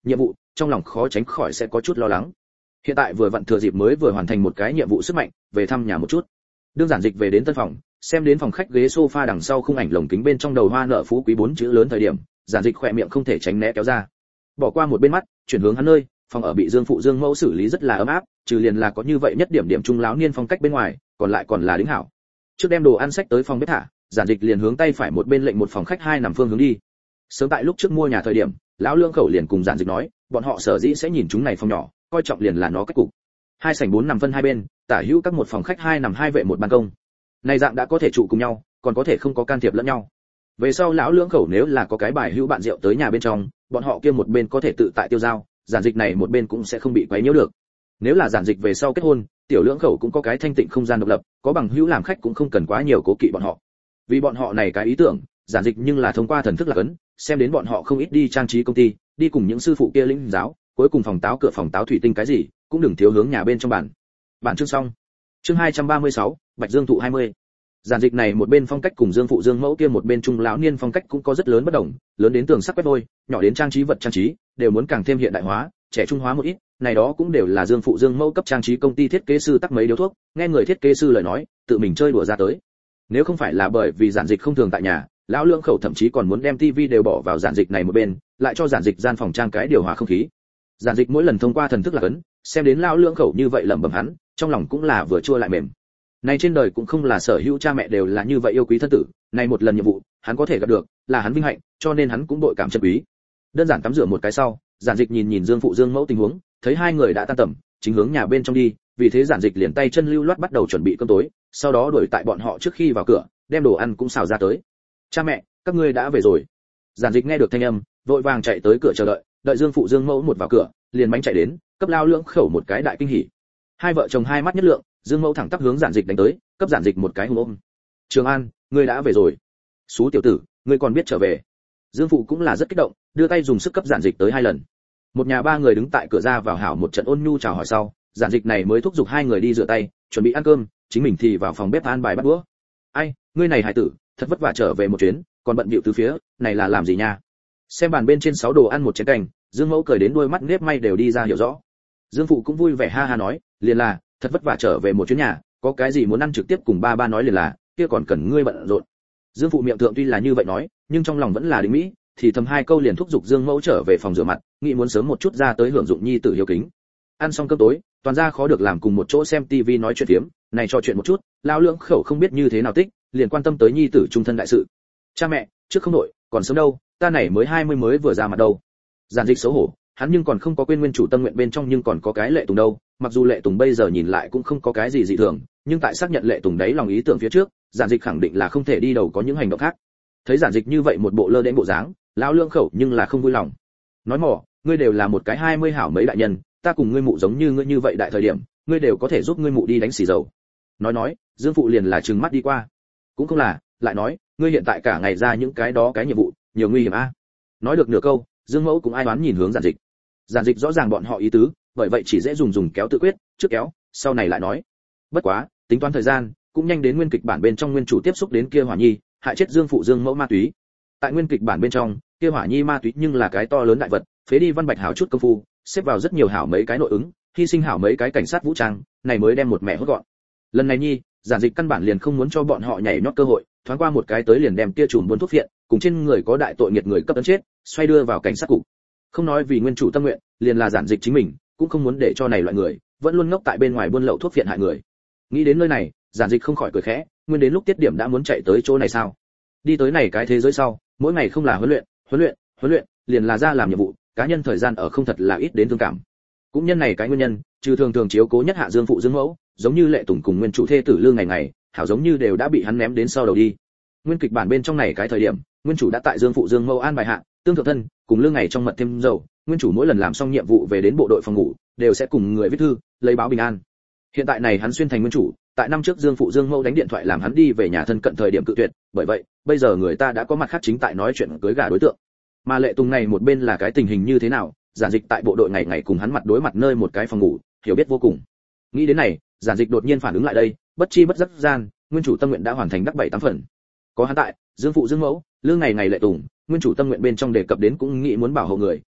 nhiệm vụ, trong lòng khó tránh khỏi sẽ có chút lo lắng. Hiện tại vừa vặn thừa dịp mới vừa hoàn thành một cái nhiệm vụ sức mạnh, về thăm nhà một chút. Đương Giản Dịch về đến tân phòng, xem đến phòng khách ghế sofa đằng sau khung ảnh lồng kính bên trong đầu hoa nợ phú quý 4 chữ lớn thời điểm, Giản Dịch khỏe miệng không thể tránh né kéo ra. Bỏ qua một bên mắt, chuyển hướng hắn nơi, phòng ở bị Dương phụ Dương mẫu xử lý rất là ấm áp, trừ liền là có như vậy nhất điểm điểm trung láo niên phong cách bên ngoài, còn lại còn là đính hảo. Trước đem đồ ăn sách tới phòng bếp thả, Giản Dịch liền hướng tay phải một bên lệnh một phòng khách hai nằm phương hướng đi. Sớm tại lúc trước mua nhà thời điểm, lão Lương Khẩu liền cùng Giản Dịch nói, bọn họ sở dĩ sẽ nhìn chúng này phòng nhỏ, coi trọng liền là nó cách cục. Hai sảnh 4 nằm phân hai bên, tả hữu các một phòng khách hai nằm hai vệ một ban công. Này dạng đã có thể trụ cùng nhau, còn có thể không có can thiệp lẫn nhau. Về sau lão Lương Khẩu nếu là có cái bài hữu bạn rượu tới nhà bên trong, bọn họ kia một bên có thể tự tại tiêu dao, Giản Dịch này một bên cũng sẽ không bị quấy nhiễu được. Nếu là Giản Dịch về sau kết hôn, tiểu Lưỡng Khẩu cũng có cái thanh tịnh không gian độc lập, có bằng hữu làm khách cũng không cần quá nhiều cố kỵ bọn họ. Vì bọn họ này cái ý tưởng, Giản Dịch nhưng là thông qua thần thức lạc ấn, xem đến bọn họ không ít đi trang trí công ty, đi cùng những sư phụ kia lĩnh giáo, cuối cùng phòng táo cửa phòng táo thủy tinh cái gì, cũng đừng thiếu hướng nhà bên trong bản. Bản chương xong. Chương 236, Bạch Dương thụ 20. Giản Dịch này một bên phong cách cùng Dương phụ Dương mẫu kia một bên trung lão niên phong cách cũng có rất lớn bất đồng, lớn đến tường sắc quét vôi, nhỏ đến trang trí vật trang trí, đều muốn càng thêm hiện đại hóa, trẻ trung hóa một ít, này đó cũng đều là Dương phụ Dương mẫu cấp trang trí công ty thiết kế sư tắc mấy điếu thuốc, nghe người thiết kế sư lời nói, tự mình chơi đùa ra tới. Nếu không phải là bởi vì Giản Dịch không thường tại nhà, lão Lưỡng Khẩu thậm chí còn muốn đem tivi đều bỏ vào Giản Dịch này một bên, lại cho Giản Dịch gian phòng trang cái điều hòa không khí. Giản Dịch mỗi lần thông qua thần thức lạc ấn, xem đến lão Lưỡng Khẩu như vậy lẩm bẩm hắn, trong lòng cũng là vừa chua lại mềm. Này trên đời cũng không là sở hữu cha mẹ đều là như vậy yêu quý thân tử, này một lần nhiệm vụ, hắn có thể gặp được, là hắn vinh hạnh, cho nên hắn cũng đội cảm chân quý. Đơn giản tắm rửa một cái sau, Giản Dịch nhìn nhìn Dương phụ Dương mẫu tình huống, thấy hai người đã tan tầm, chính hướng nhà bên trong đi, vì thế Giản Dịch liền tay chân lưu loát bắt đầu chuẩn bị cơm tối, sau đó đuổi tại bọn họ trước khi vào cửa, đem đồ ăn cũng xào ra tới. Cha mẹ, các ngươi đã về rồi. Giản Dịch nghe được thanh âm, vội vàng chạy tới cửa chờ đợi, đợi Dương phụ Dương mẫu một vào cửa, liền bánh chạy đến, cấp lao Lưỡng Khẩu một cái đại kinh hỉ. Hai vợ chồng hai mắt nhất lượng, Dương mẫu thẳng tắp hướng Giản Dịch đánh tới, cấp Giản Dịch một cái hùng ôm. Trường An, ngươi đã về rồi. Xú tiểu tử, ngươi còn biết trở về. Dương phụ cũng là rất kích động, đưa tay dùng sức cấp Giản Dịch tới hai lần. Một nhà ba người đứng tại cửa ra vào hảo một trận ôn nhu chào hỏi sau, Giản Dịch này mới thúc giục hai người đi rửa tay, chuẩn bị ăn cơm, chính mình thì vào phòng bếp an bài bắt đũa. Ai, ngươi này hải tử, thật vất vả trở về một chuyến, còn bận bịu từ phía, này là làm gì nha? Xem bàn bên trên 6 đồ ăn một chén canh, Dương mẫu cười đến đôi mắt nếp may đều đi ra hiểu rõ. Dương phụ cũng vui vẻ ha ha nói, liền là, thật vất vả trở về một chuyến nhà, có cái gì muốn ăn trực tiếp cùng ba ba nói liền là, kia còn cần ngươi bận rộn. Dương phụ miệng thượng tuy là như vậy nói, nhưng trong lòng vẫn là định mỹ, thì thầm hai câu liền thúc giục Dương mẫu trở về phòng rửa mặt, nghĩ muốn sớm một chút ra tới hưởng dụng nhi tử hiếu kính. Ăn xong cơm tối, toàn gia khó được làm cùng một chỗ xem tivi nói chuyện phiếm, này trò chuyện một chút, lão Lưỡng Khẩu không biết như thế nào tích, liền quan tâm tới nhi tử trung thân đại sự. Cha mẹ, trước không nội, còn sớm đâu, ta này mới 20 mới vừa ra mặt đâu. Giản Dịch xấu hổ, hắn nhưng còn không có quên nguyên chủ tâm nguyện bên trong nhưng còn có cái Lệ Tùng đâu, mặc dù Lệ Tùng bây giờ nhìn lại cũng không có cái gì dị thường, nhưng tại xác nhận Lệ Tùng đấy lòng ý tưởng phía trước, Giản Dịch khẳng định là không thể đi đầu có những hành động khác. Thấy Giản Dịch như vậy một bộ lơ đễnh bộ dáng, lão Lưỡng Khẩu nhưng là không vui lòng. Nói mỏ, ngươi đều là một cái 20 hảo mấy đại nhân, ta cùng ngươi mụ giống như ngươi như vậy đại thời điểm, ngươi đều có thể giúp ngươi mụ đi đánh xì dầu. Nói, Dương phụ liền là trừng mắt đi qua. Cũng không là, lại nói, ngươi hiện tại cả ngày ra những cái đó cái nhiệm vụ, nhiều nguy hiểm a. Nói được nửa câu, Dương mẫu cũng ai đoán nhìn hướng Giản Dịch. Giản Dịch rõ ràng bọn họ ý tứ, bởi vậy chỉ dễ dùng kéo tự quyết, trước kéo, sau này lại nói. Bất quá, tính toán thời gian, cũng nhanh đến nguyên kịch bản bên trong nguyên chủ tiếp xúc đến kia hỏa nhi, hại chết Dương phụ Dương mẫu ma túy. Tại nguyên kịch bản bên trong, kia hỏa nhi ma túy nhưng là cái to lớn đại vật, phế đi Văn Bạch hảo chút công phu, xếp vào rất nhiều hảo mấy cái nội ứng, hy sinh hảo mấy cái cảnh sát vũ trang, này mới đem một mẹ hốt gọn. Lần này nhi, Giản Dịch căn bản liền không muốn cho bọn họ nhảy nhót cơ hội, thoáng qua một cái tới liền đem kia chùm buôn thuốc phiện, cùng trên người có đại tội nghiệt người cấp tấn chết, xoay đưa vào cảnh sát cục. Không nói vì nguyên chủ tâm nguyện, liền là Giản Dịch chính mình, cũng không muốn để cho này loại người vẫn luôn ngốc tại bên ngoài buôn lậu thuốc phiện hại người. Nghĩ đến nơi này, Giản Dịch không khỏi cười khẽ, nguyên đến lúc tiết điểm đã muốn chạy tới chỗ này sao? Đi tới này cái thế giới sau, mỗi ngày không là huấn luyện, liền là ra làm nhiệm vụ, cá nhân thời gian ở không thật là ít đến thương cảm. Cũng nhân này cái nguyên nhân, trừ thường chiếu cố nhất hạ Dương phụ Dương mẫu, giống như Lệ Tùng cùng nguyên chủ thê tử Lương ngày, hảo giống như đều đã bị hắn ném đến sau đầu đi. Nguyên kịch bản bên trong này cái thời điểm, nguyên chủ đã tại Dương phụ Dương mẫu an bài hạ, tương thượng thân, cùng Lương ngày trong mật thêm dầu, nguyên chủ mỗi lần làm xong nhiệm vụ về đến bộ đội phòng ngủ, đều sẽ cùng người viết thư, lấy báo bình an. Hiện tại này hắn xuyên thành nguyên chủ, tại năm trước Dương phụ Dương mẫu đánh điện thoại làm hắn đi về nhà thân cận thời điểm cự tuyệt, bởi vậy, bây giờ người ta đã có mặt khác chính tại nói chuyện cưới gả đối tượng. Mà Lệ Tùng này một bên là cái tình hình như thế nào, Giản Dịch tại bộ đội ngày cùng hắn mặt đối mặt nơi một cái phòng ngủ, hiểu biết vô cùng. Nghĩ đến này, Giản Dịch đột nhiên phản ứng lại đây, bất chi bất giác gian, nguyên chủ tâm nguyện đã hoàn thành đắc 7-8 phần. Có hắn tại, Dương phụ Dương mẫu, Lương ngày Lệ Tùng, nguyên chủ tâm nguyện bên trong đề cập đến cũng nghĩ muốn bảo hộ người,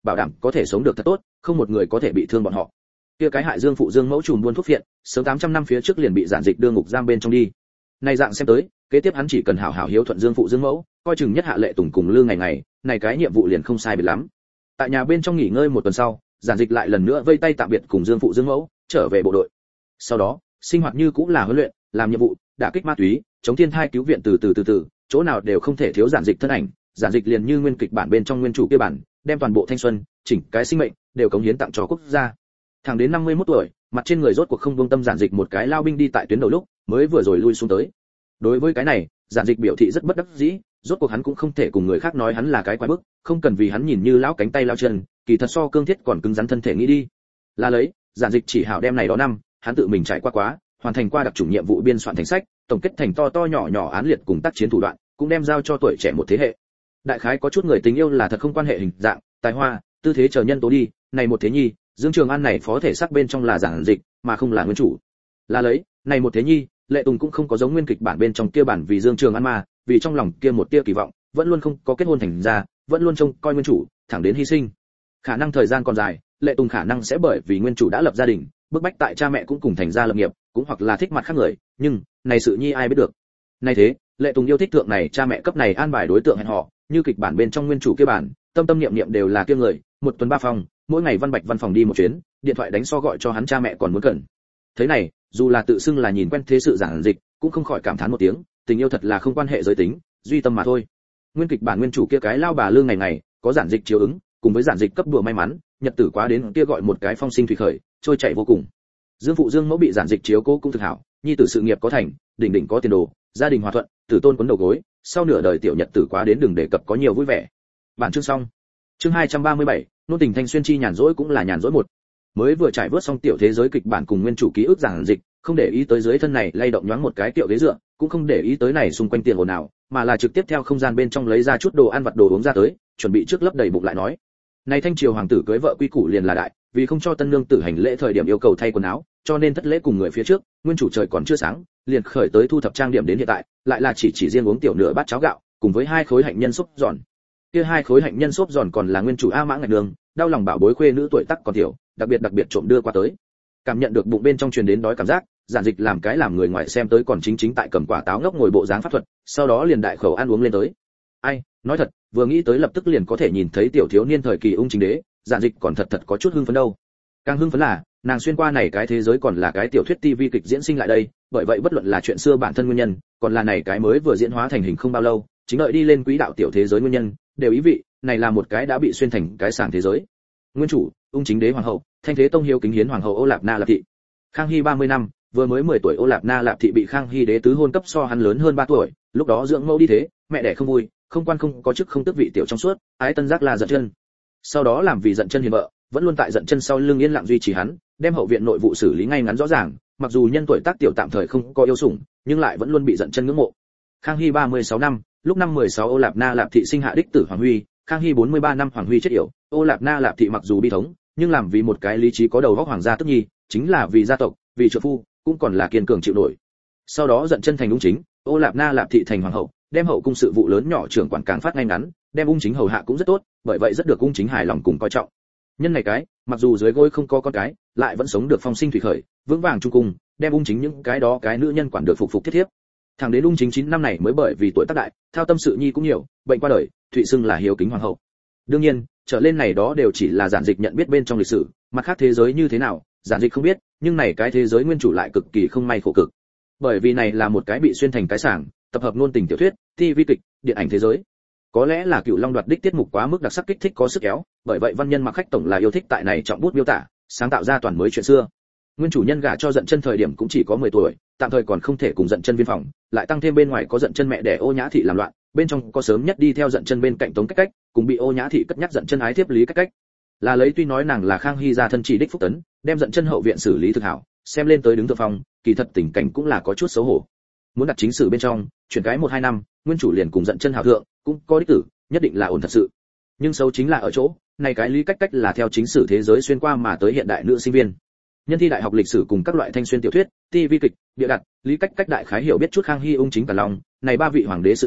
bảo đảm có thể sống được thật tốt, không một người có thể bị thương bọn họ. Kia cái hại Dương phụ Dương mẫu trùm buôn thuốc phiện, sớm 800 năm phía trước liền bị giản dịch đưa ngục giam bên trong đi. Này dạng xem tới, kế tiếp hắn chỉ cần hảo hảo hiếu thuận Dương phụ Dương mẫu, coi chừng nhất hạ Lệ Tùng cùng Lư ngày, này cái nhiệm vụ liền không sai biệt lắm. Tại nhà bên trong nghỉ ngơi một tuần sau, giản dịch lại lần nữa vây tay tạm biệt cùng Dương phụ Dương mẫu, trở về bộ đội. Sau đó, sinh hoạt như cũng là huấn luyện, làm nhiệm vụ, đả kích ma túy, chống thiên thai cứu viện từ, chỗ nào đều không thể thiếu giản dịch thân ảnh. Giản dịch liền như nguyên kịch bản bên trong nguyên chủ kia bản, đem toàn bộ thanh xuân, chỉnh cái sinh mệnh đều cống hiến tặng cho quốc gia. Thẳng đến 51 tuổi, mặt trên người rốt cuộc không buông tâm giản dịch một cái lao binh đi tại tuyến đầu lúc, mới vừa rồi lui xuống tới. Đối với cái này, giản dịch biểu thị rất bất đắc dĩ, rốt cuộc hắn cũng không thể cùng người khác nói hắn là cái quái bức, không cần vì hắn nhìn như lão cánh tay lao chân, kỳ thật so cương thiết còn cứng rắn thân thể nghĩ đi. Là lấy, giản dịch chỉ hảo đem này đó năm, hắn tự mình trải qua quá, hoàn thành qua đặc chủng nhiệm vụ biên soạn thành sách, tổng kết thành to nhỏ án liệt cùng tác chiến thủ đoạn, cũng đem giao cho tuổi trẻ một thế hệ. Đại khái có chút người tình yêu là thật không quan hệ hình dạng, tài hoa, tư thế chờ nhân tố đi, này một thế nhi, Dương Trường An này phó thể xác bên trong là giản dịch, mà không là nguyên chủ. Là lấy, này một thế nhi, Lệ Tùng cũng không có giống nguyên kịch bản bên trong kia bản vì Dương Trường An mà, vì trong lòng kia một tia kỳ vọng, vẫn luôn không có kết hôn thành ra, vẫn luôn trông coi nguyên chủ, thẳng đến hy sinh. Khả năng thời gian còn dài, Lệ Tùng khả năng sẽ bởi vì nguyên chủ đã lập gia đình, bức bách tại cha mẹ cũng cùng thành ra lập nghiệp, cũng hoặc là thích mặt khác người, nhưng này sự nhi ai biết được. Nay thế, Lệ Tùng yêu thích thượng này cha mẹ cấp này an bài đối tượng hẹn hò, như kịch bản bên trong nguyên chủ kia bản, tâm niệm đều là kia người, một tuần 3 phòng, mỗi ngày văn bạch văn phòng đi một chuyến, điện thoại đánh so gọi cho hắn cha mẹ còn muốn cần. Thế này, dù là tự xưng là nhìn quen thế sự giản dịch, cũng không khỏi cảm thán một tiếng, tình yêu thật là không quan hệ giới tính, duy tâm mà thôi. Nguyên kịch bản nguyên chủ kia cái lao bà Lương ngày, có giản dịch chiếu ứng, cùng với giản dịch cấp đùa may mắn, nhật tử quá đến kia gọi một cái phong sinh thủy khởi, trôi chảy vô cùng. Dương phụ Dương mẫu bị giản dịch chiếu cố cũng thực hảo, nhi tử sự nghiệp có thành, đỉnh có tiền đồ, gia đình hòa thuận, tử tôn quấn đầu gối, sau nửa đời tiểu nhật tử quá đến đừng đề cập có nhiều vui vẻ. Bản chương xong. Chương 237, nôn tình thanh xuyên chi nhàn rỗi cũng là nhàn rỗi một. Mới vừa trải vớt xong tiểu thế giới kịch bản cùng nguyên chủ ký ức giản dịch, không để ý tới dưới thân này lay động nhoáng một cái tiểu ghế dựa, cũng không để ý tới này xung quanh tiền ồn nào, mà là trực tiếp theo không gian bên trong lấy ra chút đồ ăn vặt đồ uống ra tới, chuẩn bị trước lấp đầy bụng lại nói. Này thanh triều hoàng tử cưới vợ quy củ liền là đại, vì không cho tân nương tử hành lễ thời điểm yêu cầu thay quần áo, cho nên thất lễ cùng người phía trước, nguyên chủ trời còn chưa sáng, liền khởi tới thu thập trang điểm đến hiện tại, lại là chỉ riêng uống tiểu nửa bát cháo gạo, cùng với 2 khối hạnh nhân xốp giòn. Kia 2 khối hạnh nhân xốp giòn còn là nguyên chủ A Mã Ngạch Đường, đau lòng bảo bối khuê nữ tuổi tác còn tiểu, đặc biệt trộm đưa qua tới. Cảm nhận được bụng bên trong truyền đến đói cảm giác, giản dịch làm cái làm người ngoài xem tới còn chính tại cầm quả táo ngốc ngồi bộ dáng pháp thuật, sau đó liền đại khẩu ăn uống lên tới. Ai, nói thật, vừa nghĩ tới lập tức liền có thể nhìn thấy tiểu thiếu niên thời kỳ ung chính đế, giản dịch còn thật có chút hưng phấn đâu. Càng hưng phấn là, nàng xuyên qua này cái thế giới còn là cái tiểu thuyết TV kịch diễn sinh lại đây, bởi vậy bất luận là chuyện xưa bản thân nguyên nhân, còn là này cái mới vừa diễn hóa thành hình không bao lâu, chính đợi đi lên quỹ đạo tiểu thế giới nguyên nhân, đều ý vị, này là một cái đã bị xuyên thành cái sàng thế giới. Nguyên chủ, ung chính đế hoàng hậu, thanh thế tông hiếu kính hiến hoàng hậu Ô Lạp Na Lạp thị. Khang Hy 30 năm, vừa mới 10 tuổi Ô Lạp Na Lạp thị bị Khang Hy đế tứ hôn cấp so hắn lớn hơn 3 tuổi, lúc đó dưỡng mẫu đi thế, mẹ đẻ không vui, không quan không có chức không tước vị tiểu trong suốt, ái tân giác là giận chân. Sau đó làm vì giận chân hiền vợ, vẫn luôn tại giận chân sau lưng yên lặng duy trì hắn, đem hậu viện nội vụ xử lý ngay ngắn rõ ràng, mặc dù nhân tuổi tác tiểu tạm thời không có yêu sủng, nhưng lại vẫn luôn bị giận chân ngưỡng mộ. Khang Hy 36 năm, lúc năm 16 Ô Lạp Na Lạp thị sinh hạ đích tử Hoàng Huy, Khang Hy 43 năm Hoàng Huy chết yểu, Ô Lạp Na Lạp thị mặc dù bi thống, nhưng làm vì một cái lý trí có đầu óc hoàng gia tức nhi, chính là vì gia tộc, vì trợ phu, cũng còn là kiên cường chịu nổi. Sau đó giận chân thành ung chính, Ô Lạp Na Lạp thị thành hoàng hậu, đem hậu cung sự vụ lớn nhỏ trưởng quản càng phát ngay ngắn, đem ung chính hầu hạ cũng rất tốt, bởi vậy rất được ung chính hài lòng cùng coi trọng. Nhân này cái, mặc dù dưới gối không có con cái, lại vẫn sống được phong sinh thủy khởi, vững vàng trung cung, đem ung chính những cái đó cái nữ nhân quản được phục thiết thiếp. Thẳng đến ung chính 9 năm này mới bởi vì tuổi tác đại, thao tâm sự nhi cũng nhiều, bệnh qua đời, thụy xưng là hiếu kính hoàng hậu. Đương nhiên, trở lên này đó đều chỉ là giản dịch nhận biết bên trong lịch sử, mặt khác thế giới như thế nào, giản dịch không biết, nhưng này cái thế giới nguyên chủ lại cực kỳ không may khổ cực. Bởi vì này là một cái bị xuyên thành cái sảng, tập hợp ngôn tình tiểu thuyết, TV kịch, điện ảnh thế giới. Có lẽ là Cựu Long đoạt đích tiết mục quá mức đặc sắc kích thích có sức kéo, bởi vậy văn nhân Mạc Khách tổng là yêu thích tại này trọng bút miêu tả, sáng tạo ra toàn mới chuyện xưa. Nguyên chủ nhân gả cho giận chân thời điểm cũng chỉ có 10 tuổi, tạm thời còn không thể cùng giận chân viên phòng, lại tăng thêm bên ngoài có giận chân mẹ đẻ Ô Nhã thị làm loạn, bên trong có sớm nhất đi theo giận chân bên cạnh Tống Cách, cùng bị Ô Nhã thị cất nhắc giận chân ái thiếp Lý Cách. Là lấy tuy nói nàng là Khang Hy gia thân chỉ đích phúc tấn, đem giận chân hậu viện xử lý thực hảo, xem lên tới đứng thượng phong, kỳ thật tình cảnh cũng là có chút xấu hổ. Muốn đặt chính sử bên trong, chuyển cái 1-2 năm, nguyên chủ liền cùng giận chân hảo thượng, cũng có đích tử, nhất định là ổn thật sự. Nhưng xấu chính là ở chỗ, này cái Lý Cách là theo chính sử thế giới xuyên qua mà tới hiện đại nữ sinh viên. Nhân thi đại học lịch sử cùng các loại thanh xuyên tiểu thuyết, TV kịch, địa đặt, Lý Cách đại khái hiểu biết chút Khang Hy ung chính cả lòng, này 3 vị hoàng đế sự nhi,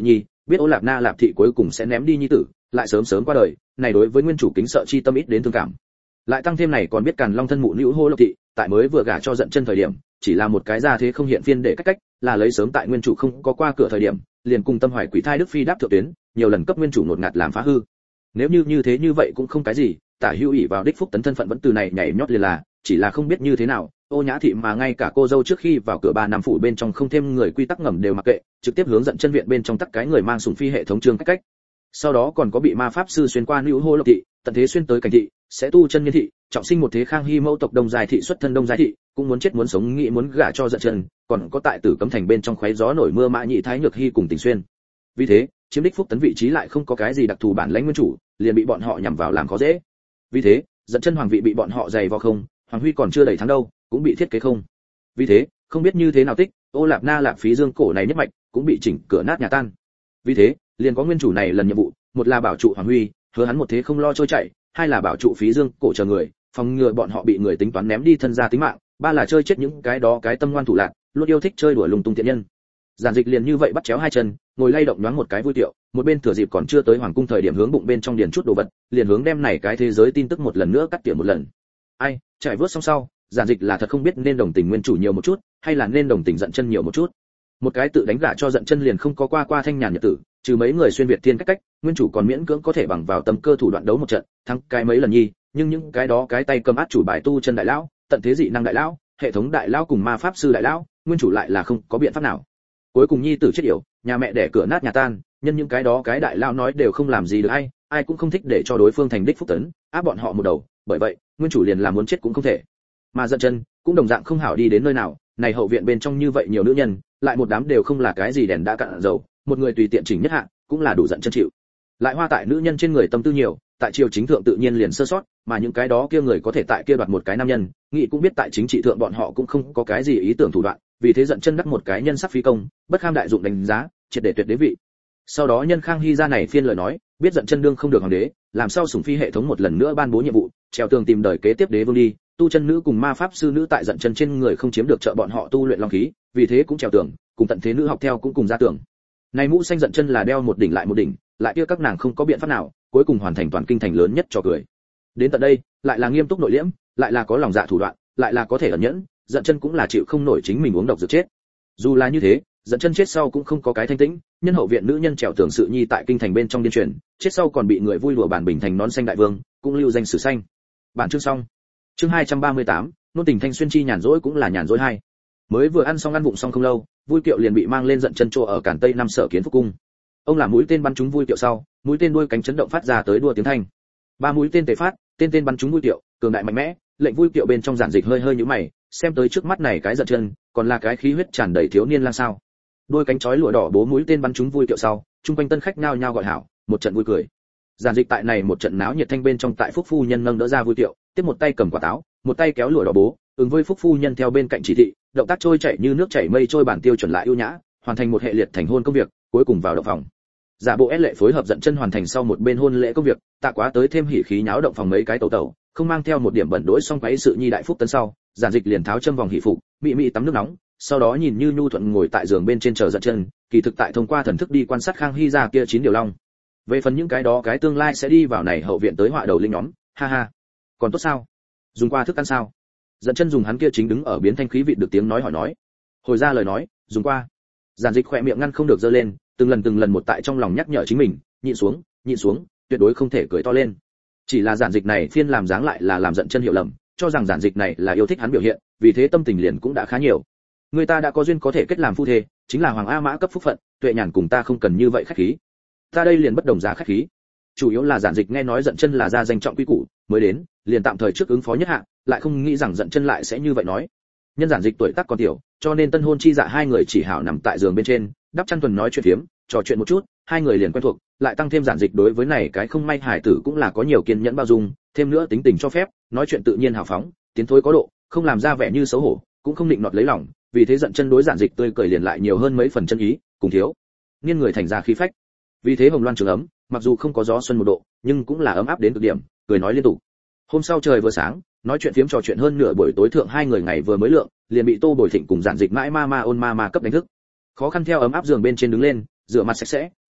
biết Ô Lạp Na Lạp thị cuối cùng sẽ ném đi nhi tử, lại sớm sớm qua đời, này đối với nguyên chủ kính sợ chi tâm ít đến thương cảm. Lại tăng thêm này còn biết Càn Long thân mụ Nữu Hô Lộc thị, tại mới vừa gả cho Dận Chân thời điểm, chỉ là một cái gia thế không hiện phiên để cách, là lấy sớm tại nguyên chủ không có qua cửa thời điểm, liền cùng Tâm Hoài Quỷ Thai Đức Phi đáp thượng tuyến, nhiều lần cấp nguyên chủ nột ngạt làm phá hư. Nếu như thế như vậy cũng không cái gì, Tả Hữu ỷ vào đích phúc tấn thân phận vẫn từ này nhảy nhót liền là, chỉ là không biết như thế nào, Ô Nhã thị mà ngay cả cô dâu trước khi vào cửa 3 năm phủ bên trong không thêm người quy tắc ngầm đều mặc kệ, trực tiếp hướng Dận Chân viện bên trong tắt cái người mang sủng phi hệ thống chương cách. Sau đó còn có bị ma pháp sư xuyên qua Nữu Hô Lộc thị, tận thế xuyên tới Cảnh thị, sẽ tu chân Niên thị, trọng sinh một thế Khang Hy mẫu tộc Đông Giai thị xuất thân Đông Giai thị, cũng muốn chết muốn sống nghĩ muốn gả cho Dận Chân, còn có tại Tử Cấm thành bên trong khoé gió nổi mưa Mã Nhị Thái Nhược Hy cùng Tình Xuyên. Vì thế, chiếm đích phúc tấn vị trí lại không có cái gì đặc thù bản lãnh nguyên chủ, liền bị bọn họ nhằm vào làm khó dễ. Vì thế, Dận Chân hoàng vị bị bọn họ giày vào không, Hoàng Huy còn chưa đầy tháng đâu, cũng bị thiết kế không. Vì thế, không biết như thế nào tích, Ô Lạp Na Lạp Phí Dương cổ này nhất mạch, cũng bị chỉnh cửa nát nhà tan. Vì thế, liền có nguyên chủ này lần nhiệm vụ, một là bảo trụ Hoàng Huy, hứa hắn một thế không lo trôi chảy, hai là bảo trụ Phí Dương cổ chờ người, phòng ngừa bọn họ bị người tính toán ném đi thân gia tính mạng, ba là chơi chết những cái đó cái tâm ngoan thủ lạn, luôn yêu thích chơi đùa lung tung tiện nhân. Giản Dịch liền như vậy bắt chéo hai chân, ngồi lay động nhoáng một cái vui tiệu, một bên thừa dịp còn chưa tới hoàng cung thời điểm hướng bụng bên trong điền chút đồ vật, liền hướng đem này cái thế giới tin tức một lần nữa cắt tỉa một lần. Ai, trải vớt xong sau, Giản Dịch là thật không biết nên đồng tình nguyên chủ nhiều một chút, hay là nên đồng tình Dận Chân nhiều một chút. Một cái tự đánh gả cho Dận Chân liền không có qua thanh nhàn nhật tử, trừ mấy người xuyên việt thiên cách, nguyên chủ còn miễn cưỡng có thể bằng vào tâm cơ thủ đoạn đấu một trận, thắng cái mấy lần nhi, nhưng những cái đó cái tay cầm át chủ bài tu chân đại lão, tận thế dị năng đại lão, hệ thống đại lão cùng ma pháp sư đại lão, nguyên chủ lại là không có biện pháp nào. Cuối cùng nhi tử chết yểu, nhà mẹ đẻ cửa nát nhà tan, nhân những cái đó cái đại lão nói đều không làm gì được ai cũng không thích để cho đối phương thành đích phúc tấn, áp bọn họ một đầu, bởi vậy, nguyên chủ liền là muốn chết cũng không thể. Mà Dận Chân cũng đồng dạng không hảo đi đến nơi nào, này hậu viện bên trong như vậy nhiều nữ nhân, lại một đám đều không là cái gì đèn đã cạn dầu, một người tùy tiện chỉnh nhất hạ, cũng là đủ Dận Chân chịu. Lại hoa tại nữ nhân trên người tâm tư nhiều, tại triều chính thượng tự nhiên liền sơ sót, mà những cái đó kia người có thể tại kia đoạt một cái nam nhân, nghĩ cũng biết tại chính trị thượng bọn họ cũng không có cái gì ý tưởng thủ đoạn, vì thế Dận Chân đắc một cái nhân sắc phí công, bất kham đại dụng đánh giá, triệt để tuyệt đế vị. Sau đó nhân Khang Hy ra này phiên lời nói, biết Dận Chân đương không được hoàng đế, làm sao sủng phi hệ thống một lần nữa ban bố nhiệm vụ, treo tường tìm đời kế tiếp đế vương đi, tu chân nữ cùng ma pháp sư nữ tại Dận Chân trên người không chiếm được trợ bọn họ tu luyện long khí, vì thế cũng treo tường, cùng tận thế nữ học theo cũng cùng ra tường. Này mũ xanh Dận Chân là đeo một đỉnh lại một đỉnh, lại kia các nàng không có biện pháp nào, cuối cùng hoàn thành toàn kinh thành lớn nhất cho cười. Đến tận đây, lại là nghiêm túc nội liễm, lại là có lòng dạ thủ đoạn, lại là có thể ẩn nhẫn, Dận Chân cũng là chịu không nổi chính mình uống độc dược chết. Dù là như thế, Dận Chân chết sau cũng không có cái thanh tĩnh, nhân hậu viện nữ nhân trèo tường sự nhi tại kinh thành bên trong điên truyền, chết sau còn bị người vui đùa bản bình thành nón xanh đại vương, cũng lưu danh sử xanh. Bản chương xong. Chương 238, nôn tình thanh xuyên chi nhàn rỗi cũng là nhàn rỗi hai. Mới vừa ăn xong ăn vụng xong không lâu, Vui Kiệu liền bị mang lên Dận Chân chỗ ở Cản Tây năm Sở Kiến Phúc cung. Ông làm mũi tên bắn trúng Vui Kiệu sau, mũi tên đuôi cánh chấn động phát ra tới đua tiếng thanh. Ba mũi tên tề phát, tên bắn trúng Vui Kiệu, cường đại mạnh mẽ, lệnh Vui Kiệu bên trong Giản Dịch hơi nhíu mày, xem tới trước mắt này cái Dận Chân, còn là cái khí huyết tràn đầy thiếu niên lang sao? Đôi cánh chói lụa đỏ bố mũi tên bắn trúng Vui Kiệu sau, trung quanh tân khách nhao nhao gọi hảo, một trận vui cười. Giản Dịch tại này một trận náo nhiệt thanh bên trong tại Phúc phu nhân nâng đỡ ra Vui Kiệu, tiếp một tay cầm quả táo, một tay kéo lụa đỏ bố, ứng với Phúc phu nhân theo bên cạnh chỉ thị, động tác trôi chảy như nước chảy mây trôi bản tiêu chuẩn lại ưu nhã, hoàn thành một hệ liệt thành hôn công việc, cuối cùng vào động phòng. Giả bộ ép lệ phối hợp Dận Chân hoàn thành sau một bên hôn lễ công việc, tạ quá tới thêm hỉ khí nháo động phòng mấy cái tẩu, không mang theo một điểm bẩn đỗi xong quấy sự nhi đại phúc tấn sau, Giản Dịch liền tháo châm vòng hỉ phục, mị tắm nước nóng, sau đó nhìn như nhu thuận ngồi tại giường bên trên chờ Dận Chân, kỳ thực tại thông qua thần thức đi quan sát Khang Hy ra kia 9 điều long. Về phần những cái đó cái tương lai sẽ đi vào này hậu viện tới họa đầu linh nhóm, ha ha. Còn tốt sao? Dùng qua thức ăn sao? Dận Chân dùng hắn kia chính đứng ở biến thanh khí vị được tiếng nói hỏi nói. Hồi ra lời nói, dùng qua. Giản Dịch khỏe miệng ngăn không được giơ lên, từng lần một tại trong lòng nhắc nhở chính mình, nhịn xuống, tuyệt đối không thể cười to lên. Chỉ là Giản Dịch này phiên làm dáng lại là làm Dận Chân hiểu lầm, cho rằng Giản Dịch này là yêu thích hắn biểu hiện, vì thế tâm tình liền cũng đã khá nhiều. Người ta đã có duyên có thể kết làm phu thê, chính là Hoàng A Mã cấp phúc phận, Tuệ Nhàn cùng ta không cần như vậy khách khí. Ta đây liền bất đồng giá khách khí. Chủ yếu là Giản Dịch nghe nói Dận Chân là gia danh trọng quý củ, mới đến, liền tạm thời trước ứng phó nhất hạ, lại không nghĩ rằng Dận Chân lại sẽ như vậy nói. Nhân Giản Dịch tuổi tác còn tiểu, cho nên tân hôn chi dạ hai người chỉ hảo nằm tại giường bên trên, đắp chăn tuần nói chuyện phiếm, trò chuyện một chút, hai người liền quen thuộc, lại tăng thêm Giản Dịch đối với này cái không may hải tử cũng là có nhiều kiên nhẫn bao dung, thêm nữa tính tình cho phép, nói chuyện tự nhiên hào phóng, tiến thối có độ, không làm ra vẻ như xấu hổ, cũng không định nọt lấy lòng, vì thế Dận Chân đối Giản Dịch tươi cười liền lại nhiều hơn mấy phần chân ý, cùng thiếu niên người thành ra khí phách. Vì thế hồng loan trường ấm, mặc dù không có gió xuân một độ, nhưng cũng là ấm áp đến cực điểm, cười nói liên tục. Hôm sau trời vừa sáng, nói chuyện phiếm trò chuyện hơn nửa buổi tối thượng hai người ngày vừa mới lượng, liền bị Tô Bồi Thịnh cùng Giản Dịch mãi ma ôn ma cấp đánh thức. Khó khăn theo ấm áp giường bên trên đứng lên, rửa mặt sạch sẽ,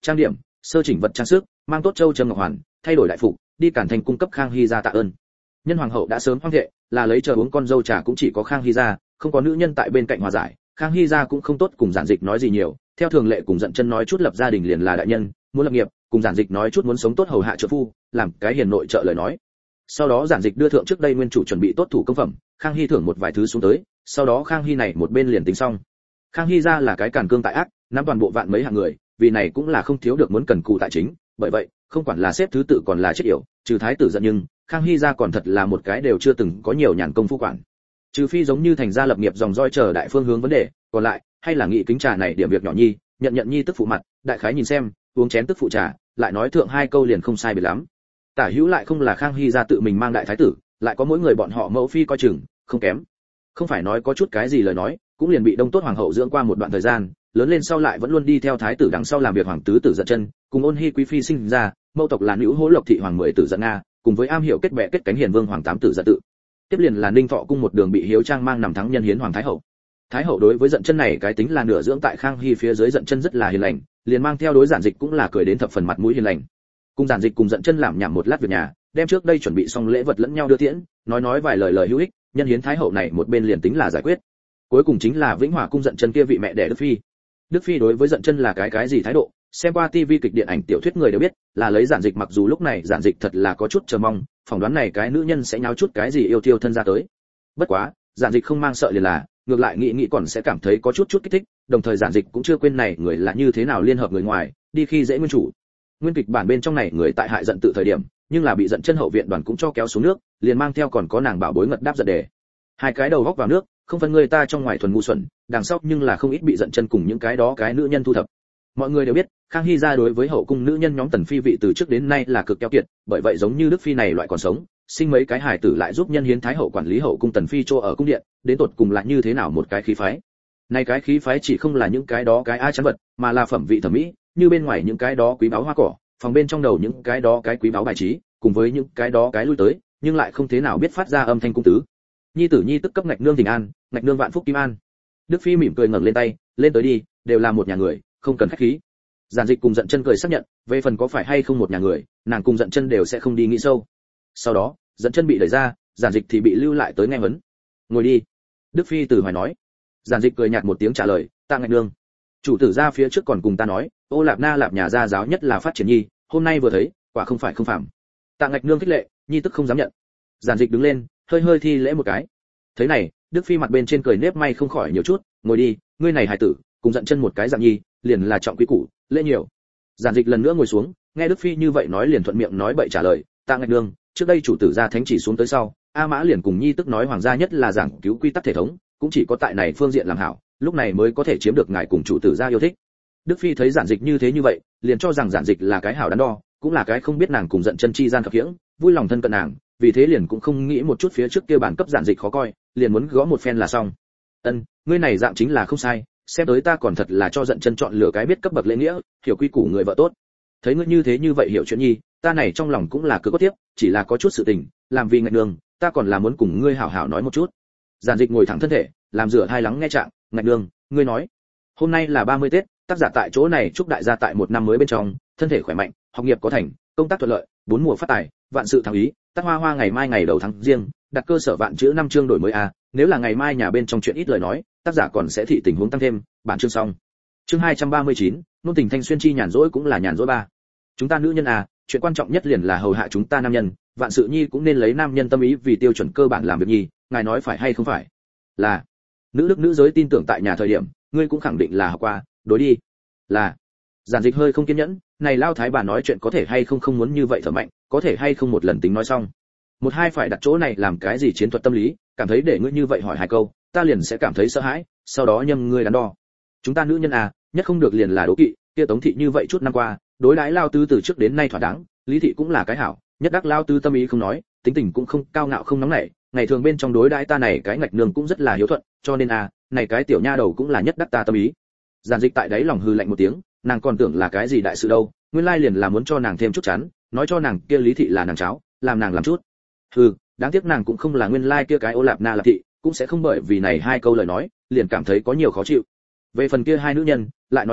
trang điểm, sơ chỉnh vật trang sức, mang tốt châu trầm ngọc hoàn, thay đổi đại phục, đi Cản Thành cung cấp Khang Hy gia tạ ơn. Nhân hoàng hậu đã sớm hoang thệ, là lấy chờ uống con dâu trà cũng chỉ có Khang Hy gia, không có nữ nhân tại bên cạnh hòa giải, Khang Hy gia cũng không tốt cùng Giản Dịch nói gì nhiều, theo thường lệ cùng Dận Chân nói chút lập gia đình liền là đại nhân, muốn lập nghiệp, cùng Giản Dịch nói chút muốn sống tốt hầu hạ trợ phu, làm cái hiền nội trợ lời nói. Sau đó Giản Dịch đưa thượng trước đây nguyên chủ chuẩn bị tốt thủ công phẩm, Khang Hy thưởng một vài thứ xuống tới, sau đó Khang Hy này một bên liền tính xong. Khang Hy gia là cái càn cương tại ác, nắm toàn bộ vạn mấy hạng người, vì này cũng là không thiếu được muốn cần cù tài chính, bởi vậy, không quản là xếp thứ tự còn là chết yểu, trừ thái tử giận nhưng, Khang Hy gia còn thật là một cái đều chưa từng có nhiều nhàn công phu quản. Trừ phi giống như thành gia lập nghiệp dòng roi chờ đại phương hướng vấn đề, còn lại, hay là nghị kính trà này điểm việc nhỏ nhi, nhận nhi tức phụ mặt, đại khái nhìn xem, uống chén tức phụ trà, lại nói thượng hai câu liền không sai biệt lắm. Tả hữu lại không là Khang Hy gia tự mình mang đại thái tử, lại có mỗi người bọn họ mẫu phi coi chừng, không kém. Không phải nói có chút cái gì lời nói, cũng liền bị đông tốt hoàng hậu dưỡng qua một đoạn thời gian, lớn lên sau lại vẫn luôn đi theo thái tử đằng sau làm việc hoàng tứ tử Dận Chân, cùng Ôn Hi quý phi sinh ra, mẫu tộc là Nữu Hỗ Lộc thị hoàng 10 tử Dận Nga, cùng với am hiểu kết bè kết cánh hiền vương hoàng 8 tử Dận Tự. Tiếp liền là Ninh Thọ cung một đường bị Hiếu Trang mang nằm thắng nhân hiến hoàng thái hậu. Thái hậu đối với Dận Chân này cái tính là nửa dưỡng tại Khang Hy phía dưới Dận Chân rất là hiền lành, liền mang theo đối Giản Dịch cũng là cười đến thập phần mặt mũi hiền lành. Cùng Giản Dịch cùng Dận Chân làm nhảm một lát việc nhà, đem trước đây chuẩn bị xong lễ vật lẫn nhau đưa tiễn, nói vài lời hữu ích, nhân hiến thái hậu này một bên liền tính là giải quyết. Cuối cùng chính là Vĩnh Hòa cung Dận Chân kia vị mẹ đẻ Đức phi. Đức phi đối với Dận Chân là cái gì thái độ, xem qua tivi kịch điện ảnh tiểu thuyết người đều biết, là lấy Giản Dịch, mặc dù lúc này Giản Dịch thật là có chút chờ mong, phỏng đoán này cái nữ nhân sẽ nháo chút cái gì yêu tiêu thân ra tới. Bất quá, Giản Dịch không mang sợ liền là, ngược lại nghĩ còn sẽ cảm thấy có chút kích thích, đồng thời Giản Dịch cũng chưa quên này người là như thế nào liên hợp người ngoài, đi khi dễ nguyên chủ. Nguyên kịch bản bên trong này người tại hại Dận Tự thời điểm, nhưng là bị Dận Chân hậu viện đoàn cũng cho kéo xuống nước, liền mang theo còn có nàng bảo bối ngật đáp giận đề. Hai cái đầu góc vào nước, không phân người ta trong ngoài thuần ngu xuẩn, đằng sau nhưng là không ít bị Dận Chân cùng những cái đó cái nữ nhân thu thập. Mọi người đều biết, Khang Hy gia đối với hậu cung nữ nhân nhóm tần phi vị từ trước đến nay là cực keo kiệt, bởi vậy giống như Đức phi này loại còn sống, sinh mấy cái hài tử lại giúp nhân hiến thái hậu quản lý hậu cung tần phi chỗ ở cung điện, đến tột cùng là như thế nào một cái khí phái. Này cái khí phái chỉ không là những cái đó cái ai chán vật, mà là phẩm vị thẩm mỹ, như bên ngoài những cái đó quý báu hoa cỏ, phòng bên trong đầu những cái đó cái quý báu bài trí, cùng với những cái đó cái lui tới, nhưng lại không thế nào biết phát ra âm thanh cung tứ. Nhi tử nhi tức cấp ngạch nương tình an, ngạch nương vạn phúc kim an. Đức phi mỉm cười ngẩng lên tay, lên tới đi, đều là một nhà người, không cần khách khí. Giản Dịch cùng Dận Chân cười xác nhận, về phần có phải hay không một nhà người, nàng cùng Dận Chân đều sẽ không đi nghĩ sâu. Sau đó, Dận Chân bị đẩy ra, Giản Dịch thì bị lưu lại tới nghe vấn. Ngồi đi. Đức phi từ hoài nói. Giản Dịch cười nhạt một tiếng trả lời, tạ ngạch nương. Chủ tử ra phía trước còn cùng ta nói, ô lạp na lạp nhà gia giáo nhất là phát triển nhi, hôm nay vừa thấy, quả không phải không phạm. Tạ ngạch nương khích lệ, nhi tức không dám nhận. Giản Dịch đứng lên, hơi thi lễ một cái. Thế này, Đức phi mặt bên trên cười nếp may không khỏi nhiều chút, ngồi đi, ngươi này hài tử, cùng Dận Chân một cái dạng nhi, liền là trọng quý củ, lễ nhiều. Giản Dịch lần nữa ngồi xuống, nghe Đức phi như vậy nói liền thuận miệng nói bậy trả lời, tạ ngạch nương, trước đây chủ tử gia thánh chỉ xuống tới sau, A Mã liền cùng nhi tức nói hoàng gia nhất là giảng cứu quy tắc thể thống, cũng chỉ có tại này phương diện làm hảo, lúc này mới có thể chiếm được ngài cùng chủ tử gia yêu thích. Đức phi thấy Giản Dịch như thế như vậy, liền cho rằng Giản Dịch là cái hảo đắn đo, cũng là cái không biết nàng cùng Dận Chân chi gian khập khiễng, vui lòng thân cận nàng, vì thế liền cũng không nghĩ một chút phía trước kia bản cấp Giản Dịch khó coi, liền muốn gõ một phen là xong. Ân, ngươi này dạng chính là không sai, xem tới ta còn thật là cho Dận Chân chọn lựa cái biết cấp bậc lễ nghĩa, hiểu quy củ người vợ tốt. Thấy ngươi như vậy hiểu chuyện nhi, ta này trong lòng cũng là cứ có tiếp, chỉ là có chút sự tình, làm vì ngạch nương, ta còn là muốn cùng ngươi hảo hảo nói một chút. Giản Dịch ngồi thẳng thân thể, làm rửa hai lắng nghe trạng, ngạch nương, ngươi nói, hôm nay là 30 Tết, tác giả tại chỗ này chúc đại gia tại một năm mới bên trong, thân thể khỏe mạnh, học nghiệp có thành, công tác thuận lợi, bốn mùa phát tài, vạn sự thắng ý, Tát Hoa Hoa ngày mai ngày đầu tháng riêng, đặt cơ sở vạn chữ năm chương đổi mới a, nếu là ngày mai nhà bên trong chuyện ít lời nói, tác giả còn sẽ thị tình huống tăng thêm, bản chương xong. Chương 239, nôn tình thanh xuyên chi nhàn rỗi cũng là nhàn rỗi ba. Chúng ta nữ nhân à, chuyện quan trọng nhất liền là hầu hạ chúng ta nam nhân, vạn sự nhi cũng nên lấy nam nhân tâm ý vì tiêu chuẩn cơ bản làm việc nhi, ngài nói phải hay không phải? Là. Nữ đức nữ giới tin tưởng tại nhà thời điểm, ngươi cũng khẳng định là học qua, đối đi. Là. Giản Dịch hơi không kiên nhẫn, này lao thái bà nói chuyện có thể hay không muốn như vậy thở mạnh, có thể hay không một lần tính nói xong. Một hai phải đặt chỗ này làm cái gì chiến thuật tâm lý, cảm thấy để ngươi như vậy hỏi hai câu, ta liền sẽ cảm thấy sợ hãi, sau đó nhâm ngươi đắn đo. Chúng ta nữ nhân à, nhất không được liền là đố kỵ, kia Tống thị như vậy chút năm qua, đối đãi lao tứ từ trước đến nay thỏa đáng, Lý thị cũng là cái hảo, nhất đắc lao tứ tâm ý không nói, tính tình cũng không cao ngạo không nóng nảy, ngày thường bên trong đối đãi ta này cái ngạch nương cũng rất là hiếu thuận, cho nên à, này cái tiểu nha đầu cũng là nhất đắc ta tâm ý. Giản Dịch tại đấy lòng hừ lạnh một tiếng, nàng còn tưởng là cái gì đại sự đâu, nguyên lai liền là muốn cho nàng thêm chút chán, nói cho nàng kia Lý thị là nàng cháu, làm nàng làm chút. Hừ, đáng tiếc nàng cũng không là nguyên lai kia cái ô lạp na lạp thị, cũng sẽ không bởi vì này hai câu lời nói, liền cảm thấy có nhiều khó chịu. Về phần kia hai nữ nhân, lại nói đi,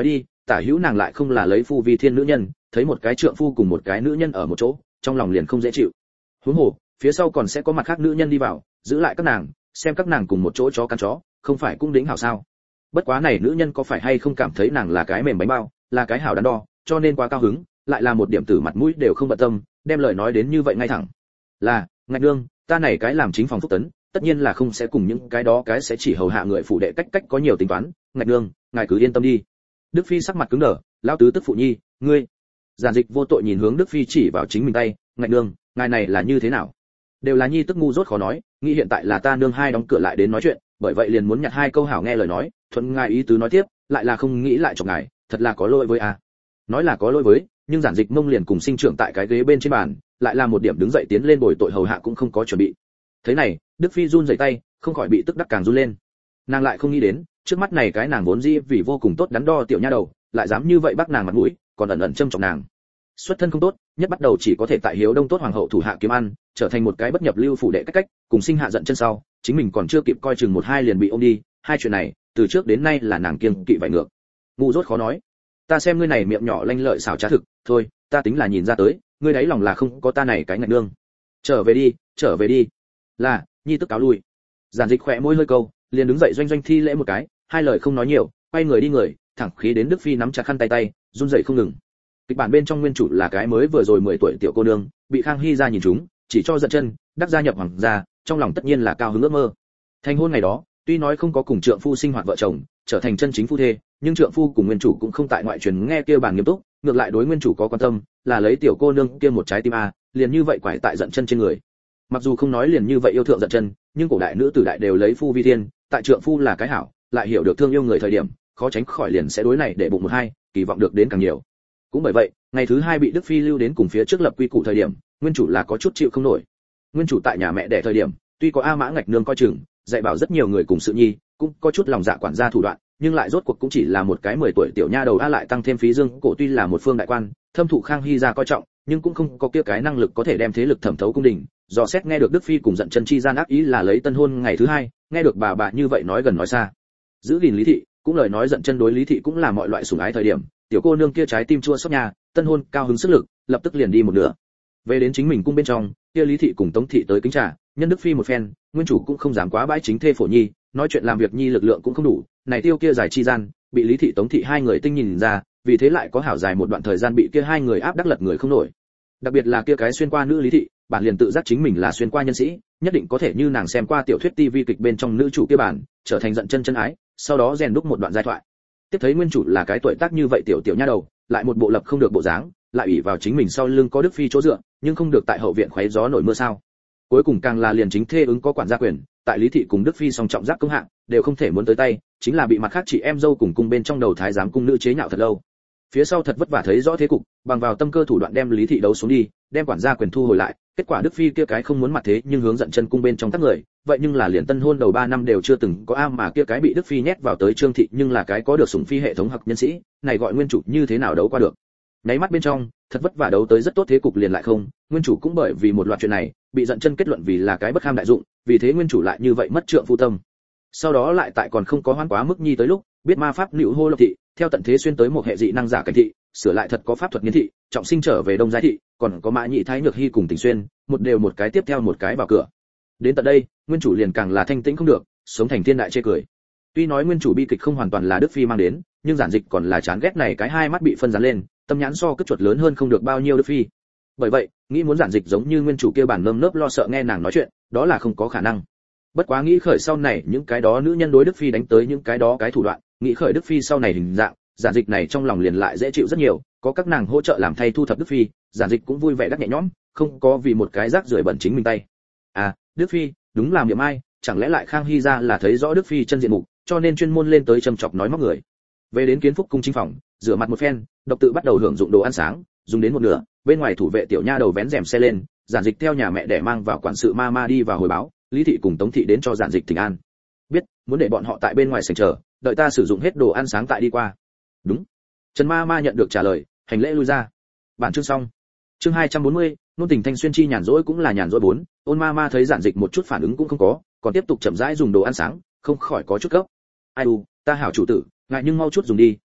tả hữu nàng lại không là lấy phu vi thiên nữ nhân, thấy một cái trượng phu cùng một cái nữ nhân ở một chỗ, trong lòng liền không dễ chịu. Huống hồ, phía sau còn sẽ có mặt khác nữ nhân đi vào, giữ lại các nàng, xem các nàng cùng một chỗ chó cắn chó, không phải cũng đính hảo sao? Bất quá này nữ nhân có phải hay không cảm thấy nàng là cái mềm bánh bao, là cái hảo đắn đo, cho nên quá cao hứng, lại là một điểm tử mặt mũi đều không bận tâm, đem lời nói đến như vậy ngay thẳng. Là, ngạch nương, ta này cái làm chính phòng phúc tấn, tất nhiên là không sẽ cùng những cái đó cái sẽ chỉ hầu hạ người phụ đệ cách có nhiều tính toán, ngạch nương, ngài cứ yên tâm đi. Đức Phi sắc mặt cứng đờ, lão tứ tức phụ nhi, ngươi. Giản Dịch vô tội nhìn hướng Đức Phi chỉ vào chính mình tay, ngạch nương, ngài này là như thế nào? Đều là nhi tức ngu dốt khó nói, nghĩ hiện tại là ta nương hai đóng cửa lại đến nói chuyện, bởi vậy liền muốn nhặt hai câu hảo nghe lời nói, thuận ngài ý tứ nói tiếp, lại là không nghĩ lại chọc ngài, thật là có lỗi với a. Nói là có lỗi với, nhưng Giản Dịch mông liền cùng sinh trưởng tại cái ghế bên trên bàn, lại là một điểm đứng dậy tiến lên bồi tội hầu hạ cũng không có chuẩn bị. Thế này, Đức Phi run rẩy tay, không khỏi bị tức đắc càng run lên. Nàng lại không nghĩ đến, trước mắt này cái nàng vốn dĩ vì vô cùng tốt đắn đo tiểu nha đầu, lại dám như vậy bắt nàng mặt mũi, còn ẩn ẩn châm chọc nàng. Xuất thân không tốt, nhất bắt đầu chỉ có thể tại Hiếu Đông tốt hoàng hậu thủ hạ kiếm ăn, trở thành một cái bất nhập lưu phủ đệ cách, cùng sinh hạ giận chân sau, chính mình còn chưa kịp coi chừng một hai liền bị ôm đi, hai chuyện này, từ trước đến nay là nàng kiêng kỵ vậy ngược. Ngu dốt khó nói. Ta xem ngươi này miệng nhỏ lanh lợi xảo trá thực, thôi, ta tính là nhìn ra tới, ngươi đáy lòng là không có ta này cái ngạch nương. Trở về đi, trở về đi. Là, nhi tức cáo lui. Giản Dịch khỏe môi hơi câu, liền đứng dậy doanh doanh thi lễ một cái, hai lời không nói nhiều, quay người đi người, thẳng khí đến Đức Phi nắm chặt khăn tay, run rẩy không ngừng. Kịch bản bên trong nguyên chủ là cái mới vừa rồi 10 tuổi tiểu cô nương, bị Khang Hy ra nhìn trúng, chỉ cho giận chân, đắc gia nhập hoàng gia, trong lòng tất nhiên là cao hứng ước mơ. Thành hôn ngày đó, tuy nói không có cùng trượng phu sinh hoạt vợ chồng, trở thành chân chính phu thê, nhưng trượng phu cùng nguyên chủ cũng không tại ngoại truyền nghe kia bàn nghiêm túc, ngược lại đối nguyên chủ có quan tâm, là lấy tiểu cô nương kia một trái tim a, liền như vậy quải tại giận chân trên người. Mặc dù không nói liền như vậy yêu thượng giận chân, nhưng cổ đại nữ tử đại đều lấy phu vi thiên, tại trượng phu là cái hảo, lại hiểu được thương yêu người thời điểm, khó tránh khỏi liền sẽ đối này để bụng một hai, kỳ vọng được đến càng nhiều. Cũng bởi vậy, ngày thứ hai bị Đức Phi lưu đến cùng phía trước lập quy củ thời điểm, nguyên chủ là có chút chịu không nổi. Nguyên chủ tại nhà mẹ đẻ thời điểm, tuy có A Mã ngạch nương coi chừng, dạy bảo rất nhiều người cùng sự nhi, cũng có chút lòng dạ quản gia thủ đoạn, nhưng lại rốt cuộc cũng chỉ là một cái 10 tuổi tiểu nha đầu a, lại tăng thêm phí dương cổ tuy là một phương đại quan, thâm thụ Khang Hy ra coi trọng, nhưng cũng không có kia cái năng lực có thể đem thế lực thẩm thấu cung đình. Do xét nghe được Đức Phi cùng giận chân chi gian ác ý là lấy tân hôn ngày thứ hai, nghe được bà như vậy nói gần nói xa, giữ gìn Lý thị, cũng lời nói giận chân đối Lý thị cũng là mọi loại sủng ái thời điểm, tiểu cô nương kia trái tim chua xót nhà, tân hôn cao hứng sức lực, lập tức liền đi một nửa. Về đến chính mình cung bên trong, kia Lý thị cùng Tống thị tới kính trà, nhân Đức Phi một phen, nguyên chủ cũng không dám quá bãi chính thê phổ nhi, nói chuyện làm việc nhi lực lượng cũng không đủ, này tiêu kia giải chi gian, bị Lý thị Tống thị hai người tinh nhìn ra, vì thế lại có hảo dài một đoạn thời gian bị kia hai người áp đắc lật người không nổi. Đặc biệt là kia cái xuyên qua nữ Lý thị, bản liền tự giác chính mình là xuyên qua nhân sĩ, nhất định có thể như nàng xem qua tiểu thuyết TV kịch bên trong nữ chủ kia bản, trở thành giận chân chân ái, sau đó rèn đúc một đoạn giai thoại. Tiếp thấy nguyên chủ là cái tuổi tác như vậy tiểu tiểu nha đầu, lại một bộ lập không được bộ dáng, lại ủy vào chính mình sau lưng có Đức Phi chỗ dựa, nhưng không được tại hậu viện khoé gió nổi mưa sao. Cuối cùng càng là liền chính thê ứng có quản gia quyền, tại Lý thị cùng Đức Phi song trọng giác công hạng, đều không thể muốn tới tay, chính là bị mặt khác chị em dâu cùng cung bên trong đầu thái giám cung nữ chế nhạo thật lâu. Phía sau thật vất vả thấy rõ thế cục, bằng vào tâm cơ thủ đoạn đem Lý thị đấu xuống đi, đem quản gia quyền thu hồi lại, kết quả Đức Phi kia cái không muốn mặt thế nhưng hướng giận chân cung bên trong các người, vậy nhưng là liền tân hôn đầu 3 năm đều chưa từng có mà kia cái bị Đức Phi nhét vào tới Trương thị nhưng là cái có được sủng phi hệ thống học nhân sĩ, này gọi nguyên chủ như thế nào đấu qua được. Nháy mắt bên trong, thật vất vả đấu tới rất tốt thế cục liền lại không, nguyên chủ cũng bởi vì một loạt chuyện này, bị giận chân kết luận vì là cái bất kham đại dụng, vì thế nguyên chủ lại như vậy mất trượng phu tâm. Sau đó lại tại còn không có hoan quá mức nhi tới lúc, biết ma pháp nữu hô lộc thị, theo tận thế xuyên tới một hệ dị năng giả cảnh thị, sửa lại thật có pháp thuật nghiên thị, trọng sinh trở về đông giai thị, còn có mã nhị thái nhược hy cùng tình xuyên, một đều một cái tiếp theo một cái vào cửa. Đến tận đây, nguyên chủ liền càng là thanh tĩnh không được, sống thành thiên đại chê cười. Tuy nói nguyên chủ bi kịch không hoàn toàn là Đức Phi mang đến, nhưng Giản Dịch còn là chán ghét này cái hai mắt bị phân dán lên, tâm nhãn so cất chuột lớn hơn không được bao nhiêu Đức Phi. Bởi vậy, nghĩ muốn Giản Dịch giống như nguyên chủ kia bản nơm nớp lo sợ nghe nàng nói chuyện, đó là không có khả năng. Bất quá nghĩ khởi sau này những cái đó nữ nhân đối Đức Phi đánh tới những cái đó cái thủ đoạn, nghĩ khởi Đức Phi sau này hình dạng, Giản Dịch này trong lòng liền lại dễ chịu rất nhiều, có các nàng hỗ trợ làm thay thu thập Đức Phi, Giản Dịch cũng vui vẻ đắc nhẹ nhõm, không có vì một cái rác rưởi bẩn chính mình tay. À, Đức Phi, đúng làm niệm ai, chẳng lẽ lại Khang Hy ra là thấy rõ Đức Phi chân diện mục, cho nên chuyên môn lên tới châm chọc nói móc người. Về đến Kiến Phúc cung chính phòng, rửa mặt một phen, độc tự bắt đầu hưởng dụng đồ ăn sáng, dùng đến một nửa, bên ngoài thủ vệ tiểu nha đầu vén rèm xe lên, Giản Dịch theo nhà mẹ để mang vào quản sự ma đi vào hồi báo, Lý thị cùng Tống thị đến cho Giản Dịch thỉnh an. Biết, muốn để bọn họ tại bên ngoài sảnh chờ, đợi ta sử dụng hết đồ ăn sáng tại đi qua. Đúng. Trần ma nhận được trả lời, hành lễ lui ra. Bản chương xong. Chương 240, nôn tình thanh xuyên chi nhàn rỗi cũng là nhàn rỗi 4, Ôn ma thấy Giản Dịch một chút phản ứng cũng không có, còn tiếp tục chậm rãi dùng đồ ăn sáng, không khỏi có chút gấp. Ai u, ta hảo chủ tử, ngại nhưng mau chút dùng đi,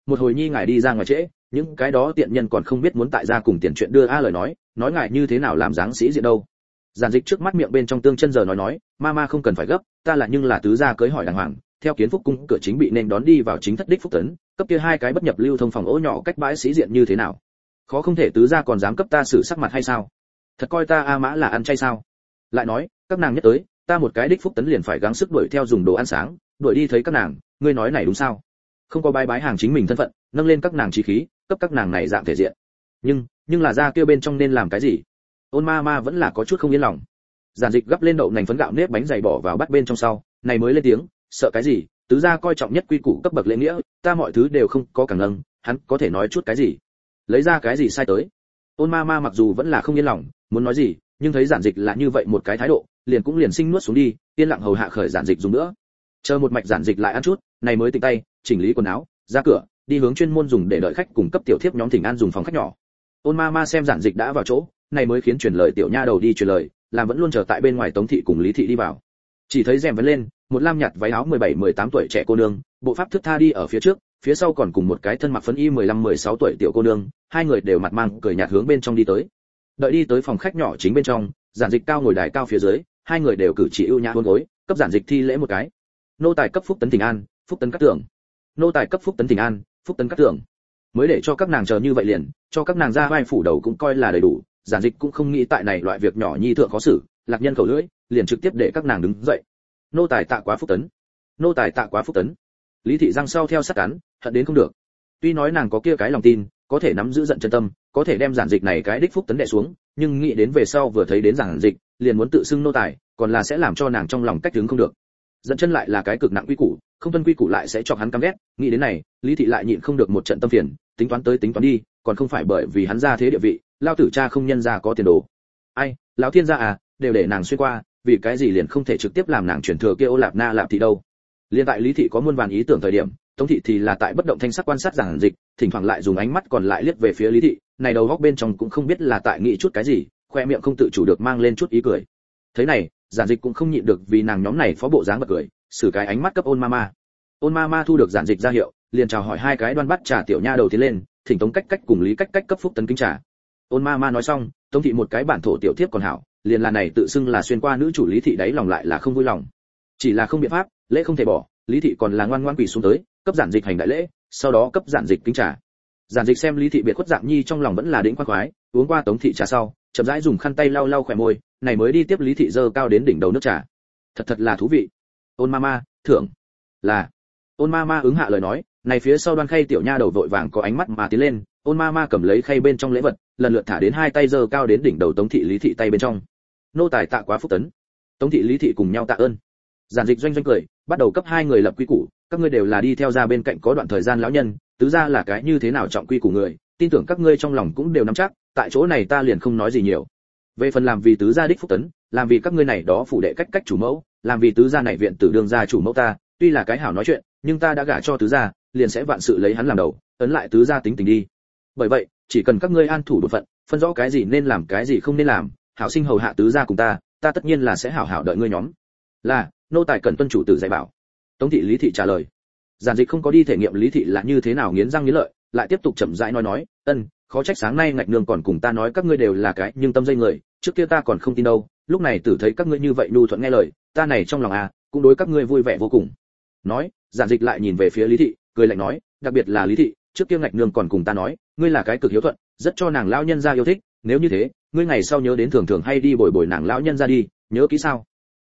một hồi nhi ngài đi ra ngoài trễ, những cái đó tiện nhân còn không biết muốn tại gia cùng tiền chuyện đưa a lời nói ngài như thế nào làm dáng sĩ diện đâu. Giản Dịch trước mắt miệng bên trong tương chân giờ nói, mama không cần phải gấp, ta là nhưng là tứ gia cưới hỏi đàng hoàng, theo kiến phúc cung cửa chính bị nên đón đi vào chính thất đích phúc tấn, cấp kia hai cái bất nhập lưu thông phòng ố nhỏ cách bãi sĩ diện như thế nào? Khó không thể tứ gia còn dám cấp ta xử sắc mặt hay sao? Thật coi ta A Mã là ăn chay sao? Lại nói, các nàng nhất tới, ta một cái đích phúc tấn liền phải gắng sức đuổi theo dùng đồ ăn sáng, đuổi đi thấy các nàng, ngươi nói này đúng sao? Không có bái hàng chính mình thân phận, nâng lên các nàng chí khí, cấp các nàng này dạng thể diện. Nhưng là ra kia bên trong nên làm cái gì? Ôn ma vẫn là có chút không yên lòng. Giản Dịch gấp lên đậu nành phấn gạo nếp bánh dày bỏ vào bát bên trong sau, này mới lên tiếng, sợ cái gì, tứ gia coi trọng nhất quy củ cấp bậc lễ nghĩa, ta mọi thứ đều không có càng nâng, hắn có thể nói chút cái gì? Lấy ra cái gì sai tới? Ôn ma mặc dù vẫn là không yên lòng, muốn nói gì, nhưng thấy Giản Dịch là như vậy một cái thái độ, liền sinh nuốt xuống đi, yên lặng hầu hạ khởi Giản Dịch dùng nữa. Chờ một mạch Giản Dịch lại ăn chút, này mới tỉnh tay, chỉnh lý quần áo, ra cửa, đi hướng chuyên môn dùng để đợi khách cùng cấp tiểu thiếp nhóm thỉnh an dùng phòng khách nhỏ. Ôn ma xem Giản Dịch đã vào chỗ, này mới khiến truyền lời tiểu nha đầu đi truyền lời, làm vẫn luôn chờ tại bên ngoài Tống thị cùng Lý thị đi vào. Chỉ thấy rèm vấn lên, một lam nhạt váy áo 17-18 tuổi trẻ cô nương, bộ pháp thướt tha đi ở phía trước, phía sau còn cùng một cái thân mặc phấn y 15-16 tuổi tiểu cô nương, hai người đều mặt mang cười nhạt hướng bên trong đi tới. Đợi đi tới phòng khách nhỏ chính bên trong, Giản Dịch cao ngồi đài cao phía dưới, hai người đều cử chỉ ưu nhã hôn gối, cấp Giản Dịch thi lễ một cái. Nô tài cấp phúc tấn thỉnh an, phúc tấn cát tưởng. Nô tài cấp phúc tấn thỉnh an, phúc tấn cát tưởng. Mới để cho các nàng chờ như vậy liền, cho các nàng ra vai phủ đầu cũng coi là đầy đủ. Giản Dịch cũng không nghĩ tại này loại việc nhỏ nhi thượng khó xử, lạc nhân khẩu lưỡi, liền trực tiếp để các nàng đứng dậy. Nô tài tạ quá phúc tấn. Nô tài tạ quá phúc tấn. Lý thị răng sau theo sát cắn, hận đến không được. Tuy nói nàng có kia cái lòng tin, có thể nắm giữ giận chân tâm, có thể đem Giản Dịch này cái đích phúc tấn đè xuống, nhưng nghĩ đến về sau vừa thấy đến Giản Dịch, liền muốn tự xưng nô tài, còn là sẽ làm cho nàng trong lòng cách đứng không được. Giận chân lại là cái cực nặng quy củ, không tuân quy củ lại sẽ cho hắn căm ghét, nghĩ đến này, Lý thị lại nhịn không được một trận tâm phiền, tính toán tới tính toán đi, còn không phải bởi vì hắn ra thế địa vị, lao tử cha không nhân ra có tiền đồ. Ai, lão thiên gia à, đều để nàng xuyên qua, vì cái gì liền không thể trực tiếp làm nàng chuyển thừa kia Ô Lạp Na Lạp thị đâu? Liên tại Lý thị có muôn vàn ý tưởng thời điểm, Tống thị thì là tại bất động thanh sắc quan sát Giản Dịch, thỉnh thoảng lại dùng ánh mắt còn lại liếc về phía Lý thị, này đầu góc bên trong cũng không biết là tại nghĩ chút cái gì, khoe miệng không tự chủ được mang lên chút ý cười. Thế này, Giản Dịch cũng không nhịn được vì nàng nhóm này phó bộ dáng bật cười, xử cái ánh mắt cấp Ôn Mama. Ôn Mama thu được Giản Dịch ra hiệu, liền chào hỏi hai cái đoan bắt trà tiểu nha đầu tiến lên, thỉnh Tống Cách cùng Lý Cách cấp phúc tấn kính trà. Ôn Mama nói xong, Tống thị một cái bản thổ tiểu thiếp còn hảo, liền là này tự xưng là xuyên qua nữ chủ Lý thị đáy lòng lại là không vui lòng. Chỉ là không biện pháp, lễ không thể bỏ, Lý thị còn là ngoan ngoãn quỳ xuống tới, cấp Giản Dịch hành đại lễ, sau đó cấp Giản Dịch kính trà. Giản Dịch xem Lý thị biệt khuất dạng nhi trong lòng vẫn là đĩnh khoái khoái, uống qua Tống thị trà sau, chậm rãi dùng khăn tay lau lau khóe môi, này mới đi tiếp Lý thị dơ cao đến đỉnh đầu nước trà. Thật là thú vị. Ôn Mama, thưởng. Là. Ôn Mama ứng hạ lời nói, này phía sau đoan khay tiểu nha đầu vội vàng có ánh mắt mà tiến lên, Ôn Mama cầm lấy khay bên trong lễ vật, lần lượt thả đến hai tay dơ cao đến đỉnh đầu Tống thị Lý thị tay bên trong. Nô tài tạ quá phúc tấn. Tống thị Lý thị cùng nhau tạ ơn. Giản Dịch doanh cười, bắt đầu cấp hai người lập quy củ, các ngươi đều là đi theo gia bên cạnh có đoạn thời gian lão nhân, tứ gia là cái như thế nào trọng quy củ người, tin tưởng các ngươi trong lòng cũng đều nắm chắc, tại chỗ này ta liền không nói gì nhiều. Về phần làm vì tứ gia đích phúc tấn, làm vì các ngươi này đó phủ đệ cách chủ mẫu, làm vì tứ gia này viện tử đương gia chủ mẫu ta, tuy là cái hảo nói chuyện, nhưng ta đã gả cho tứ gia, liền sẽ vạn sự lấy hắn làm đầu, ấn lại tứ gia tính tình đi. Bởi vậy, chỉ cần các ngươi an thủ bổn phận, phân rõ cái gì nên làm cái gì không nên làm, hảo sinh hầu hạ tứ gia cùng ta tất nhiên là sẽ hảo hảo đợi ngươi nhóm. Là, nô tài cần tuân chủ tử dạy bảo. Tống thị Lý thị trả lời. Giản Dịch không có đi thể nghiệm Lý thị là như thế nào nghiến răng nghiến lợi, lại tiếp tục chậm rãi nói, khó trách sáng nay Ngạch nương còn cùng ta nói các ngươi đều là cái nhưng tâm dây người, trước kia ta còn không tin đâu, lúc này tử thấy các ngươi như vậy nhu thuận nghe lời, ta này trong lòng cũng đối các ngươi vui vẻ vô cùng. Nói, Giản Dịch lại nhìn về phía Lý thị, cười lạnh nói, đặc biệt là Lý thị, trước kia Ngạch nương còn cùng ta nói, ngươi là cái cực hiếu thuận, rất cho nàng lão nhân gia yêu thích, nếu như thế, ngươi ngày sau nhớ đến thường thường hay đi bồi nàng lão nhân gia đi, nhớ kỹ sao?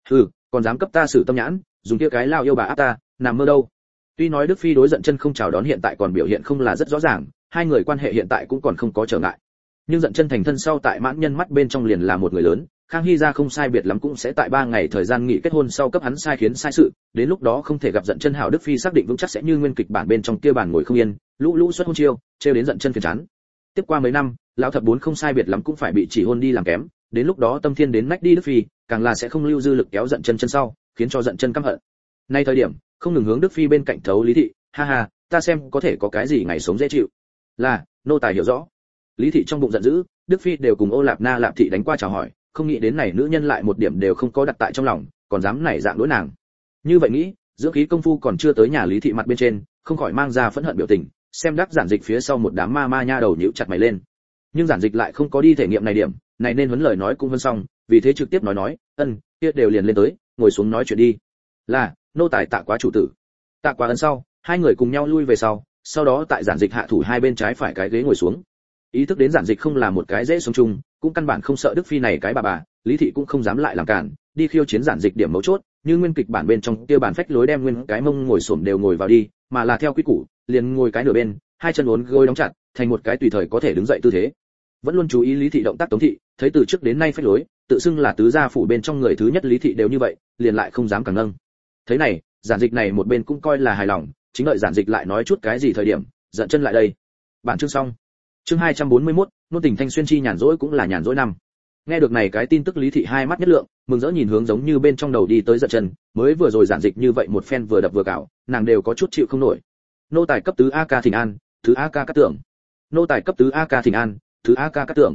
Còn dám cấp ta xử tâm nhãn, dùng kia cái lao yêu bà áp ta, nằm mơ đâu. Tuy nói Đức phi đối Giận Chân không chào đón hiện tại còn biểu hiện không là rất rõ ràng, hai người quan hệ hiện tại cũng còn không có trở ngại. Nhưng Giận Chân thành thân sau tại mãn nhân mắt bên trong liền là một người lớn, Khang Hy gia không sai biệt lắm cũng sẽ tại 3 ngày thời gian nghỉ kết hôn sau cấp hắn sai khiến sai sự, đến lúc đó không thể gặp Giận Chân hảo Đức phi xác định vững chắc sẽ như nguyên kịch bản bên trong kia bản ngồi không yên, lũ xuất hôn chiêu, trêu đến Giận Chân phiền chán. Tiếp qua mấy năm, lão thập bốn không sai biệt lắm cũng phải bị chỉ hôn đi làm kém, đến lúc đó Tâm Thiên đến nách đi Đức phi, càng là sẽ không lưu dư lực kéo Giận Chân chân sau, khiến cho Giận Chân căm hận. Nay thời điểm, không ngừng hướng Đức phi bên cạnh thấu Lý thị, ha ha, ta xem có thể có cái gì ngày sống dễ chịu. Là, nô tài hiểu rõ. Lý thị trong bụng giận dữ, Đức phi đều cùng Ô Lạp Na Lạp thị đánh qua chào hỏi, không nghĩ đến này nữ nhân lại một điểm đều không có đặt tại trong lòng, còn dám nảy dạng đối nàng. Như vậy nghĩ, dưỡng khí công phu còn chưa tới nhà Lý thị mặt bên trên, không khỏi mang ra phẫn hận biểu tình, Xem đắc giản dịch phía sau một đám ma ma nha đầu nhíu chặt mày lên, nhưng giản dịch lại không có đi thể nghiệm này điểm này, nên huấn lời nói cũng hơn xong, vì thế trực tiếp nói kia đều liền lên tới, ngồi xuống nói chuyện đi. Là, nô tài tạ quá chủ tử. Tạ quá ấn sau, hai người cùng nhau lui về sau đó tại giản dịch hạ thủ hai bên trái phải cái ghế ngồi xuống. Ý thức đến giản dịch không là một cái dễ sống chung, cũng căn bản không sợ Đức Phi này cái bà, Lý Thị cũng không dám lại làm cản, đi khiêu chiến giản dịch điểm mấu chốt, như nguyên kịch bản bên trong kia bản phách lối đem nguyên cái mông ngồi xổm đều ngồi vào đi, mà là theo quy củ, liền ngồi cái nửa bên, hai chân uốn gối đóng chặt, thành một cái tùy thời có thể đứng dậy tư thế. Vẫn luôn chú ý Lý Thị động tác Tống Thị, thấy từ trước đến nay phách lối, tự xưng là tứ gia phủ bên trong người thứ nhất Lý Thị đều như vậy, liền lại không dám càng nâng. Thế này, giản dịch này một bên cũng coi là hài lòng, chính đợi giản dịch lại nói chút cái gì thời điểm, giận chân lại đây. Bản chương xong. Chương 241, nôn tình thanh xuyên chi nhàn rỗi cũng là nhàn rỗi năm. Nghe được này cái tin tức Lý Thị hai mắt nhất lượng, mừng rỡ nhìn hướng giống như bên trong đầu đi tới giận chân, mới vừa rồi giản dịch như vậy một phen vừa đập vừa cào, nàng đều có chút chịu không nổi. Nô tài cấp tứ A ca thỉnh an, thứ A ca cát tưởng. Nô tài cấp tứ A ca thỉnh an, thứ A ca cát tưởng.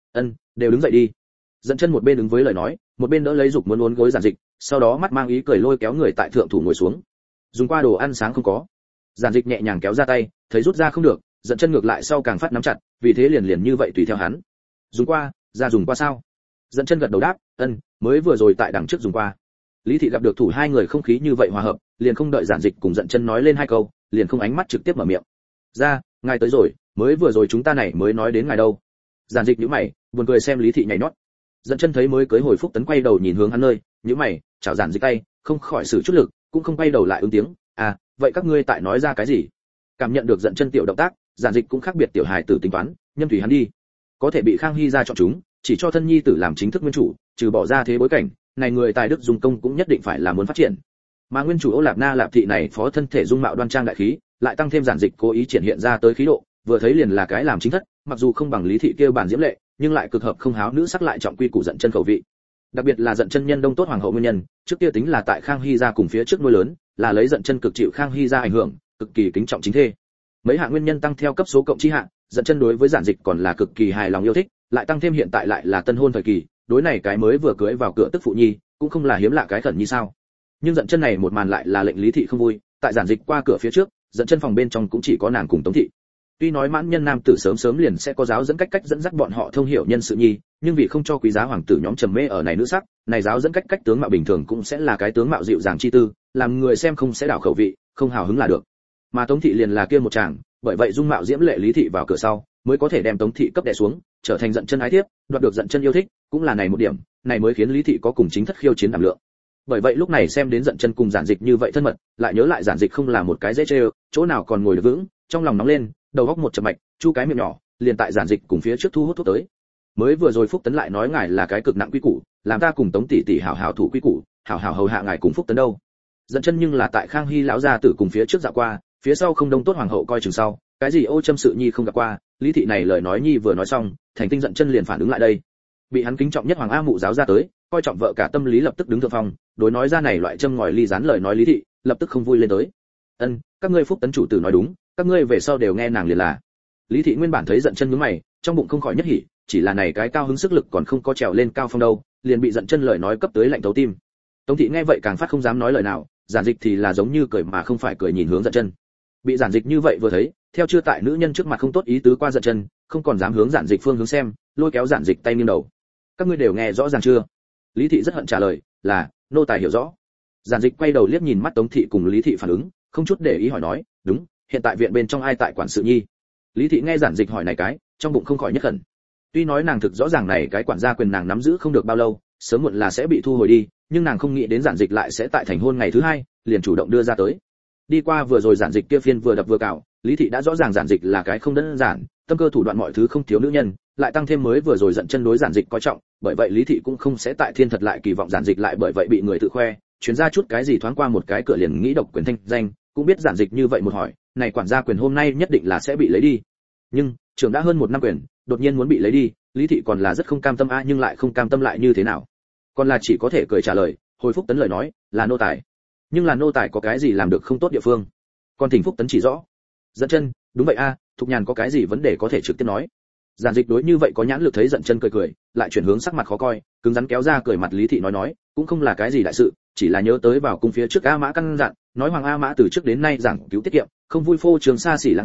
Đều đứng dậy đi. Giận chân một bên ứng với lời nói, một bên đỡ lấy dục muốn uốn gối giản dịch, sau đó mắt mang ý cười lôi kéo người tại thượng thủ ngồi xuống. Dùng qua đồ ăn sáng không có. Giản dịch nhẹ nhàng kéo ra tay, thấy rút ra không được, giận chân ngược lại sau càng phát nắm chặt, vì thế liền như vậy tùy theo hắn. Dùng qua sao? Giận chân gật đầu đáp, mới vừa rồi tại đằng trước dùng qua. Lý Thị gặp được thủ hai người không khí như vậy hòa hợp, liền không đợi giản dịch cùng giận chân nói lên hai câu, liền không ánh mắt trực tiếp mở miệng. Ra, ngài tới rồi, mới vừa rồi chúng ta này mới nói đến ngài đâu. Giản dịch nhíu mày, buồn cười xem Lý Thị nhảy nhót. Giận chân thấy mới cưới hồi Phúc Tấn quay đầu nhìn hướng hắn nơi, nhíu mày, chào giản dịch tay, không khỏi sử chút lực, cũng không quay đầu lại ứng tiếng, vậy các ngươi tại nói ra cái gì? Cảm nhận được giận chân tiểu động tác, giản dịch cũng khác biệt tiểu hài tử tính toán, nhâm thủy hắn đi. Có thể bị Khang Hy ra chọn chúng, chỉ cho thân nhi tử làm chính thức nguyên chủ, trừ bỏ ra thế bối cảnh, này người tài đức dùng công cũng nhất định phải là muốn phát triển. Mà nguyên chủ Ô Lạp Na Lạp thị này phó thân thể dung mạo đoan trang đại khí, lại tăng thêm giản dịch cố ý triển hiện ra tới khí độ, vừa thấy liền là cái làm chính thất, mặc dù không bằng Lý Thị kêu bản diễm lệ, nhưng lại cực hợp không háo nữ sắc lại trọng quy củ giận chân khẩu vị. Đặc biệt là giận chân nhân đông tốt hoàng hậu nguyên nhân, trước kia tính là tại Khang Hy gia cùng phía trước nuôi lớn, là lấy giận chân cực chịu Khang Hy gia ảnh hưởng, cực kỳ kính trọng chính thê. Mấy hạng nguyên nhân tăng theo cấp số cộng chi hạng, giận chân đối với giản dịch còn là cực kỳ hài lòng yêu thích, lại tăng thêm hiện tại lại là tân hôn thời kỳ, đối này cái mới vừa cưới vào cửa tức phụ nhi, cũng không là hiếm lạ cái khẩn như sao. Nhưng giận chân này một màn lại là lệnh Lý Thị không vui, tại giản dịch qua cửa phía trước, giận chân phòng bên trong cũng chỉ có nàng cùng Tống Thị. Tuy nói mãn nhân nam tử sớm liền sẽ có giáo dẫn cách dẫn dắt bọn họ thông hiểu nhân sự nhi, nhưng vì không cho quý giá hoàng tử nhóm trầm mê ở này nữ sắc, này giáo dẫn cách tướng mạo bình thường cũng sẽ là cái tướng mạo dịu dàng chi tư, làm người xem không sẽ đảo khẩu vị, không hào hứng là được. Mà Tống Thị liền là kia một chàng, bởi vậy dung mạo diễm lệ Lý Thị vào cửa sau, mới có thể đem Tống Thị cấp đè xuống, trở thành giận chân ái thiếp, đoạt được giận chân yêu thích, cũng là này một điểm, này mới khiến Lý Thị có cùng chính thất khiêu chiến đảm lượng. Bởi vậy lúc này xem đến giận chân cùng giản dịch như vậy thân mật, lại nhớ lại giản dịch không là một cái dễ chơi, chỗ nào còn ngồi được vững, trong lòng nóng lên, đầu góc một chập mạch, chu cái miệng nhỏ, liền tại giản dịch cùng phía trước thu hút thuốc tới. Mới vừa rồi Phúc Tấn lại nói ngài là cái cực nặng quy củ, làm ta cùng Tống tỷ tỷ hảo hảo thủ quy củ, hảo hảo hầu hạ ngài cùng Phúc Tấn đâu. Giận chân nhưng là tại Khang Hy lão gia tử cùng phía trước dạo qua, phía sau không đông tốt hoàng hậu coi chừng sau, cái gì ô châm sự nhi không gặp qua, Lý Thị này lời nói nhi vừa nói xong, thành tinh giận chân liền phản ứng lại đây. Bị hắn kính trọng nhất hoàng a mụ giáo ra tới, coi trọng vợ cả tâm lý lập tức đứng thượng phong, đối nói ra này loại châm ngòi ly gián lời nói Lý Thị, lập tức không vui lên tới. Các ngươi Phúc Tấn chủ tử nói đúng, các ngươi về sau đều nghe nàng liền là. Lý Thị nguyên bản thấy giận chân nhướng mày, trong bụng không khỏi nhất hỉ, chỉ là này cái cao hứng sức lực còn không có trèo lên cao phong đâu, liền bị giận chân lời nói cấp tới lạnh thấu tim. Tống Thị nghe vậy càng phát không dám nói lời nào, giản dịch thì là giống như cười mà không phải cười nhìn hướng giận chân. Bị giản dịch như vậy vừa thấy, theo chưa tại nữ nhân trước mặt không tốt ý tứ qua giận chân, không còn dám hướng giản dịch phương hướng xem, lôi kéo giản dịch tay nghiêng đầu. Các ngươi đều nghe rõ ràng chưa? Lý Thị rất hận trả lời, là nô tài hiểu rõ. Giản dịch quay đầu liếc nhìn mắt Tống Thị cùng Lý Thị phản ứng, không chút để ý hỏi nói, đúng, hiện tại viện bên trong ai tại quản sự nhi? Lý Thị nghe giản dịch hỏi này cái, trong bụng không khỏi nhất khẩn. Tuy nói nàng thực rõ ràng này cái quản gia quyền nàng nắm giữ không được bao lâu, sớm muộn là sẽ bị thu hồi đi, nhưng nàng không nghĩ đến giản dịch lại sẽ tại thành hôn ngày thứ hai, liền chủ động đưa ra tới. Đi qua vừa rồi giản dịch kia phiên vừa đập vừa cào, Lý Thị đã rõ ràng giản dịch là cái không đơn giản, tâm cơ thủ đoạn mọi thứ không thiếu nữ nhân, lại tăng thêm mới vừa rồi giận chân đối giản dịch coi trọng, bởi vậy Lý Thị cũng không sẽ tại thiên thật lại kỳ vọng giản dịch lại bởi vậy bị người tự khoe, chuyến ra chút cái gì thoáng qua một cái cửa liền nghĩ độc quyền thanh danh, cũng biết giản dịch như vậy một hỏi, này quản gia quyền hôm nay nhất định là sẽ bị lấy đi. Nhưng trưởng đã hơn một năm quyền, đột nhiên muốn bị lấy đi, Lý Thị còn là rất không cam tâm nhưng lại không cam tâm lại như thế nào? Còn là chỉ có thể cười trả lời, hồi Phúc Tấn lời nói, là nô tài. Nhưng là nô tài có cái gì làm được không tốt địa phương? Còn thỉnh Phúc Tấn chỉ rõ. Giận chân, đúng vậy Thục Nhàn có cái gì vấn đề có thể trực tiếp nói. Giản dịch đối như vậy có nhãn lực thấy giận chân cười, lại chuyển hướng sắc mặt khó coi, cứng rắn kéo ra cười mặt Lý Thị nói, cũng không là cái gì đại sự, chỉ là nhớ tới vào cung phía trước A Mã căn dặn, nói Hoàng A Mã từ trước đến nay giảng cứu tiết kiệm, không vui phô trường xa xỉ lãng phí,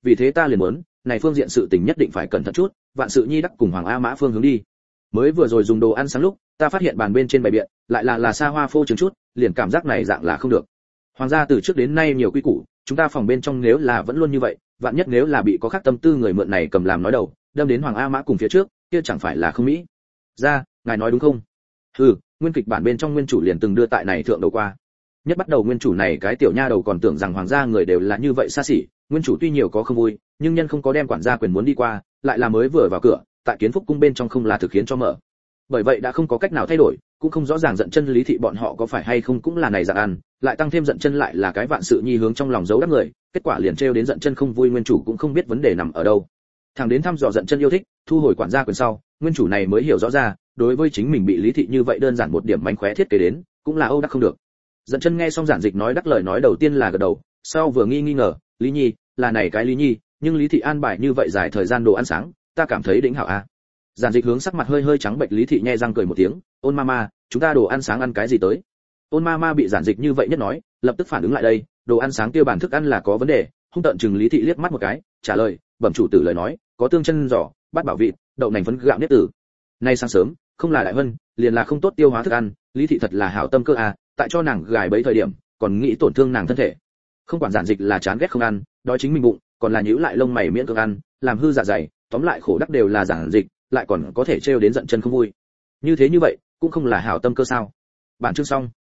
vì thế ta liền muốn, này phương diện sự tình nhất định phải cẩn thận chút, vạn sự nhi đắc cùng Hoàng A Mã phương hướng đi. Mới vừa rồi dùng đồ ăn sáng lúc, ta phát hiện bàn bên trên bày biện, lại là xa hoa phô trương chút, liền cảm giác này dạng là không được. Hoàng gia từ trước đến nay nhiều quy củ, chúng ta phòng bên trong nếu là vẫn luôn như vậy, vạn nhất nếu là bị có khác tâm tư người mượn này cầm làm nói đầu, đâm đến Hoàng A Mã cùng phía trước, kia chẳng phải là không mỹ. Ra, ngài nói đúng không? Nguyên kịch bản bên trong nguyên chủ liền từng đưa tại này thượng đầu qua. Nhất bắt đầu nguyên chủ này cái tiểu nha đầu còn tưởng rằng hoàng gia người đều là như vậy xa xỉ, nguyên chủ tuy nhiều có không vui, nhưng nhân không có đem quản gia quyền muốn đi qua, lại là mới vừa vào cửa, tại Kiến Phúc cung bên trong không là thực khiến cho mở. Bởi vậy đã không có cách nào thay đổi, cũng không rõ ràng giận chân Lý thị bọn họ có phải hay không cũng là này dạng ăn, lại tăng thêm giận chân lại là cái vạn sự nhi hướng trong lòng giấu đắc người, kết quả liền trêu đến giận chân không vui, nguyên chủ cũng không biết vấn đề nằm ở đâu. Thằng đến thăm dò giận chân yêu thích, thu hồi quản gia quyền sau, nguyên chủ này mới hiểu rõ ra, đối với chính mình bị Lý thị như vậy đơn giản một điểm mánh khóe thiết kế đến, cũng là âu đắc không được. Giận chân nghe xong giản dịch nói đắc lời nói đầu tiên là gật đầu, sau vừa nghi ngờ, Lý Nhi, là này cái Lý Nhi, nhưng Lý thị an bài như vậy dài thời gian đồ ăn sáng, ta cảm thấy đỉnh hảo a. Giản dịch hướng sắc mặt hơi hơi trắng bệch Lý thị nhe răng cười một tiếng, ôn mama, chúng ta đồ ăn sáng ăn cái gì tới? Ôn mama bị giản dịch như vậy nhất nói, lập tức phản ứng lại đây, đồ ăn sáng kia bản thức ăn là có vấn đề, hung tợn chừng Lý thị liếc mắt một cái, trả lời, bẩm chủ tử lời nói, có tương chân giò, bát bảo vịt, đậu nành phấn gạo nếp tử. Nay sáng sớm, không là đại hân, liền là không tốt tiêu hóa thức ăn, Lý thị thật là hảo tâm cơ a, tại cho nàng gài bấy thời điểm, còn nghĩ tổn thương nàng thân thể. Không quản giản dịch là chán ghét không ăn, đói chính mình bụng, còn là nhíu lại lông mày miễn cưỡng ăn, làm hư dạ dày, tóm lại khổ đắc đều là giản dịch, lại còn có thể trêu đến giận chân không vui. Như thế như vậy, cũng không là hảo tâm cơ sao? Bản chương xong.